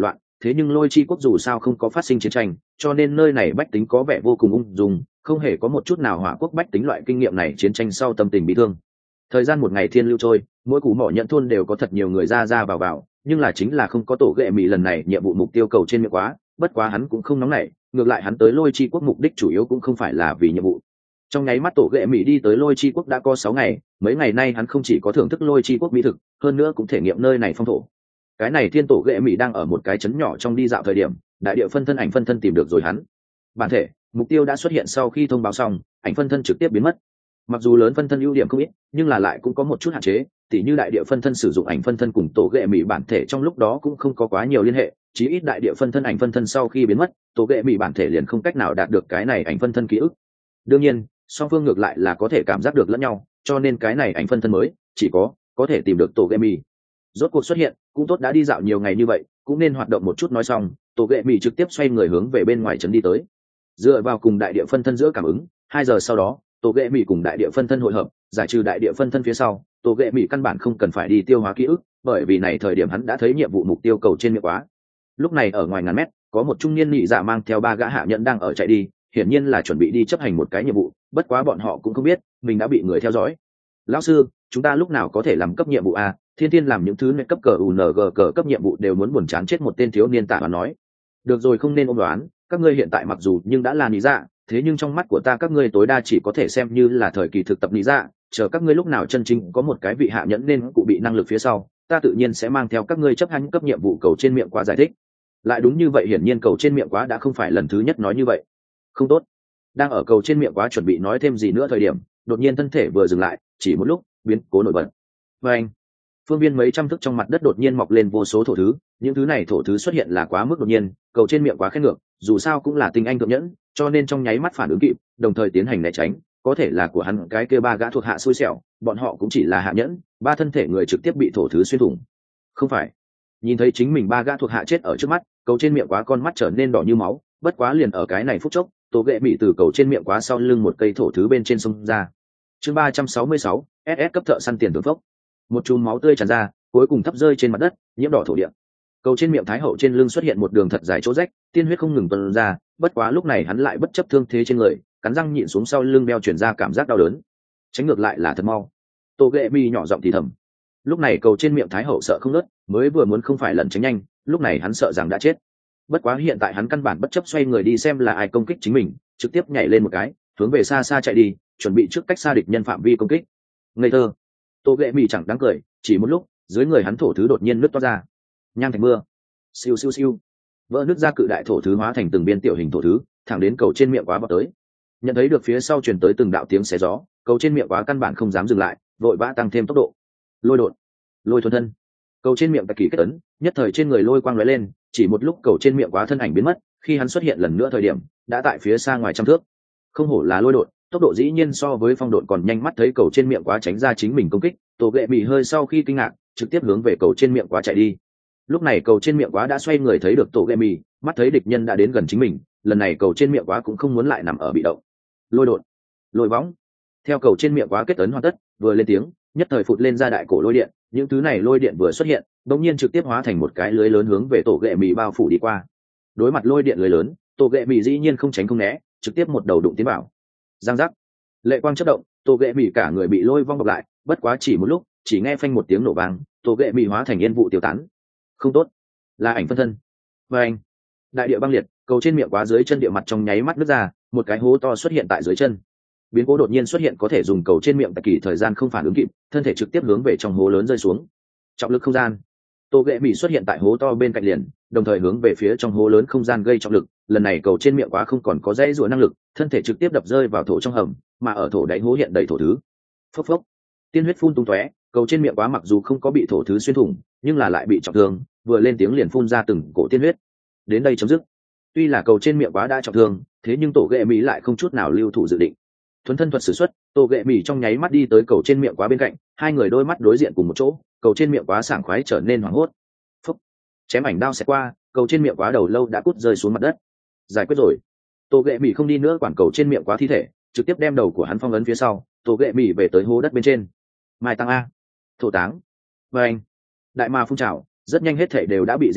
thế nhưng lôi chi quốc dù sao không có phát sinh chiến tranh, cho nên nơi này bách tính có vẻ vô cùng ung dung, không hề có một chút nào hỏa quốc bách tính loại kinh nghiệm này chiến tranh sau tâm tình bị thương. Thời gian một ngày thiên lưu trôi, mỗi cú mỏ nhận thôn đều có thật nhiều người ra ra vào vào, nhưng là chính là không có tổ ghệ mì lần này nhiệm vụ mục tiêu cầu trên miệng quá, bất quá hắn cũng không nóng nảy, ngược lại hắn tới lôi chi quốc mục đích chủ yếu cũng không phải là vì nhiệm vụ. Trong nháy mắt tổ ghệ mỹ đi tới lôi chi quốc đã có sáu ngày, mấy ngày nay hắn không chỉ có thưởng thức lôi chi quốc mỹ thực, hơn nữa cũng thể nghiệm nơi này phong thổ. Cái này thiên tổ ghệ mỹ đang ở một cái trấn nhỏ trong đi dạo thời điểm, đại địa phân thân ảnh phân thân tìm được rồi hắn. Bản thể mục tiêu đã xuất hiện sau khi thông báo xong, ảnh phân thân trực tiếp biến mất. Mặc dù lớn phân thân ưu điểm không ít, nhưng là lại cũng có một chút hạn chế, tỉ như đại địa phân thân sử dụng ảnh phân thân cùng tổ ghệ mỹ bản thể trong lúc đó cũng không có quá nhiều liên hệ, chí ít đại địa phân thân ảnh phân thân sau khi biến mất, tổ ghệ mỹ bản thể liền không cách nào đạt được cái này ảnh phân thân ký ức. Đương nhiên song phương ngược lại là có thể cảm giác được lẫn nhau, cho nên cái này ảnh phân thân mới chỉ có có thể tìm được tổ ghệ mỹ. Rốt cuộc xuất hiện cũng tốt, đã đi dạo nhiều ngày như vậy cũng nên hoạt động một chút. Nói xong, tổ ghệ mỹ trực tiếp xoay người hướng về bên ngoài trấn đi tới. Dựa vào cùng đại địa phân thân giữa cảm ứng, hai giờ sau đó tổ ghệ mỹ cùng đại địa phân thân hội hợp, giải trừ đại địa phân thân phía sau, tổ ghệ mỹ căn bản không cần phải đi tiêu hóa ký ức, bởi vì này thời điểm hắn đã thấy nhiệm vụ mục tiêu cầu trên miệng quá. Lúc này ở ngoài ngàn mét có một trung niên nhị dạ mang theo ba gã hạ nhẫn đang ở chạy đi, hiển nhiên là chuẩn bị đi chấp hành một cái nhiệm vụ, bất quá bọn họ cũng không biết mình đã bị người theo dõi. Lão sư, chúng ta lúc nào có thể làm cấp nhiệm vụ a? Thiên Thiên làm những thứ này cấp cờ u en giê cờ cấp nhiệm vụ đều muốn buồn chán chết, một tên thiếu niên tạ và nói. Được rồi, không nên ôm đoán, các ngươi hiện tại mặc dù nhưng đã là lý dạ, thế nhưng trong mắt của ta các ngươi tối đa chỉ có thể xem như là thời kỳ thực tập lý dạ, chờ các ngươi lúc nào chân chính có một cái vị hạ nhẫn nên cụ bị năng lực phía sau, ta tự nhiên sẽ mang theo các ngươi chấp hành cấp nhiệm vụ cầu trên miệng quá giải thích. Lại đúng như vậy, hiển nhiên cầu trên miệng quá đã không phải lần thứ nhất nói như vậy. Không tốt. Đang ở cầu trên miệng quá chuẩn bị nói thêm gì nữa thời điểm, đột nhiên thân thể vừa dừng lại, chỉ một lúc biến cố nổi bật. Và anh, phương viên mấy trăm thước trong mặt đất đột nhiên mọc lên vô số thổ thứ, những thứ này thổ thứ xuất hiện là quá mức đột nhiên, cầu trên miệng quá khen ngược, dù sao cũng là tinh anh thượng nhẫn, cho nên trong nháy mắt phản ứng kịp, đồng thời tiến hành né tránh. Có thể là của hắn cái kia ba gã thuộc hạ xui xẻo, bọn họ cũng chỉ là hạ nhẫn, ba thân thể người trực tiếp bị thổ thứ xuyên thủng. Không phải, nhìn thấy chính mình ba gã thuộc hạ chết ở trước mắt, cầu trên miệng quá con mắt trở nên đỏ như máu. Bất quá liền ở cái này phút chốc, tổ ghệ mỹ từ cầu trên miệng quá sau lưng một cây thổ thứ bên trên sông ra. Chương ba trăm sáu mươi sáu, ét ét cấp thợ săn tiền tướng phốc. Một chùm máu tươi tràn ra, cuối cùng thấp rơi trên mặt đất, nhiễm đỏ thổ địa. Cầu trên miệng thái hậu trên lưng xuất hiện một đường thật dài chỗ rách, tiên huyết không ngừng tuôn ra, bất quá lúc này hắn lại bất chấp thương thế trên người, cắn răng nhịn xuống sau lưng đeo chuyển ra cảm giác đau đớn. Tránh ngược lại là thật mau. Tổ ghệ mỹ nhỏ giọng thì thầm. Lúc này cầu trên miệng thái hậu sợ không nớt, mới vừa muốn không phải lần tránh nhanh, lúc này hắn sợ rằng đã chết. Bất quá hiện tại hắn căn bản bất chấp xoay người đi xem là ai công kích chính mình, trực tiếp nhảy lên một cái, hướng về xa xa chạy đi, chuẩn bị trước cách xa địch nhân phạm vi công kích. Ngây thơ. Tô ghệ mỹ chẳng đáng cười, chỉ một lúc dưới người hắn thổ thứ đột nhiên nứt toát ra, nhang thành mưa, siêu siêu siêu, vỡ nứt ra cự đại thổ thứ hóa thành từng biên tiểu hình thổ thứ, thẳng đến cầu trên miệng quá vào tới. Nhận thấy được phía sau truyền tới từng đạo tiếng xé gió, cầu trên miệng quá căn bản không dám dừng lại, vội vã tăng thêm tốc độ. Lôi đột, lôi thuần thân. Cầu trên miệng tạc kỳ kết ấn, nhất thời trên người lôi quang lóe lên, chỉ một lúc cầu trên miệng quá thân ảnh biến mất, khi hắn xuất hiện lần nữa thời điểm đã tại phía xa ngoài trăm thước. Không hổ là lôi đột, tốc độ dĩ nhiên so với phong độn còn nhanh. Mắt thấy cầu trên miệng quá tránh ra chính mình công kích, tổ ghệ mỹ hơi sau khi kinh ngạc trực tiếp hướng về cầu trên miệng quá chạy đi. Lúc này cầu trên miệng quá đã xoay người thấy được tổ ghệ mỹ, mắt thấy địch nhân đã đến gần chính mình, lần này cầu trên miệng quá cũng không muốn lại nằm ở bị động. Lôi đột, lôi võng. Theo cầu trên miệng quá kết ấn hoàn tất, vừa lên tiếng, nhất thời phụt lên ra đại cổ lôi điện, những thứ này lôi điện vừa xuất hiện đột nhiên trực tiếp hóa thành một cái lưới lớn hướng về tổ ghệ mỹ bao phủ đi qua. Đối mặt lôi điện lưới lớn, tổ ghệ mỹ dĩ nhiên không tránh không né, trực tiếp một đầu đụng tiến vào. Giang giác, lệ quang chớp động, tổ ghệ mỹ cả người bị lôi vong bọc lại, bất quá chỉ một lúc, chỉ nghe phanh một tiếng nổ vang, tổ ghệ mỹ hóa thành yên vụ tiêu tán. Không tốt, là ảnh phân thân. Và anh, đại địa băng liệt, cầu trên miệng quá dưới chân địa mặt trong nháy mắt nứt ra, một cái hố to xuất hiện tại dưới chân. Biến cố đột nhiên xuất hiện có thể dùng cầu trên miệng tại kỳ thời gian không phản ứng kịp, thân thể trực tiếp hướng về trong hố lớn rơi xuống. Trọng lực không gian, tô ghệ mỹ xuất hiện tại hố to bên cạnh liền, đồng thời hướng về phía trong hố lớn không gian gây trọng lực. Lần này cầu trên miệng quá không còn có dãy rủa năng lực, thân thể trực tiếp đập rơi vào thổ trong hầm, mà ở thổ đáy hố hiện đầy thổ thứ. Phốc phốc, tiên huyết phun tung tóe, cầu trên miệng quá mặc dù không có bị thổ thứ xuyên thủng, nhưng là lại bị trọng thương, vừa lên tiếng liền phun ra từng cổ tiên huyết. Đến đây chấm dứt. Tuy là cầu trên miệng quá đã trọng thương, thế nhưng tổ ghệ mỹ lại không chút nào lưu thủ dự định. Thuấn thân thuật sử xuất, tổ ghệ mỹ trong nháy mắt đi tới cầu trên miệng quá bên cạnh, hai người đôi mắt đối diện cùng một chỗ, cầu trên miệng quá sảng khoái trở nên hoảng hốt. Phúc, chém ảnh đao xẹt qua, cầu trên miệng quá đầu lâu đã cút rơi xuống mặt đất. Giải quyết rồi. Tổ ghệ mỹ không đi nữa quản cầu trên miệng quá thi thể, trực tiếp đem đầu của hắn phong ấn phía sau, tổ ghệ mỹ về tới hố đất bên trên. Mai tăng a, thổ táng. Và anh, đại ma phun trào, rất nhanh hết thể đều đã bị dìm ngập,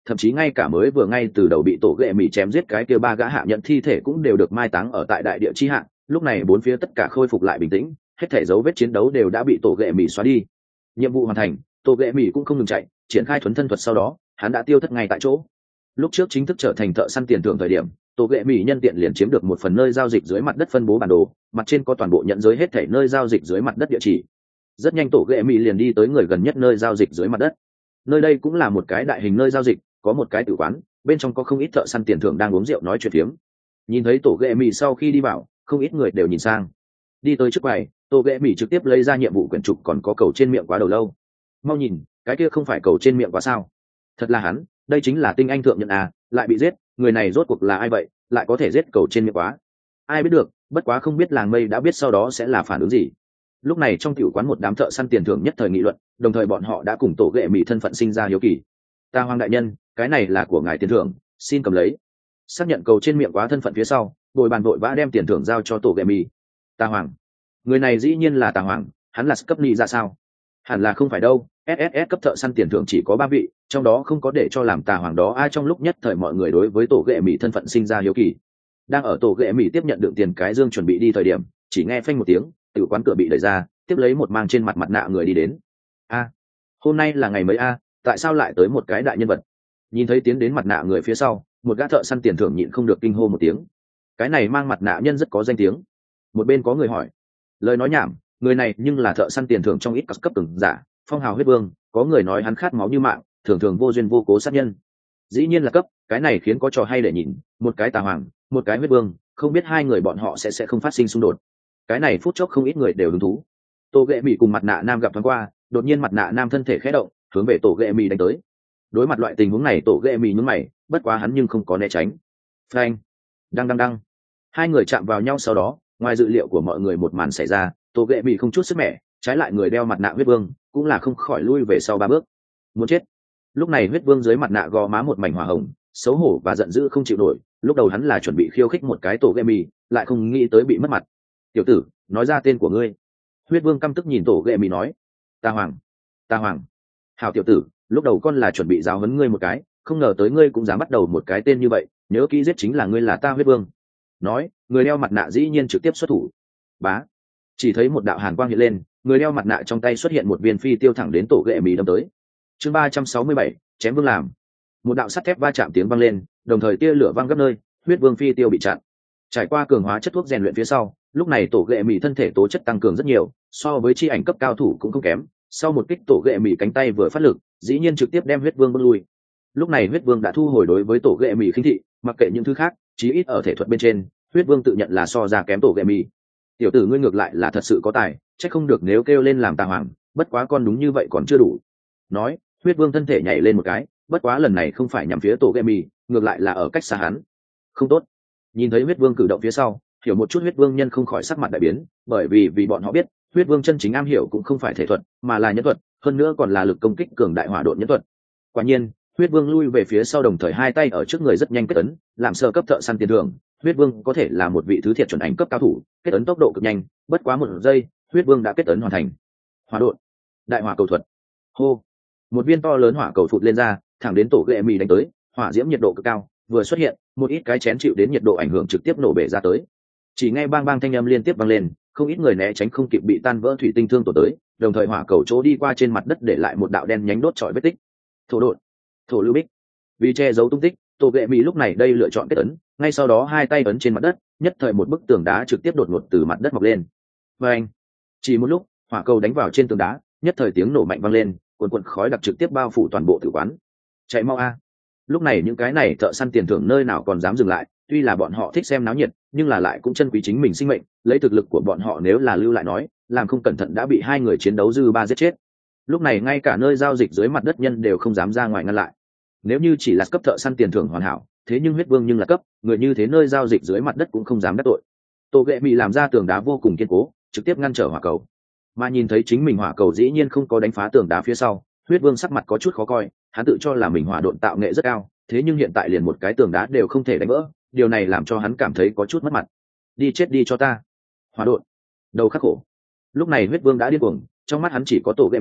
thậm chí ngay cả mới vừa ngay từ đầu bị tổ ghệ mỹ chém giết cái kia ba gã hạ nhận thi thể cũng đều được mai táng ở tại đại địa chi hạ. Lúc này bốn phía tất cả khôi phục lại bình tĩnh, hết thể dấu vết chiến đấu đều đã bị tổ ghệ mỹ xóa đi. Nhiệm vụ hoàn thành, tổ ghệ mỹ cũng không ngừng chạy, triển khai thuấn thân thuật, sau đó hắn đã tiêu thất ngay tại chỗ. Lúc trước chính thức trở thành thợ săn tiền thưởng thời điểm, tổ ghệ mỹ nhân tiện liền chiếm được một phần nơi giao dịch dưới mặt đất phân bố bản đồ, mặt trên có toàn bộ nhận giới hết thể nơi giao dịch dưới mặt đất địa chỉ. Rất nhanh tổ ghệ mỹ liền đi tới người gần nhất nơi giao dịch dưới mặt đất. Nơi đây cũng là một cái đại hình nơi giao dịch, có một cái tử quán, bên trong có không ít thợ săn tiền thưởng đang uống rượu nói chuyện phiếm. Nhìn thấy tổ ghệ mỹ sau khi đi vào, không ít người đều nhìn sang. Đi tới trước quầy, tổ ghệ mỹ trực tiếp lấy ra nhiệm vụ quyển trục, còn có cầu trên miệng quá đầu lâu. Mau nhìn, cái kia không phải cầu trên miệng quá sao? Thật là hắn, đây chính là tinh anh thượng nhận à, lại bị giết, người này rốt cuộc là ai vậy, lại có thể giết cầu trên miệng quá? Ai biết được, bất quá không biết làng mây đã biết sau đó sẽ là phản ứng gì. Lúc này trong tiểu quán một đám thợ săn tiền thưởng nhất thời nghị luận, đồng thời bọn họ đã cùng tổ ghệ mỹ thân phận sinh ra hiếu kỳ. Ta Hoàng đại nhân, cái này là của ngài tiền thưởng, xin cầm lấy. Xác nhận cầu trên miệng quá thân phận phía sau, bồi bàn vội vã đem tiền thưởng giao cho tổ ghệ mỹ. Ta Hoàng, người này dĩ nhiên là Tà Hoàng, hắn là cấp ni ra sao? Hẳn là không phải đâu, ét ét ét cấp thợ săn tiền thưởng chỉ có ba vị, trong đó không có để cho làm Tà Hoàng đó ai. Trong lúc nhất thời mọi người đối với tổ ghệ mỹ thân phận sinh ra hiếu kỳ. Đang ở tổ ghệ mỹ tiếp nhận đựng tiền cái dương chuẩn bị đi thời điểm, chỉ nghe phanh một tiếng, tiểu quán cửa bị đẩy ra, tiếp lấy một mang trên mặt mặt nạ người đi đến. A, hôm nay là ngày mấy a, tại sao lại tới một cái đại nhân vật? Nhìn thấy tiến đến mặt nạ người phía sau, một gã thợ săn tiền thưởng nhịn không được kinh hô một tiếng. Cái này mang mặt nạ nhân rất có danh tiếng. Một bên có người hỏi, lời nói nhảm, người này nhưng là thợ săn tiền thưởng trong ít cấp cấp từng giả, phong hào huyết vương, có người nói hắn khát máu như mạng, thường thường vô duyên vô cố sát nhân. Dĩ nhiên là cấp, cái này khiến có trò hay để nhìn, một cái Tà Hoàng, một cái huyết vương, không biết hai người bọn họ sẽ sẽ không phát sinh xung đột. Cái này phút chốc không ít người đều hứng thú. Tổ ghệ mỹ cùng mặt nạ nam gặp thoáng qua, đột nhiên mặt nạ nam thân thể khẽ động, hướng về tổ ghệ mỹ đánh tới. Đối mặt loại tình huống này, tổ ghệ mỹ nhún mày, bất quá hắn nhưng không có né tránh. Phanh, đăng đăng đăng, hai người chạm vào nhau, sau đó ngoài dự liệu của mọi người một màn xảy ra, tổ ghệ mỹ không chút sức mẻ, trái lại người đeo mặt nạ huyết vương cũng là không khỏi lui về sau ba bước. Muốn chết. Lúc này huyết vương dưới mặt nạ gò má một mảnh hỏa hồng, xấu hổ và giận dữ không chịu nổi. Lúc đầu hắn là chuẩn bị khiêu khích một cái tổ ghệ mỹ, lại không nghĩ tới bị mất mặt. Tiểu tử, nói ra tên của ngươi. Huyết vương căm tức nhìn tổ ghệ mỹ nói. Ta Hoàng, ta Hoàng. Hảo tiểu tử, lúc đầu con là chuẩn bị giáo huấn ngươi một cái, không ngờ tới ngươi cũng dám bắt đầu một cái tên như vậy, nhớ kỹ giết chính là ngươi là ta huyết vương. Nói, người đeo mặt nạ dĩ nhiên trực tiếp xuất thủ. Bá, chỉ thấy một đạo hàn quang hiện lên, người đeo mặt nạ trong tay xuất hiện một viên phi tiêu thẳng đến tổ ghệ mỹ đâm tới. Chương ba trăm sáu mươi bảy, chém vương làm. Một đạo sắt thép va chạm tiếng vang lên, đồng thời tia lửa vang gấp nơi, huyết vương phi tiêu bị chặn. Trải qua cường hóa chất thuốc rèn luyện phía sau, lúc này tổ ghệ mỹ thân thể tố chất tăng cường rất nhiều, so với chi ảnh cấp cao thủ cũng không kém. Sau một kích, tổ ghệ mỹ cánh tay vừa phát lực, dĩ nhiên trực tiếp đem huyết vương bước lui. Lúc này huyết vương đã thu hồi đối với tổ ghệ mỹ khinh thị, mặc kệ những thứ khác, chí ít ở thể thuật bên trên, huyết vương tự nhận là so ra kém tổ ghệ mỹ. Tiểu tử ngươi ngược lại là thật sự có tài, chắc không được nếu kêu lên làm Tà Hoàng, bất quá con đúng như vậy còn chưa đủ. Nói, huyết vương thân thể nhảy lên một cái, bất quá lần này không phải nhắm phía tổ ghệ mỹ, ngược lại là ở cách xa hắn. Không tốt. Nhìn thấy huyết vương cử động phía sau, hiểu một chút huyết vương nhân không khỏi sắc mặt đại biến, bởi vì vì bọn họ biết huyết vương chân chính am hiểu cũng không phải thể thuật mà là nhân thuật, hơn nữa còn là lực công kích cường đại hỏa độn nhân thuật. Quả nhiên, huyết vương lui về phía sau, đồng thời hai tay ở trước người rất nhanh kết ấn, làm sơ cấp thợ săn tiền thưởng. Huyết vương có thể là một vị thứ thiệt chuẩn ảnh cấp cao thủ, kết ấn tốc độ cực nhanh, bất quá một giây huyết vương đã kết ấn hoàn thành. Hỏa độn, đại hỏa cầu thuật. Hô, một viên to lớn hỏa cầu phụt lên ra, thẳng đến tổ ghệ mỹ đánh tới. Hỏa diễm nhiệt độ cực cao vừa xuất hiện, một ít cái chén chịu đến nhiệt độ ảnh hưởng trực tiếp nổ bể ra tới. Chỉ nghe bang bang thanh âm liên tiếp vang lên, không ít người né tránh không kịp bị tan vỡ thủy tinh thương tổn tới, đồng thời hỏa cầu chỗ đi qua trên mặt đất để lại một đạo đen nhánh đốt trọi vết tích. Thổ độn, thổ lưu bích. Vì che giấu tung tích, tổ ghệ mỹ lúc này đây lựa chọn kết ấn, ngay sau đó hai tay ấn trên mặt đất, nhất thời một bức tường đá trực tiếp đột ngột từ mặt đất mọc lên. Và anh, chỉ một lúc, hỏa cầu đánh vào trên tường đá, nhất thời tiếng nổ mạnh vang lên, cuồn cuộn khói đặc trực tiếp bao phủ toàn bộ tử quán. Chạy mau a! Lúc này những cái này thợ săn tiền thưởng nơi nào còn dám dừng lại, tuy là bọn họ thích xem náo nhiệt, nhưng là lại cũng chân quý chính mình sinh mệnh, lấy thực lực của bọn họ nếu là lưu lại nói, làm không cẩn thận đã bị hai người chiến đấu dư ba giết chết. Lúc này ngay cả nơi giao dịch dưới mặt đất nhân đều không dám ra ngoài ngăn lại. Nếu như chỉ là cấp thợ săn tiền thưởng hoàn hảo, thế nhưng huyết vương nhưng là cấp, người như thế nơi giao dịch dưới mặt đất cũng không dám đắc tội. Tổ ghệ mỹ làm ra tường đá vô cùng kiên cố, trực tiếp ngăn trở hỏa cầu. Mà nhìn thấy chính mình hỏa cầu dĩ nhiên không có đánh phá tường đá phía sau, huyết vương sắc mặt có chút khó coi, hắn tự cho là mình hỏa độn tạo nghệ rất cao, thế nhưng hiện tại liền một cái tường đá đều không thể đánh vỡ, điều này làm cho hắn cảm thấy có chút mất mặt. Đi chết đi cho ta, hỏa độn, đầu khắc khổ. Lúc này huyết vương đã điên cuồng, trong mắt hắn chỉ có tổ ghệ mỹ,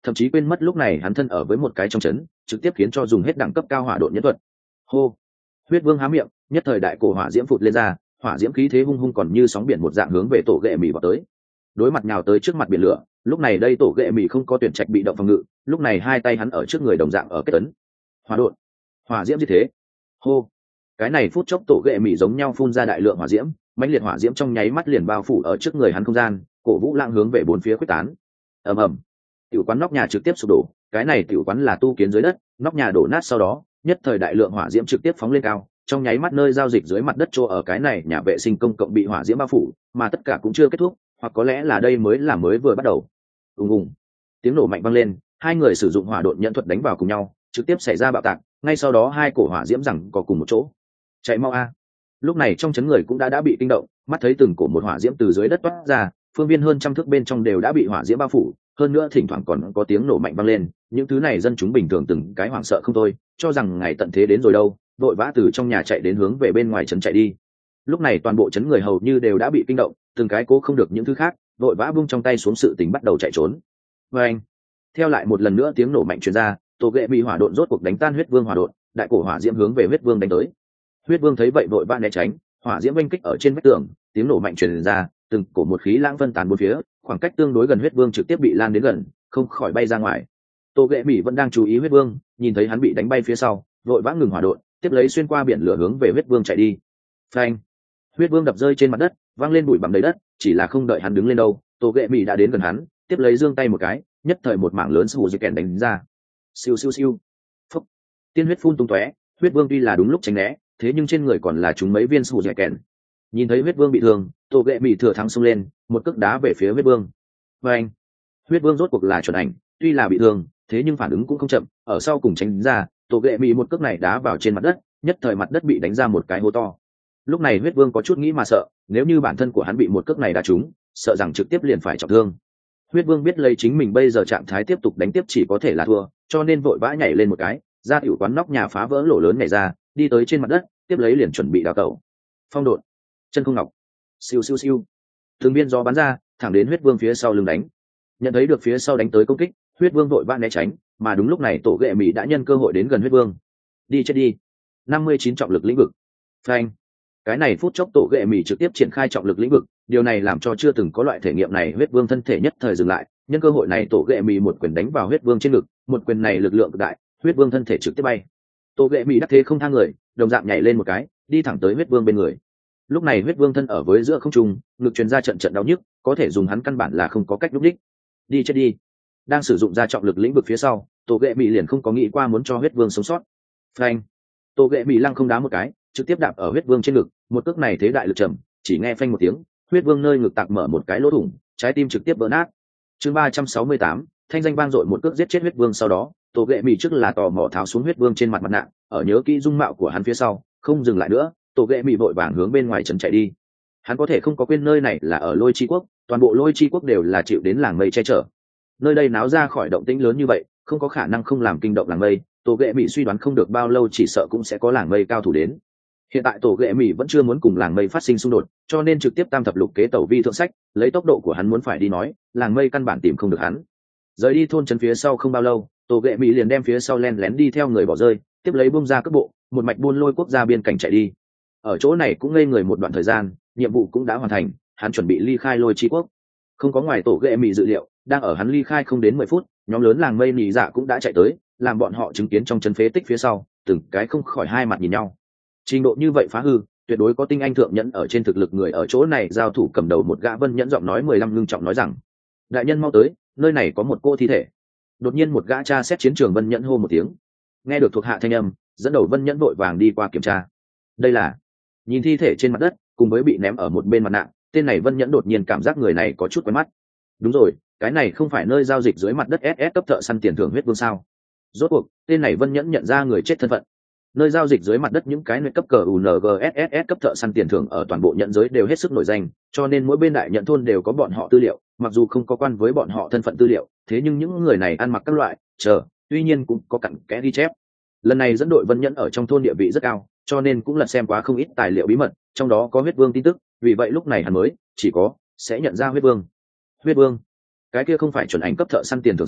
thậm chí quên mất lúc này hắn thân ở với một cái trong chấn, trực tiếp khiến cho dùng hết đẳng cấp cao hỏa độn nhẫn thuật. Hô. Huyết Vương há miệng, nhất thời đại cổ hỏa diễm phụt lên ra, hỏa diễm khí thế hung hung còn như sóng biển một dạng hướng về tổ ghệ mì vào tới. Đối mặt nhào tới trước mặt biển lửa, lúc này đây tổ ghệ mì không có tuyển trạch bị động phòng ngự, lúc này hai tay hắn ở trước người đồng dạng ở kết tấn. Hỏa độn, hỏa diễm như thế. Hô. Cái này phút chốc tổ ghệ mì giống nhau phun ra đại lượng hỏa diễm, mãnh liệt hỏa diễm trong nháy mắt liền bao phủ ở trước người hắn không gian, cổ vũ lãng hướng về bốn phía quyết tán. Ầm ầm. Tiểu quán nóc nhà trực tiếp sụp đổ, cái này tiểu quán là tu kiến dưới đất, nóc nhà đổ nát sau đó, nhất thời đại lượng hỏa diễm trực tiếp phóng lên cao, trong nháy mắt nơi giao dịch dưới mặt đất chỗ ở cái này nhà vệ sinh công cộng bị hỏa diễm bao phủ, mà tất cả cũng chưa kết thúc, hoặc có lẽ là đây mới là mới vừa bắt đầu. Ùng ùng. Tiếng nổ mạnh vang lên, hai người sử dụng hỏa độn nhận thuật đánh vào cùng nhau, trực tiếp xảy ra bạo tạc, ngay sau đó hai cổ hỏa diễm rằng có cùng một chỗ. Chạy mau a. Lúc này trong chấn người cũng đã đã bị kinh động, mắt thấy từng cổ một hỏa diễm từ dưới đất toát ra, phương viên hơn trăm thước bên trong đều đã bị hỏa diễm bao phủ, hơn nữa thỉnh thoảng còn có tiếng nổ mạnh vang lên, những thứ này dân chúng bình thường từng cái hoảng sợ không thôi, cho rằng ngày tận thế đến rồi đâu, vội vã từ trong nhà chạy đến hướng về bên ngoài trấn chạy đi. Lúc này toàn bộ trấn người hầu như đều đã bị kinh động, từng cái cố không được những thứ khác, vội vã buông trong tay xuống sự tình bắt đầu chạy trốn. Và anh, theo lại một lần nữa tiếng nổ mạnh truyền ra, tổ ghệ bị hỏa độn rốt cuộc đánh tan huyết vương hỏa độn, đại cổ hỏa diễm hướng về huyết vương đánh tới. Huyết vương thấy vậy vội vã né tránh, hỏa diễm oanh kích ở trên vách tường, tiếng nổ mạnh truyền ra, từng cổ một khí lãng phân tán bốn phía, khoảng cách tương đối gần huyết vương trực tiếp bị lan đến gần, không khỏi bay ra ngoài. Tô ghệ mỹ vẫn đang chú ý huyết vương, nhìn thấy hắn bị đánh bay phía sau, vội vã ngừng hỏa độn, tiếp lấy xuyên qua biển lửa hướng về huyết vương chạy đi. Phanh! Huyết vương đập rơi trên mặt đất, văng lên bụi bặm đầy đất, chỉ là không đợi hắn đứng lên đâu, Tô ghệ mỹ đã đến gần hắn, tiếp lấy giương tay một cái, nhất thời một mảng lớn sù dây kèn đánh ra. Siêu siêu siêu! Phúc! Tiên huyết phun tung tóe, huyết vương tuy là đúng lúc tránh né, thế nhưng trên người còn là chúng mấy viên sù dây kèn. Nhìn thấy huyết vương bị thương, Tô ghệ mỹ thừa thắng xông lên, một cước đá về phía huyết vương. Phanh! Huyết vương rốt cuộc là chuẩn ảnh, tuy là bị thương, thế nhưng phản ứng cũng không chậm, ở sau cùng tránh ra, tổ ghệ mỹ một cước này đá vào trên mặt đất, nhất thời mặt đất bị đánh ra một cái hố to. Lúc này huyết vương có chút nghĩ mà sợ, nếu như bản thân của hắn bị một cước này đá trúng, sợ rằng trực tiếp liền phải trọng thương. Huyết vương biết lấy chính mình bây giờ trạng thái tiếp tục đánh tiếp chỉ có thể là thua, cho nên vội vã nhảy lên một cái, ra tiểu quán nóc nhà phá vỡ lỗ lớn nhảy ra, đi tới trên mặt đất, tiếp lấy liền chuẩn bị đào tẩu. Phong độn, chân không ngọc, siêu siêu siêu, từng viên gió bắn ra, thẳng đến huyết vương phía sau lưng đánh. Nhận thấy được phía sau đánh tới công kích, huyết vương vội vã né tránh, mà đúng lúc này tổ ghệ mỹ đã nhân cơ hội đến gần huyết vương. Đi chết đi. năm mươi chín trọng lực lĩnh vực. Phanh. Cái này phút chốc tổ ghệ mỹ trực tiếp triển khai trọng lực lĩnh vực, điều này làm cho chưa từng có loại thể nghiệm này huyết vương thân thể nhất thời dừng lại, nhân cơ hội này tổ ghệ mỹ một quyền đánh vào huyết vương trên ngực, một quyền này lực lượng cực đại, huyết vương thân thể trực tiếp bay. Tổ ghệ mỹ đắc thế không thang người, đồng dạng nhảy lên một cái, đi thẳng tới huyết vương bên người. Lúc này huyết vương thân ở với giữa không trung, ngực truyền ra trận trận đau nhức, có thể dùng hắn căn bản là không có cách lúc đích. Đi chết đi. Đang sử dụng ra trọng lực lĩnh vực phía sau, tổ ghệ mỹ liền không có nghĩ qua muốn cho huyết vương sống sót. Phanh! Tổ ghệ mỹ lăng không đá một cái, trực tiếp đạp ở huyết vương trên ngực, một cước này thế đại lực trầm, chỉ nghe phanh một tiếng, huyết vương nơi ngực tạc mở một cái lỗ thủng, trái tim trực tiếp vỡ nát. Chương ba trăm sáu mươi tám, thanh danh vang dội một cước giết chết huyết vương sau đó, tổ ghệ mỹ trước là tò mò tháo xuống huyết vương trên mặt mặt nạ, ở nhớ kỹ dung mạo của hắn phía sau, không dừng lại nữa, tổ ghệ mỹ vội vàng hướng bên ngoài trấn chạy đi. Hắn có thể không có quên nơi này là ở Lôi Chi quốc, toàn bộ Lôi Chi quốc đều là chịu đến làng mây che chở. Nơi đây náo ra khỏi động tĩnh lớn như vậy, không có khả năng không làm kinh động làng mây, tổ ghệ mỹ suy đoán không được bao lâu chỉ sợ cũng sẽ có làng mây cao thủ đến. Hiện tại tổ ghệ mỹ vẫn chưa muốn cùng làng mây phát sinh xung đột, cho nên trực tiếp tam thập lục kế tẩu vi thượng sách, lấy tốc độ của hắn muốn phải đi nói, làng mây căn bản tìm không được hắn. Rời đi thôn trấn phía sau không bao lâu, tổ ghệ mỹ liền đem phía sau len lén đi theo người bỏ rơi, tiếp lấy bung ra cước bộ, một mạch buôn lôi quốc gia biên cảnh chạy đi. Ở chỗ này cũng ngây người một đoạn thời gian, nhiệm vụ cũng đã hoàn thành, hắn chuẩn bị ly khai Lôi Chi quốc. Không có ngoài tổ ghệ mỹ dự liệu, đang ở hắn ly khai không đến mười phút, nhóm lớn làng mây nỉ dạ cũng đã chạy tới, làm bọn họ chứng kiến trong chân phế tích phía sau, từng cái không khỏi hai mặt nhìn nhau. Trình độ như vậy phá hư, tuyệt đối có tinh anh thượng nhẫn ở trên thực lực người ở chỗ này. Giao thủ cầm đầu một gã vân nhẫn giọng nói mười lăm ngưng trọng nói rằng: đại nhân mau tới, nơi này có một cô thi thể. Đột nhiên một gã tra xét chiến trường vân nhẫn hô một tiếng. Nghe được thuộc hạ thanh âm, dẫn đầu vân nhẫn vội vàng đi qua kiểm tra. Đây là, nhìn thi thể trên mặt đất cùng với bị ném ở một bên mặt nạ, tên này vân nhẫn đột nhiên cảm giác người này có chút quen mắt. Đúng rồi, cái này không phải nơi giao dịch dưới mặt đất ét ét cấp thợ săn tiền thưởng huyết vương sao? Rốt cuộc tên này vân nhẫn nhận ra người chết thân phận. Nơi giao dịch dưới mặt đất những cái nơi cấp cờ u en giê ét ét ét cấp thợ săn tiền thưởng ở toàn bộ nhận giới đều hết sức nổi danh, cho nên mỗi bên đại nhận thôn đều có bọn họ tư liệu, mặc dù không có quan với bọn họ thân phận tư liệu, thế nhưng những người này ăn mặc các loại chờ, tuy nhiên cũng có cặn kẽ ghi chép. Lần này dẫn đội vân nhẫn ở trong thôn địa vị rất cao, cho nên cũng lật xem quá không ít tài liệu bí mật, trong đó có huyết vương tin tức, vì vậy lúc này hắn mới chỉ có sẽ nhận ra huyết vương. Huyết vương, cái kia không phải chuẩn ảnh cấp thợ săn tiền thưởng sao?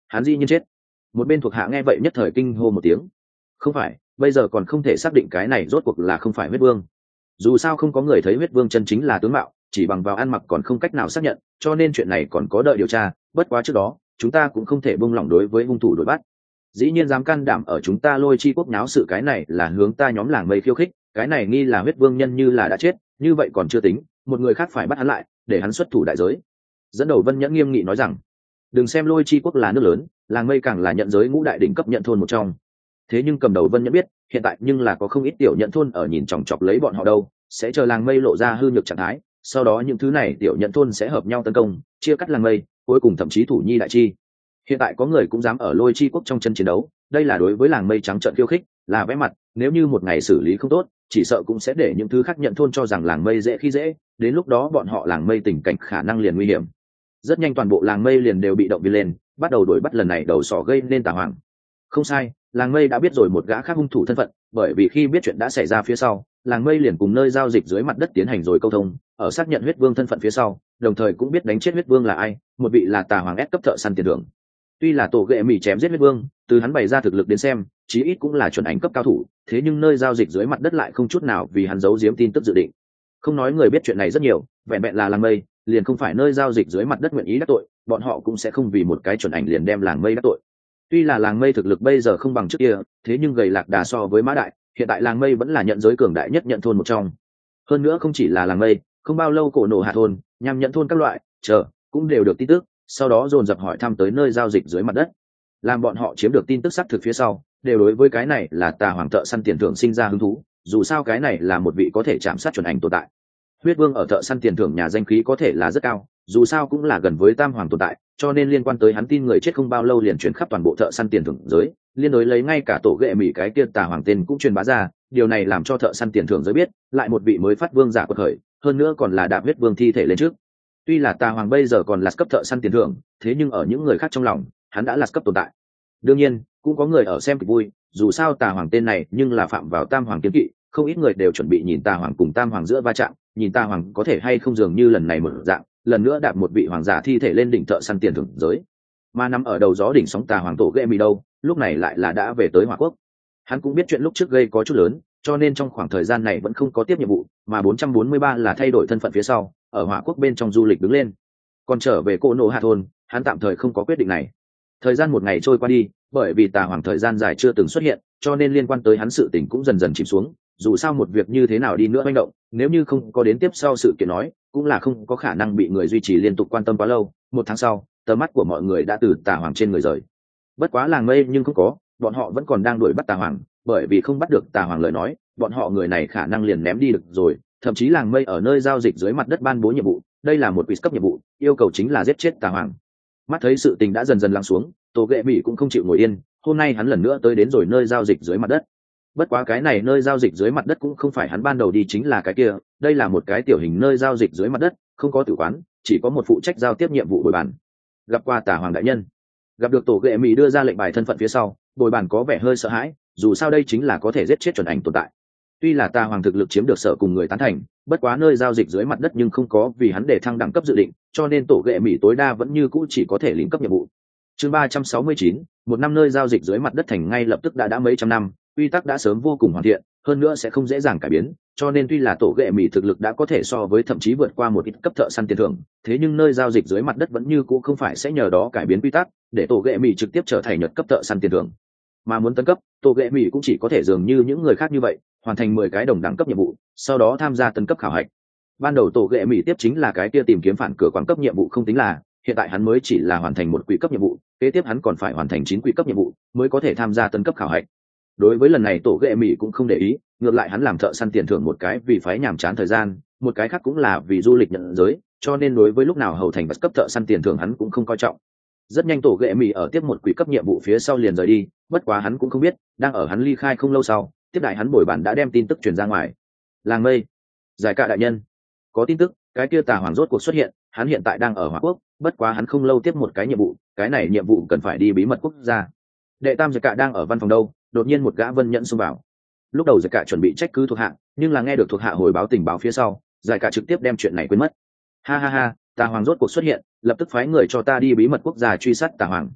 hắn dĩ nhiên chết. Một bên thuộc hạ nghe vậy nhất thời kinh hô một tiếng. Không phải, bây giờ còn không thể xác định cái này rốt cuộc là không phải huyết vương. Dù sao không có người thấy huyết vương chân chính là tướng mạo, chỉ bằng vào ăn mặc còn không cách nào xác nhận, cho nên chuyện này còn có đợi điều tra. Bất quá trước đó chúng ta cũng không thể buông lỏng đối với hung thủ đuổi bắt. Dĩ nhiên dám can đảm ở chúng ta Lôi Chi quốc náo sự, cái này là hướng ta nhóm làng mây khiêu khích. Cái này nghi là huyết vương nhân như là đã chết, như vậy còn chưa tính, một người khác phải bắt hắn lại để hắn xuất thủ đại giới. Dẫn đầu Vân Nhẫn nghiêm nghị nói rằng, đừng xem Lôi Chi quốc là nước lớn, làng mây càng là nhận giới ngũ đại đỉnh cấp nhận thôn một trong. Thế nhưng cầm đầu Vân Nhẫn biết hiện tại nhưng là có không ít tiểu nhận thôn ở nhìn chòng chọc lấy bọn họ đâu, sẽ chờ làng mây lộ ra hư nhược trạng thái, sau đó những thứ này tiểu nhận thôn sẽ hợp nhau tấn công, chia cắt làng mây, cuối cùng thậm chí thủ nhi đại chi. Hiện tại có người cũng dám ở Lôi Chi quốc trong chân chiến đấu, đây là đối với làng mây trắng trợn khiêu khích, là vẽ mặt, nếu như một ngày xử lý không tốt, chỉ sợ cũng sẽ để những thứ khác nhận thôn cho rằng làng mây dễ khi dễ, đến lúc đó bọn họ làng mây tình cảnh khả năng liền nguy hiểm. Rất nhanh toàn bộ làng mây liền đều bị động viên lên, bắt đầu đuổi bắt lần này đầu sỏ gây nên Tà Hoàng. Không sai, làng mây đã biết rồi một gã khác hung thủ thân phận, bởi vì khi biết chuyện đã xảy ra phía sau, làng mây liền cùng nơi giao dịch dưới mặt đất tiến hành rồi câu thông, ở xác nhận huyết vương thân phận phía sau, đồng thời cũng biết đánh chết huyết vương là ai, một vị là Tà Hoàng S cấp thợ săn tiền thưởng. Tuy là tổ ghệ mỉ chém giết huyết vương, từ hắn bày ra thực lực đến xem, chí ít cũng là chuẩn ảnh cấp cao thủ, thế nhưng nơi giao dịch dưới mặt đất lại không chút nào vì hắn giấu giếm tin tức dự định. Không nói người biết chuyện này rất nhiều, vẹn vẹn là làng mây, liền không phải nơi giao dịch dưới mặt đất nguyện ý đắc tội, bọn họ cũng sẽ không vì một cái chuẩn ảnh liền đem làng mây đắc tội. Tuy là làng mây thực lực bây giờ không bằng trước kia, thế nhưng gầy lạc đà so với mã đại, hiện tại làng mây vẫn là nhận giới cường đại nhất nhận thôn một trong. Hơn nữa không chỉ là làng mây, không bao lâu cổ nổ hạ thôn, nhằm nhận thôn các loại, chờ cũng đều được tin tức, sau đó dồn dập hỏi thăm tới nơi giao dịch dưới mặt đất. Làm bọn họ chiếm được tin tức xác thực phía sau, đều đối với cái này là Tà Hoàng thợ săn tiền thưởng sinh ra hứng thú, dù sao cái này là một vị có thể chạm sát chuẩn ảnh tồn tại. Huyết vương ở thợ săn tiền thưởng nhà danh khí có thể là rất cao, dù sao cũng là gần với Tam Hoàng tồn tại, cho nên liên quan tới hắn tin người chết không bao lâu liền truyền khắp toàn bộ thợ săn tiền thưởng giới, liên đối lấy ngay cả tổ ghệ mỹ cái kia Tà Hoàng tên cũng truyền bá ra, điều này làm cho thợ săn tiền thưởng giới biết, lại một vị mới phát vương giả quật khởi, hơn nữa còn là đạp huyết vương thi thể lên trước. Tuy là Tà Hoàng bây giờ còn là cấp thợ săn tiền thưởng, thế nhưng ở những người khác trong lòng, hắn đã là cấp tồn tại. Đương nhiên, cũng có người ở xem kịch vui, dù sao Tà Hoàng tên này nhưng là phạm vào Tam Hoàng kiếm kỵ, không ít người đều chuẩn bị nhìn Tà Hoàng cùng Tam Hoàng giữa va chạm, nhìn Tà Hoàng có thể hay không dường như lần này mở dạng, lần nữa đạp một vị hoàng giả thi thể lên đỉnh thợ săn tiền thưởng giới. Mà nằm ở đầu gió đỉnh sóng Tà Hoàng tổ ghệ mì đâu, lúc này lại là đã về tới Hỏa Quốc. Hắn cũng biết chuyện lúc trước gây có chút lớn, cho nên trong khoảng thời gian này vẫn không có tiếp nhiệm vụ, mà bốn trăm bốn mươi ba là thay đổi thân phận phía sau, ở Hỏa Quốc bên trong du lịch đứng lên. Còn trở về Cổ Nổ Hạ thôn, hắn tạm thời không có quyết định này. Thời gian một ngày trôi qua đi, bởi vì Tà Hoàng thời gian dài chưa từng xuất hiện, cho nên liên quan tới hắn sự tình cũng dần dần chìm xuống. Dù sao một việc như thế nào đi nữa manh động, nếu như không có đến tiếp sau sự kiện nói, cũng là không có khả năng bị người duy trì liên tục quan tâm quá lâu. Một tháng sau, tầm mắt của mọi người đã từ Tà Hoàng trên người rời. Bất quá làng mây nhưng không có, bọn họ vẫn còn đang đuổi bắt Tà Hoàng, bởi vì không bắt được Tà Hoàng lời nói, bọn họ người này khả năng liền ném đi được rồi. Thậm chí làng mây ở nơi giao dịch dưới mặt đất ban bố nhiệm vụ, đây là một quiz cấp nhiệm vụ, yêu cầu chính là giết chết Tà Hoàng. Mắt thấy sự tình đã dần dần lắng xuống, tổ ghệ mỹ cũng không chịu ngồi yên, hôm nay hắn lần nữa tới đến rồi nơi giao dịch dưới mặt đất. Bất quá cái này nơi giao dịch dưới mặt đất cũng không phải hắn ban đầu đi chính là cái kia, đây là một cái tiểu hình nơi giao dịch dưới mặt đất, không có tử quán, chỉ có một phụ trách giao tiếp nhiệm vụ bồi bàn. Gặp qua Tà Hoàng đại nhân. Gặp được tổ ghệ mỹ đưa ra lệnh bài thân phận phía sau, bồi bàn có vẻ hơi sợ hãi, dù sao đây chính là có thể giết chết chuẩn ảnh tồn tại. Tuy là Tà Hoàng thực lực chiếm được sở cùng người tán thành, bất quá nơi giao dịch dưới mặt đất nhưng không có vì hắn để thăng đẳng cấp dự định, cho nên tổ ghệ mỹ tối đa vẫn như cũ chỉ có thể lĩnh cấp nhiệm vụ. Chương ba trăm sáu mươi chín, một năm nơi giao dịch dưới mặt đất thành ngay lập tức đã đã mấy trăm năm, quy tắc đã sớm vô cùng hoàn thiện, hơn nữa sẽ không dễ dàng cải biến, cho nên tuy là tổ ghệ mỹ thực lực đã có thể so với thậm chí vượt qua một ít cấp thợ săn tiền thưởng, thế nhưng nơi giao dịch dưới mặt đất vẫn như cũ không phải sẽ nhờ đó cải biến quy tắc, để tổ ghệ mỹ trực tiếp trở thành nhật cấp thợ săn tiền thưởng. Mà muốn tấn cấp, tổ ghệ mỹ cũng chỉ có thể dường như những người khác như vậy, hoàn thành mười cái đồng đẳng cấp nhiệm vụ, sau đó tham gia tấn cấp khảo hạch. Ban đầu tổ ghệ mỹ tiếp chính là cái kia tìm kiếm phản cửa quán cấp nhiệm vụ không tính là, hiện tại hắn mới chỉ là hoàn thành một quỹ cấp nhiệm vụ, kế tiếp hắn còn phải hoàn thành chín quỹ cấp nhiệm vụ mới có thể tham gia tấn cấp khảo hạch. Đối với lần này tổ ghệ mỹ cũng không để ý, ngược lại hắn làm thợ săn tiền thưởng một cái vì phái nhàm chán thời gian, một cái khác cũng là vì du lịch nhận giới, cho nên đối với lúc nào hầu thành vật cấp thợ săn tiền thưởng hắn cũng không coi trọng. Rất nhanh tổ ghệ mỹ ở tiếp một quỹ cấp nhiệm vụ phía sau liền rời đi, bất quá hắn cũng không biết, đang ở hắn ly khai không lâu sau, tiếp đại hắn bồi bản đã đem tin tức truyền ra ngoài. Làng mây, giải cạ đại nhân, có tin tức, cái kia Tà Hoàng rốt cuộc xuất hiện, hắn hiện tại đang ở Hỏa Quốc, bất quá hắn không lâu tiếp một cái nhiệm vụ, cái này nhiệm vụ cần phải đi bí mật quốc gia. Đệ tam giải cạ đang ở văn phòng đâu, đột nhiên một gã Vân Nhẫn xông vào. Lúc đầu giải cạ chuẩn bị trách cứ thuộc hạ, nhưng là nghe được thuộc hạ hồi báo tình báo phía sau, giải cạ trực tiếp đem chuyện này quên mất. Ha ha ha, Tà Hoàng rốt cuộc xuất hiện, lập tức phái người cho ta đi bí mật quốc gia truy sát Tà Hoàng.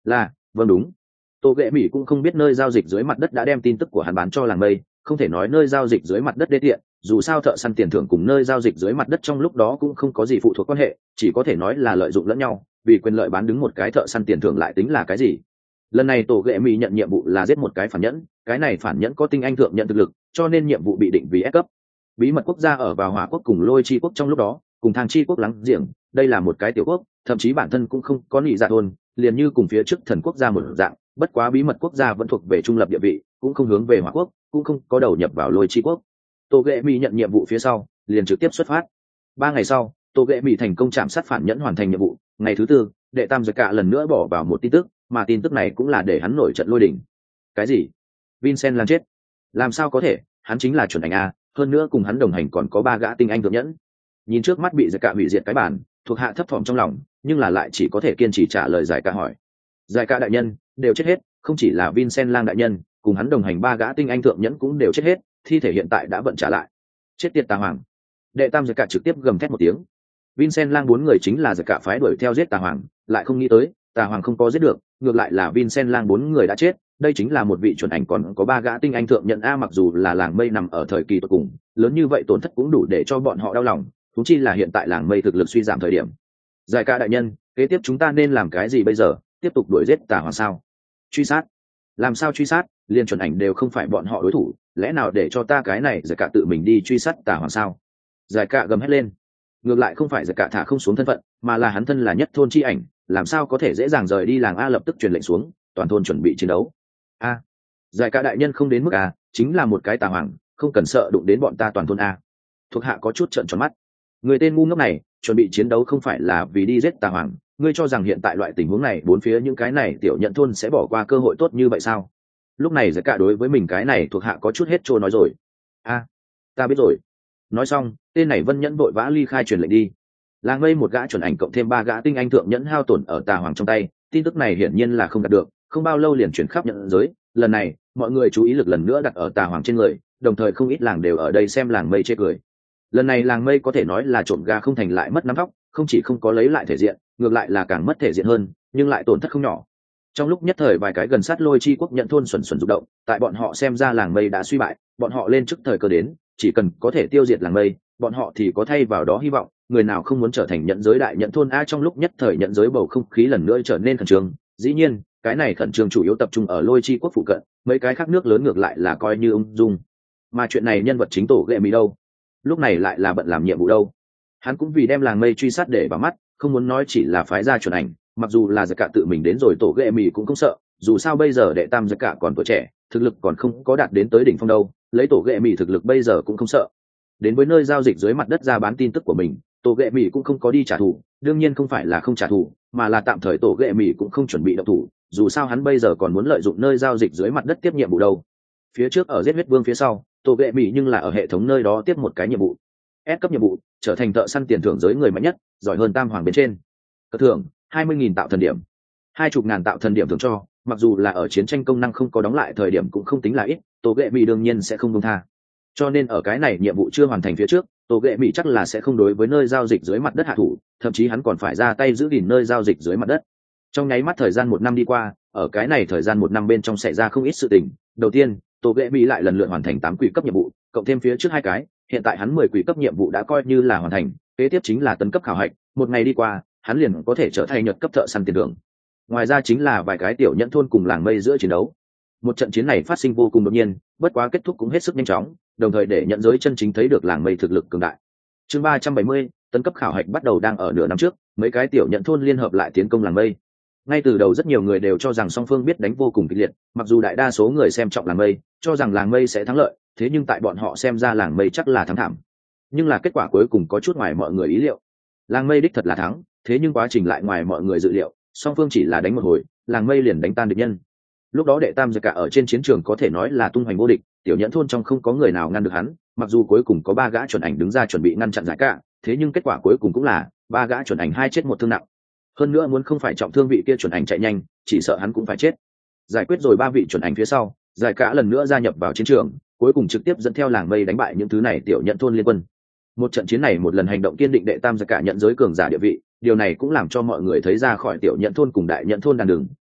Là, vâng đúng. Tô ghệ mỹ cũng không biết nơi giao dịch dưới mặt đất đã đem tin tức của hắn bán cho làng mây, không thể nói nơi giao dịch dưới mặt đất đê tiện, dù sao thợ săn tiền thưởng cùng nơi giao dịch dưới mặt đất trong lúc đó cũng không có gì phụ thuộc quan hệ, chỉ có thể nói là lợi dụng lẫn nhau, vì quyền lợi bán đứng một cái thợ săn tiền thưởng lại tính là cái gì. Lần này tổ ghệ mỹ nhận nhiệm vụ là giết một cái phản nhẫn, cái này phản nhẫn có tinh anh thượng nhận thực lực, cho nên nhiệm vụ bị định vì S cấp. Bí mật quốc gia ở vào Hỏa quốc cùng Lôi Chi quốc trong lúc đó, cùng Thang Chi quốc láng giềng, đây là một cái tiểu quốc, thậm chí bản thân cũng không có nhị dạ thôn, liền như cùng phía trước thần quốc gia một dạng, bất quá bí mật quốc gia vẫn thuộc về trung lập địa vị, cũng không hướng về Hỏa quốc, cũng không có đầu nhập vào Lôi Chi quốc. Tô ghệ mỹ nhận nhiệm vụ phía sau, liền trực tiếp xuất phát. Ba ngày sau, Tô ghệ mỹ thành công chạm sát phản nhẫn hoàn thành nhiệm vụ. Ngày thứ tư, đệ tam giật cả lần nữa bỏ vào một tin tức, mà tin tức này cũng là để hắn nổi trận lôi đình. Cái gì? Vincent làm chết? Làm sao có thể? Hắn chính là chuẩn ảnh a, hơn nữa cùng hắn đồng hành còn có ba gã tinh anh thượng nhẫn. Nhìn trước mắt bị giật cả hủy diệt cái bản, thuộc hạ thấp thỏm trong lòng, nhưng là lại chỉ có thể kiên trì trả lời giải cả hỏi. Giải cả đại nhân, đều chết hết, không chỉ là Vincent lang đại nhân, cùng hắn đồng hành ba gã tinh anh thượng nhẫn cũng đều chết hết, thi thể hiện tại đã vận trả lại. Chết tiệt tà hoàng! Đệ tam giật cả trực tiếp gầm thét một tiếng. Vincent lang bốn người chính là giật cả phái đuổi theo giết tà hoàng, lại không nghĩ tới tà hoàng không có giết được, ngược lại là Vincent lang bốn người đã chết. Đây chính là một vị chuẩn ảnh, còn có ba gã tinh anh thượng nhận a, mặc dù là làng mây nằm ở thời kỳ tột cùng, lớn như vậy tổn thất cũng đủ để cho bọn họ đau lòng, thúng chi là hiện tại làng mây thực lực suy giảm thời điểm. Giải ca đại nhân, kế tiếp chúng ta nên làm cái gì bây giờ? Tiếp tục đuổi giết tà hoàng sao? Truy sát? Làm sao truy sát? Liên chuẩn ảnh đều không phải bọn họ đối thủ, lẽ nào để cho ta cái này giải cả tự mình đi truy sát tà hoàng sao? Giải cả gầm hét lên. Ngược lại không phải giải cả thả không xuống thân phận, mà là hắn thân là nhất thôn chi ảnh, làm sao có thể dễ dàng rời đi làng a, lập tức truyền lệnh xuống, toàn thôn chuẩn bị chiến đấu. A, giải cả đại nhân không đến mức a, chính là một cái tà hoàng, không cần sợ đụng đến bọn ta toàn thôn a. Thuộc hạ có chút trợn tròn mắt. Người tên ngu ngốc này, chuẩn bị chiến đấu không phải là vì đi giết tà hoàng, ngươi cho rằng hiện tại loại tình huống này bốn phía những cái này tiểu nhận thôn sẽ bỏ qua cơ hội tốt như vậy sao? Lúc này giải cả đối với mình cái này thuộc hạ có chút hết trôi nói rồi. A, ta biết rồi. Nói xong, tên này Vân Nhẫn vội vã ly khai truyền lệnh đi. Làng mây một gã chuẩn ảnh cộng thêm ba gã tinh anh thượng nhẫn hao tổn ở tà hoàng trong tay, tin tức này hiển nhiên là không đạt được, không bao lâu liền chuyển khắp nhận giới. Lần này, mọi người chú ý lực lần nữa đặt ở tà hoàng trên người, đồng thời không ít làng đều ở đây xem làng mây chê cười. Lần này làng mây có thể nói là trộm gà không thành lại mất nắm tóc, không chỉ không có lấy lại thể diện, ngược lại là càng mất thể diện hơn, nhưng lại tổn thất không nhỏ. Trong lúc nhất thời vài cái gần sát Lôi Chi quốc nhận thôn xuẩn xuẩn rụng động, tại bọn họ xem ra làng mây đã suy bại, bọn họ lên trước thời cơ đến, chỉ cần có thể tiêu diệt làng mây, bọn họ thì có thay vào đó hy vọng. Người nào không muốn trở thành nhận giới đại nhận thôn a? Trong lúc nhất thời nhận giới bầu không khí lần nữa trở nên khẩn trương. Dĩ nhiên, cái này khẩn trương chủ yếu tập trung ở Lôi Chi quốc phụ cận, mấy cái khác nước lớn ngược lại là coi như ung dung. Mà chuyện này nhân vật chính tổ ghệ mỹ đâu? Lúc này lại là bận làm nhiệm vụ đâu? Hắn cũng vì đem làng mây truy sát để vào mắt, không muốn nói chỉ là phái ra chuẩn ảnh, mặc dù là giặc cả tự mình đến rồi tổ ghệ mỹ cũng không sợ, dù sao bây giờ đệ tam giặc cả còn tuổi trẻ, thực lực còn không có đạt đến tới đỉnh phong đâu, lấy tổ ghệ mỹ thực lực bây giờ cũng không sợ. Đến với nơi giao dịch dưới mặt đất ra bán tin tức của mình, tổ ghệ mỹ cũng không có đi trả thù, đương nhiên không phải là không trả thù, mà là tạm thời tổ ghệ mỹ cũng không chuẩn bị động thủ, dù sao hắn bây giờ còn muốn lợi dụng nơi giao dịch dưới mặt đất tiếp nhiệm vụ đâu. Phía trước ở giết huyết vương phía sau, tổ ghệ mỹ nhưng là ở hệ thống nơi đó tiếp một cái nhiệm vụ S cấp nhiệm vụ, trở thành thợ săn tiền thưởng giới người mạnh nhất, giỏi hơn tam hoàng bên trên. Cất thưởng hai mươi nghìn tạo thần điểm, hai chục ngàn tạo thần điểm thưởng cho, mặc dù là ở chiến tranh công năng không có đóng lại thời điểm cũng không tính là ít, tổ ghệ mỹ đương nhiên sẽ không buông tha. Cho nên ở cái này nhiệm vụ chưa hoàn thành phía trước, tổ ghệ mỹ chắc là sẽ không đối với nơi giao dịch dưới mặt đất hạ thủ, thậm chí hắn còn phải ra tay giữ gìn nơi giao dịch dưới mặt đất. Trong nháy mắt thời gian một năm đi qua, ở cái này thời gian một năm bên trong xảy ra không ít sự tình. Đầu tiên, tổ ghệ mỹ lại lần lượt hoàn thành tám quỷ cấp nhiệm vụ, cộng thêm phía trước hai cái, hiện tại hắn mười quỷ cấp nhiệm vụ đã coi như là hoàn thành, kế tiếp chính là tấn cấp khảo hạch, một ngày đi qua, hắn liền có thể trở thành nhật cấp thợ săn tiền thưởng. Ngoài ra chính là vài cái tiểu nhẫn thôn cùng làng mây giữa chiến đấu. Một trận chiến này phát sinh vô cùng đột nhiên, bất quá kết thúc cũng hết sức nhanh chóng, đồng thời để nhận giới chân chính thấy được làng mây thực lực cường đại. Chương ba trăm bảy mươi, tấn cấp khảo hạch bắt đầu đang ở nửa năm trước, mấy cái tiểu nhẫn thôn liên hợp lại tiến công làng mây. Ngay từ đầu rất nhiều người đều cho rằng song phương biết đánh vô cùng kịch liệt, mặc dù đại đa số người xem trọng làng mây, cho rằng làng mây sẽ thắng lợi, thế nhưng tại bọn họ xem ra làng mây chắc là thắng thảm. Nhưng là kết quả cuối cùng có chút ngoài mọi người ý liệu. Làng mây đích thật là thắng, thế nhưng quá trình lại ngoài mọi người dự liệu, song phương chỉ là đánh một hồi, làng mây liền đánh tan địch nhân. Lúc đó đệ tam giặc cả ở trên chiến trường có thể nói là tung hoành vô địch, tiểu nhẫn thôn trong không có người nào ngăn được hắn, mặc dù cuối cùng có ba gã chuẩn ảnh đứng ra chuẩn bị ngăn chặn giải cả, thế nhưng kết quả cuối cùng cũng là ba gã chuẩn ảnh hai chết một thương nặng. Hơn nữa muốn không phải trọng thương vị kia chuẩn ảnh chạy nhanh, chỉ sợ hắn cũng phải chết. Giải quyết rồi ba vị chuẩn ảnh phía sau, giải cả lần nữa gia nhập vào chiến trường, cuối cùng trực tiếp dẫn theo làng mây đánh bại những thứ này tiểu nhận thôn liên quân. Một trận chiến này một lần hành động kiên định đệ tam giặc cả nhận giới cường giả địa vị, điều này cũng làm cho mọi người thấy ra khỏi tiểu nhận thôn cùng đại nhận thôn đàn đường,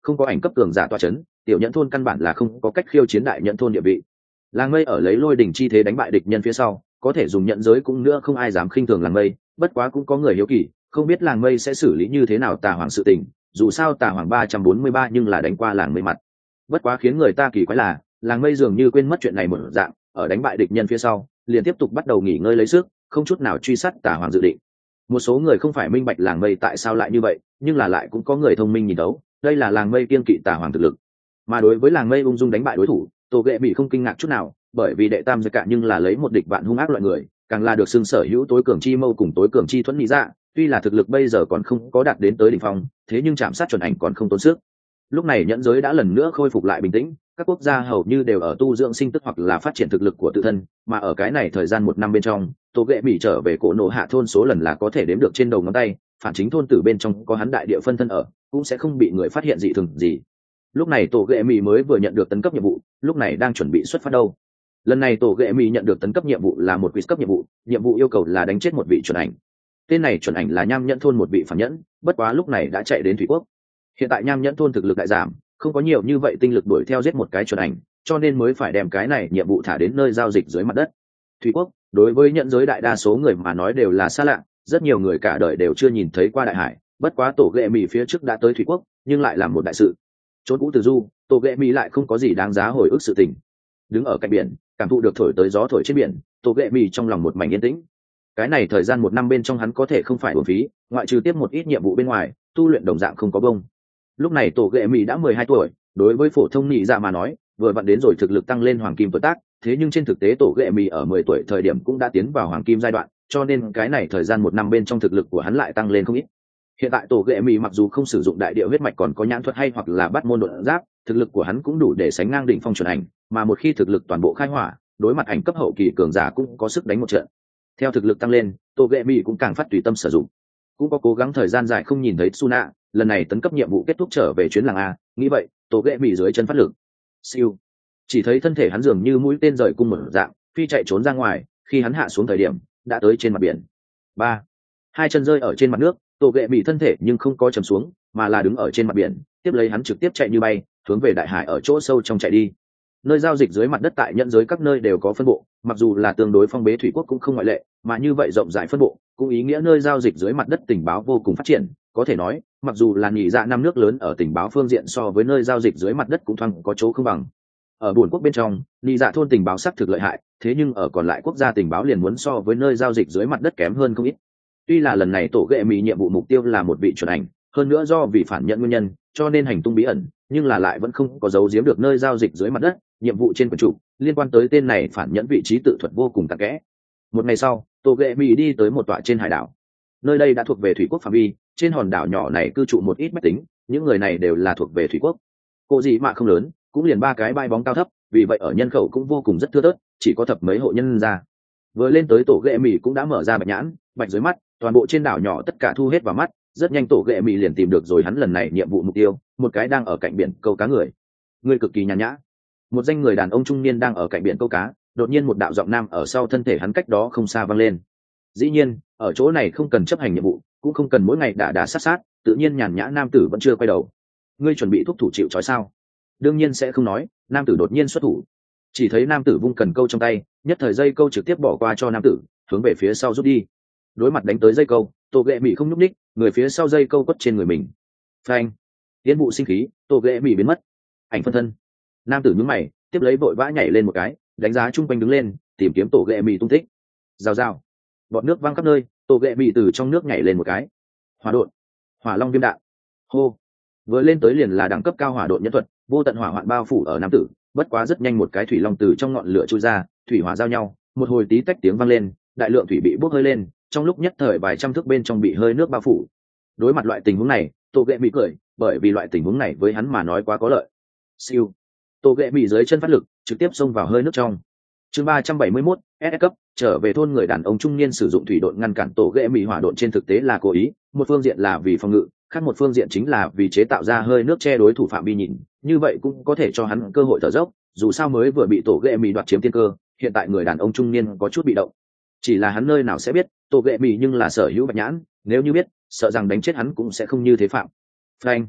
không có ảnh cấp cường giả toa chấn, tiểu nhẫn thôn căn bản là không có cách khiêu chiến đại nhẫn thôn địa vị. Làng mây ở lấy lôi đỉnh chi thế đánh bại địch nhân phía sau, có thể dùng nhận giới cũng nữa không ai dám khinh thường làng mây, bất quá cũng có người hiếu kỳ, không biết làng mây sẽ xử lý như thế nào tà hoàng sự tình, dù sao tà hoàng ba trăm bốn mươi ba nhưng là đánh qua làng mây mặt. Bất quá khiến người ta kỳ quái là, làng mây dường như quên mất chuyện này một dạng, ở đánh bại địch nhân phía sau, liền tiếp tục bắt đầu nghỉ ngơi lấy sức, không chút nào truy sát tà hoàng dự định. Một số người không phải minh bạch làng mây tại sao lại như vậy, nhưng là lại cũng có người thông minh nhìn đấu, đây là làng mây kiên kỵ tà hoàng thực lực. Mà đối với làng mây ung dung đánh bại đối thủ, Tô Ghệ Mỹ không kinh ngạc chút nào, bởi vì đệ tam giai cả nhưng là lấy một địch vạn hung ác loại người, càng là được xưng sở hữu tối cường chi mâu cùng tối cường chi thuẫn nghĩ ra, tuy là thực lực bây giờ còn không có đạt đến tới đỉnh phong, thế nhưng chạm sát chuẩn ảnh còn không tốn sức. Lúc này nhẫn giới đã lần nữa khôi phục lại bình tĩnh, các quốc gia hầu như đều ở tu dưỡng sinh tức hoặc là phát triển thực lực của tự thân, mà ở cái này thời gian một năm bên trong, Tô Ghệ Mỹ trở về cổ nổ hạ thôn số lần là có thể đếm được trên đầu ngón tay, phản chính thôn tử bên trong có hắn đại địa phân thân ở, cũng sẽ không bị người phát hiện dị thường gì. Lúc này Tô Ghệ Mỹ mới vừa nhận được tấn cấp nhiệm vụ, lúc này đang chuẩn bị xuất phát đâu. Lần này Tô Ghệ Mỹ nhận được tấn cấp nhiệm vụ là một quiz cấp nhiệm vụ, nhiệm vụ yêu cầu là đánh chết một vị chuẩn ảnh. Tên này chuẩn ảnh là Nham Nhẫn thôn một vị phản nhẫn, bất quá lúc này đã chạy đến Thủy Quốc. Hiện tại Nham Nhẫn thôn thực lực đại giảm, không có nhiều như vậy tinh lực đuổi theo giết một cái chuẩn ảnh, cho nên mới phải đem cái này nhiệm vụ thả đến nơi giao dịch dưới mặt đất. Thủy Quốc, đối với nhẫn giới đại đa số người mà nói đều là xa lạ, rất nhiều người cả đời đều chưa nhìn thấy qua đại hải, bất quá Tổ Ghệ Mỹ phía trước đã tới Thủy Quốc, nhưng lại làm một đại sự. Trốn cũ từ du, Tổ Ghệ Mỹ lại không có gì đáng giá hồi ức sự tình. Đứng ở cạnh biển, cảm thụ được thổi tới gió thổi trên biển, Tổ Ghệ Mỹ trong lòng một mảnh yên tĩnh. Cái này thời gian một năm bên trong hắn có thể không phải uổng phí, ngoại trừ tiếp một ít nhiệm vụ bên ngoài, tu luyện đồng dạng không có bông. Lúc này Tổ Ghệ Mỹ đã mười hai tuổi, đối với phổ thông nhị dạ mà nói, vừa vặn đến rồi thực lực tăng lên hoàng kim tuổi tác, thế nhưng trên thực tế Tổ Ghệ Mỹ ở mười tuổi thời điểm cũng đã tiến vào hoàng kim giai đoạn, cho nên cái này thời gian một năm bên trong thực lực của hắn lại tăng lên không ít. Hiện tại Tổ Ghệ Mỹ mặc dù không sử dụng đại địa huyết mạch còn có nhãn thuật hay hoặc là bắt môn đột giáp, thực lực của hắn cũng đủ để sánh ngang đỉnh phong chuẩn ảnh, mà một khi thực lực toàn bộ khai hỏa, đối mặt ảnh cấp hậu kỳ cường giả cũng có sức đánh một trận. Theo thực lực tăng lên, Tổ Ghệ Mỹ cũng càng phát tùy tâm sử dụng, cũng có cố gắng thời gian dài không nhìn thấy Suna, lần này tấn cấp nhiệm vụ kết thúc trở về chuyến làng a, nghĩ vậy, Tổ Ghệ Mỹ dưới chân phát lực. Siêu. Chỉ thấy thân thể hắn dường như mũi tên rời cung một dạng, phi chạy trốn ra ngoài, khi hắn hạ xuống thời điểm, đã tới trên mặt biển. Ba. Hai chân rơi ở trên mặt nước, Tổ Ghệ Mỹ thân thể nhưng không có chầm xuống, mà là đứng ở trên mặt biển, tiếp lấy hắn trực tiếp chạy như bay, hướng về đại hải ở chỗ sâu trong chạy đi. Nơi giao dịch dưới mặt đất tại nhận giới các nơi đều có phân bộ, mặc dù là tương đối phong bế Thủy Quốc cũng không ngoại lệ, mà như vậy rộng rãi phân bộ, cũng ý nghĩa nơi giao dịch dưới mặt đất tình báo vô cùng phát triển, có thể nói, mặc dù là nhị dạ năm nước lớn ở tình báo phương diện so với nơi giao dịch dưới mặt đất cũng thoáng có chỗ không bằng. Ở buồn quốc bên trong, nhị dạ thôn tình báo xác thực lợi hại, thế nhưng ở còn lại quốc gia tình báo liền muốn so với nơi giao dịch dưới mặt đất kém hơn không ít. Tuy là lần này Tổ Ghệ Mỹ nhiệm vụ mục tiêu là một vị chuẩn ảnh, hơn nữa do vì phản nhận nguyên nhân, cho nên hành tung bí ẩn, nhưng là lại vẫn không có dấu giếm được nơi giao dịch dưới mặt đất, nhiệm vụ trên quyển trục liên quan tới tên này phản nhẫn vị trí tự thuật vô cùng tạc kẽ. Một ngày sau, Tổ Ghệ Mỹ đi tới một tọa trên hải đảo. Nơi đây đã thuộc về Thủy Quốc phạm vi, trên hòn đảo nhỏ này cư trụ một ít bách tính, những người này đều là thuộc về Thủy Quốc. Cô gì mà không lớn, cũng liền ba cái bãi bóng cao thấp, vì vậy ở nhân khẩu cũng vô cùng rất thưa thớt, chỉ có thập mấy hộ nhân ra. Vừa lên tới Tổ Ghệ Mỹ cũng đã mở ra bạch nhãn, bạch dưới mắt, toàn bộ trên đảo nhỏ tất cả thu hết vào mắt, rất nhanh Tổ Ghệ Mỹ liền tìm được rồi hắn lần này nhiệm vụ mục tiêu, một cái đang ở cạnh biển câu cá người. Người cực kỳ nhàn nhã. Một danh người đàn ông trung niên đang ở cạnh biển câu cá, đột nhiên một đạo giọng nam ở sau thân thể hắn cách đó không xa vang lên. Dĩ nhiên, ở chỗ này không cần chấp hành nhiệm vụ, cũng không cần mỗi ngày đả đả sát sát, tự nhiên nhàn nhã nam tử vẫn chưa quay đầu. Ngươi chuẩn bị thúc thủ chịu trói sao? Đương nhiên sẽ không nói, nam tử đột nhiên xuất thủ. Chỉ thấy nam tử vung cần câu trong tay, nhất thời dây câu trực tiếp bỏ qua cho nam tử, hướng về phía sau rút đi. Đối mặt đánh tới dây câu, Tổ Ghệ Mỹ không nhúc nhích, người phía sau dây câu quất trên người mình. Phanh! Tiến vụ sinh khí, Tổ Ghệ Mỹ biến mất. Ảnh phân thân. Nam tử nhướng mày, tiếp lấy vội vã nhảy lên một cái, đánh giá chung quanh đứng lên, tìm kiếm Tổ Ghệ Mỹ tung tích. Rào rào. Bọt nước văng khắp nơi, Tổ Ghệ Mỹ từ trong nước nhảy lên một cái. Hỏa độn, hỏa long viêm đạn. Hô. Vừa lên tới liền là đẳng cấp cao hỏa độn nhân thuật, vô tận hỏa hoạn bao phủ ở nam tử, bất quá rất nhanh một cái thủy long từ trong ngọn lửa chui ra, thủy hỏa giao nhau, một hồi tí tách tiếng vang lên, đại lượng thủy bị bốc hơi lên, trong lúc nhất thời vài trăm thước bên trong bị hơi nước bao phủ. Đối mặt loại tình huống này, Tổ Ghệ Mỹ cười, bởi vì loại tình huống này với hắn mà nói quá có lợi. Siêu. Tổ Ghệ Mỹ dưới chân phát lực, trực tiếp xông vào hơi nước trong. Chương ba trăm bảy mươi mốt, ét ét cấp, trở về thôn người đàn ông trung niên sử dụng thủy độn ngăn cản Tổ Ghệ Mỹ hỏa độn trên thực tế là cố ý, một phương diện là vì phòng ngự, khác một phương diện chính là vì chế tạo ra hơi nước che đối thủ phạm vi nhìn, như vậy cũng có thể cho hắn cơ hội thở dốc, dù sao mới vừa bị Tổ Ghệ Mỹ đoạt chiếm tiên cơ, hiện tại người đàn ông trung niên có chút bị động. Chỉ là hắn nơi nào sẽ biết, Tổ Ghệ Mỹ nhưng là sở hữu bạch nhãn, nếu như biết, sợ rằng đánh chết hắn cũng sẽ không như thế phạm. Phanh.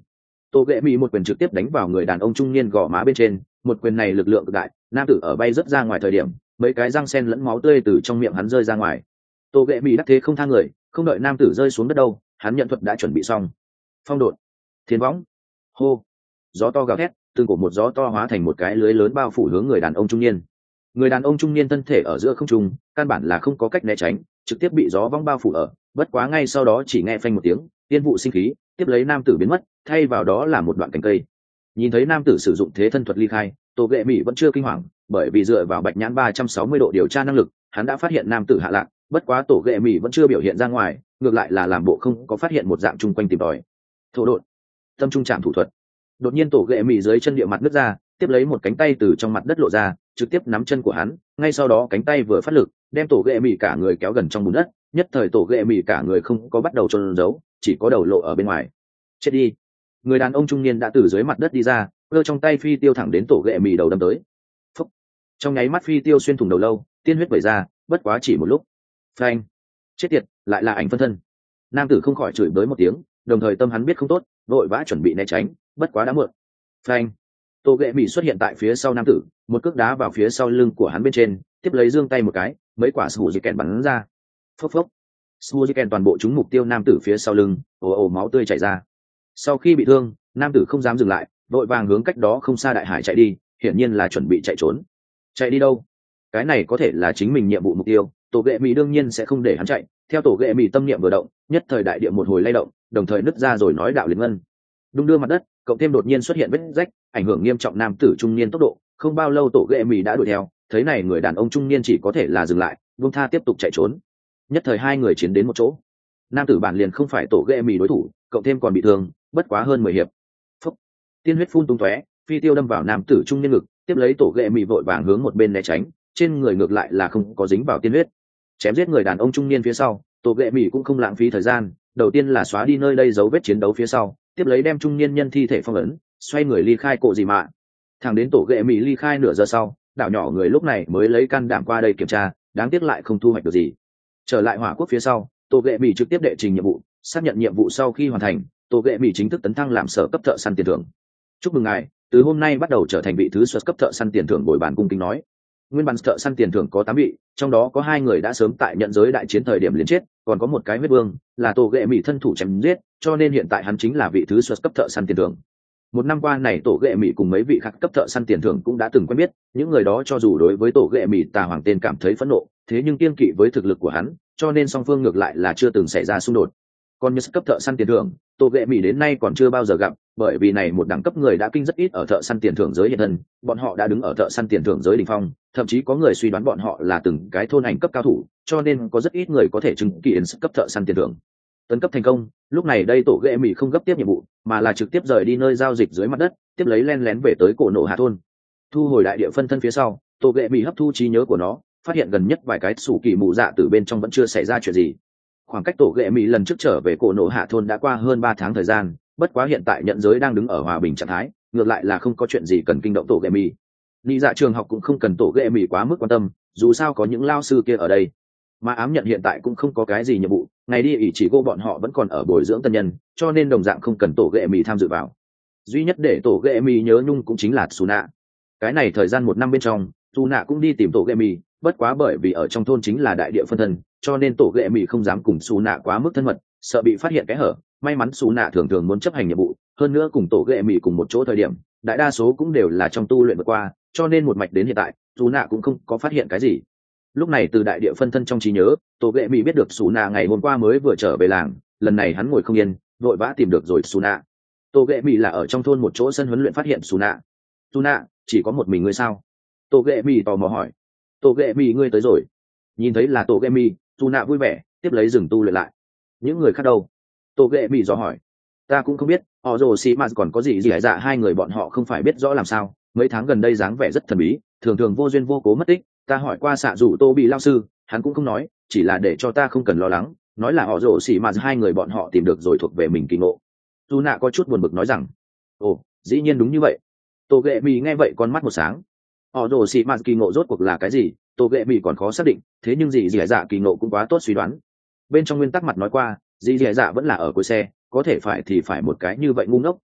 Tô ghệ mỹ một quyền trực tiếp đánh vào người đàn ông trung niên gò má bên trên, một quyền này lực lượng cực đại, nam tử ở bay rất ra ngoài thời điểm, mấy cái răng sen lẫn máu tươi từ trong miệng hắn rơi ra ngoài. Tô ghệ mỹ đắc thế không tha người, không đợi nam tử rơi xuống đất đâu, hắn nhận thuật đã chuẩn bị xong. Phong độn, thiên võng, hô, gió to gào thét, từng cổ một gió to hóa thành một cái lưới lớn bao phủ hướng người đàn ông trung niên. Người đàn ông trung niên thân thể ở giữa không trung, căn bản là không có cách né tránh, trực tiếp bị gió vong bao phủ ở, bất quá ngay sau đó chỉ nghe phanh một tiếng, tiên vụ sinh khí, tiếp lấy nam tử biến mất, thay vào đó là một đoạn cành cây. Nhìn thấy nam tử sử dụng thế thân thuật ly khai, Tô ghệ mỹ vẫn chưa kinh hoàng, bởi vì dựa vào bạch nhãn ba trăm sáu mươi độ điều tra năng lực, hắn đã phát hiện nam tử hạ lạc, bất quá Tô ghệ mỹ vẫn chưa biểu hiện ra ngoài, ngược lại là làm bộ không có phát hiện một dạng chung quanh tìm tòi. Thổ đột, tâm trung chạm thủ thuật. Đột nhiên Tô ghệ mỹ dưới chân địa mặt nứt ra, tiếp lấy một cánh tay từ trong mặt đất lộ ra, trực tiếp nắm chân của hắn, ngay sau đó cánh tay vừa phát lực, đem Tô ghệ mỹ cả người kéo gần trong bùn đất, nhất thời Tô ghệ mỹ cả người không có bắt đầu trôn giấu, chỉ có đầu lộ ở bên ngoài. Chết đi. Người đàn ông trung niên đã từ dưới mặt đất đi ra, cơ trong tay phi tiêu thẳng đến Tô ghệ mỹ đầu đâm tới. Phúc. Trong nháy mắt phi tiêu xuyên thủng đầu lâu, tiên huyết vẩy ra, bất quá chỉ một lúc. Phanh. Chết tiệt, lại là ảnh phân thân. Nam tử không khỏi chửi bới một tiếng, đồng thời tâm hắn biết không tốt, vội vã chuẩn bị né tránh, bất quá đã muộn. Phanh. Tô ghệ mỹ xuất hiện tại phía sau nam tử, một cước đá vào phía sau lưng của hắn bên trên, tiếp lấy giương tay một cái, mấy quả sủ dị kèn bắn ra. Phốc phốc. Sủ dị kèn toàn bộ trúng mục tiêu nam tử phía sau lưng, ồ ồ máu tươi chảy ra. Sau khi bị thương, nam tử không dám dừng lại, vội vàng hướng cách đó không xa đại hải chạy đi, hiển nhiên là chuẩn bị chạy trốn. Chạy đi đâu? Cái này có thể là chính mình nhiệm vụ mục tiêu, Tổ ghệ mỹ đương nhiên sẽ không để hắn chạy. Theo Tổ ghệ mỹ tâm niệm vừa động, nhất thời đại địa một hồi lay động, đồng thời nứt ra rồi nói đạo liền ngân. Đung đưa mặt đất, cộng thêm đột nhiên xuất hiện vết rách, ảnh hưởng nghiêm trọng nam tử trung niên tốc độ, không bao lâu Tổ ghệ mỹ đã đuổi theo, thấy này người đàn ông trung niên chỉ có thể là dừng lại, buông tha tiếp tục chạy trốn. Nhất thời hai người chiến đến một chỗ. Nam tử bản liền không phải Tổ ghệ mỹ đối thủ, cộng thêm còn bị thương, bất quá hơn mười hiệp. Phúc. Tiên huyết phun tung tóe, phi tiêu đâm vào nam tử trung niên ngực, tiếp lấy Tổ ghệ mỹ vội vàng hướng một bên né tránh, trên người ngược lại là không có dính vào tiên huyết. Chém giết người đàn ông trung niên phía sau, Tổ ghệ mỹ cũng không lãng phí thời gian, đầu tiên là xóa đi nơi đây dấu vết chiến đấu phía sau, tiếp lấy đem trung niên nhân thi thể phong ấn, xoay người ly khai cổ gì mạ. Thẳng đến Tổ ghệ mỹ ly khai nửa giờ sau, đảo nhỏ người lúc này mới lấy can đảm qua đây kiểm tra, đáng tiếc lại không thu hoạch được gì. Trở lại hỏa quốc phía sau, Tổ ghệ mỹ trực tiếp đệ trình nhiệm vụ, xác nhận nhiệm vụ sau khi hoàn thành, Tổ ghệ mỹ chính thức tấn thăng làm sở cấp thợ săn tiền thưởng. Chúc mừng ngài, từ hôm nay bắt đầu trở thành vị thứ xuất cấp thợ săn tiền thưởng. Bồi bàn cung kính nói, nguyên bản thợ săn tiền thưởng có tám vị, trong đó có hai người đã sớm tại nhận giới đại chiến thời điểm liền chết, còn có một cái huyết vương là Tổ ghệ mỹ thân thủ chém giết, cho nên hiện tại hắn chính là vị thứ xuất cấp thợ săn tiền thưởng. Một năm qua này Tổ ghệ mỹ cùng mấy vị khác cấp thợ săn tiền thưởng cũng đã từng quen biết, những người đó cho dù đối với Tổ ghệ mỹ tà hoàng tên cảm thấy phẫn nộ, thế nhưng kiên kỵ với thực lực của hắn, cho nên song phương ngược lại là chưa từng xảy ra xung đột. Còn như cấp thợ săn tiền thưởng, Tổ ghệ mỹ đến nay còn chưa bao giờ gặp, bởi vì này một đẳng cấp người đã kinh rất ít ở thợ săn tiền thưởng giới hiện thân, bọn họ đã đứng ở thợ săn tiền thưởng giới đỉnh phong, thậm chí có người suy đoán bọn họ là từng cái thôn ảnh cấp cao thủ, cho nên có rất ít người có thể chứng kiến cấp thợ săn tiền thưởng. Tấn cấp thành công, lúc này đây Tổ ghệ mỹ không gấp tiếp nhiệm vụ, mà là trực tiếp rời đi nơi giao dịch dưới mặt đất, tiếp lấy len lén về tới cổ nổ hạ thôn. Thu hồi đại địa phân thân phía sau, Tổ ghệ mỹ hấp thu trí nhớ của nó, phát hiện gần nhất vài cái sủ kỳ mù dạ từ bên trong vẫn chưa xảy ra chuyện gì. Khoảng cách Tổ ghệ mỹ lần trước trở về cổ nổ hạ thôn đã qua hơn ba tháng thời gian, bất quá hiện tại nhận giới đang đứng ở hòa bình trạng thái, ngược lại là không có chuyện gì cần kinh động Tổ ghệ mỹ. Lý dạ trường học cũng không cần Tổ ghệ mỹ quá mức quan tâm, dù sao có những lao sư kia ở đây. Mà ám nhận hiện tại cũng không có cái gì nhiệm vụ, ngày đi ỷ chỉ cô bọn họ vẫn còn ở bồi dưỡng tân nhân, cho nên đồng dạng không cần Tổ ghệ mỹ tham dự vào. Duy nhất để Tổ ghệ mỹ nhớ nhung cũng chính là Suna. Cái này thời gian một năm bên trong, Suna cũng đi tìm Tổ ghệ mỹ, bất quá bởi vì ở trong thôn chính là đại địa phân thân, cho nên Tổ ghệ mỹ không dám cùng Suna quá mức thân mật, sợ bị phát hiện cái hở. May mắn Suna thường thường muốn chấp hành nhiệm vụ, hơn nữa cùng Tổ ghệ mỹ cùng một chỗ thời điểm, đại đa số cũng đều là trong tu luyện vượt qua, cho nên một mạch đến hiện tại, Suna cũng không có phát hiện cái gì. Lúc này từ đại địa phân thân trong trí nhớ, Tổ ghệ mỹ biết được Suna ngày hôm qua mới vừa trở về làng, lần này hắn ngồi không yên, vội vã tìm được rồi Suna. Tổ ghệ mỹ là ở trong thôn một chỗ sân huấn luyện phát hiện Suna. Suna, chỉ có một mình ngươi sao? Tổ ghệ mỹ tò mò hỏi. Tổ ghệ mỹ ngươi tới rồi. Nhìn thấy là Tổ ghệ mỹ, Suna vui vẻ, tiếp lấy dừng tu luyện lại. Những người khác đâu? Tổ ghệ mỹ dò hỏi. Ta cũng không biết, họ rồ xì mà còn có gì gì hải dạ hai người bọn họ không phải biết rõ làm sao, mấy tháng gần đây dáng vẻ rất thần bí, thường thường vô duyên vô cố mất tích. Ta hỏi qua xạ rủ Tô bị lao sư, hắn cũng không nói, chỉ là để cho ta không cần lo lắng, nói là họ rồ xì mà hai người bọn họ tìm được rồi thuộc về mình kỳ ngộ. Dù nạ có chút buồn bực nói rằng, ồ, dĩ nhiên đúng như vậy. Tô ghệ mỹ nghe vậy con mắt một sáng. Họ rồ xì mà kỳ ngộ rốt cuộc là cái gì, Tô ghệ mỹ còn khó xác định, thế nhưng gì gì dạ kỳ ngộ cũng quá tốt suy đoán. Bên trong nguyên tắc mặt nói qua, gì gì dạ vẫn là ở cuối xe, có thể phải thì phải một cái như vậy ngu ngốc,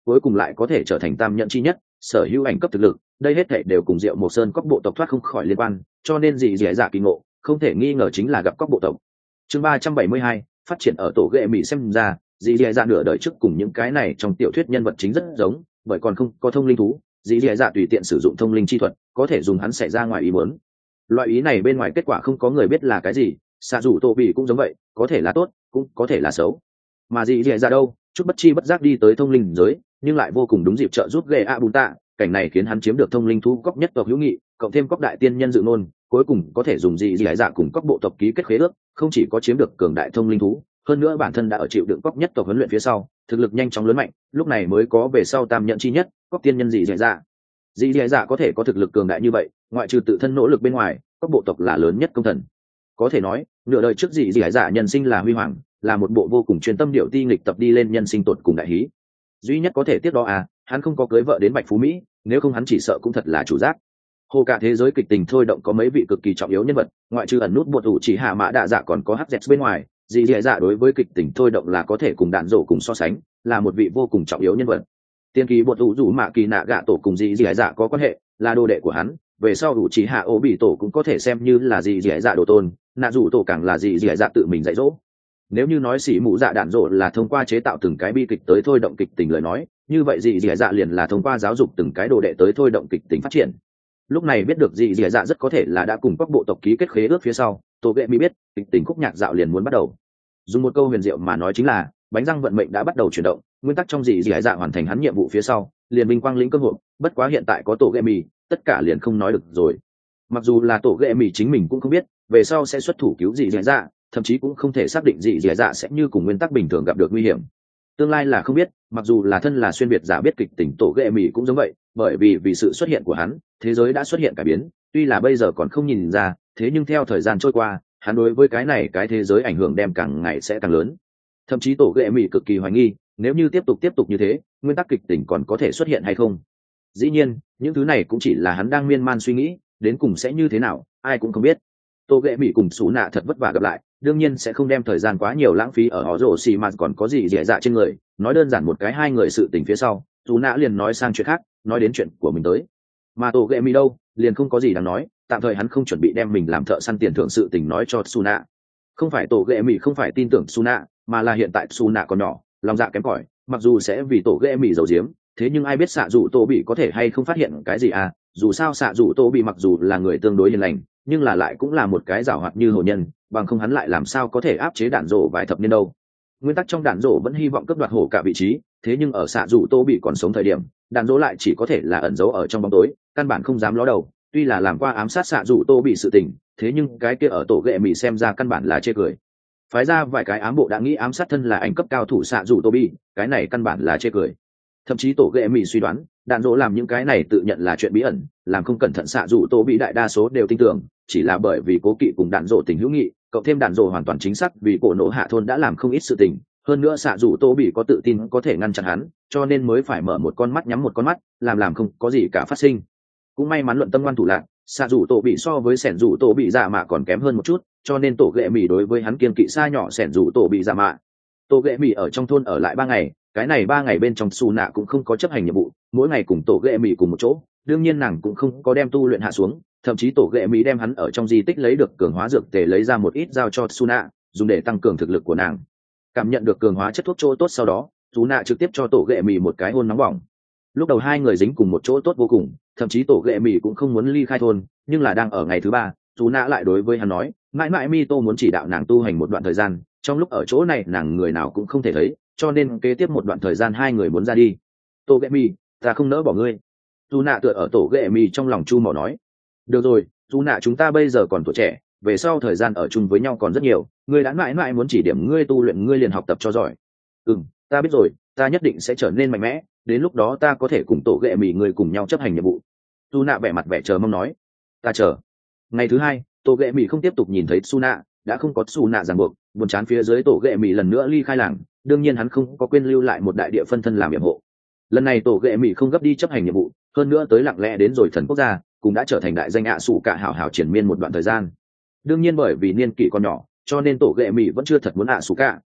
cuối cùng lại có thể trở thành tam nhận chi nhất, sở hữu ảnh cấp thực lực, đây hết thảy đều cùng Diệu Mộc Sơn cóc bộ tộc thoát không khỏi liên quan, cho nên dị dị dạ kỳ ngộ, không thể nghi ngờ chính là gặp cóc bộ tộc. Chương ba trăm bảy mươi hai, phát triển ở tổ ghệ mỹ xem ra, dị dị dạ nửa đời trước cùng những cái này trong tiểu thuyết nhân vật chính rất giống, bởi còn không có thông linh thú, dị dị dạ tùy tiện sử dụng thông linh chi thuật, có thể dùng hắn xảy ra ngoài ý muốn. Loại ý này bên ngoài kết quả không có người biết là cái gì, xạ dù tổ bị cũng giống vậy, có thể là tốt, cũng có thể là xấu. Mà dị dị dạ đâu, chút bất chi bất giác đi tới thông linh giới, nhưng lại vô cùng đúng dịp trợ giúp ghệ a bùn tạ, cảnh này khiến hắn chiếm được thông linh thú cóc nhất tộc hữu nghị, cộng thêm cóc đại tiên nhân dự ngôn, cuối cùng có thể dùng dị dị dạ cùng cóc bộ tộc ký kết khế ước, không chỉ có chiếm được cường đại thông linh thú, hơn nữa bản thân đã ở chịu đựng cóc nhất tộc huấn luyện phía sau, thực lực nhanh chóng lớn mạnh, lúc này mới có về sau tam nhận chi nhất, cóc tiên nhân dị dị dạ. Dị dị dạ có thể có thực lực cường đại như vậy, ngoại trừ tự thân nỗ lực bên ngoài, cóc bộ tộc là lớn nhất công thần. Có thể nói, nửa đời trước dị dị dạ nhân sinh là huy hoàng, là một bộ vô cùng chuyên tâm điệu ti nghịch tập đi lên nhân sinh tột cùng đại hí. Duy nhất có thể tiếp đó à, hắn không có cưới vợ đến Bạch Phú Mỹ, nếu không hắn chỉ sợ cũng thật là chủ giác. Hồ cả thế giới kịch tình thôi động có mấy vị cực kỳ trọng yếu nhân vật, ngoại trừ ẩn nút buộc thủ chỉ hạ mã đạ dạ còn có hắc dẹt bên ngoài, dị dị dạ đối với kịch tình thôi động là có thể cùng đạn rổ cùng so sánh, là một vị vô cùng trọng yếu nhân vật. Tiên kỳ buộc thủ rủ mạ kỳ nạ gạ tổ cùng dị dị dạ có quan hệ, là đồ đệ của hắn, về sau thủ chỉ hạ ố bị tổ cũng có thể xem như là dị dị dạ đồ tôn, nạ rủ tổ càng là dị dị dạ tự mình dạy dỗ. Nếu như nói xỉ mụ dạ đạn rổ là thông qua chế tạo từng cái bi kịch tới thôi động kịch tình lời nói, như vậy dị dị dạ liền là thông qua giáo dục từng cái đồ đệ tới thôi động kịch tình phát triển. Lúc này biết được dị dị dạ rất có thể là đã cùng các bộ tộc ký kết khế ước phía sau, tổ ghệ mi biết kịch tình khúc nhạc dạo liền muốn bắt đầu. Dùng một câu huyền diệu mà nói chính là bánh răng vận mệnh đã bắt đầu chuyển động, nguyên tắc trong dị dị dạ hoàn thành hắn nhiệm vụ phía sau, liền vinh quang lĩnh cơ hội, bất quá hiện tại có tổ ghệ mi, tất cả liền không nói được rồi. Mặc dù là tổ ghệ mi chính mình cũng không biết về sau sẽ xuất thủ cứu dị dị dạ, thậm chí cũng không thể xác định dị dị dạ sẽ như cùng nguyên tắc bình thường gặp được nguy hiểm. Tương lai là không biết, mặc dù là thân là xuyên việt giả biết kịch tình tổ ghệ mì cũng giống vậy, bởi vì vì sự xuất hiện của hắn, thế giới đã xuất hiện cải biến, tuy là bây giờ còn không nhìn ra, thế nhưng theo thời gian trôi qua, hắn đối với cái này cái thế giới ảnh hưởng đem càng ngày sẽ càng lớn. Thậm chí tổ ghệ mì cực kỳ hoài nghi, nếu như tiếp tục tiếp tục như thế, nguyên tắc kịch tình còn có thể xuất hiện hay không. Dĩ nhiên, những thứ này cũng chỉ là hắn đang miên man suy nghĩ, đến cùng sẽ như thế nào, ai cũng không biết. Tô ghệ mỹ cùng xú nạ thật vất vả gặp lại, đương nhiên sẽ không đem thời gian quá nhiều lãng phí ở họ rổ xì mà còn có gì dễ dạ trên người. Nói đơn giản một cái hai người sự tình phía sau, xú nạ liền nói sang chuyện khác, nói đến chuyện của mình tới. Mà tổ ghệ mỹ đâu, liền không có gì đáng nói, tạm thời hắn không chuẩn bị đem mình làm thợ săn tiền thưởng sự tình nói cho xú nạ. Không phải tổ ghệ mỹ không phải tin tưởng xú nạ, mà là hiện tại xú nạ còn nhỏ, lòng dạ kém cỏi, mặc dù sẽ vì tổ ghệ mỹ giấu giếm, thế nhưng ai biết xạ dù tổ bị có thể hay không phát hiện cái gì à? Dù sao xạ dù tổ bị mặc dù là người tương đối hiền lành, nhưng là lại cũng là một cái giảo hoạt như hổ nhân, bằng không hắn lại làm sao có thể áp chế đạn rổ vài thập niên đâu. Nguyên tắc trong đạn rổ vẫn hy vọng cướp đoạt hổ cả vị trí, thế nhưng ở xạ dù tô bị còn sống thời điểm, đạn rổ lại chỉ có thể là ẩn giấu ở trong bóng tối, căn bản không dám ló đầu. Tuy là làm qua ám sát xạ dù tô bị sự tình, thế nhưng cái kia ở tổ ghệ mỹ xem ra căn bản là chê cười. Phái ra vài cái ám bộ đã nghĩ ám sát thân là ảnh cấp cao thủ xạ dù tô bị, cái này căn bản là chê cười. Thậm chí tổ ghệ mỹ suy đoán đạn dỗ làm những cái này tự nhận là chuyện bí ẩn, làm không cẩn thận xạ dù tô bị đại đa số đều tin tưởng, chỉ là bởi vì cố kỵ cùng đạn dỗ tình hữu nghị, cộng thêm đạn dỗ hoàn toàn chính xác vì cổ nổ hạ thôn đã làm không ít sự tình, hơn nữa xạ dù tô bị có tự tin có thể ngăn chặn hắn, cho nên mới phải mở một con mắt nhắm một con mắt, làm làm không có gì cả phát sinh. Cũng may mắn luận tâm ngoan thủ lạc, xạ dù tô bị so với sẻn dù tô bị dạ mạ còn kém hơn một chút, cho nên tổ ghệ mỹ đối với hắn kiên kỵ xa nhỏ sẻn dù tô bị dạ mạ. Tổ ghệ mỹ ở trong thôn ở lại ba ngày, cái này ba ngày bên trong xù nạ cũng không có chấp hành nhiệm vụ, mỗi ngày cùng tổ ghệ mỹ cùng một chỗ, đương nhiên nàng cũng không có đem tu luyện hạ xuống, thậm chí tổ ghệ mỹ đem hắn ở trong di tích lấy được cường hóa dược tề lấy ra một ít giao cho xù nạ dùng để tăng cường thực lực của nàng. Cảm nhận được cường hóa chất thuốc chỗ tốt sau đó, xù nạ trực tiếp cho tổ ghệ mỹ một cái hôn nóng bỏng. Lúc đầu hai người dính cùng một chỗ tốt vô cùng, thậm chí tổ ghệ mỹ cũng không muốn ly khai thôn, nhưng là đang ở ngày thứ ba, xù nạ lại đối với hắn nói mãi mãi Mito muốn chỉ đạo nàng tu hành một đoạn thời gian, trong lúc ở chỗ này nàng người nào cũng không thể thấy, cho nên kế tiếp một đoạn thời gian hai người muốn ra đi. Tổ ghệ mi, ta không nỡ bỏ ngươi. Dù nạ tựa ở tổ ghệ mi trong lòng chu mỏ nói. Được rồi, dù nạ chúng ta bây giờ còn tuổi trẻ, về sau thời gian ở chung với nhau còn rất nhiều, ngươi đã mãi mãi muốn chỉ điểm ngươi tu luyện ngươi liền học tập cho giỏi. Ừ, ta biết rồi, ta nhất định sẽ trở nên mạnh mẽ, đến lúc đó ta có thể cùng tổ ghệ mi ngươi cùng nhau chấp hành nhiệm vụ. Dù nạ vẻ mặt vẻ chờ mong nói. Ta chờ. Ngày thứ hai, tổ ghệ mi không tiếp tục nhìn thấy su nạ, đã không có su nạ ràng buộc, buồn chán phía dưới tổ ghệ mi lần nữa ly khai làng, đương nhiên hắn không có quên lưu lại một đại địa phân thân làm nhiệm hộ. Lần này tổ ghệ mỹ không gấp đi chấp hành nhiệm vụ, hơn nữa tới lặng lẽ đến rồi thần quốc gia, cũng đã trở thành đại danh ạ sủ cả hảo hảo triển miên một đoạn thời gian. Đương nhiên bởi vì niên kỷ còn nhỏ, cho nên tổ ghệ mỹ vẫn chưa thật muốn ạ sủ cả,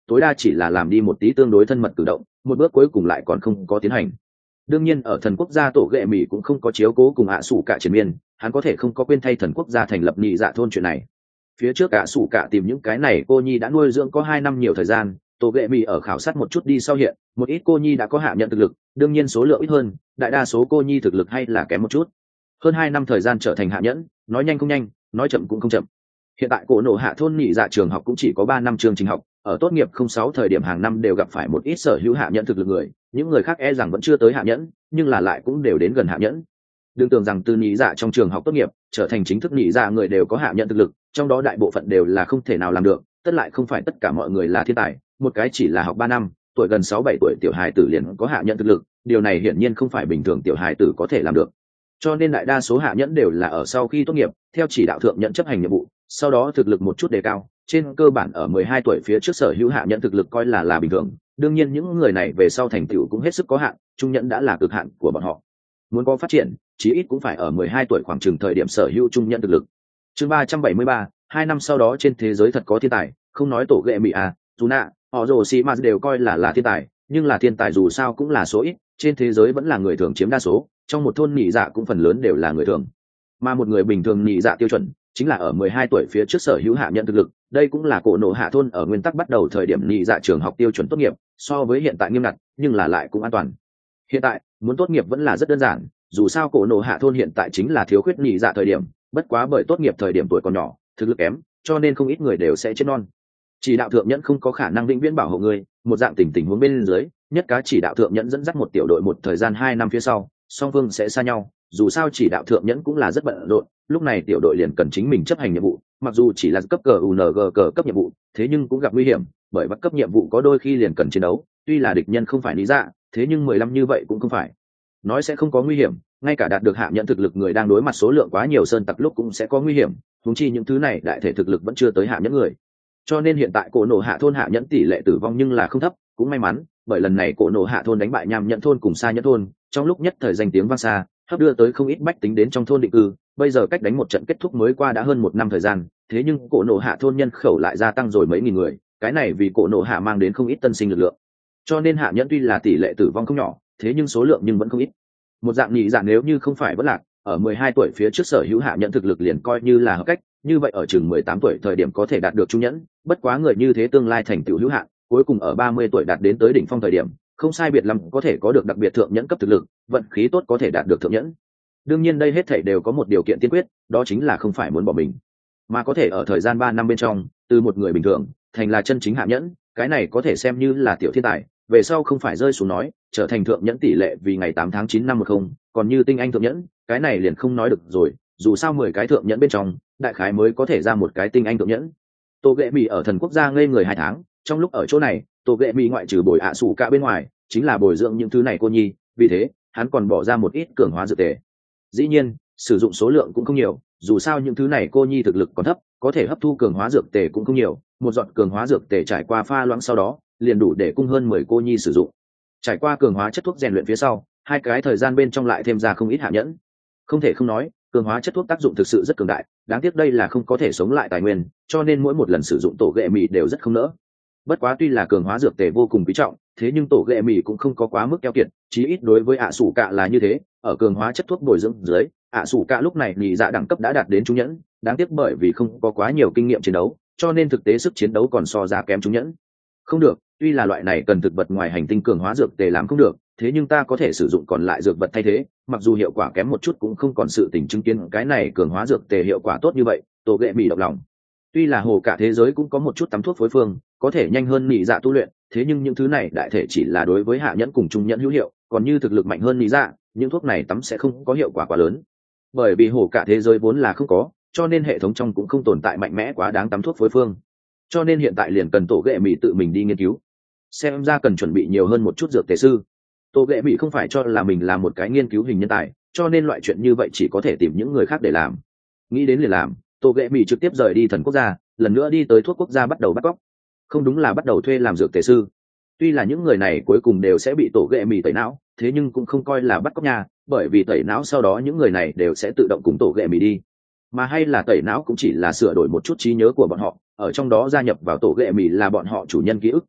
tối đa chỉ là làm đi một tí tương đối thân mật cử động, một bước cuối cùng lại còn không có tiến hành. Đương nhiên ở thần quốc gia tổ ghệ mỹ cũng không có chiếu cố cùng ạ sủ cả triền miên, hắn có thể không có quên thay thần quốc gia thành lập nhị dạ thôn chuyện này. Phía trước ạ sủ cả tìm những cái này cô nhi đã nuôi dưỡng có hai năm nhiều thời gian, tổ ghệ mỹ ở khảo sát một chút đi sau hiện một ít cô nhi đã có hạ nhận thực lực, đương nhiên số lượng ít hơn, đại đa số cô nhi thực lực hay là kém một chút. Hơn hai năm thời gian trở thành hạ nhẫn, nói nhanh không nhanh, nói chậm cũng không chậm. Hiện tại cổ nổ hạ thôn nhị dạ trường học cũng chỉ có ba năm chương trình học, ở tốt nghiệp không sáu thời điểm hàng năm đều gặp phải một ít sở hữu hạ nhẫn thực lực người, những người khác e rằng vẫn chưa tới hạ nhẫn, nhưng là lại cũng đều đến gần hạ nhẫn. Đừng tưởng rằng từ nhị dạ trong trường học tốt nghiệp trở thành chính thức nhị dạ người đều có hạ nhẫn thực lực, trong đó đại bộ phận đều là không thể nào làm được, tất lại không phải tất cả mọi người là thiên tài, một cái chỉ là học ba năm, tuổi gần sáu bảy tuổi tiểu hài tử liền có hạ nhẫn thực lực, điều này hiển nhiên không phải bình thường tiểu hài tử có thể làm được. Cho nên đại đa số hạ nhẫn đều là ở sau khi tốt nghiệp, theo chỉ đạo thượng nhận chấp hành nhiệm vụ, sau đó thực lực một chút đề cao, trên cơ bản ở mười hai tuổi phía trước sở hữu hạ nhẫn thực lực coi là là bình thường. Đương nhiên những người này về sau thành tựu cũng hết sức có hạn, trung nhẫn đã là cực hạn của bọn họ. Muốn có phát triển, chí ít cũng phải ở mười hai tuổi khoảng chừng thời điểm sở hữu trung nhẫn thực lực. Chương ba trăm bảy mươi ba, hai năm sau đó trên thế giới thật có thiên tài, không nói tổ ghệ mỹ à, Tuna, họ rồ xì mà đều coi là là thiên tài, nhưng là thiên tài dù sao cũng là số ít, trên thế giới vẫn là người thường chiếm đa số, trong một thôn nhị dạ cũng phần lớn đều là người thường. Mà một người bình thường nhị dạ tiêu chuẩn chính là ở mười hai tuổi phía trước sở hữu hạ nhận thực lực, đây cũng là cổ nổ hạ thôn ở nguyên tắc bắt đầu thời điểm nhị dạ trường học tiêu chuẩn tốt nghiệp, so với hiện tại nghiêm ngặt, nhưng là lại cũng an toàn. Hiện tại, muốn tốt nghiệp vẫn là rất đơn giản, dù sao cổ nổ hạ thôn hiện tại chính là thiếu khuyết nhị dạ thời điểm, bất quá bởi tốt nghiệp thời điểm tuổi còn nhỏ, thực lực kém, cho nên không ít người đều sẽ chết non. Chỉ đạo thượng nhẫn không có khả năng vĩnh viễn bảo hộ người, một dạng tình tình huống bên dưới, nhất cá chỉ đạo thượng nhẫn dẫn dắt một tiểu đội một thời gian hai năm phía sau, song phương sẽ xa nhau, dù sao chỉ đạo thượng nhẫn cũng là rất bận rộn, lúc này tiểu đội liền cần chính mình chấp hành nhiệm vụ, mặc dù chỉ là cấp cờ u en giê cờ cấp nhiệm vụ, thế nhưng cũng gặp nguy hiểm, bởi bắt cấp nhiệm vụ có đôi khi liền cần chiến đấu, tuy là địch nhân không phải lý dạ, thế nhưng mười lăm như vậy cũng không phải nói sẽ không có nguy hiểm, ngay cả đạt được hạ nhận thực lực người đang đối mặt số lượng quá nhiều sơn tặc lúc cũng sẽ có nguy hiểm, huống chi những thứ này đại thể thực lực vẫn chưa tới hạ nhẫn người. Cho nên hiện tại cổ nổ hạ thôn hạ nhẫn tỷ lệ tử vong nhưng là không thấp, cũng may mắn, bởi lần này cổ nổ hạ thôn đánh bại nham nhẫn thôn cùng xa nhẫn thôn, trong lúc nhất thời danh tiếng vang xa, hấp đưa tới không ít bách tính đến trong thôn định cư, bây giờ cách đánh một trận kết thúc mới qua đã hơn một năm thời gian, thế nhưng cổ nổ hạ thôn nhân khẩu lại gia tăng rồi mấy nghìn người, cái này vì cổ nổ hạ mang đến không ít tân sinh lực lượng. Cho nên hạ nhẫn tuy là tỷ lệ tử vong không nhỏ, thế nhưng số lượng nhưng vẫn không ít. Một dạng nhị dạng nếu như không phải bất lạc, ở mười hai tuổi phía trước sở hữu hạ nhẫn thực lực liền coi như là hợp cách, như vậy ở chừng mười tám tuổi thời điểm có thể đạt được trung nhẫn, bất quá người như thế tương lai thành tựu hữu hạn, cuối cùng ở ba mươi tuổi đạt đến tới đỉnh phong thời điểm, không sai biệt lắm có thể có được đặc biệt thượng nhẫn cấp thực lực, vận khí tốt có thể đạt được thượng nhẫn. Đương nhiên đây hết thảy đều có một điều kiện tiên quyết, đó chính là không phải muốn bỏ mình, mà có thể ở thời gian ba năm bên trong, từ một người bình thường thành là chân chính hạ nhẫn, cái này có thể xem như là tiểu thiên tài, về sau không phải rơi xuống nói, trở thành thượng nhẫn tỷ lệ vì ngày tám tháng chín năm một không, còn như tinh anh thượng nhẫn, cái này liền không nói được rồi, dù sao mười cái thượng nhẫn bên trong, đại khái mới có thể ra một cái tinh anh thượng nhẫn. Tô Gệ Mị ở thần quốc gia ngây người hai tháng, trong lúc ở chỗ này, Tô Gệ Mị ngoại trừ bồi ạ sủ cả bên ngoài, chính là bồi dưỡng những thứ này cô nhi, vì thế, hắn còn bỏ ra một ít cường hóa dược tề. Dĩ nhiên, sử dụng số lượng cũng không nhiều, dù sao những thứ này cô nhi thực lực còn thấp, có thể hấp thu cường hóa dược tề cũng không nhiều, một giọt cường hóa dược tề trải qua pha loãng sau đó, liền đủ để cung hơn mười cô nhi sử dụng. Trải qua cường hóa chất thuốc rèn luyện phía sau, hai cái thời gian bên trong lại thêm ra không ít hạ nhẫn. Không thể không nói, cường hóa chất thuốc tác dụng thực sự rất cường đại, đáng tiếc đây là không có thể sống lại tài nguyên, cho nên mỗi một lần sử dụng tổ ghệ mì đều rất không nỡ. Bất quá tuy là cường hóa dược tề vô cùng quý trọng, thế nhưng tổ ghệ mì cũng không có quá mức keo kiệt, chí ít đối với ạ sủ cạ là như thế, ở cường hóa chất thuốc bồi dưỡng dưới, ạ sủ cạ lúc này nhị dạ đẳng cấp đã đạt đến trung nhẫn, đáng tiếc bởi vì không có quá nhiều kinh nghiệm chiến đấu, cho nên thực tế sức chiến đấu còn so ra kém trung nhẫn. Không được, tuy là loại này cần thực vật ngoài hành tinh cường hóa dược tề làm không được, thế nhưng ta có thể sử dụng còn lại dược vật thay thế, mặc dù hiệu quả kém một chút cũng không còn sự tình chứng kiến cái này cường hóa dược tề hiệu quả tốt như vậy, tổ ghệ mì động lòng. Tuy là hồ cả thế giới cũng có một chút tắm thuốc phối phương, có thể nhanh hơn nhị dạ tu luyện, thế nhưng những thứ này đại thể chỉ là đối với hạ nhẫn cùng trung nhẫn hữu hiệu, còn như thực lực mạnh hơn nhị dạ, những thuốc này tắm sẽ không có hiệu quả quá lớn. Bởi vì hồ cả thế giới vốn là không có, cho nên hệ thống trong cũng không tồn tại mạnh mẽ quá đáng tắm thuốc phối phương. Cho nên hiện tại liền cần tổ ghệ mì tự mình đi nghiên cứu. Xem ra cần chuẩn bị nhiều hơn một chút dược tề sư. Tổ ghệ mì không phải cho là mình là một cái nghiên cứu hình nhân tài, cho nên loại chuyện như vậy chỉ có thể tìm những người khác để làm. Nghĩ đến liền làm, tổ ghệ mì trực tiếp rời đi thần quốc gia, lần nữa đi tới thuốc quốc gia bắt đầu bắt cóc. Không đúng là bắt đầu thuê làm dược tề sư. Tuy là những người này cuối cùng đều sẽ bị tổ ghệ mì tẩy não, thế nhưng cũng không coi là bắt cóc nha, bởi vì tẩy não sau đó những người này đều sẽ tự động cùng tổ ghệ mì đi. Mà hay là tẩy não cũng chỉ là sửa đổi một chút trí nhớ của bọn họ, ở trong đó gia nhập vào tổ ghệ mì là bọn họ chủ nhân ký ức,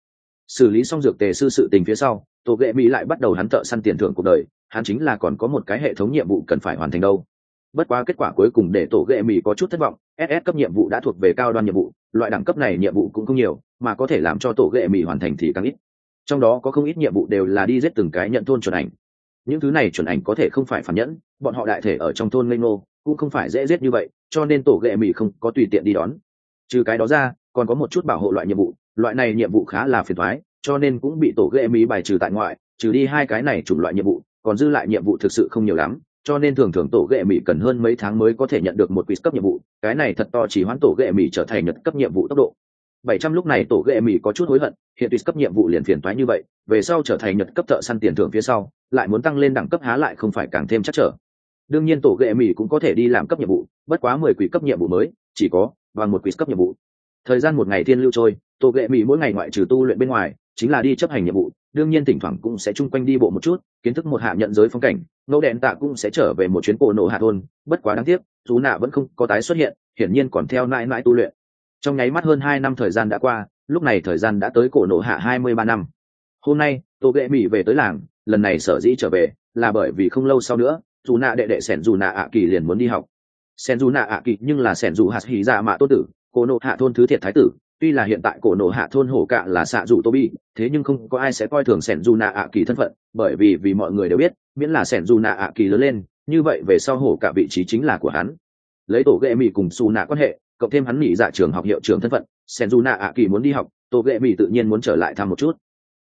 Xử lý xong dược tề sư sự tình phía sau, tổ ghệ mỹ lại bắt đầu hắn thợ săn tiền thưởng cuộc đời, hắn chính là còn có một cái hệ thống nhiệm vụ cần phải hoàn thành đâu. Bất quá kết quả cuối cùng để tổ ghệ mỹ có chút thất vọng, ét ét cấp nhiệm vụ đã thuộc về cao đoan nhiệm vụ, loại đẳng cấp này nhiệm vụ cũng không nhiều, mà có thể làm cho tổ ghệ mỹ hoàn thành thì càng ít. Trong đó có không ít nhiệm vụ đều là đi giết từng cái nhận thôn chuẩn ảnh. Những thứ này chuẩn ảnh có thể không phải phản nhẫn, bọn họ đại thể ở trong thôn ngây ngô, cũng không phải dễ giết như vậy, cho nên tổ ghệ mỹ không có tùy tiện đi đón. Trừ cái đó ra, còn có một chút bảo hộ loại nhiệm vụ, loại này nhiệm vụ khá là phiền toái, cho nên cũng bị tổ ghệ mỹ bài trừ tại ngoại, trừ đi hai cái này chủng loại nhiệm vụ, còn dư lại nhiệm vụ thực sự không nhiều lắm, cho nên thường thường tổ ghệ mỹ cần hơn mấy tháng mới có thể nhận được một quiz cấp nhiệm vụ, cái này thật to chỉ hoãn tổ ghệ mỹ trở thành nhật cấp nhiệm vụ tốc độ. bảy trăm lúc này tổ ghệ mỹ có chút hối hận, hiện quiz cấp nhiệm vụ liền phiền toái như vậy, về sau trở thành nhật cấp thợ săn tiền thưởng phía sau, lại muốn tăng lên đẳng cấp há lại không phải càng thêm chắc trở. Đương nhiên tổ ghệ mỹ cũng có thể đi làm cấp nhiệm vụ, bất quá mười quỷ cấp nhiệm vụ mới, chỉ có bằng một quiz cấp nhiệm vụ. Thời gian một ngày thiên lưu trôi, tổ ghệ mỹ mỗi ngày ngoại trừ tu luyện bên ngoài, chính là đi chấp hành nhiệm vụ, đương nhiên thỉnh thoảng cũng sẽ chung quanh đi bộ một chút, kiến thức một hạ nhận giới phong cảnh. Ngẫu đèn tạ cũng sẽ trở về một chuyến cổ nổ hạ thôn, bất quá đáng tiếc chú nạ vẫn không có tái xuất hiện, hiển nhiên còn theo mãi mãi tu luyện. Trong nháy mắt hơn hai năm thời gian đã qua, lúc này thời gian đã tới cổ nổ hạ hai mươi ba năm. Hôm nay tổ ghệ mỹ về tới làng, lần này sở dĩ trở về là bởi vì không lâu sau nữa chú nạ đệ đệ sẻn dù nạ ạ kỳ liền muốn đi học. Sẻn dù nạ ạ kỳ nhưng là sẻn dù hạt hỉ dạ mạ tôn tử, cổ nổ hạ thôn thứ thiệt thái tử. Tuy là hiện tại cổ nổ hạ thôn hổ cạ là xạ dù tô bi, thế nhưng không có ai sẽ coi thường sẻn dù nạ ạ kỳ thân phận, bởi vì vì mọi người đều biết miễn là sẻn dù nạ ạ kỳ lớn lên, như vậy về sau hổ cạ vị trí chính là của hắn. Lấy tổ ghệ mỹ cùng xù nạ quan hệ, cộng thêm hắn nghỉ dạ trường học hiệu trưởng thân phận, sẻn dù nạ ạ kỳ muốn đi học, tổ ghệ mỹ tự nhiên muốn trở lại thăm một chút.